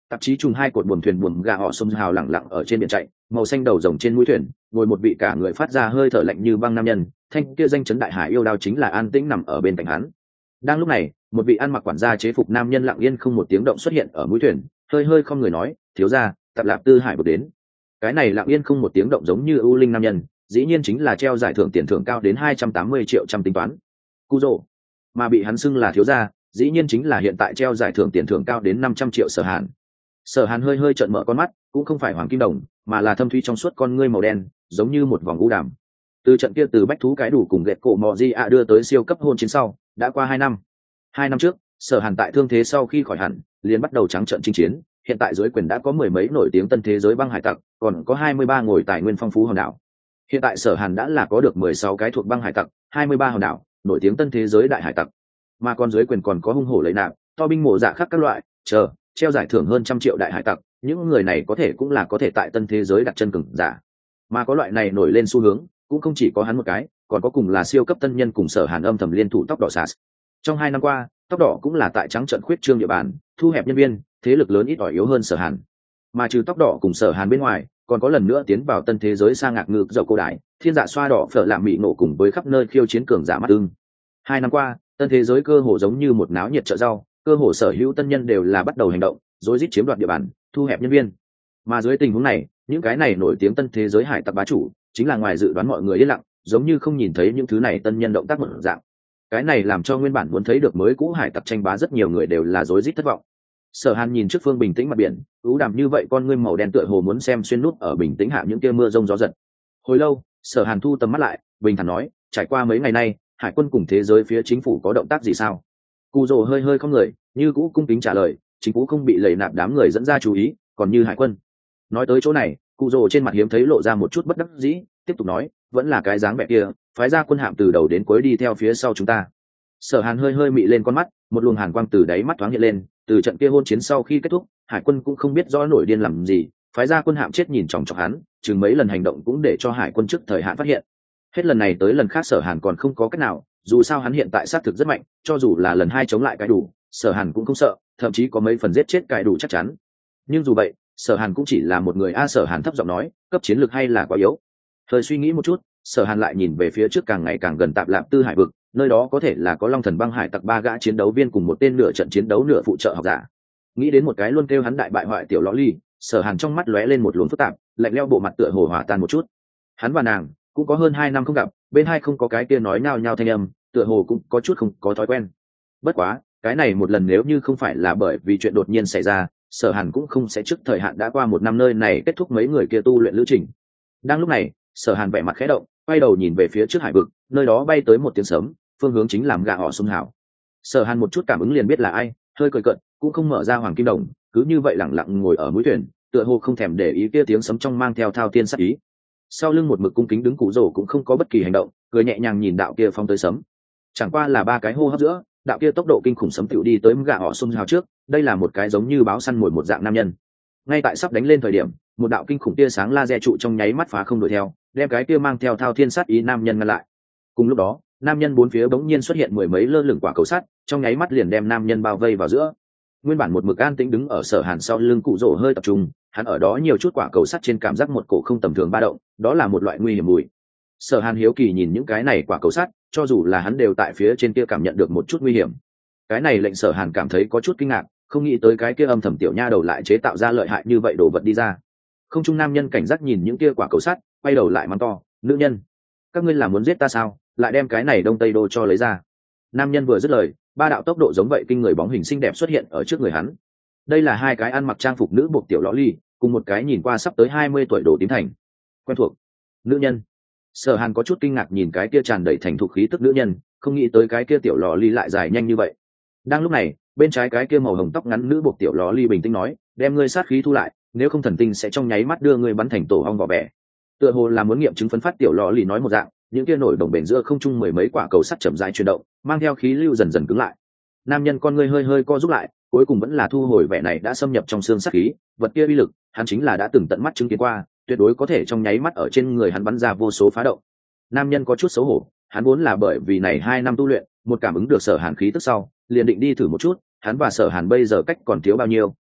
Tạp chí trùng hai cột buồm thuyền buồm gà họ sông hào lẳng lặng ở trên biển chạy, màu xanh đầu rồng trên mũi thuyền ngồi một vị cả người phát ra hơi thở lạnh như băng nam nhân, thanh kia danh chấn đại hải yêu đao chính là an tĩnh nằm ở bên cạnh hắn. Đang lúc này, một vị ăn mặc quản gia chế phục nam nhân lặng yên không một tiếng động xuất hiện ở mũi thuyền, hơi hơi không người nói, thiếu gia, Tạp Lạp Tư Hải bực đến. Cái này lặng yên không một tiếng động giống như ưu linh nam nhân, dĩ nhiên chính là treo giải thưởng tiền thưởng cao đến 280 triệu trăm tính toán Cú Rồ, mà bị hắn xưng là thiếu gia, dĩ nhiên chính là hiện tại treo giải thưởng tiền thưởng cao đến 500 triệu Sở Hàn. Sở Hàn hơi hơi trợn mở con mắt, cũng không phải hoàng kim đồng, mà là thâm thúy trong suốt con ngươi màu đen, giống như một vòng u đàm. Từ trận kia từ bách thú cái đủ cùng gẹt cổ mò di ạ đưa tới siêu cấp hôn chiến sau, đã qua 2 năm. 2 năm trước, Sở Hàn tại thương thế sau khi khỏi hẳn, liền bắt đầu trắng trợn chinh chiến, hiện tại dưới quyền đã có mười mấy nổi tiếng tân thế giới băng hải tặc, còn có 23 ngồi tài nguyên phong phú hòn đảo. Hiện tại Sở Hàn đã là có được 16 cái thuộc băng hải tặc, 23 hòn đảo, nổi tiếng tân thế giới đại hải tặc. Mà còn dưới quyền còn có hung hổ lấy nạp, to binh mộ dạ khác các loại, treo giải thưởng hơn 100 triệu đại hải tặc, những người này có thể cũng là có thể tại tân thế giới đặt chân cường giả. Mà có loại này nổi lên xu hướng, cũng không chỉ có hắn một cái, còn có cùng là siêu cấp tân nhân cùng Sở Hàn âm thầm liên thủ tóc đỏ sas. Trong 2 năm qua, tóc đỏ cũng là tại trắng trận khuyết trương địa bàn, thu hẹp nhân viên, thế lực lớn ít ỏi yếu hơn Sở Hàn. Mà trừ tóc đỏ cùng Sở Hàn bên ngoài, còn có lần nữa tiến vào tân thế giới sa ngạc ngược dầu cô đại, thiên dạ xoa đỏ phở làm mị nổ cùng với khắp nơi khiêu chiến cường giả mắt ưng. 2 năm qua, tân thế giới cơ hồ giống như một náo nhiệt chợ rau, cơ hồ sở hữu tân nhân đều là bắt đầu hành động, rối rít chiếm đoạt địa bàn, thu hẹp nhân viên. Mà dưới tình huống này, những cái này nổi tiếng tân thế giới hải tặc bá chủ, chính là ngoài dự đoán mọi người yên lặng, giống như không nhìn thấy những thứ này tân nhân động tác một dạng. Cái này làm cho nguyên bản muốn thấy được mới cũ hải tặc tranh bá rất nhiều người đều là rối rít thất vọng. Sở Hàn nhìn trước phương bình tĩnh mặt biển, ưu đàm như vậy con ngươi màu đen tựa hồ muốn xem xuyên nút ở bình tĩnh hạ những kia mưa rông gió giật. Hồi lâu, Sở Hàn thu tầm mắt lại, bình thản nói, trải qua mấy ngày nay, hải quân cùng thế giới phía chính phủ có động tác gì sao? Cù Rồ hơi hơi không người, như cũ cung kính trả lời, chính phủ không bị lầy nạp đám người dẫn ra chú ý, còn như hải quân. Nói tới chỗ này, Cù Rồ trên mặt hiếm thấy lộ ra một chút bất đắc dĩ, tiếp tục nói, vẫn là cái dáng vẻ kia, phái ra quân hạm từ đầu đến cuối đi theo phía sau chúng ta. Sở Hàn hơi hơi mị lên con mắt, một luồng hàn quang từ đáy mắt thoáng hiện lên, từ trận kia hôn chiến sau khi kết thúc, hải quân cũng không biết rõ nổi điên làm gì, phái ra quân hạm chết nhìn chòng chọc hắn, chừng mấy lần hành động cũng để cho hải quân trước thời hạn phát hiện. Hết lần này tới lần khác Sở Hàn còn không có cách nào, dù sao hắn hiện tại xác thực rất mạnh, cho dù là lần 2 chống lại cái đủ, Sở Hàn cũng không sợ, thậm chí có mấy phần giết chết cái đủ chắc chắn. Nhưng dù vậy, Sở Hàn cũng chỉ là một người Sở Hàn thấp giọng nói, cấp chiến lược hay là quá yếu. Thời suy nghĩ một chút, Sở Hàn lại nhìn về phía trước càng ngày càng gần Tạp Lạp Tư Hải vực, nơi đó có thể là có Long Thần băng hải tặc 3 gã chiến đấu viên cùng một tên nửa trận chiến đấu nửa phụ trợ học giả. Nghĩ đến một cái luôn kêu hắn đại bại hoại tiểu lõ ly, Sở Hàn trong mắt lóe lên một luồng phức tạp, lạnh lẽo bộ mặt tựa hồ hòa tan một chút. Hắn và nàng cũng có hơn 2 năm không gặp, bên hai không có cái kia nói nhao nhao thanh âm, tựa hồ cũng có chút không có thói quen. Bất quá, cái này một lần nếu như không phải là bởi vì chuyện đột nhiên xảy ra, Sở Hàn cũng không sẽ trước thời hạn đã qua 1 năm nơi này kết thúc mấy người kia tu luyện lữ trình. Đang lúc này, Sở Hàn vẻ mặt khẽ động, quay đầu nhìn về phía trước hải vực, nơi đó bay tới một tiếng sấm, phương hướng chính làm gà họ sông hảo. Sở Hàn một chút cảm ứng liền biết là ai, hơi cười cợt, cũng không mở ra hoàng kim đồng, cứ như vậy lẳng lặng ngồi ở mũi thuyền, tựa hồ không thèm để ý kia tiếng sấm trong mang theo thao tiên sát ý. Sau lưng một mực cung kính đứng Cú Rồ cũng không có bất kỳ hành động, cười nhẹ nhàng nhìn đạo kia phong tới sấm. Chẳng qua là 3 cái hô hấp giữa, đạo kia tốc độ kinh khủng sấm tựu đi tới gà họ sông hào trước, đây là một cái giống như báo săn mồi một dạng nam nhân. Ngay tại sắp đánh lên thời điểm, một đạo kinh khủng tia sáng laser trụ trong nháy mắt phá không đuổi theo, đem cái kia mang theo thao thiên sát ý nam nhân ngăn lại. Cùng lúc đó, nam nhân bốn phía bỗng nhiên xuất hiện mười mấy lơ lửng quả cầu sắt, trong nháy mắt liền đem nam nhân bao vây vào giữa. Nguyên bản một mực an tĩnh đứng ở Sở Hàn sau lưng Cú Rồ hơi tập trung, hắn ở đó nhiều chút quả cầu sắt trên cảm giác một cổ không tầm thường ba động, đó là một loại nguy hiểm mùi. Sở Hàn hiếu kỳ nhìn những cái này quả cầu sắt, cho dù là hắn đều tại phía trên kia cảm nhận được một chút nguy hiểm. Cái này lệnh Sở Hàn cảm thấy có chút kinh ngạc, không nghĩ tới cái kia âm thầm tiểu nha đầu lại chế tạo ra lợi hại như vậy đồ vật đi ra. Không trung nam nhân cảnh giác nhìn những kia quả cầu sắt, quay đầu lại mắng to, nữ nhân, các ngươi là muốn giết ta sao, lại đem cái này đông tây đô cho lấy ra. Nam nhân vừa dứt lời, 3 đạo tốc độ giống vậy kinh người bóng hình xinh đẹp xuất hiện ở trước người hắn. Đây là 2 cái ăn mặc trang phục nữ buộc tiểu lõ ly, cùng một cái nhìn qua sắp tới 20 tuổi đồ tím thành. Quen thuộc. Nữ nhân. Sở Hàn có chút kinh ngạc nhìn cái kia tràn đầy thành thục khí tức nữ nhân, không nghĩ tới cái kia tiểu lò ly lại dài nhanh như vậy. Đang lúc này, bên trái cái kia màu hồng tóc ngắn nữ buộc tiểu lò ly bình tĩnh nói, đem ngươi sát khí thu lại, nếu không thần tinh sẽ trong nháy mắt đưa ngươi bắn thành tổ ong vỏ bẻ. Tựa hồ là muốn nghiệm chứng phấn phát tiểu lò ly nói một dạng, những kia nổi đồng bền giữa không trung mười mấy quả cầu sắt chậm rãi chuyển động, mang theo khí lưu dần dần cứng lại. Nam nhân con ngươi hơi hơi co rút lại, cuối cùng vẫn là thu hồi vẻ này đã xâm nhập trong xương sát khí, vật kia uy lực, hắn chính là đã từng tận mắt chứng kiến qua, tuyệt đối có thể trong nháy mắt ở trên người hắn bắn ra vô số phá động. Nam nhân có chút xấu hổ, hắn vốn là bởi vì này 2 năm tu luyện, một cảm ứng được Sở Hàn khí tức sau, liền định đi thử một chút, hắn và Sở Hàn bây giờ cách còn thiếu bao nhiêu,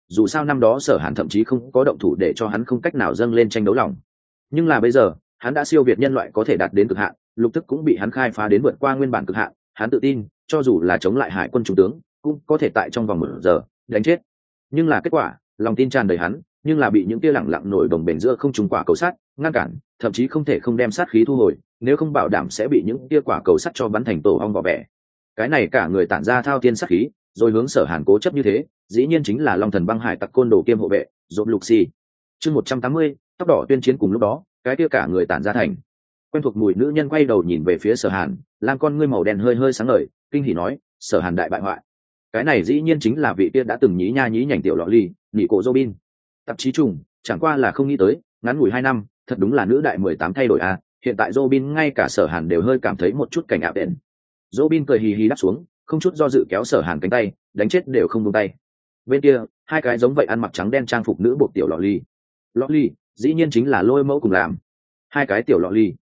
dù sao năm đó Sở Hàn thậm chí không có động thủ để cho hắn không cách nào dâng lên tranh đấu lòng. Nhưng là bây giờ hắn đã siêu việt nhân loại có thể đạt đến cực hạn, lục tức cũng bị hắn khai phá đến vượt qua nguyên bản cực hạn. Hắn tự tin cho dù là chống lại hải quân trung tướng cũng có thể tại trong vòng 1 giờ đánh chết. Nhưng là kết quả, lòng tin tràn đầy hắn, nhưng là bị những tia lẳng lặng nổi đồng bền giữa không trùng quả cầu sắt ngăn cản, thậm chí không thể không đem sát khí thu hồi, nếu không bảo đảm sẽ bị những tia quả cầu sắt cho bắn thành tổ ong vỏ bẻ. Cái này cả người tản ra thao thiên sát khí, rồi hướng Sở Hàn cố chấp như thế, dĩ nhiên chính là Long Thần băng hải tặc côn đồ kiêm hộ vệ Dột Lục Xì. Chương 180, tóc đỏ tuyên chiến. Cùng lúc đó, cái tia cả người tản ra thành quen thuộc mùi nữ nhân quay đầu nhìn về phía Sở Hàn, lam con ngươi màu đen hơi hơi sáng ngời, kinh hỉ nói: Sở Hàn đại bại hoại. Cái này dĩ nhiên chính là vị tiên đã từng nhí nha nhí nhảnh tiểu lọ ly nhị cổ Robin. Tạp chí trùng chẳng qua là không nghĩ tới ngắn ngủi 2 năm, thật đúng là nữ đại 18 thay đổi à. Hiện tại Robin ngay cả Sở Hàn đều hơi cảm thấy một chút cảnh áp đền. Robin cười hì hì đáp xuống, không chút do dự kéo Sở Hàn cánh tay, đánh chết đều không buông tay. Bên kia, hai cái giống vậy ăn mặc trắng đen trang phục nữ buộc tiểu lọ ly dĩ nhiên chính là Lôi Mẫu cùng làm. Hai cái tiểu lọ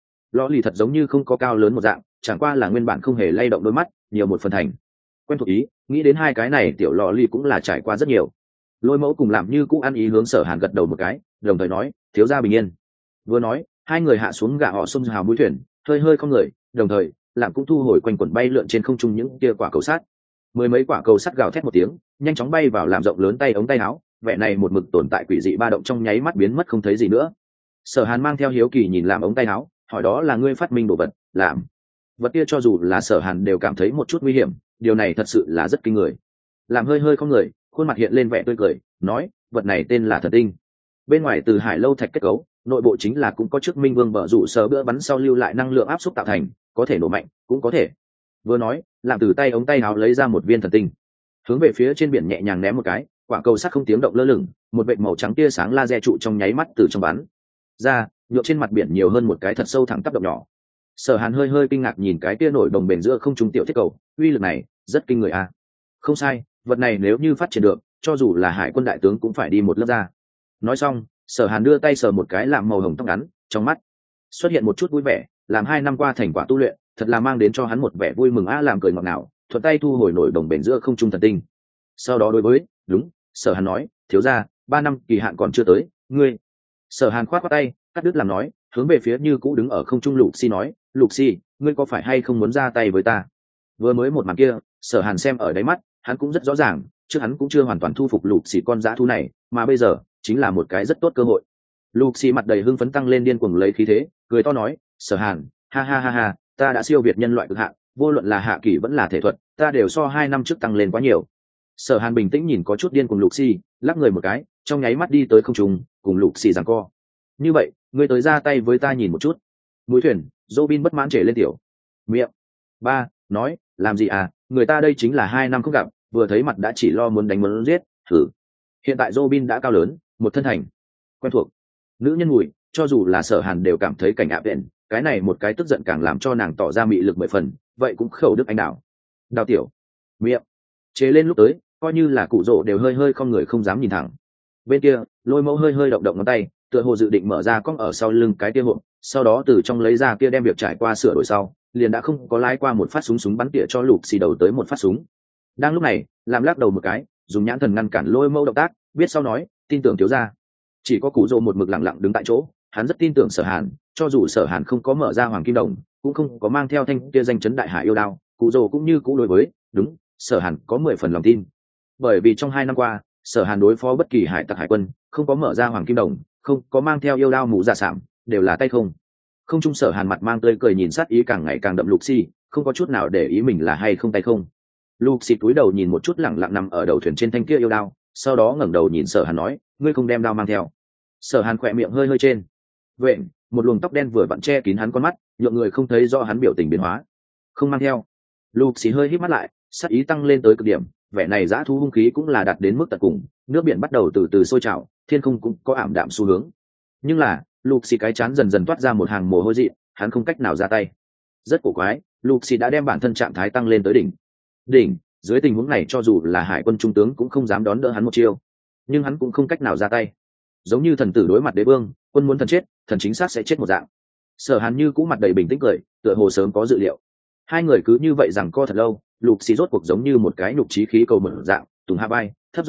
ly thật giống như không có cao lớn một dạng, chẳng qua là nguyên bản không hề lay động đôi mắt, nhiều một phần thành quen thuộc ý. Nghĩ đến hai cái này tiểu lọ ly cũng là trải qua rất nhiều. Lôi Mẫu cùng làm như cũ ăn ý hướng Sở Hàn gật đầu một cái, đồng thời nói: thiếu gia bình yên. Vừa nói, hai người hạ xuống gạ họ xông hào mũi thuyền, hơi hơi không người, đồng thời làm cũng thu hồi quanh quẩn bay lượn trên không trung những kia quả cầu sắt. Mười mấy quả cầu sắt gào thét một tiếng, nhanh chóng bay vào làm rộng lớn tay ống tay áo, vẻ này một mực tồn tại quỷ dị ba động trong nháy mắt biến mất không thấy gì nữa. Sở Hàn mang theo hiếu kỳ nhìn làm ống tay áo, hỏi: đó là ngươi phát minh đồ vật? Làm vật kia cho dù là Sở Hàn đều cảm thấy một chút nguy hiểm, điều này thật sự là rất kinh người. Làm hơi hơi không người, khuôn mặt hiện lên vẻ tươi cười, nói: vật này tên là Thần Tinh. Bên ngoài từ hải lâu thạch kết cấu, nội bộ chính là cũng có trước minh vương bờ rủ sở bữa bắn sau lưu lại năng lượng áp suất tạo thành, có thể nổ mạnh cũng có thể. Vừa nói, làm từ tay ống tay áo lấy ra một viên thần tinh, hướng về phía trên biển nhẹ nhàng ném một cái, quả cầu sắt không tiếng động lơ lửng, một vệt màu trắng tia sáng laser trụ trong nháy mắt từ trong bắn ra, nhộn trên mặt biển nhiều hơn một cái thật sâu thẳng tắp động nhỏ. Sở Hàn hơi hơi kinh ngạc nhìn cái tia nổi đồng bền giữa không trung tiểu thiết cầu, uy lực này rất kinh người a. Không sai, vật này nếu như phát triển được, cho dù là hải quân đại tướng cũng phải đi một lớp ra. Nói xong, Sở Hàn đưa tay sờ một cái làm màu hồng tóc ngắn, trong mắt xuất hiện một chút vui vẻ. Làm 2 năm qua thành quả tu luyện, thật là mang đến cho hắn một vẻ vui mừng a. Làm cười ngọt ngào, thuận tay thu hồi nổi đồng bền giữa không trung thần tinh. Sau đó đối với đúng Sở Hàn nói: thiếu gia, 3 năm kỳ hạn còn chưa tới, ngươi. Sở Hàn khoát khoát tay, cắt đứt làm nói, hướng về phía như cũ đứng ở không trung Lục Xi nói: Lục Xi, ngươi có phải hay không muốn ra tay với ta? Vừa mới một màn kia, Sở Hàn xem ở đáy mắt, hắn cũng rất rõ ràng, trước hắn cũng chưa hoàn toàn thu phục Lục Xi con dã thú này, mà bây giờ chính là một cái rất tốt cơ hội. Lục Xi mặt đầy hưng phấn tăng lên điên cuồng lấy khí thế, cười to nói: Sở Hàn, ha ha ha ha, ta đã siêu việt nhân loại cực hạn, vô luận là hạ kỳ vẫn là thể thuật, ta đều so 2 năm trước tăng lên quá nhiều. Sở Hàn bình tĩnh nhìn có chút điên cuồng Lục Xi, lắc người một cái, trong nháy mắt đi tới không trung, cùng Lục Xi giằng co. Như vậy, ngươi tới ra tay với ta nhìn một chút. Mũi thuyền, Robin bất mãn trề lên tiểu miệng. Ba, nói: làm gì à, người ta đây chính là 2 năm không gặp, vừa thấy mặt đã chỉ lo muốn đánh muốn giết, thử. Hiện tại Robin đã cao lớn, một thân thành quen thuộc nữ nhân mùi, cho dù là Sở Hàn đều cảm thấy cảnh áp đền. Cái này một cái tức giận càng làm cho nàng tỏ ra mị lực 10 phần, vậy cũng khẩu đức anh đảo. Đào tiểu miệng chế lên lúc tới, coi như là cụ rỗ đều hơi hơi không người không dám nhìn thẳng. Bên kia, Lôi Mẫu hơi hơi động động ngón tay, tựa hồ dự định mở ra cong ở sau lưng cái kia hộp, sau đó từ trong lấy ra kia đem việc trải qua sửa đổi sau, liền đã không có lái qua một phát súng bắn tỉa cho Lục Xì đầu tới một phát súng. Đang lúc này, làm lắc đầu một cái, dùng nhãn thần ngăn cản Lôi Mẫu động tác, biết sau nói: tin tưởng thiếu gia. Chỉ có cụ rỗ một mực lặng lặng đứng tại chỗ, hắn rất tin tưởng Sở Hàn, cho dù Sở Hàn không có mở ra hoàng kim đồng, cũng không có mang theo thanh kia danh chấn đại hải yêu đao, cụ rỗ cũng như cũ đối với đúng Sở Hàn có 10 phần lòng tin. Bởi vì trong 2 năm qua, Sở Hàn đối phó bất kỳ hải tặc hải quân, không có mở ra hoàng kim đồng, không có mang theo yêu đao mũ giả sạm, đều là tay không. Không trung Sở Hàn mặt mang tươi cười nhìn sát ý càng ngày càng đậm Lục Xi, không có chút nào để ý mình là hay không tay không. Lục Xi cúi đầu nhìn một chút lẳng lặng nằm ở đầu thuyền trên thanh kia yêu đao, sau đó ngẩng đầu nhìn Sở Hàn nói: ngươi không đem đao mang theo? Sở Hàn khỏe miệng hơi hơi trên vện, một luồng tóc đen vừa vặn che kín hắn con mắt, nhượng người không thấy rõ hắn biểu tình biến hóa. Không mang theo. Lục Xi hơi híp mắt lại, sát ý tăng lên tới cực điểm, vẻ này dã thú hung khí cũng là đạt đến mức tận cùng, nước biển bắt đầu từ từ sôi trào, thiên không cũng có ảm đạm xu hướng. Nhưng là, Lục Xi cái chán dần dần toát ra một hàng mồ hôi dị, hắn không cách nào ra tay. Rất cổ quái, Lục Xi đã đem bản thân trạng thái tăng lên tới đỉnh, dưới tình huống này cho dù là hải quân trung tướng cũng không dám đón đỡ hắn một chiêu, nhưng hắn cũng không cách nào ra tay. Giống như thần tử đối mặt đế vương, quân muốn thần chết, thần chính xác sẽ chết một dạng. Sở Hàn như cũng mặt đầy bình tĩnh cười, tựa hồ sớm có dự liệu. Hai người cứ như vậy rằng co thật lâu, Lục Xi rốt cuộc giống như một cái nhục chí khí cầu mở dạng, tùng hạ bay, thấp giọng nói: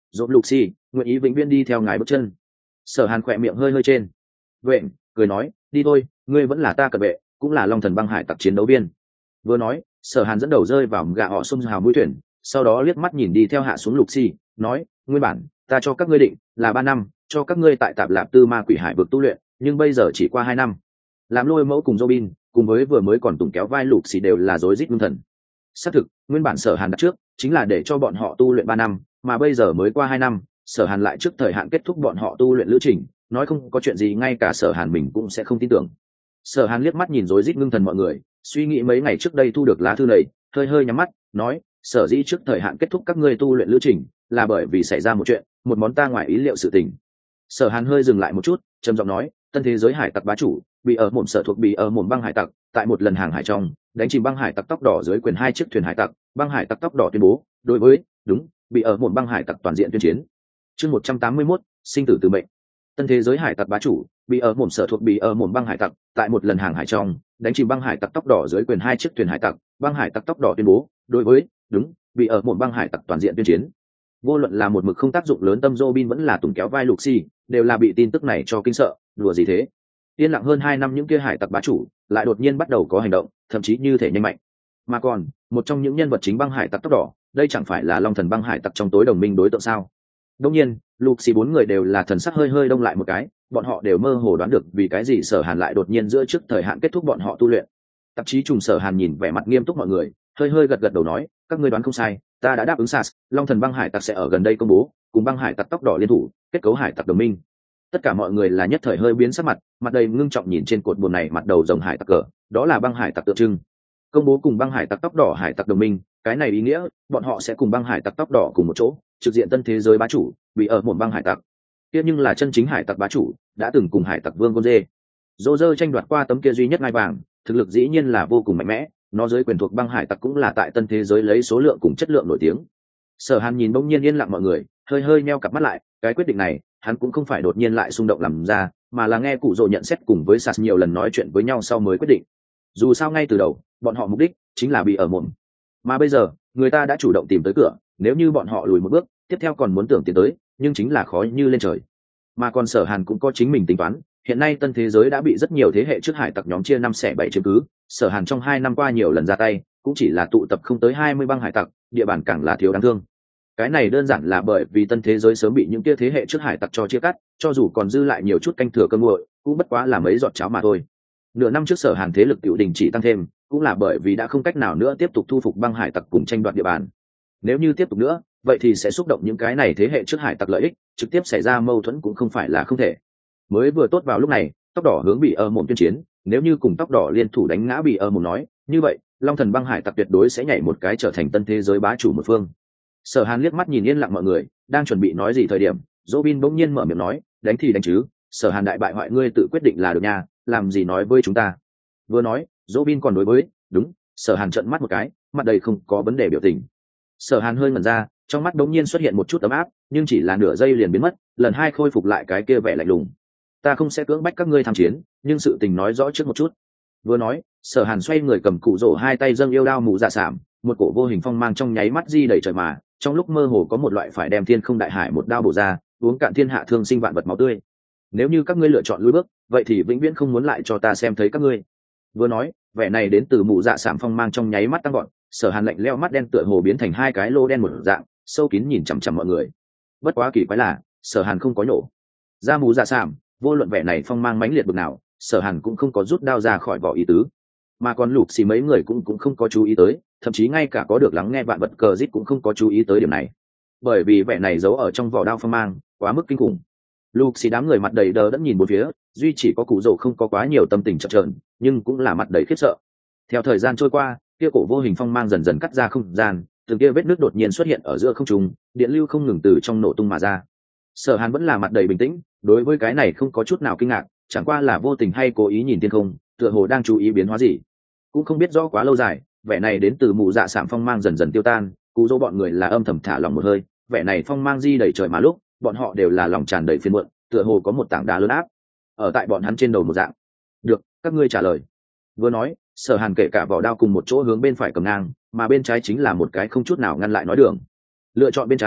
dỗ lục xì nguyện ý vĩnh viễn đi theo ngài bước chân. Sở Hàn khỏe miệng hơi hơi trên vện cười nói, đi thôi, ngươi vẫn là ta cận vệ, cũng là long thần băng hải tặc chiến đấu viên. Vừa nói, Sở Hàn dẫn đầu rơi vào gạ họ xung hào mũi thuyền, sau đó liếc mắt nhìn đi theo hạ xuống lục xì, nói, nguyên bản ta cho các ngươi định là 3 năm, cho các ngươi tại Tạp Lạp Tư Ma Quỷ Hải vực tu luyện, nhưng bây giờ chỉ qua 2 năm. Làm Lôi Mẫu cùng Robin cùng với vừa mới còn tùng kéo vai lục xì đều là rối rít ngưng thần. Xác thực, nguyên bản Sở Hàn đặt trước chính là để cho bọn họ tu luyện 3 năm, mà bây giờ mới qua 2 năm, Sở Hàn lại trước thời hạn kết thúc bọn họ tu luyện lữ trình, nói không có chuyện gì ngay cả Sở Hàn mình cũng sẽ không tin tưởng. Sở Hàn liếc mắt nhìn rối rít ngưng thần mọi người, suy nghĩ mấy ngày trước đây thu được lá thư này, hơi hơi nhắm mắt, nói, sở dĩ trước thời hạn kết thúc các ngươi tu luyện lữ trình là bởi vì xảy ra một chuyện, một món ta ngoài ý liệu sự tình. Sở Hàn hơi dừng lại một chút, trầm giọng nói, tân thế giới hải tặc bá chủ bị ở mồm sở thuộc bị ở mồm băng hải tặc tại một lần hàng hải trong đánh chìm băng hải tặc tóc đỏ dưới quyền 2 chiếc thuyền hải tặc. Băng hải tặc tóc đỏ tuyên bố đối với bị ở mồm băng hải tặc toàn diện tuyên chiến. Chương 181, sinh tử từ mệnh. Tân thế giới hải tặc bá chủ bị ở mồm sở thuộc bị ở mồm băng hải tặc tại một lần hàng hải trong đánh chìm băng hải tặc tóc đỏ dưới quyền 2 chiếc thuyền hải tặc. Băng hải tặc tóc đỏ tuyên bố đối với bị ở mồm băng hải tặc toàn diện tuyên chiến. Vô luận là một mực không tác dụng lớn tâm Robin vẫn là tùng kéo vai lục xì đều là bị tin tức này cho kinh sợ. Đùa gì thế, yên lặng hơn 2 năm những kia hải tặc bá chủ lại đột nhiên bắt đầu có hành động, thậm chí như thể nhanh mạnh. Mà còn một trong những nhân vật chính băng hải tặc tóc đỏ, đây chẳng phải là long thần băng hải tặc trong tối đồng minh đối tượng sao? Đương nhiên lục xì 4 người đều là thần sắc hơi hơi đông lại một cái, bọn họ đều mơ hồ đoán được vì cái gì Sở Hàn lại đột nhiên giữa trước thời hạn kết thúc bọn họ tu luyện. Tạp chí trùng Sở Hàn nhìn vẻ mặt nghiêm túc mọi người, hơi hơi gật gật đầu nói, các ngươi đoán không sai, ta đã đáp ứng SARS, long thần băng hải tặc sẽ ở gần đây công bố cùng băng hải tặc tóc đỏ liên thủ kết cấu hải tặc đồng minh. Tất cả mọi người là nhất thời hơi biến sắc mặt, mặt đầy ngưng trọng nhìn trên cột buồm này mặt đầu rồng hải tặc cờ, đó là băng hải tặc tượng trưng. Công bố cùng băng hải tặc tóc đỏ hải tặc đồng minh, cái này ý nghĩa bọn họ sẽ cùng băng hải tặc tóc đỏ cùng một chỗ trực diện tân thế giới bá chủ bị ở một băng hải tặc. Tiếp nhưng là chân chính hải tặc bá chủ đã từng cùng hải tặc vương con dê dô dơ tranh đoạt qua tấm kia duy nhất ngai vàng, thực lực dĩ nhiên là vô cùng mạnh mẽ, nó dưới quyền thuộc băng hải tặc cũng là tại tân thế giới lấy số lượng cùng chất lượng nổi tiếng. Sở Hàn nhìn bỗng nhiên yên lặng mọi người, hơi hơi neo cặp mắt lại, cái quyết định này hắn cũng không phải đột nhiên lại xung động làm ra, mà là nghe cụ rồ nhận xét cùng với Sas nhiều lần nói chuyện với nhau sau mới quyết định. Dù sao ngay từ đầu bọn họ mục đích chính là bị ở mồm, mà bây giờ người ta đã chủ động tìm tới cửa, nếu như bọn họ lùi một bước tiếp theo còn muốn tưởng tiến tới nhưng chính là khó như lên trời. Mà còn Sở Hàn cũng có chính mình tính toán, hiện nay tân thế giới đã bị rất nhiều thế hệ trước hải tặc nhóm chia 5/7 chiếm cứ, Sở Hàn trong 2 năm qua nhiều lần ra tay cũng chỉ là tụ tập không tới 20 băng hải tặc, địa bàn càng là thiếu đáng thương. Cái này đơn giản là bởi vì tân thế giới sớm bị những kia thế hệ trước hải tặc cho chia cắt, cho dù còn dư lại nhiều chút canh thừa cơm nguội cũng bất quá là mấy giọt cháo mà thôi. Nửa năm trước Sở Hàn thế lực tiểu đình chỉ tăng thêm cũng là bởi vì đã không cách nào nữa tiếp tục thu phục băng hải tặc cùng tranh đoạt địa bàn. Nếu như tiếp tục nữa vậy thì sẽ xúc động những cái này thế hệ trước hải tặc lợi ích, trực tiếp xảy ra mâu thuẫn cũng không phải là không thể. Mới vừa tốt vào lúc này tóc đỏ hướng bị ở mồm tuyên chiến, nếu như cùng tóc đỏ liên thủ đánh ngã bị ở mồm nói như vậy long thần băng hải tặc tuyệt đối sẽ nhảy một cái trở thành tân thế giới bá chủ một phương. Sở Hàn liếc mắt nhìn yên lặng mọi người, đang chuẩn bị nói gì thời điểm Robin bỗng nhiên mở miệng nói, đánh thì đánh chứ, Sở Hàn đại bại hoại ngươi tự quyết định là được nha, làm gì nói với chúng ta. Vừa nói Robin còn đối với Sở Hàn trợn mắt một cái, mặt đầy không có vấn đề biểu tình. Sở Hàn hơi ngẩn ra, trong mắt đống nhiên xuất hiện một chút ấm áp, nhưng chỉ là nửa giây liền biến mất, lần hai khôi phục lại cái kia vẻ lạnh lùng. Ta không sẽ cưỡng bách các ngươi tham chiến, nhưng sự tình nói rõ trước một chút. Vừa nói Sở Hàn xoay người cầm cụ rổ hai tay dâng yêu đao mù dạ sảm, một cổ vô hình phong mang trong nháy mắt di đầy trời mà trong lúc mơ hồ có một loại phải đem thiên không đại hải một đao bổ ra, uống cạn thiên hạ thương sinh vạn vật máu tươi. Nếu như các ngươi lựa chọn lùi bước vậy thì vĩnh viễn không muốn lại cho ta xem thấy các ngươi. Vừa nói vẻ này đến từ mù dạ sảm phong mang trong nháy mắt tăng gọn, Sở Hàn lạnh lẽo mắt đen tựa hồ biến thành 2 cái lô đen một dạng sâu kín nhìn chằm chằm mọi người. Bất quá kỳ quái là Sở Hàn không có nhổ ra mù dạ sảm, vô luận vẻ này phong mang mãnh liệt bực nào Sở Hàn cũng không có rút đao ra khỏi vỏ ý tứ. Mà còn lục xì mấy người cũng không có chú ý tới, thậm chí ngay cả có được lắng nghe vạn vật cờ rít cũng không có chú ý tới điểm này, bởi vì vẻ này giấu ở trong vỏ đao phong mang quá mức kinh khủng. Lục xì đám người mặt đầy đờ đẫn nhìn bốn phía, duy chỉ có cụ rồ không có quá nhiều tâm tình chập chờn, nhưng cũng là mặt đầy khiếp sợ. Theo thời gian trôi qua kia cổ vô hình phong mang dần dần cắt ra không gian, từng kia vết nước đột nhiên xuất hiện ở giữa không trung, điện lưu không ngừng từ trong nổ tung mà ra. Sở Hàn vẫn là mặt đầy bình tĩnh, đối với cái này không có chút nào kinh ngạc, chẳng qua là vô tình hay cố ý nhìn thiên không, tựa hồ đang chú ý biến hóa gì. Cũng không biết rõ quá lâu dài, vẻ này đến từ mù dạ sảm phong mang dần dần tiêu tan, cụ dỗ bọn người là âm thầm thả lòng một hơi, vẻ này phong mang di đầy trời mà lúc bọn họ đều là lòng tràn đầy phiền muộn, tựa hồ có một tảng đá lớn áp ở tại bọn hắn trên đầu một dạng. Được, các ngươi trả lời. Vừa nói Sở Hàn kể cả vỏ đao cùng một chỗ hướng bên phải cầm ngang, mà bên trái chính là một cái không chút nào ngăn lại nói đường. Lựa chọn bên trái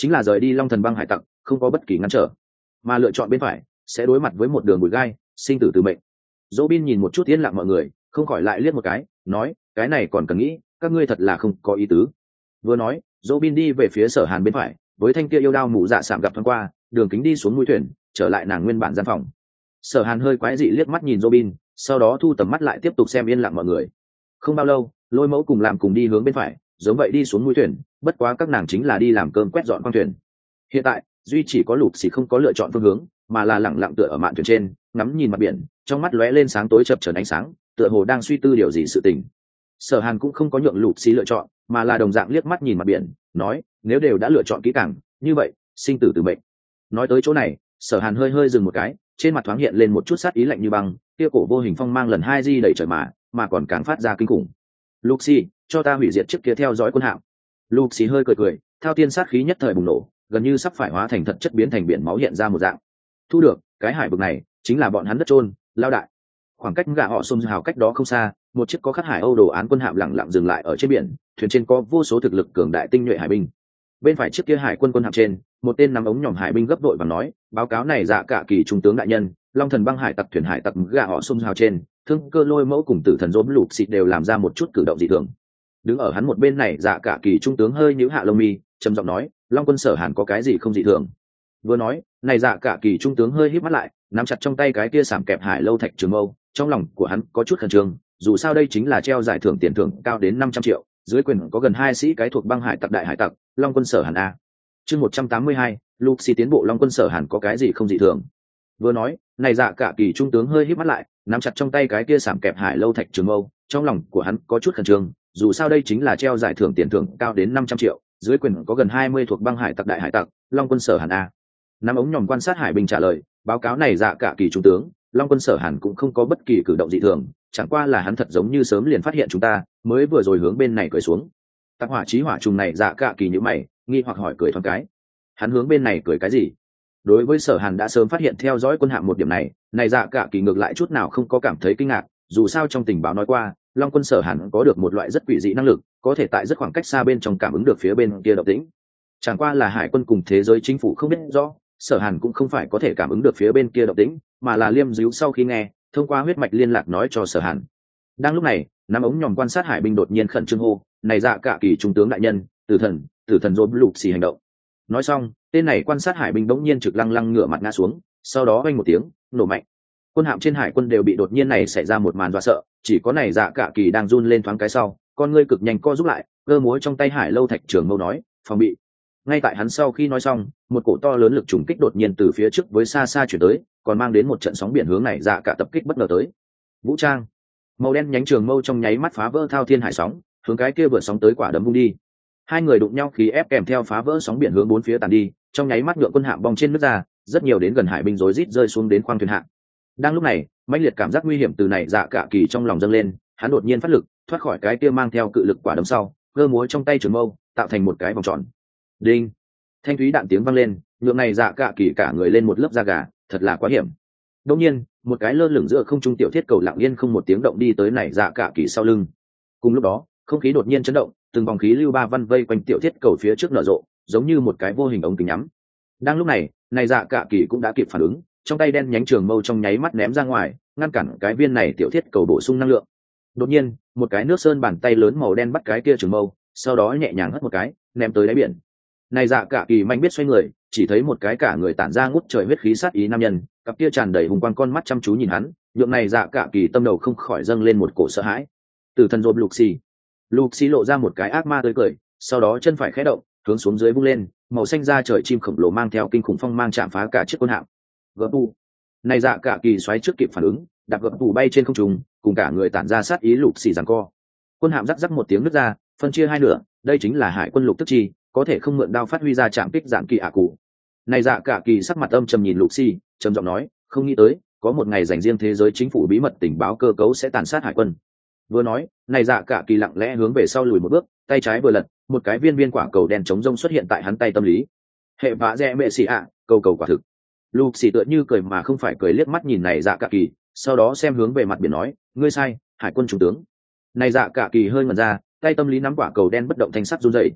chính là rời đi long thần băng hải tặc không có bất kỳ ngăn trở, mà lựa chọn bên phải sẽ đối mặt với một đường bụi gai, sinh tử từ mệnh. Dỗ bin nhìn một chút yên lặng mọi người, không khỏi lại liếc một cái, nói, cái này còn cần nghĩ, các ngươi thật là không có ý tứ. Vừa nói, Dỗ bin đi về phía Sở Hàn bên phải, với thanh kia yêu đao mũ dạ sạm gặp thoáng qua, đường kính đi xuống mũi thuyền, trở lại nàng nguyên bản gian phòng. Sở Hàn hơi quái dị liếc mắt nhìn Dỗ bin, sau đó thu tầm mắt lại tiếp tục xem yên lặng mọi người. Không bao lâu, Lôi Mẫu cùng làm cùng đi hướng bên phải, giống vậy đi xuống mũi thuyền, bất quá các nàng chính là đi làm cơm quét dọn khoang thuyền. Hiện tại, duy chỉ có Lục Xỉ không có lựa chọn phương hướng, mà là lẳng lặng tựa ở mạn thuyền trên, ngắm nhìn mặt biển, trong mắt lóe lên sáng tối chập chờn ánh sáng, tựa hồ đang suy tư điều gì sự tình. Sở Hàn cũng không có nhượng Lục Xỉ lựa chọn, mà là đồng dạng liếc mắt nhìn mặt biển, nói, nếu đều đã lựa chọn kỹ càng, như vậy, sinh tử từ mệnh. Nói tới chỗ này, Sở Hàn hơi hơi dừng một cái, trên mặt thoáng hiện lên một chút sát ý lạnh như băng, kia cổ vô hình phong mang lần hai di đẩy trời mà còn càng phát ra kinh khủng. Lục Xỉ, cho ta hủy diệt chiếc kia theo dõi quân hạm. Lục Xỉ hơi cười, thao tiên sát khí nhất thời bùng nổ, gần như sắp phải hóa thành thật chất biến thành biển máu hiện ra một dạng. Thu được, cái hải vực này chính là bọn hắn đất trôn, lao đại. Khoảng cách gã họ xôn hào cách đó không xa, một chiếc có khắc hải âu đồ án quân hạm lặng lặng dừng lại ở trên biển, thuyền trên có vô số thực lực cường đại tinh nhuệ hải binh. Bên phải chiếc kia hải quân quân hạm trên, một tên nắm ống nhỏm hải binh gấp đội và nói, báo cáo này dạ cả kỳ trung tướng đại nhân, long thần băng hải tặc thuyền hải tặc gã họ xôn hào trên, thương cơ Lôi Mẫu cùng tử thần Rốm Lục Xịt đều làm ra một chút cử động dị thường. Đứng ở hắn một bên này dạ cả kỳ trung tướng hơi nhíu hạ lông mi, trầm giọng nói, long quân Sở Hàn có cái gì không dị thường. Vừa nói, này dạ cả kỳ trung tướng hơi híp mắt lại, nắm chặt trong tay cái kia sảm kẹp hải lâu thạch trường mâu, trong lòng của hắn có chút khẩn trương, dù sao đây chính là treo giải thưởng tiền thưởng cao đến 500 triệu, dưới quyền có gần 2 sĩ cái thuộc băng hải tặc đại hải tặc, long quân Sở Hàn a. Chương 182, Luxi tiến bộ long quân Sở Hàn có cái gì không dị thường. Vừa nói, này dạ cả kỳ trung tướng hơi híp mắt lại, nắm chặt trong tay cái kia sảm kẹp hải lâu thạch trường mâu, trong lòng của hắn có chút khẩn trương, dù sao đây chính là treo giải thưởng tiền thưởng cao đến 500 triệu, dưới quyền có gần 20 thuộc băng hải tặc đại hải tặc, long quân Sở Hàn a. Nắm ống nhòm quan sát hải binh trả lời, báo cáo này dạ cả kỳ trung tướng, long quân Sở Hàn cũng không có bất kỳ cử động dị thường, chẳng qua là hắn thật giống như sớm liền phát hiện chúng ta, mới vừa rồi hướng bên này cười xuống. Tặc hỏa chí hỏa trùng này dạ cả kỳ nhíu mày, nghi hoặc hỏi cười thoáng cái. Hắn hướng bên này cười cái gì? Đối với Sở Hàn đã sớm phát hiện theo dõi quân hạm một điểm này, này dạ cả kỳ ngược lại chút nào không có cảm thấy kinh ngạc, dù sao trong tình báo nói qua, long quân Sở Hàn có được một loại rất quỷ dị năng lực, có thể tại rất khoảng cách xa bên trong cảm ứng được phía bên kia động tĩnh. Chẳng qua là hải quân cùng thế giới chính phủ không biết rõ, Sở Hàn cũng không phải có thể cảm ứng được phía bên kia động tĩnh, mà là liêm díu sau khi nghe, thông qua huyết mạch liên lạc nói cho Sở Hàn. Đang lúc này, nắm ống nhòm quan sát hải binh đột nhiên khẩn trương hô, này dạ cả kỳ trung tướng đại nhân, tử thần Rốm Lục Xì hành động. Nói xong, tên này quan sát hải binh bỗng nhiên trực lăng lăng ngửa mặt ngã xuống, sau đó vang một tiếng nổ mạnh. Quân hạm trên hải quân đều bị đột nhiên này xảy ra một màn dọa sợ, chỉ có này dạ cả kỳ đang run lên thoáng cái sau, con ngươi cực nhanh co rút lại, cơ múa trong tay hải lâu thạch trường mâu nói, phòng bị. Ngay tại hắn sau khi nói xong, một cổ to lớn lực trùng kích đột nhiên từ phía trước với xa xa chuyển tới, còn mang đến một trận sóng biển hướng này dạ cả tập kích bất ngờ tới. Vũ trang, màu đen nhánh trường mâu trong nháy mắt phá vỡ thao thiên hải sóng, hướng cái kia vượt sóng tới quả đấm vung đi. Hai người đụng nhau khí ép kèm theo phá vỡ sóng biển hướng bốn phía tàn đi, trong nháy mắt nhượng quân hạm bong trên nước ra, rất nhiều đến gần hải binh rối rít rơi xuống đến khoang thuyền hạm. Đang lúc này, mãnh liệt cảm giác nguy hiểm từ này dạ cả kỳ trong lòng dâng lên, hắn đột nhiên phát lực, thoát khỏi cái kia mang theo cự lực quả đấm sau, cơ múa trong tay trường mâu, tạo thành một cái vòng tròn. Đinh! Thanh thúy đạn tiếng vang lên, nhượng này dạ cả kỳ cả người lên một lớp da gà, thật là quá hiểm. Đột nhiên, một cái lơ lửng giữa không trung tiểu thiết cầu lặng yên không một tiếng động đi tới này dạ cả kỳ sau lưng. Cùng lúc đó, không khí đột nhiên chấn động, từng vòng khí lưu ba văn vây quanh tiểu thiết cầu phía trước nở rộ, giống như một cái vô hình ống kính nhắm. Đang lúc này, này dạ cả kỳ cũng đã kịp phản ứng, trong tay đen nhánh trường mâu trong nháy mắt ném ra ngoài, ngăn cản cái viên này tiểu thiết cầu bổ sung năng lượng. Đột nhiên, một cái nước sơn bàn tay lớn màu đen bắt cái kia trường mâu, sau đó nhẹ nhàng hất một cái, ném tới đáy biển. Này dạ cả kỳ mạnh biết xoay người, chỉ thấy một cái cả người tản ra ngút trời huyết khí sát ý nam nhân, cặp kia tràn đầy hùng quang con mắt chăm chú nhìn hắn, nhượng này dạ cả kỳ tâm đầu không khỏi dâng lên một cổ sợ hãi. Tử thần Rốm Lục Xì lộ ra một cái ác ma tươi cười, sau đó chân phải khẽ động, hướng xuống dưới vung lên, màu xanh da trời chim khổng lồ mang theo kinh khủng phong mang chạm phá cả chiếc quân hạm. Gập tù. Này dạ cả kỳ xoáy trước kịp phản ứng, đạp gập tù bay trên không trung, cùng cả người tản ra sát ý Lục Xì giằng co. Quân hạm rắc rắc một tiếng nứt ra, phân chia hai nửa, đây chính là hải quân Lục Tức Chi, có thể không mượn đao phát huy ra chạm kích dạng kỳ ạ cụ. Này dạ cả kỳ sắc mặt âm trầm nhìn Lục Xì, trầm giọng nói, không nghĩ tới, có một ngày dành riêng thế giới chính phủ bí mật tình báo cơ cấu sẽ tàn sát hải quân. Vừa nói, này dạ cả kỳ lặng lẽ hướng về sau lùi một bước, tay trái vừa lật, một cái viên quả cầu đen trống rông xuất hiện tại hắn tay tâm lý. Hệ vạ rẽ mẹ xì ạ, cầu quả thực. Lục xì tựa như cười mà không phải cười liếc mắt nhìn này dạ cả kỳ, sau đó xem hướng về mặt biển nói, ngươi sai, hải quân trung tướng. Này dạ cả kỳ hơi ngẩn ra, tay tâm lý nắm quả cầu đen bất động thanh sắc run rẩy.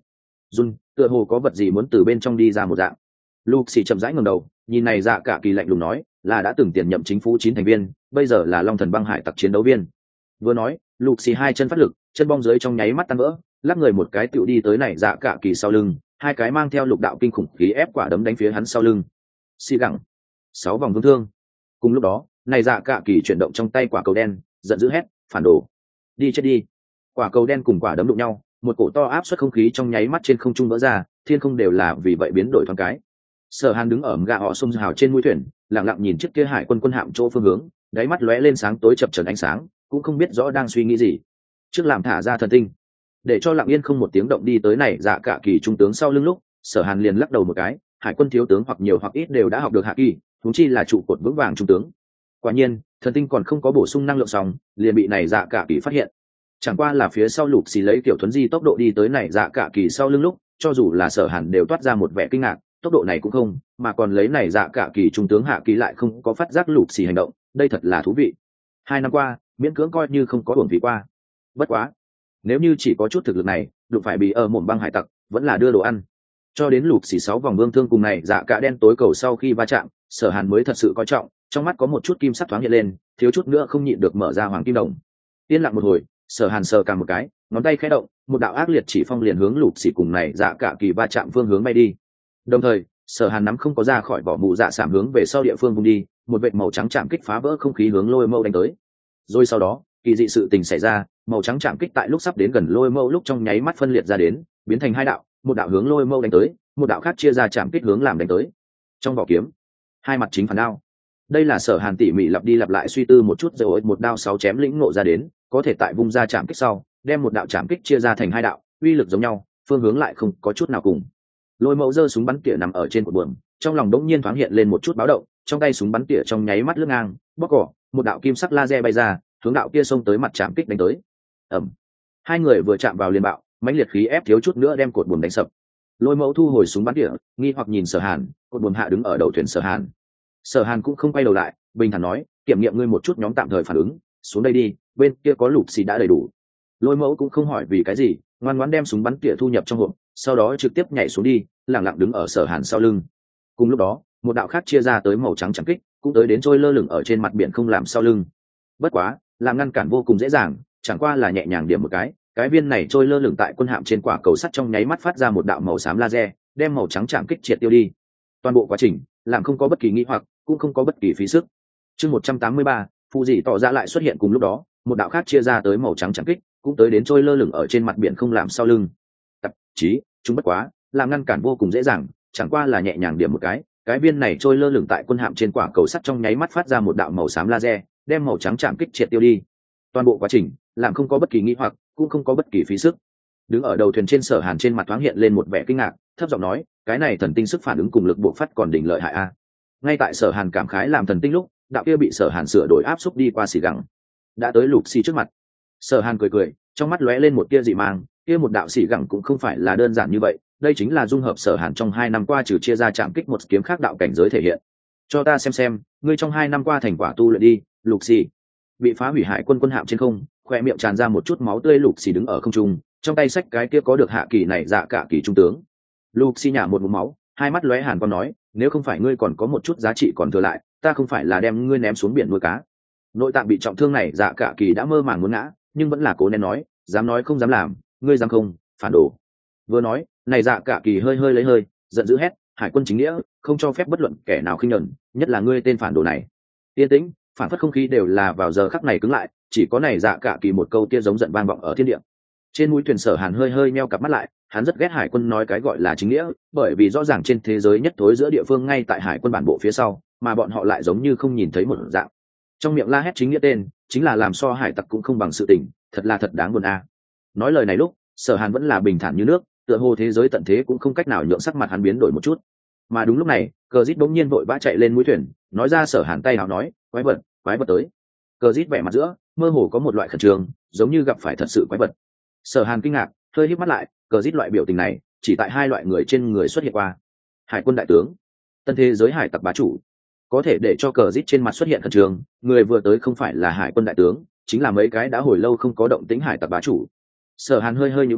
run tựa hồ có vật gì muốn từ bên trong đi ra một dạng. Luxi chậm rãi ngẩng đầu, nhìn này dạ cả kỳ lạnh lùng nói, là đã từng tiền nhậm chính phủ 9 thành viên, bây giờ là Long Thần băng hải tặc chiến đấu viên. Vừa nói, Luxi hai chân phát lực, chân bong dưới trong nháy mắt tan vỡ, lắc người một cái tựu đi tới này dạ cả kỳ sau lưng, hai cái mang theo lục đạo kinh khủng khí ép quả đấm đánh phía hắn sau lưng. Xì gẳng, 6 vòng vương thương. Cùng lúc đó, này dạ cả kỳ chuyển động trong tay quả cầu đen, giận dữ hét, phản đồ, đi chết đi. Quả cầu đen cùng quả đấm đụng nhau, một cổ to áp suất không khí trong nháy mắt trên không trung vỡ ra, thiên không đều là vì vậy biến đổi thoáng cái. Sở Hàn đứng ở gạ họ sông hào trên mũi thuyền, lặng lặng nhìn chiếc kia hải quân quân hạm chỗ phương hướng, đáy mắt lóe lên sáng tối chập chờn ánh sáng, cũng không biết rõ đang suy nghĩ gì. Trước làm thả ra thần tinh, để cho lặng yên không một tiếng động đi tới này dạ cả kỳ trung tướng sau lưng lúc, Sở Hàn liền lắc đầu một cái, hải quân thiếu tướng hoặc nhiều hoặc ít đều đã học được hạ kỳ, huống chi là trụ cột vững vàng trung tướng. Quả nhiên, thần tinh còn không có bổ sung năng lượng xong, liền bị này dạ cả kỳ phát hiện. Chẳng qua là phía sau Lục Xì lấy kiểu thuấn di tốc độ đi tới này dạ cả kỳ sau lưng lúc, cho dù là Sở Hàn đều toát ra một vẻ kinh ngạc, tốc độ này cũng không, mà còn lấy này dạ cả kỳ trung tướng hạ kỳ lại không có phát giác Lục Xì hành động, đây thật là thú vị. 2 năm qua, miễn cưỡng coi như không có uổng phí qua. Bất quá, nếu như chỉ có chút thực lực này, đụng phải bị ở mồm băng hải tặc, vẫn là đưa đồ ăn. Cho đến Lục Xì 6 vòng vương thương cùng này dạ cả đen tối cầu sau khi va chạm, Sở Hàn mới thật sự coi trọng, trong mắt có một chút kim sắc thoáng hiện lên, thiếu chút nữa không nhịn được mở ra hoàng kim đồng. Yên lặng một hồi, Sở Hàn sờ càng một cái, ngón tay khẽ động, một đạo ác liệt chỉ phong liền hướng Lục Xì cùng này dạ cả kỳ va chạm phương hướng bay đi. Đồng thời, Sở Hàn nắm không có ra khỏi vỏ mụ dạ sảm hướng về sau địa phương vung đi, một vệt màu trắng chạm kích phá vỡ không khí hướng Lôi Mâu đánh tới. Rồi sau đó, kỳ dị sự tình xảy ra, màu trắng chạm kích tại lúc sắp đến gần Lôi Mâu lúc trong nháy mắt phân liệt ra đến, biến thành 2 đạo, một đạo hướng Lôi Mâu đánh tới, một đạo khác chia ra chạm kích hướng làm đánh tới. Trong vỏ kiếm, 2 mặt chính phản đao. Đây là Sở Hàn tỉ mỉ lặp đi lặp lại suy tư một chút rồi một đao 6 chém lĩnh ngộ ra đến, có thể tại vung ra chạm kích sau, đem một đạo chạm kích chia ra thành 2 đạo, uy lực giống nhau, phương hướng lại không có chút nào cùng. Lôi Mẫu giơ súng bắn tỉa nằm ở trên cột buồm, trong lòng đống nhiên thoáng hiện lên một chút báo động, trong tay súng bắn tỉa trong nháy mắt lướt ngang, bóc cỏ, một đạo kim sắc laser bay ra, hướng đạo kia xông tới mặt chạm kích đánh tới. Ầm. Hai người vừa chạm vào liền bạo, mãnh liệt khí ép thiếu chút nữa đem cột buồm đánh sập. Lôi Mẫu thu hồi súng bắn tỉa, nghi hoặc nhìn Sở Hàn, cột buồm hạ đứng ở đầu thuyền Sở Hàn. Sở Hàn cũng không quay đầu lại, bình thản nói, kiểm nghiệm ngươi một chút nhóm tạm thời phản ứng, xuống đây đi, bên kia có Lục Xì đã đầy đủ. Lôi Mẫu cũng không hỏi vì cái gì, ngoan ngoãn đem súng bắn tỉa thu nhập trong hộp, sau đó trực tiếp nhảy xuống đi, lẳng lặng đứng ở Sở Hàn sau lưng. Cùng lúc đó, một đạo khác chia ra tới màu trắng chạm kích, cũng tới đến trôi lơ lửng ở trên mặt biển không làm sau lưng. Bất quá, làm ngăn cản vô cùng dễ dàng, chẳng qua là nhẹ nhàng điểm một cái viên này trôi lơ lửng tại quân hạm trên quả cầu sắt trong nháy mắt phát ra một đạo màu xám laser, đem màu trắng chạm kích triệt tiêu đi. Toàn bộ quá trình, làm không có bất kỳ nghi hoặc, cũng không có bất kỳ phí sức. Chương 183, phù dị tỏ ra lại xuất hiện cùng lúc đó, một đạo khác chia ra tới màu trắng chạm kích, cũng tới đến trôi lơ lửng ở trên mặt biển không làm sau lưng. Tập chí, chúng bất quá, làm ngăn cản vô cùng dễ dàng, chẳng qua là nhẹ nhàng điểm một cái viên này trôi lơ lửng tại quân hạm trên quả cầu sắt trong nháy mắt phát ra một đạo màu xám laser, đem màu trắng chạm kích triệt tiêu đi. Toàn bộ quá trình, làm không có bất kỳ nghi hoặc, cũng không có bất kỳ phí sức. Đứng ở đầu thuyền trên Sở Hàn trên mặt thoáng hiện lên một vẻ kinh ngạc, thấp giọng nói, cái này thần tinh sức phản ứng cùng lực bộc phát còn đỉnh lợi hại a. Ngay tại Sở Hàn cảm khái làm thần tinh lúc, đạo kia bị Sở Hàn sửa đổi áp xúc đi qua xì gẳng, đã tới Lục Xì trước mặt. Sở Hàn cười cười, trong mắt lóe lên một tia dị mang, kia một đạo xì gẳng cũng không phải là đơn giản như vậy, đây chính là dung hợp Sở Hàn trong 2 năm qua trừ chia ra chạm kích một kiếm khác đạo cảnh giới thể hiện. Cho ta xem, ngươi trong 2 năm qua thành quả tu luyện đi. Lục Xì bị phá hủy hải quân quân hạm trên không, khoe miệng tràn ra một chút máu tươi. Lục Xì đứng ở không trung, trong tay xách cái kia có được hạ kỳ này dạ cả kỳ trung tướng. Lục Xì nhả một ngụm máu, hai mắt lóe hàn quang nói, nếu không phải ngươi còn có một chút giá trị còn thừa lại, ta không phải là đem ngươi ném xuống biển nuôi cá. Nội tạng bị trọng thương này dạ cả kỳ đã mơ màng muốn ngã, nhưng vẫn là cố nén nói, dám nói không dám làm, ngươi dám không, phản đồ. Vừa nói, này dạ cả kỳ hơi lấy hơi, giận dữ hét, hải quân chính nghĩa, không cho phép bất luận kẻ nào khinh nhẫn, nhất là ngươi tên phản đồ này. Yên tĩnh, phản phất không khí đều là vào giờ khắc này cứng lại, chỉ có này dạ cả kỳ một câu tia giống giận vang vọng ở thiên địa. Trên mũi thuyền Sở Hàn hơi meo cặp mắt lại, hắn rất ghét hải quân nói cái gọi là chính nghĩa, bởi vì rõ ràng trên thế giới nhất thối giữa địa phương ngay tại hải quân bản bộ phía sau, mà bọn họ lại giống như không nhìn thấy một dạng. Trong miệng la hét chính nghĩa tên, chính là làm so hải tặc cũng không bằng sự tình, thật là thật đáng buồn a. Nói lời này lúc, Sở Hàn vẫn là bình thản như nước, tựa hồ thế giới tận thế cũng không cách nào nhượng sắc mặt hắn biến đổi một chút. Mà đúng lúc này, Cờ Dít bỗng nhiên vội vã chạy lên mũi thuyền, nói ra Sở Hàn tay hào nói, quái vật tới. Cờ Dít vẻ mặt giữa, mơ hồ có một loại khẩn trương, giống như gặp phải thật sự quái vật. Sở Hàn kinh ngạc, hơi híp mắt lại, Cờ Dít loại biểu tình này, chỉ tại 2 loại người trên người xuất hiện qua. Hải quân đại tướng, tân thế giới hải tặc bá chủ. Có thể để cho Cờ Dít trên mặt xuất hiện khẩn trương, người vừa tới không phải là hải quân đại tướng, chính là mấy cái đã hồi lâu không có động tĩnh hải tặc bá chủ. Sở Hàn hơi nhíu mày,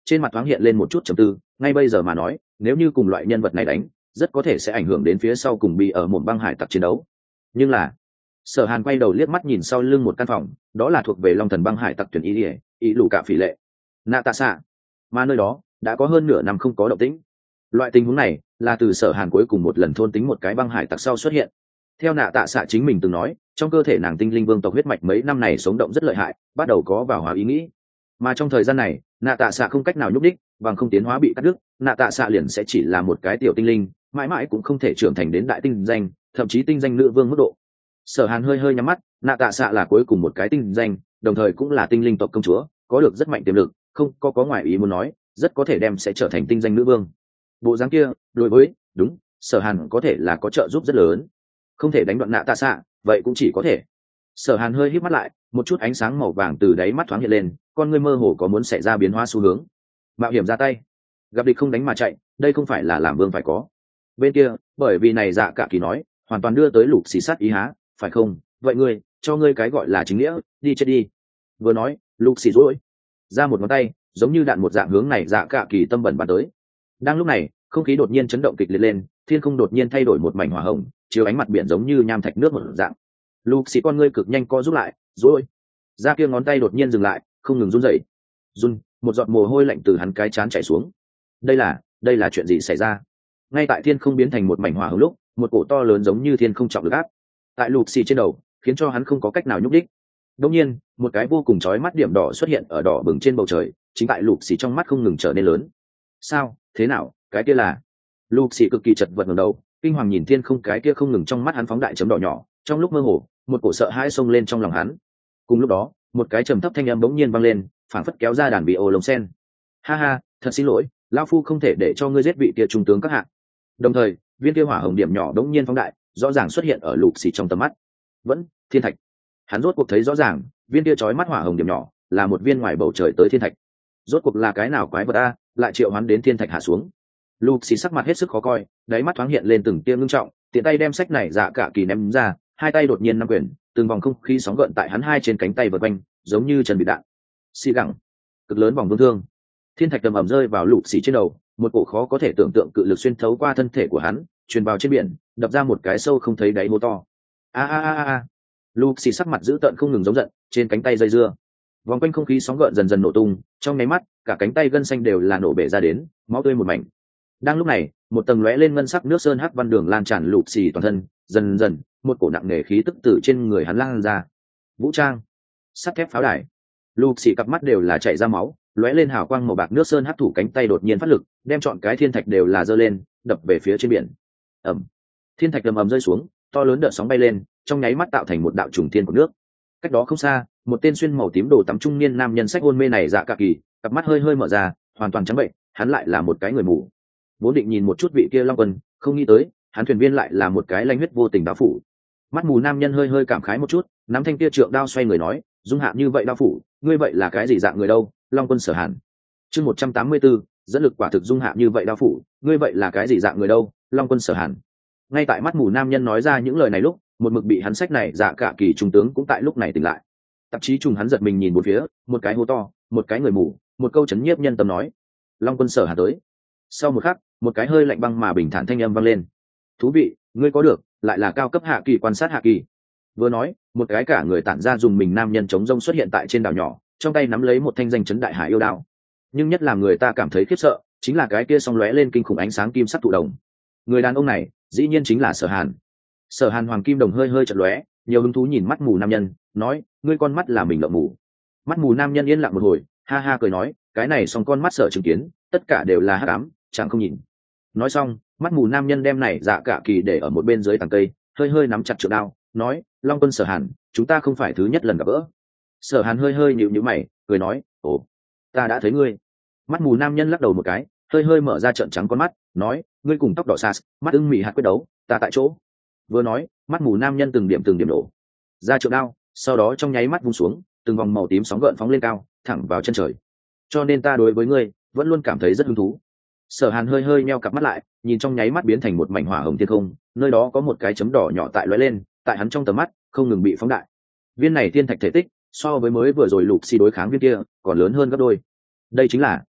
trên mặt thoáng hiện lên một chút trầm tư. Ngay bây giờ mà nói, nếu như cùng loại nhân vật này đánh, rất có thể sẽ ảnh hưởng đến phía sau cùng bị ở một băng hải tặc chiến đấu. Nhưng là Sở Hàn quay đầu liếc mắt nhìn sau lưng một căn phòng, đó là thuộc về Long Thần băng hải tặc tuyển ý lù cả phỉ lệ nạ tạ xạ, mà nơi đó đã có hơn nửa năm không có động tĩnh. Loại tình huống này là từ Sở Hàn cuối cùng một lần thôn tính một cái băng hải tặc sau xuất hiện. Theo nạ tạ xạ chính mình từng nói, trong cơ thể nàng tinh linh vương tộc huyết mạch mấy năm này sống động rất lợi hại, bắt đầu có vào hóa ý nghĩ. Mà trong thời gian này, nạ tạ xạ không cách nào nhúc đích, bằng không tiến hóa bị cắt đứt, nạ tạ xạ liền sẽ chỉ là một cái tiểu tinh linh, mãi mãi cũng không thể trưởng thành đến đại tinh danh, thậm chí tinh danh nữ vương mức độ. Sở Hàn hơi hơi nhắm mắt, nạ tạ xạ là cuối cùng một cái tinh danh, đồng thời cũng là tinh linh tộc công chúa, có được rất mạnh tiềm lực, không có ngoài ý muốn nói, rất có thể đem sẽ trở thành tinh danh nữ vương. Bộ dáng kia, đối với, đúng, Sở Hàn có thể là có trợ giúp rất lớn. Không thể đánh đoạn nạ tạ xạ, vậy cũng chỉ có thể. Sở Hàn hơi híp mắt lại, một chút ánh sáng màu vàng từ đáy mắt thoáng hiện lên, con ngươi mơ hồ có muốn xảy ra biến hóa xu hướng. Mạo hiểm ra tay, gặp địch không đánh mà chạy, đây không phải là làm vương phải có. Bên kia, bởi vì này Dạ Cả Kỳ nói, hoàn toàn đưa tới Lục Xì sát ý há, phải không? Vậy ngươi, cho ngươi cái gọi là chính nghĩa, đi chết đi. Vừa nói, Lục Xì rối ra một ngón tay, giống như đạn một dạng hướng này Dạ Cả Kỳ tâm bẩn bắn tới. Đang lúc này, không khí đột nhiên chấn động kịch liệt lên, thiên không đột nhiên thay đổi một mảnh hỏa hồng, chiếu ánh mặt biển giống như nham thạch nước một dạng. Lục Xì con ngươi cực nhanh co rút lại, rối ra kia ngón tay đột nhiên dừng lại, không ngừng run rẩy. Run, một giọt mồ hôi lạnh từ hắn cái trán chảy xuống. Đây là chuyện gì xảy ra? Ngay tại thiên không biến thành một mảnh hỏa hồng lúc, một cổ to lớn giống như thiên không trọng lực áp tại Lục Xì trên đầu, khiến cho hắn không có cách nào nhúc đích. Đột nhiên, một cái vô cùng chói mắt điểm đỏ xuất hiện ở đỏ bừng trên bầu trời, chính tại Lục Xì trong mắt không ngừng trở nên lớn. Sao? Thế nào? Cái kia là? Lục Xì cực kỳ chật vật ngẩng đầu, kinh hoàng nhìn thiên không, cái kia không ngừng trong mắt hắn phóng đại chấm đỏ nhỏ, trong lúc mơ hồ, một cổ sợ hãi xông lên trong lòng hắn. Cùng lúc đó, một cái trầm thấp thanh âm bỗng nhiên vang lên, phảng phất kéo ra đàn bị ô lồng sen. Ha ha, thật xin lỗi, lão phu không thể để cho ngươi giết vị kia trung tướng các hạ. Đồng thời, viên kia hỏa hồng điểm nhỏ đống nhiên phóng đại, rõ ràng xuất hiện ở Lục Xì trong tầm mắt. Vẫn thiên thạch. Hắn rốt cuộc thấy rõ ràng, viên kia chói mắt hỏa hồng điểm nhỏ là một viên ngoài bầu trời tới thiên thạch. Rốt cuộc là cái nào quái vật a, lại triệu hắn đến thiên thạch hạ xuống. Lục Xì sắc mặt hết sức khó coi, đáy mắt thoáng hiện lên từng tia ngưng trọng, tiện tay đem sách này Dạ Cả Kỳ ném ra, hai tay đột nhiên nắm quyền, từng vòng không khí sóng gợn tại hắn hai trên cánh tay vượt quanh, giống như chân bị đạn. Xì gẳng, cực lớn vòng vương thương. Thiên thạch tầm ầm rơi vào Lục Xì trên đầu, một cổ khó có thể tưởng tượng cự lực xuyên thấu qua thân thể của hắn, truyền vào trên biển, đập ra một cái sâu không thấy đáy hố to. A. Lục Xì sắc mặt dữ tợn không ngừng giống giận, trên cánh tay dây dưa. Vòng quanh không khí sóng gợn dần dần nổ tung, trong nháy mắt, cả cánh tay gân xanh đều là nổ bể ra đến, máu tươi một mảnh. Đang lúc này, một tầng lóe lên ngân sắc nước sơn hắc văn đường lan tràn Lục Xì toàn thân, dần dần, một cổ nặng nề khí tức từ trên người hắn lan ra. Vũ trang, sắt thép pháo đài. Lục Xì cặp mắt đều là chảy ra máu, lóe lên hào quang màu bạc nước sơn hắc thủ cánh tay đột nhiên phát lực, đem trọn cái thiên thạch đều là giơ lên, đập về phía trên biển. Ầm. Thiên thạch ầm ầm rơi xuống, to lớn đợt sóng bay lên, trong nháy mắt tạo thành một đạo trùng thiên của nước. Cách đó không xa, một tên xuyên màu tím đồ tắm trung niên nam nhân sách hôn mê này Dạ Cả Kỳ, cặp mắt hơi hơi mở ra, hoàn toàn trắng bệnh, hắn lại là một cái người mù. Vốn định nhìn một chút vị kia Long Quân, không nghĩ tới, hắn thuyền viên lại là một cái lanh huyết vô tình đao phủ. Mắt mù nam nhân hơi hơi cảm khái một chút, nắm thanh kia trượng đao xoay người nói, dung hạ như vậy đao phủ, ngươi vậy là cái gì dạng người đâu? Long Quân Sở Hàn. Chương 184, dẫn lực quả thực dung hạ như vậy đao phủ, ngươi vậy là cái gì dạng người đâu? Long Quân Sở Hàn. Ngay tại mắt mù nam nhân nói ra những lời này lúc, một mực bị hắn sách này Dạ Cả Kỳ trung tướng cũng tại lúc này tỉnh lại. Tạp chí trùng hắn giật mình nhìn một phía, một cái hô to, một cái người mù, một câu chấn nhiếp nhân tâm nói, Long Quân Sở Hàn tới. Sau một khắc, một cái hơi lạnh băng mà bình thản thanh âm vang lên. Thú vị, ngươi có được, lại là cao cấp hạ kỳ quan sát hạ kỳ. Vừa nói, một cái cả người tản ra dùng mình nam nhân chống rông xuất hiện tại trên đảo nhỏ, trong tay nắm lấy một thanh danh chấn đại hải yêu đao. Nhưng nhất làm người ta cảm thấy khiếp sợ, chính là cái kia song lóe lên kinh khủng ánh sáng kim sắc thụ đồng. Người đàn ông này, dĩ nhiên chính là Sở Hàn. Sở Hàn hoàng kim đồng hơi hơi chợt lóe, nhiều hứng thú nhìn mắt mù nam nhân, nói, ngươi con mắt là mình lợm mù. Mắt mù nam nhân yên lặng một hồi, ha ha cười nói, cái này song con mắt Sở chứng kiến, tất cả đều là hắc ám, chẳng không nhìn. Nói xong, mắt mù nam nhân đem này Dạ Cả Kỳ để ở một bên dưới tàng cây, hơi hơi nắm chặt trượng đao, nói, Long Quân Sở Hàn, chúng ta không phải thứ nhất lần gặp gỡ. Sở Hàn hơi hơi nhíu nhíu mày, cười nói, ồ, ta đã thấy ngươi. Mắt mù nam nhân lắc đầu một cái, hơi hơi mở ra trợn trắng con mắt, nói, ngươi cùng tóc đỏ sas, mắt ưng mị hạt quyết đấu, ta tại chỗ. Vừa nói, mắt mù nam nhân từng điểm nổ ra trượng đao, sau đó trong nháy mắt vung xuống, từng vòng màu tím sóng gợn phóng lên cao, thẳng vào chân trời. Cho nên ta đối với ngươi vẫn luôn cảm thấy rất hứng thú. Sở Hàn hơi hơi nheo cặp mắt lại, nhìn trong nháy mắt biến thành một mảnh hỏa hồng thiên không, nơi đó có một cái chấm đỏ nhỏ tại lóe lên, tại hắn trong tầm mắt không ngừng bị phóng đại. Viên này thiên thạch thể tích so với mới vừa rồi Lục Xì đối kháng viên kia còn lớn hơn gấp đôi. Đây chính là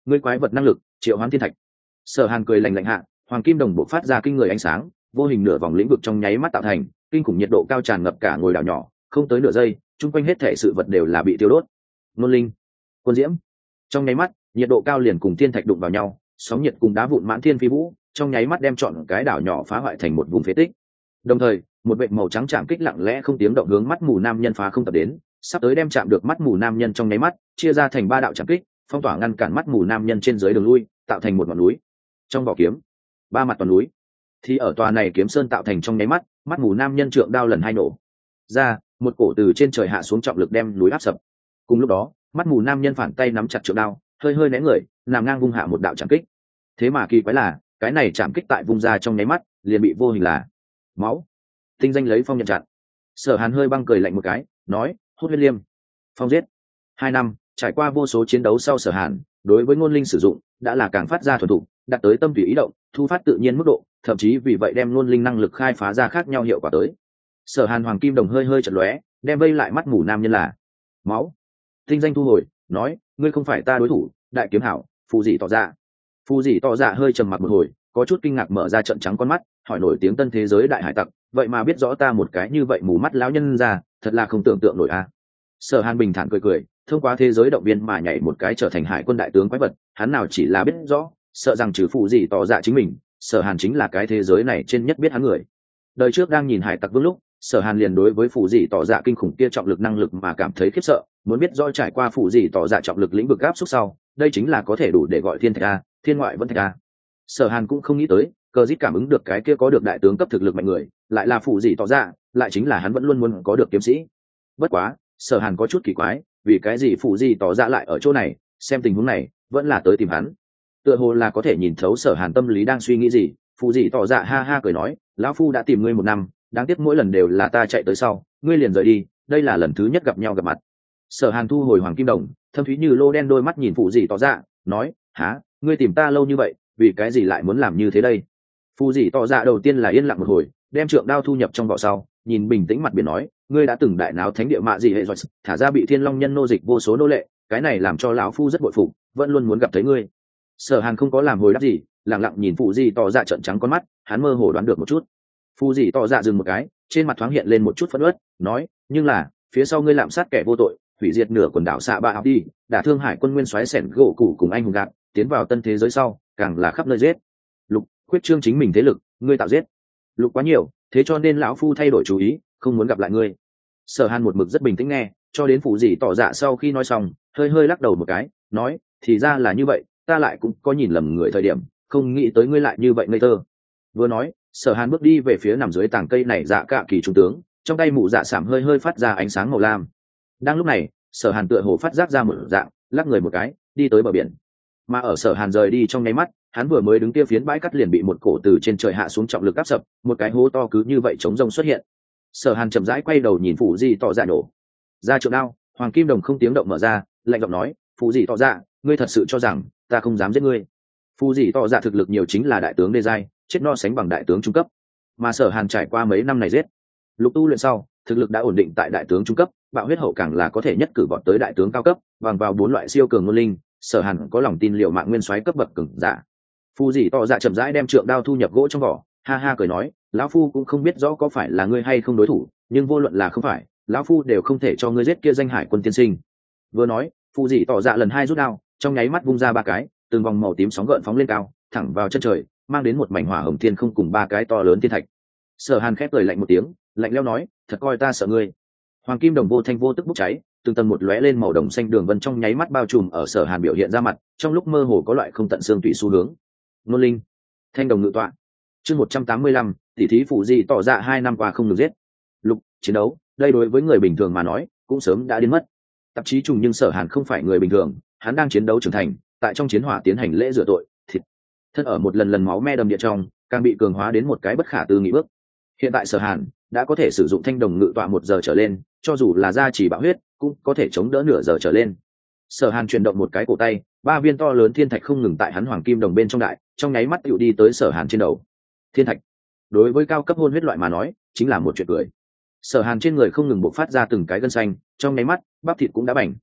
ngươi quái vật năng lực triệu hoán thiên thạch. Sở Hàn cười lạnh lạnh hạ, hoàng kim đồng bộ phát ra kinh người ánh sáng, vô hình nửa vòng lĩnh vực trong nháy mắt tạo thành, kinh khủng nhiệt độ cao tràn ngập cả ngôi đảo nhỏ, không tới nửa giây, chung quanh hết thể sự vật đều là bị tiêu đốt. Nôn linh, quân diễm, trong nháy mắt, nhiệt độ cao liền cùng thiên thạch đụng vào nhau, sóng nhiệt cùng đá vụn mãn thiên phi vũ, trong nháy mắt đem trọn cái đảo nhỏ phá hoại thành một vùng phế tích. Đồng thời, một vệt màu trắng chạm kích lặng lẽ không tiếng động hướng mắt mù nam nhân phá không tập đến, sắp tới đem chạm được mắt mù nam nhân trong nháy mắt, chia ra thành 3 đạo chạm kích, phong tỏa ngăn cản mắt mù nam nhân trên dưới đường lui, tạo thành một ngọn núi. Trong vỏ kiếm, 3 mặt toàn núi, thì ở tòa này kiếm sơn tạo thành trong nháy mắt, mắt mù nam nhân trượng đao lần 2 nổ ra, một cổ từ trên trời hạ xuống trọng lực đem núi áp sập. Cùng lúc đó, mắt mù nam nhân phản tay nắm chặt trượng đao, hơi hơi né người, nằm ngang vung hạ một đạo chạm kích. Thế mà kỳ quái là, cái này chạm kích tại vung ra trong nháy mắt, liền bị vô hình là máu. Tinh danh lấy phong nhận chặn. Sở Hàn hơi băng cười lạnh một cái, nói: hốt huyết liêm, phong giết. 2 năm trải qua vô số chiến đấu sau, Sở Hàn đối với ngôn linh sử dụng đã là càng phát ra thuần thục, đạt tới tâm tùy ý động, thu phát tự nhiên mức độ, thậm chí vì vậy đem ngôn linh năng lực khai phá ra khác nhau hiệu quả tới. Sở Hàn hoàng kim đồng hơi hơi chật lóe, đem vây lại mắt mù nam nhân là máu. Tinh danh thu hồi, nói: ngươi không phải ta đối thủ, đại kiếm hảo. Phù dị tỏ ra. Phù dị tỏ ra hơi trầm mặc một hồi, có chút kinh ngạc mở ra trận trắng con mắt, hỏi: nổi tiếng tân thế giới đại hải tặc, vậy mà biết rõ ta một cái như vậy mù mắt lão nhân ra, thật là không tưởng tượng nổi a. Sở Hàn bình thản cười cười, thông qua thế giới động viên mà nhảy một cái trở thành hải quân đại tướng quái vật, hắn nào chỉ là biết rõ, sợ rằng trừ phụ gì tỏ dạ chính mình, Sở Hàn chính là cái thế giới này trên nhất biết hắn người. Đời trước đang nhìn hải tặc vương lúc, Sở Hàn liền đối với phụ gì tỏ dạ kinh khủng kia trọng lực năng lực mà cảm thấy khiếp sợ, muốn biết rõ trải qua phụ gì tỏ dạ trọng lực lĩnh vực áp xúc sau, đây chính là có thể đủ để gọi thiên thạch a, thiên ngoại vẫn thạch a. Sở Hàn cũng không nghĩ tới, cờ dít cảm ứng được cái kia có được đại tướng cấp thực lực mạnh người, lại là phụ gì tỏ dạ, lại chính là hắn vẫn luôn muốn có được kiếm sĩ. Bất quá, Sở Hàn có chút kỳ quái, vì cái gì phụ gì tỏ dạ lại ở chỗ này, xem tình huống này, vẫn là tới tìm hắn. Tựa hồ là có thể nhìn thấu Sở Hàn tâm lý đang suy nghĩ gì, phụ gì tỏ dạ ha ha cười nói: lão phu đã tìm ngươi 1 năm, đáng tiếc mỗi lần đều là ta chạy tới sau, ngươi liền rời đi, đây là lần thứ nhất gặp nhau gặp mặt. Sở Hàn thu hồi hoàng kim đồng, thâm thúy như lô đen đôi mắt nhìn phụ gì tỏ dạ, nói: há, ngươi tìm ta lâu như vậy, vì cái gì lại muốn làm như thế đây? Phụ gì tỏ dạ đầu tiên là yên lặng một hồi, đem trượng đao thu nhập trong vỏ sau, nhìn bình tĩnh mặt biển nói: ngươi đã từng đại náo thánh địa mạ gì hệ rồi, thả ra bị thiên long nhân nô dịch vô số nô lệ, cái này làm cho lão phu rất bội phục, vẫn luôn muốn gặp thấy ngươi. Sở Hàn không có làm hồi đáp gì, lặng lặng nhìn phụ gì tỏ dạ trợn trắng con mắt, hắn mơ hồ đoán được một chút. Phụ gì tỏ dạ dừng một cái, trên mặt thoáng hiện lên một chút phẫn uất, nói: nhưng là phía sau ngươi lạm sát kẻ vô tội, hủy diệt nửa quần đảo xạ ba học đi, đả thương hải quân nguyên soái sẻn gỗ củ cùng anh hùng gạt, tiến vào tân thế giới sau, càng là khắp nơi giết lục, khuyết trương chính mình thế lực, ngươi tạo giết lục quá nhiều, thế cho nên lão phu thay đổi chủ ý, không muốn gặp lại ngươi. Sở Hàn một mực rất bình tĩnh nghe, cho đến phụ gì tỏ dạ sau khi nói xong, hơi hơi lắc đầu một cái, nói: thì ra là như vậy, ta lại cũng có nhìn lầm người thời điểm, không nghĩ tới ngươi lại như vậy ngây thơ. Vừa nói, Sở Hàn bước đi về phía nằm dưới tàng cây này dạ cạ kỳ trung tướng, trong tay mụ dạ sảm hơi hơi phát ra ánh sáng màu lam. Đang lúc này, Sở Hàn tựa hồ phát giác ra một dạng, lắc người một cái, đi tới bờ biển. Mà ở Sở Hàn rời đi trong nháy mắt, hắn vừa mới đứng kia phiến bãi cắt liền bị một cổ từ trên trời hạ xuống trọng lực áp sập, một cái hố to cứ như vậy chống rông xuất hiện. Sở Hàn chậm rãi quay đầu nhìn phụ gì tỏ dạ nổ ra trượng đao, hoàng kim đồng không tiếng động mở ra, lạnh giọng nói: phụ gì tỏ dạ, ngươi thật sự cho rằng ta không dám giết ngươi? Phụ gì tỏ dạ thực lực nhiều chính là đại tướng đê giai, chết no sánh bằng đại tướng trung cấp, mà Sở Hàn trải qua mấy năm này giết lục tu luyện sau, thực lực đã ổn định tại đại tướng trung cấp, bạo huyết hậu càng là có thể nhất cử vọt tới đại tướng cao cấp, bằng vào 4 loại siêu cường ngôn linh, Sở Hàn có lòng tin liệu mạng nguyên soái cấp bậc cường giả. Phụ gì tỏ dạ chậm rãi đem trượng đao thu nhập gỗ trong vỏ, ha ha cười nói: lão phu cũng không biết rõ có phải là ngươi hay không đối thủ, nhưng vô luận là không phải, lão phu đều không thể cho ngươi giết kia danh hải quân tiên sinh. Vừa nói, phụ dị tỏ dạ lần 2 rút đao, trong nháy mắt vung ra 3 cái, từng vòng màu tím sóng gợn phóng lên cao, thẳng vào chân trời, mang đến một mảnh hỏa hồng thiên không cùng 3 cái to lớn thiên thạch. Sở Hàn khép cười lạnh một tiếng, lạnh lẽo nói: thật coi ta sợ ngươi? Hoàng kim đồng vô thanh vô tức bốc cháy, từng tầng một lóe lên màu đồng xanh đường vân trong nháy mắt bao trùm ở Sở Hàn biểu hiện ra mặt, trong lúc mơ hồ có loại không tận xương tủy xu hướng. Nôn linh, thanh đồng ngự tọa. Chương 185, tỷ thí phụ dị tỏ dạ 2 năm qua không được giết lục, chiến đấu, đây đối với người bình thường mà nói, cũng sớm đã đến mất. Tạp chí trùng nhưng Sở Hàn không phải người bình thường, hắn đang chiến đấu trưởng thành, tại trong chiến hỏa tiến hành lễ rửa tội, thịt thân ở một lần lần máu me đầm địa trong, càng bị cường hóa đến một cái bất khả tư nghị bước. Hiện tại Sở Hàn đã có thể sử dụng thanh đồng ngự tọa 1 giờ trở lên, cho dù là gia trì bạo huyết, cũng có thể chống đỡ nửa giờ trở lên. Sở Hàn chuyển động một cái cổ tay, 3 viên to lớn thiên thạch không ngừng tại hắn hoàng kim đồng bên trong đại, trong nháy mắt tựu đi tới Sở Hàn trên đầu. Thiên thạch, đối với cao cấp hôn huyết loại mà nói, chính là một chuyện cười. Sở Hàn trên người không ngừng bộc phát ra từng cái gân xanh, trong nháy mắt, bắp thịt cũng đã bành.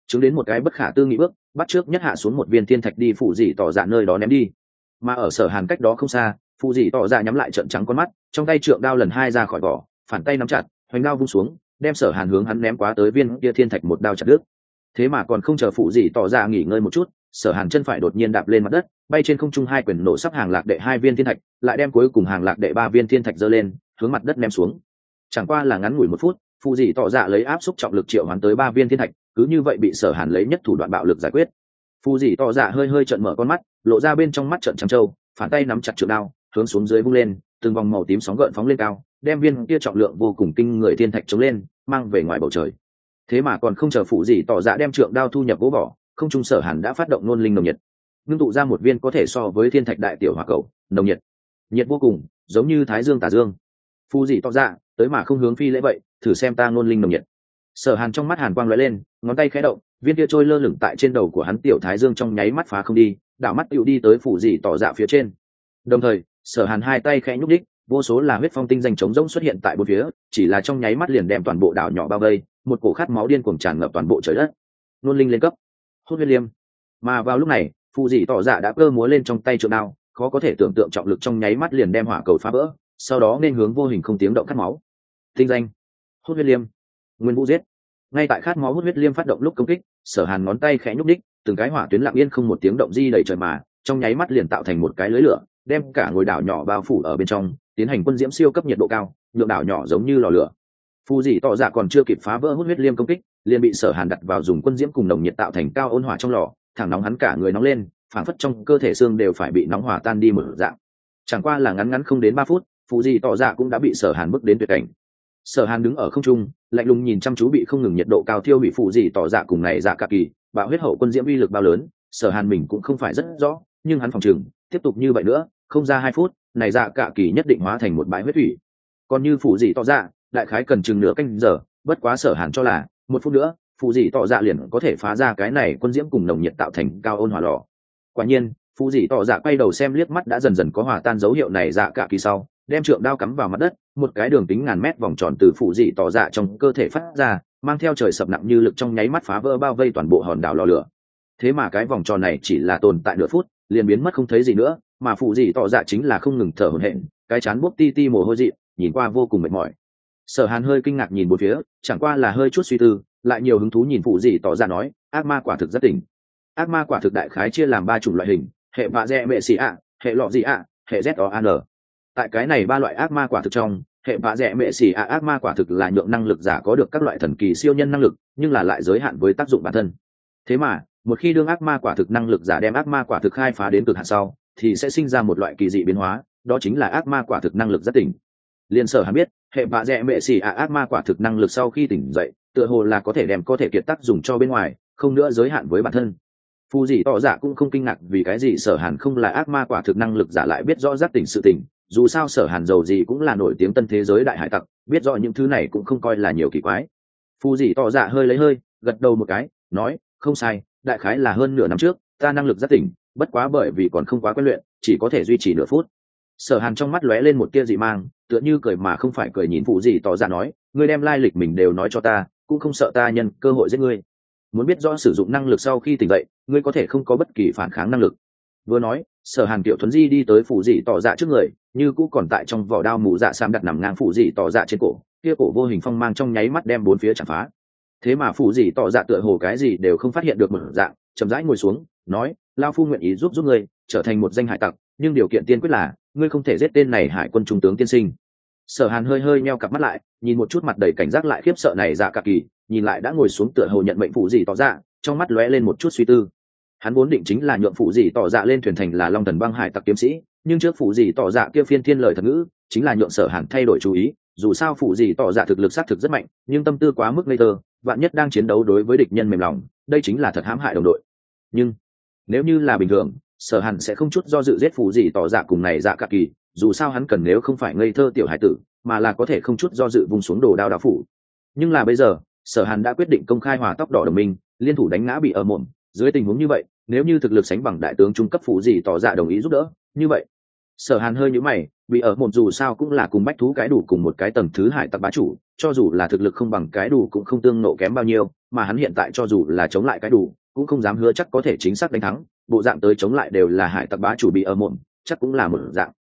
chứng đến một cái bất khả tư nghị bước, bắt trước nhất hạ xuống một viên thiên thạch đi phụ dị tỏ dạ nơi đó ném đi. Mà ở Sở Hàn cách đó không xa, phụ dị tỏ dạ nhắm lại trợn trắng con mắt, trong tay trượng đao lần hai ra khỏi vỏ, phản tay nắm chặt, hoành đao vung xuống, đem Sở Hàn hướng hắn ném quá tới viên kia thiên thạch một đao chặt đứt. Thế mà còn không chờ phụ dị tỏ dạ nghỉ ngơi một chút, Sở Hàn chân phải đột nhiên đạp lên mặt đất, bay trên không trung hai quyền nổ sắp hàng lạc đệ hai viên thiên thạch, lại đem cuối cùng hàng lạc đệ ba viên thiên thạch giơ lên, hướng mặt đất ném xuống. Chẳng qua là ngắn ngủi một phút, phụ dị tỏ dạ lấy áp xúc trọng lực triệu hoán tới ba viên thiên thạch, cứ như vậy bị Sở Hàn lấy nhất thủ đoạn bạo lực giải quyết. Phụ dị tỏ dạ hơi hơi trợn mở con mắt, lộ ra bên trong mắt trợn trắng trâu, phản tay nắm chặt trượng đao, hướng xuống dưới vung lên, từng vòng màu tím sóng gợn phóng lên cao, đem viên kia trọng lượng vô cùng kinh người thiên thạch chống lên, mang về ngoài bầu trời. Thế mà còn không chờ phụ dị tỏ dạ đem trượng đao thu nhập gỗ vỏ, không trung Sở Hàn đã phát động nôn linh nồng nhiệt, ngưng tụ ra một viên có thể so với thiên thạch đại tiểu hỏa cầu, nồng nhiệt, nhiệt vô cùng, giống như thái dương tà dương. Phụ dị tỏ dạ, tới mà không hướng phi lễ vậy, thử xem ta nôn linh nồng nhiệt. Sở Hàn trong mắt hàn quang lóe lên, ngón tay khẽ động, viên kia trôi lơ lửng tại trên đầu của hắn tiểu thái dương trong nháy mắt phá không đi, đảo mắt tựu đi tới phụ dị tỏ dạ phía trên. Đồng thời, Sở Hàn hai tay khẽ nhúc đích, vô số là huyết phong tinh danh trống rỗng xuất hiện tại bốn phía, chỉ là trong nháy mắt liền đem toàn bộ đảo nhỏ bao vây, một cổ khát máu điên cuồng tràn ngập toàn bộ trời đất. Nôn linh lên cấp, hốt huyết liêm. Mà vào lúc này, phụ dị tỏ dạ đã cơ múa lên trong tay trượng đao, khó có thể tưởng tượng trọng lực trong nháy mắt liền đem hỏa cầu phá vỡ, sau đó nên hướng vô hình không tiếng động cắt máu. Tinh danh, hốt huyết liêm, nguyên vũ giết. Ngay tại khát máu hút huyết liêm phát động lúc công kích, Sở Hàn ngón tay khẽ nhúc đích, từng cái hỏa tuyến lặng yên không một tiếng động di đầy trời mà, trong nháy mắt liền tạo thành một cái lưới lửa, đem cả ngôi đảo nhỏ bao phủ ở bên trong, tiến hành quân diễm siêu cấp nhiệt độ cao, nhượng đảo nhỏ giống như lò lửa. Phù dị tỏ dạ còn chưa kịp phá vỡ hút huyết liêm công kích, liền bị Sở Hàn đặt vào dùng quân diễm cùng nồng nhiệt tạo thành cao ôn hỏa trong lò, thẳng nóng hắn cả người nóng lên, phảng phất trong cơ thể xương đều phải bị nóng hỏa tan đi một dạng. Chẳng qua là ngắn ngắn không đến 3 phút, phù dị tỏ dạ cũng đã bị Sở Hàn bước đến tuyệt cảnh. Sở Hàn đứng ở không trung, lạnh lùng nhìn chăm chú bị không ngừng nhiệt độ cao thiêu hủy phụ dị tỏ dạ cùng này dạ cả kỳ, bạo huyết hậu quân diễm uy lực bao lớn, Sở Hàn mình cũng không phải rất rõ, nhưng hắn phòng chừng, tiếp tục như vậy nữa, không ra 2 phút, này dạ cả kỳ nhất định hóa thành một bãi huyết thủy. Còn như phụ dị tỏ dạ, đại khái cần chừng nửa canh giờ, bất quá Sở Hàn cho là 1 phút nữa, phụ dị tỏ dạ liền có thể phá ra cái này quân diễm cùng nồng nhiệt tạo thành cao ôn hỏa lò. Quả nhiên, phụ dị tỏ dạ quay đầu xem liếc mắt đã dần dần có hòa tan dấu hiệu này dạ cả kỳ sau, đem trượng đao cắm vào mặt đất, một cái đường kính ngàn mét vòng tròn từ phụ dị tỏ dạ trong cơ thể phát ra, mang theo trời sập nặng như lực trong nháy mắt phá vỡ bao vây toàn bộ hòn đảo lò lửa. Thế mà cái vòng tròn này chỉ là tồn tại nửa phút, liền biến mất không thấy gì nữa, mà phụ dị tỏ dạ chính là không ngừng thở hổn hển, cái chán bốc ti ti mồ hôi dị, nhìn qua vô cùng mệt mỏi. Sở Hàn hơi kinh ngạc nhìn bốn phía, chẳng qua là hơi chút suy tư, lại nhiều hứng thú nhìn phụ dị tỏ dạ nói, ác ma quả thực rất tỉnh. Ác ma quả thực đại khái chia làm 3 chủng loại hình, hệ vạ dẹ mẹ xì ạ, hệ lọ gì ạ, hệ ZOAN. Tại cái này 3 loại ác ma quả thực trong, hệ vạ dẹ mẹ xì ạ ác ma quả thực là nhượng năng lực giả có được các loại thần kỳ siêu nhân năng lực, nhưng là lại giới hạn với tác dụng bản thân. Thế mà, một khi đương ác ma quả thực năng lực giả đem ác ma quả thực khai phá đến cực hạn sau, thì sẽ sinh ra một loại kỳ dị biến hóa, đó chính là ác ma quả thực năng lực giác tỉnh. Liên Sở Hàn biết, hệ vạ dẹ mẹ xì ạ ác ma quả thực năng lực sau khi tỉnh dậy, tựa hồ là có thể đem có thể kiệt tác dùng cho bên ngoài, không nữa giới hạn với bản thân. Phù dị tỏ dạ cũng không kinh ngạc vì cái gì Sở Hàn không là ác ma quả thực năng lực giả lại biết rõ giác tỉnh sự tỉnh, dù sao Sở Hàn giàu gì cũng là nổi tiếng tân thế giới đại hải tặc, biết rõ những thứ này cũng không coi là nhiều kỳ quái. Phù dị tỏ dạ hơi lấy hơi, gật đầu một cái, nói, không sai, đại khái là hơn nửa năm trước, ta năng lực giác tỉnh, bất quá bởi vì còn không quá quen luyện, chỉ có thể duy trì nửa phút. Sở Hàn trong mắt lóe lên một tia dị mang, tựa như cười mà không phải cười nhìn phù dị tỏ dạ nói, ngươi đem lai lịch mình đều nói cho ta, cũng không sợ ta nhân cơ hội giết ngươi. Muốn biết rõ sử dụng năng lực sau khi tỉnh dậy, ngươi có thể không có bất kỳ phản kháng năng lực. Vừa nói, Sở Hàn kiểu thuấn di đi tới phù dị tỏ dạ trước người, như cũ còn tại trong vỏ đao mù dạ sam đặt nằm ngang phù dị tỏ dạ trên cổ, kia cổ vô hình phong mang trong nháy mắt đem bốn phía chạm phá. Thế mà phù dị tỏ dạ tựa hồ cái gì đều không phát hiện được một dạng, chậm rãi ngồi xuống, nói, lao phu nguyện ý giúp ngươi trở thành một danh hải tặc, nhưng điều kiện tiên quyết là ngươi không thể giết tên này hải quân trung tướng tiên sinh. Sở Hàn hơi hơi nheo cặp mắt lại, nhìn một chút mặt đầy cảnh giác lại khiếp sợ này dạ cả kỳ, nhìn lại đã ngồi xuống tựa hồ nhận mệnh phụ dị tỏ dạ, trong mắt lóe lên một chút suy tư. Hắn vốn định chính là nhượng phụ dị tỏ dạ lên thuyền thành là Long Thần băng hải tặc kiếm sĩ, nhưng trước phụ dị tỏ dạ kia phiên thiên lời thật ngữ, chính là nhượng Sở Hàn thay đổi chú ý, dù sao phụ dị tỏ dạ thực lực xác thực rất mạnh, nhưng tâm tư quá mức ngây thơ, vạn nhất đang chiến đấu đối với địch nhân mềm lòng, đây chính là thật hãm hại đồng đội. Nhưng nếu như là bình thường, Sở Hàn sẽ không chút do dự giết phụ dị tỏ dạ cùng này dạ cả kỳ, dù sao hắn cần nếu không phải ngây thơ tiểu hải tử, mà là có thể không chút do dự vung xuống đồ đao đao phủ. Nhưng là bây giờ, Sở Hàn đã quyết định công khai hòa tóc đỏ đồng minh, liên thủ đánh ngã bị ở mồm. Dưới tình huống như vậy, nếu như thực lực sánh bằng đại tướng trung cấp phụ gì tỏ dạ đồng ý giúp đỡ, như vậy Sở Hàn hơi nhíu mày, vì ở một dù sao cũng là cùng bách thú cái đủ cùng một cái tầng thứ hải tặc bá chủ, cho dù là thực lực không bằng cái đủ cũng không tương nộ kém bao nhiêu, mà hắn hiện tại cho dù là chống lại cái đủ cũng không dám hứa chắc có thể chính xác đánh thắng, bộ dạng tới chống lại đều là hải tặc bá chủ bị ở một chắc cũng là một dạng.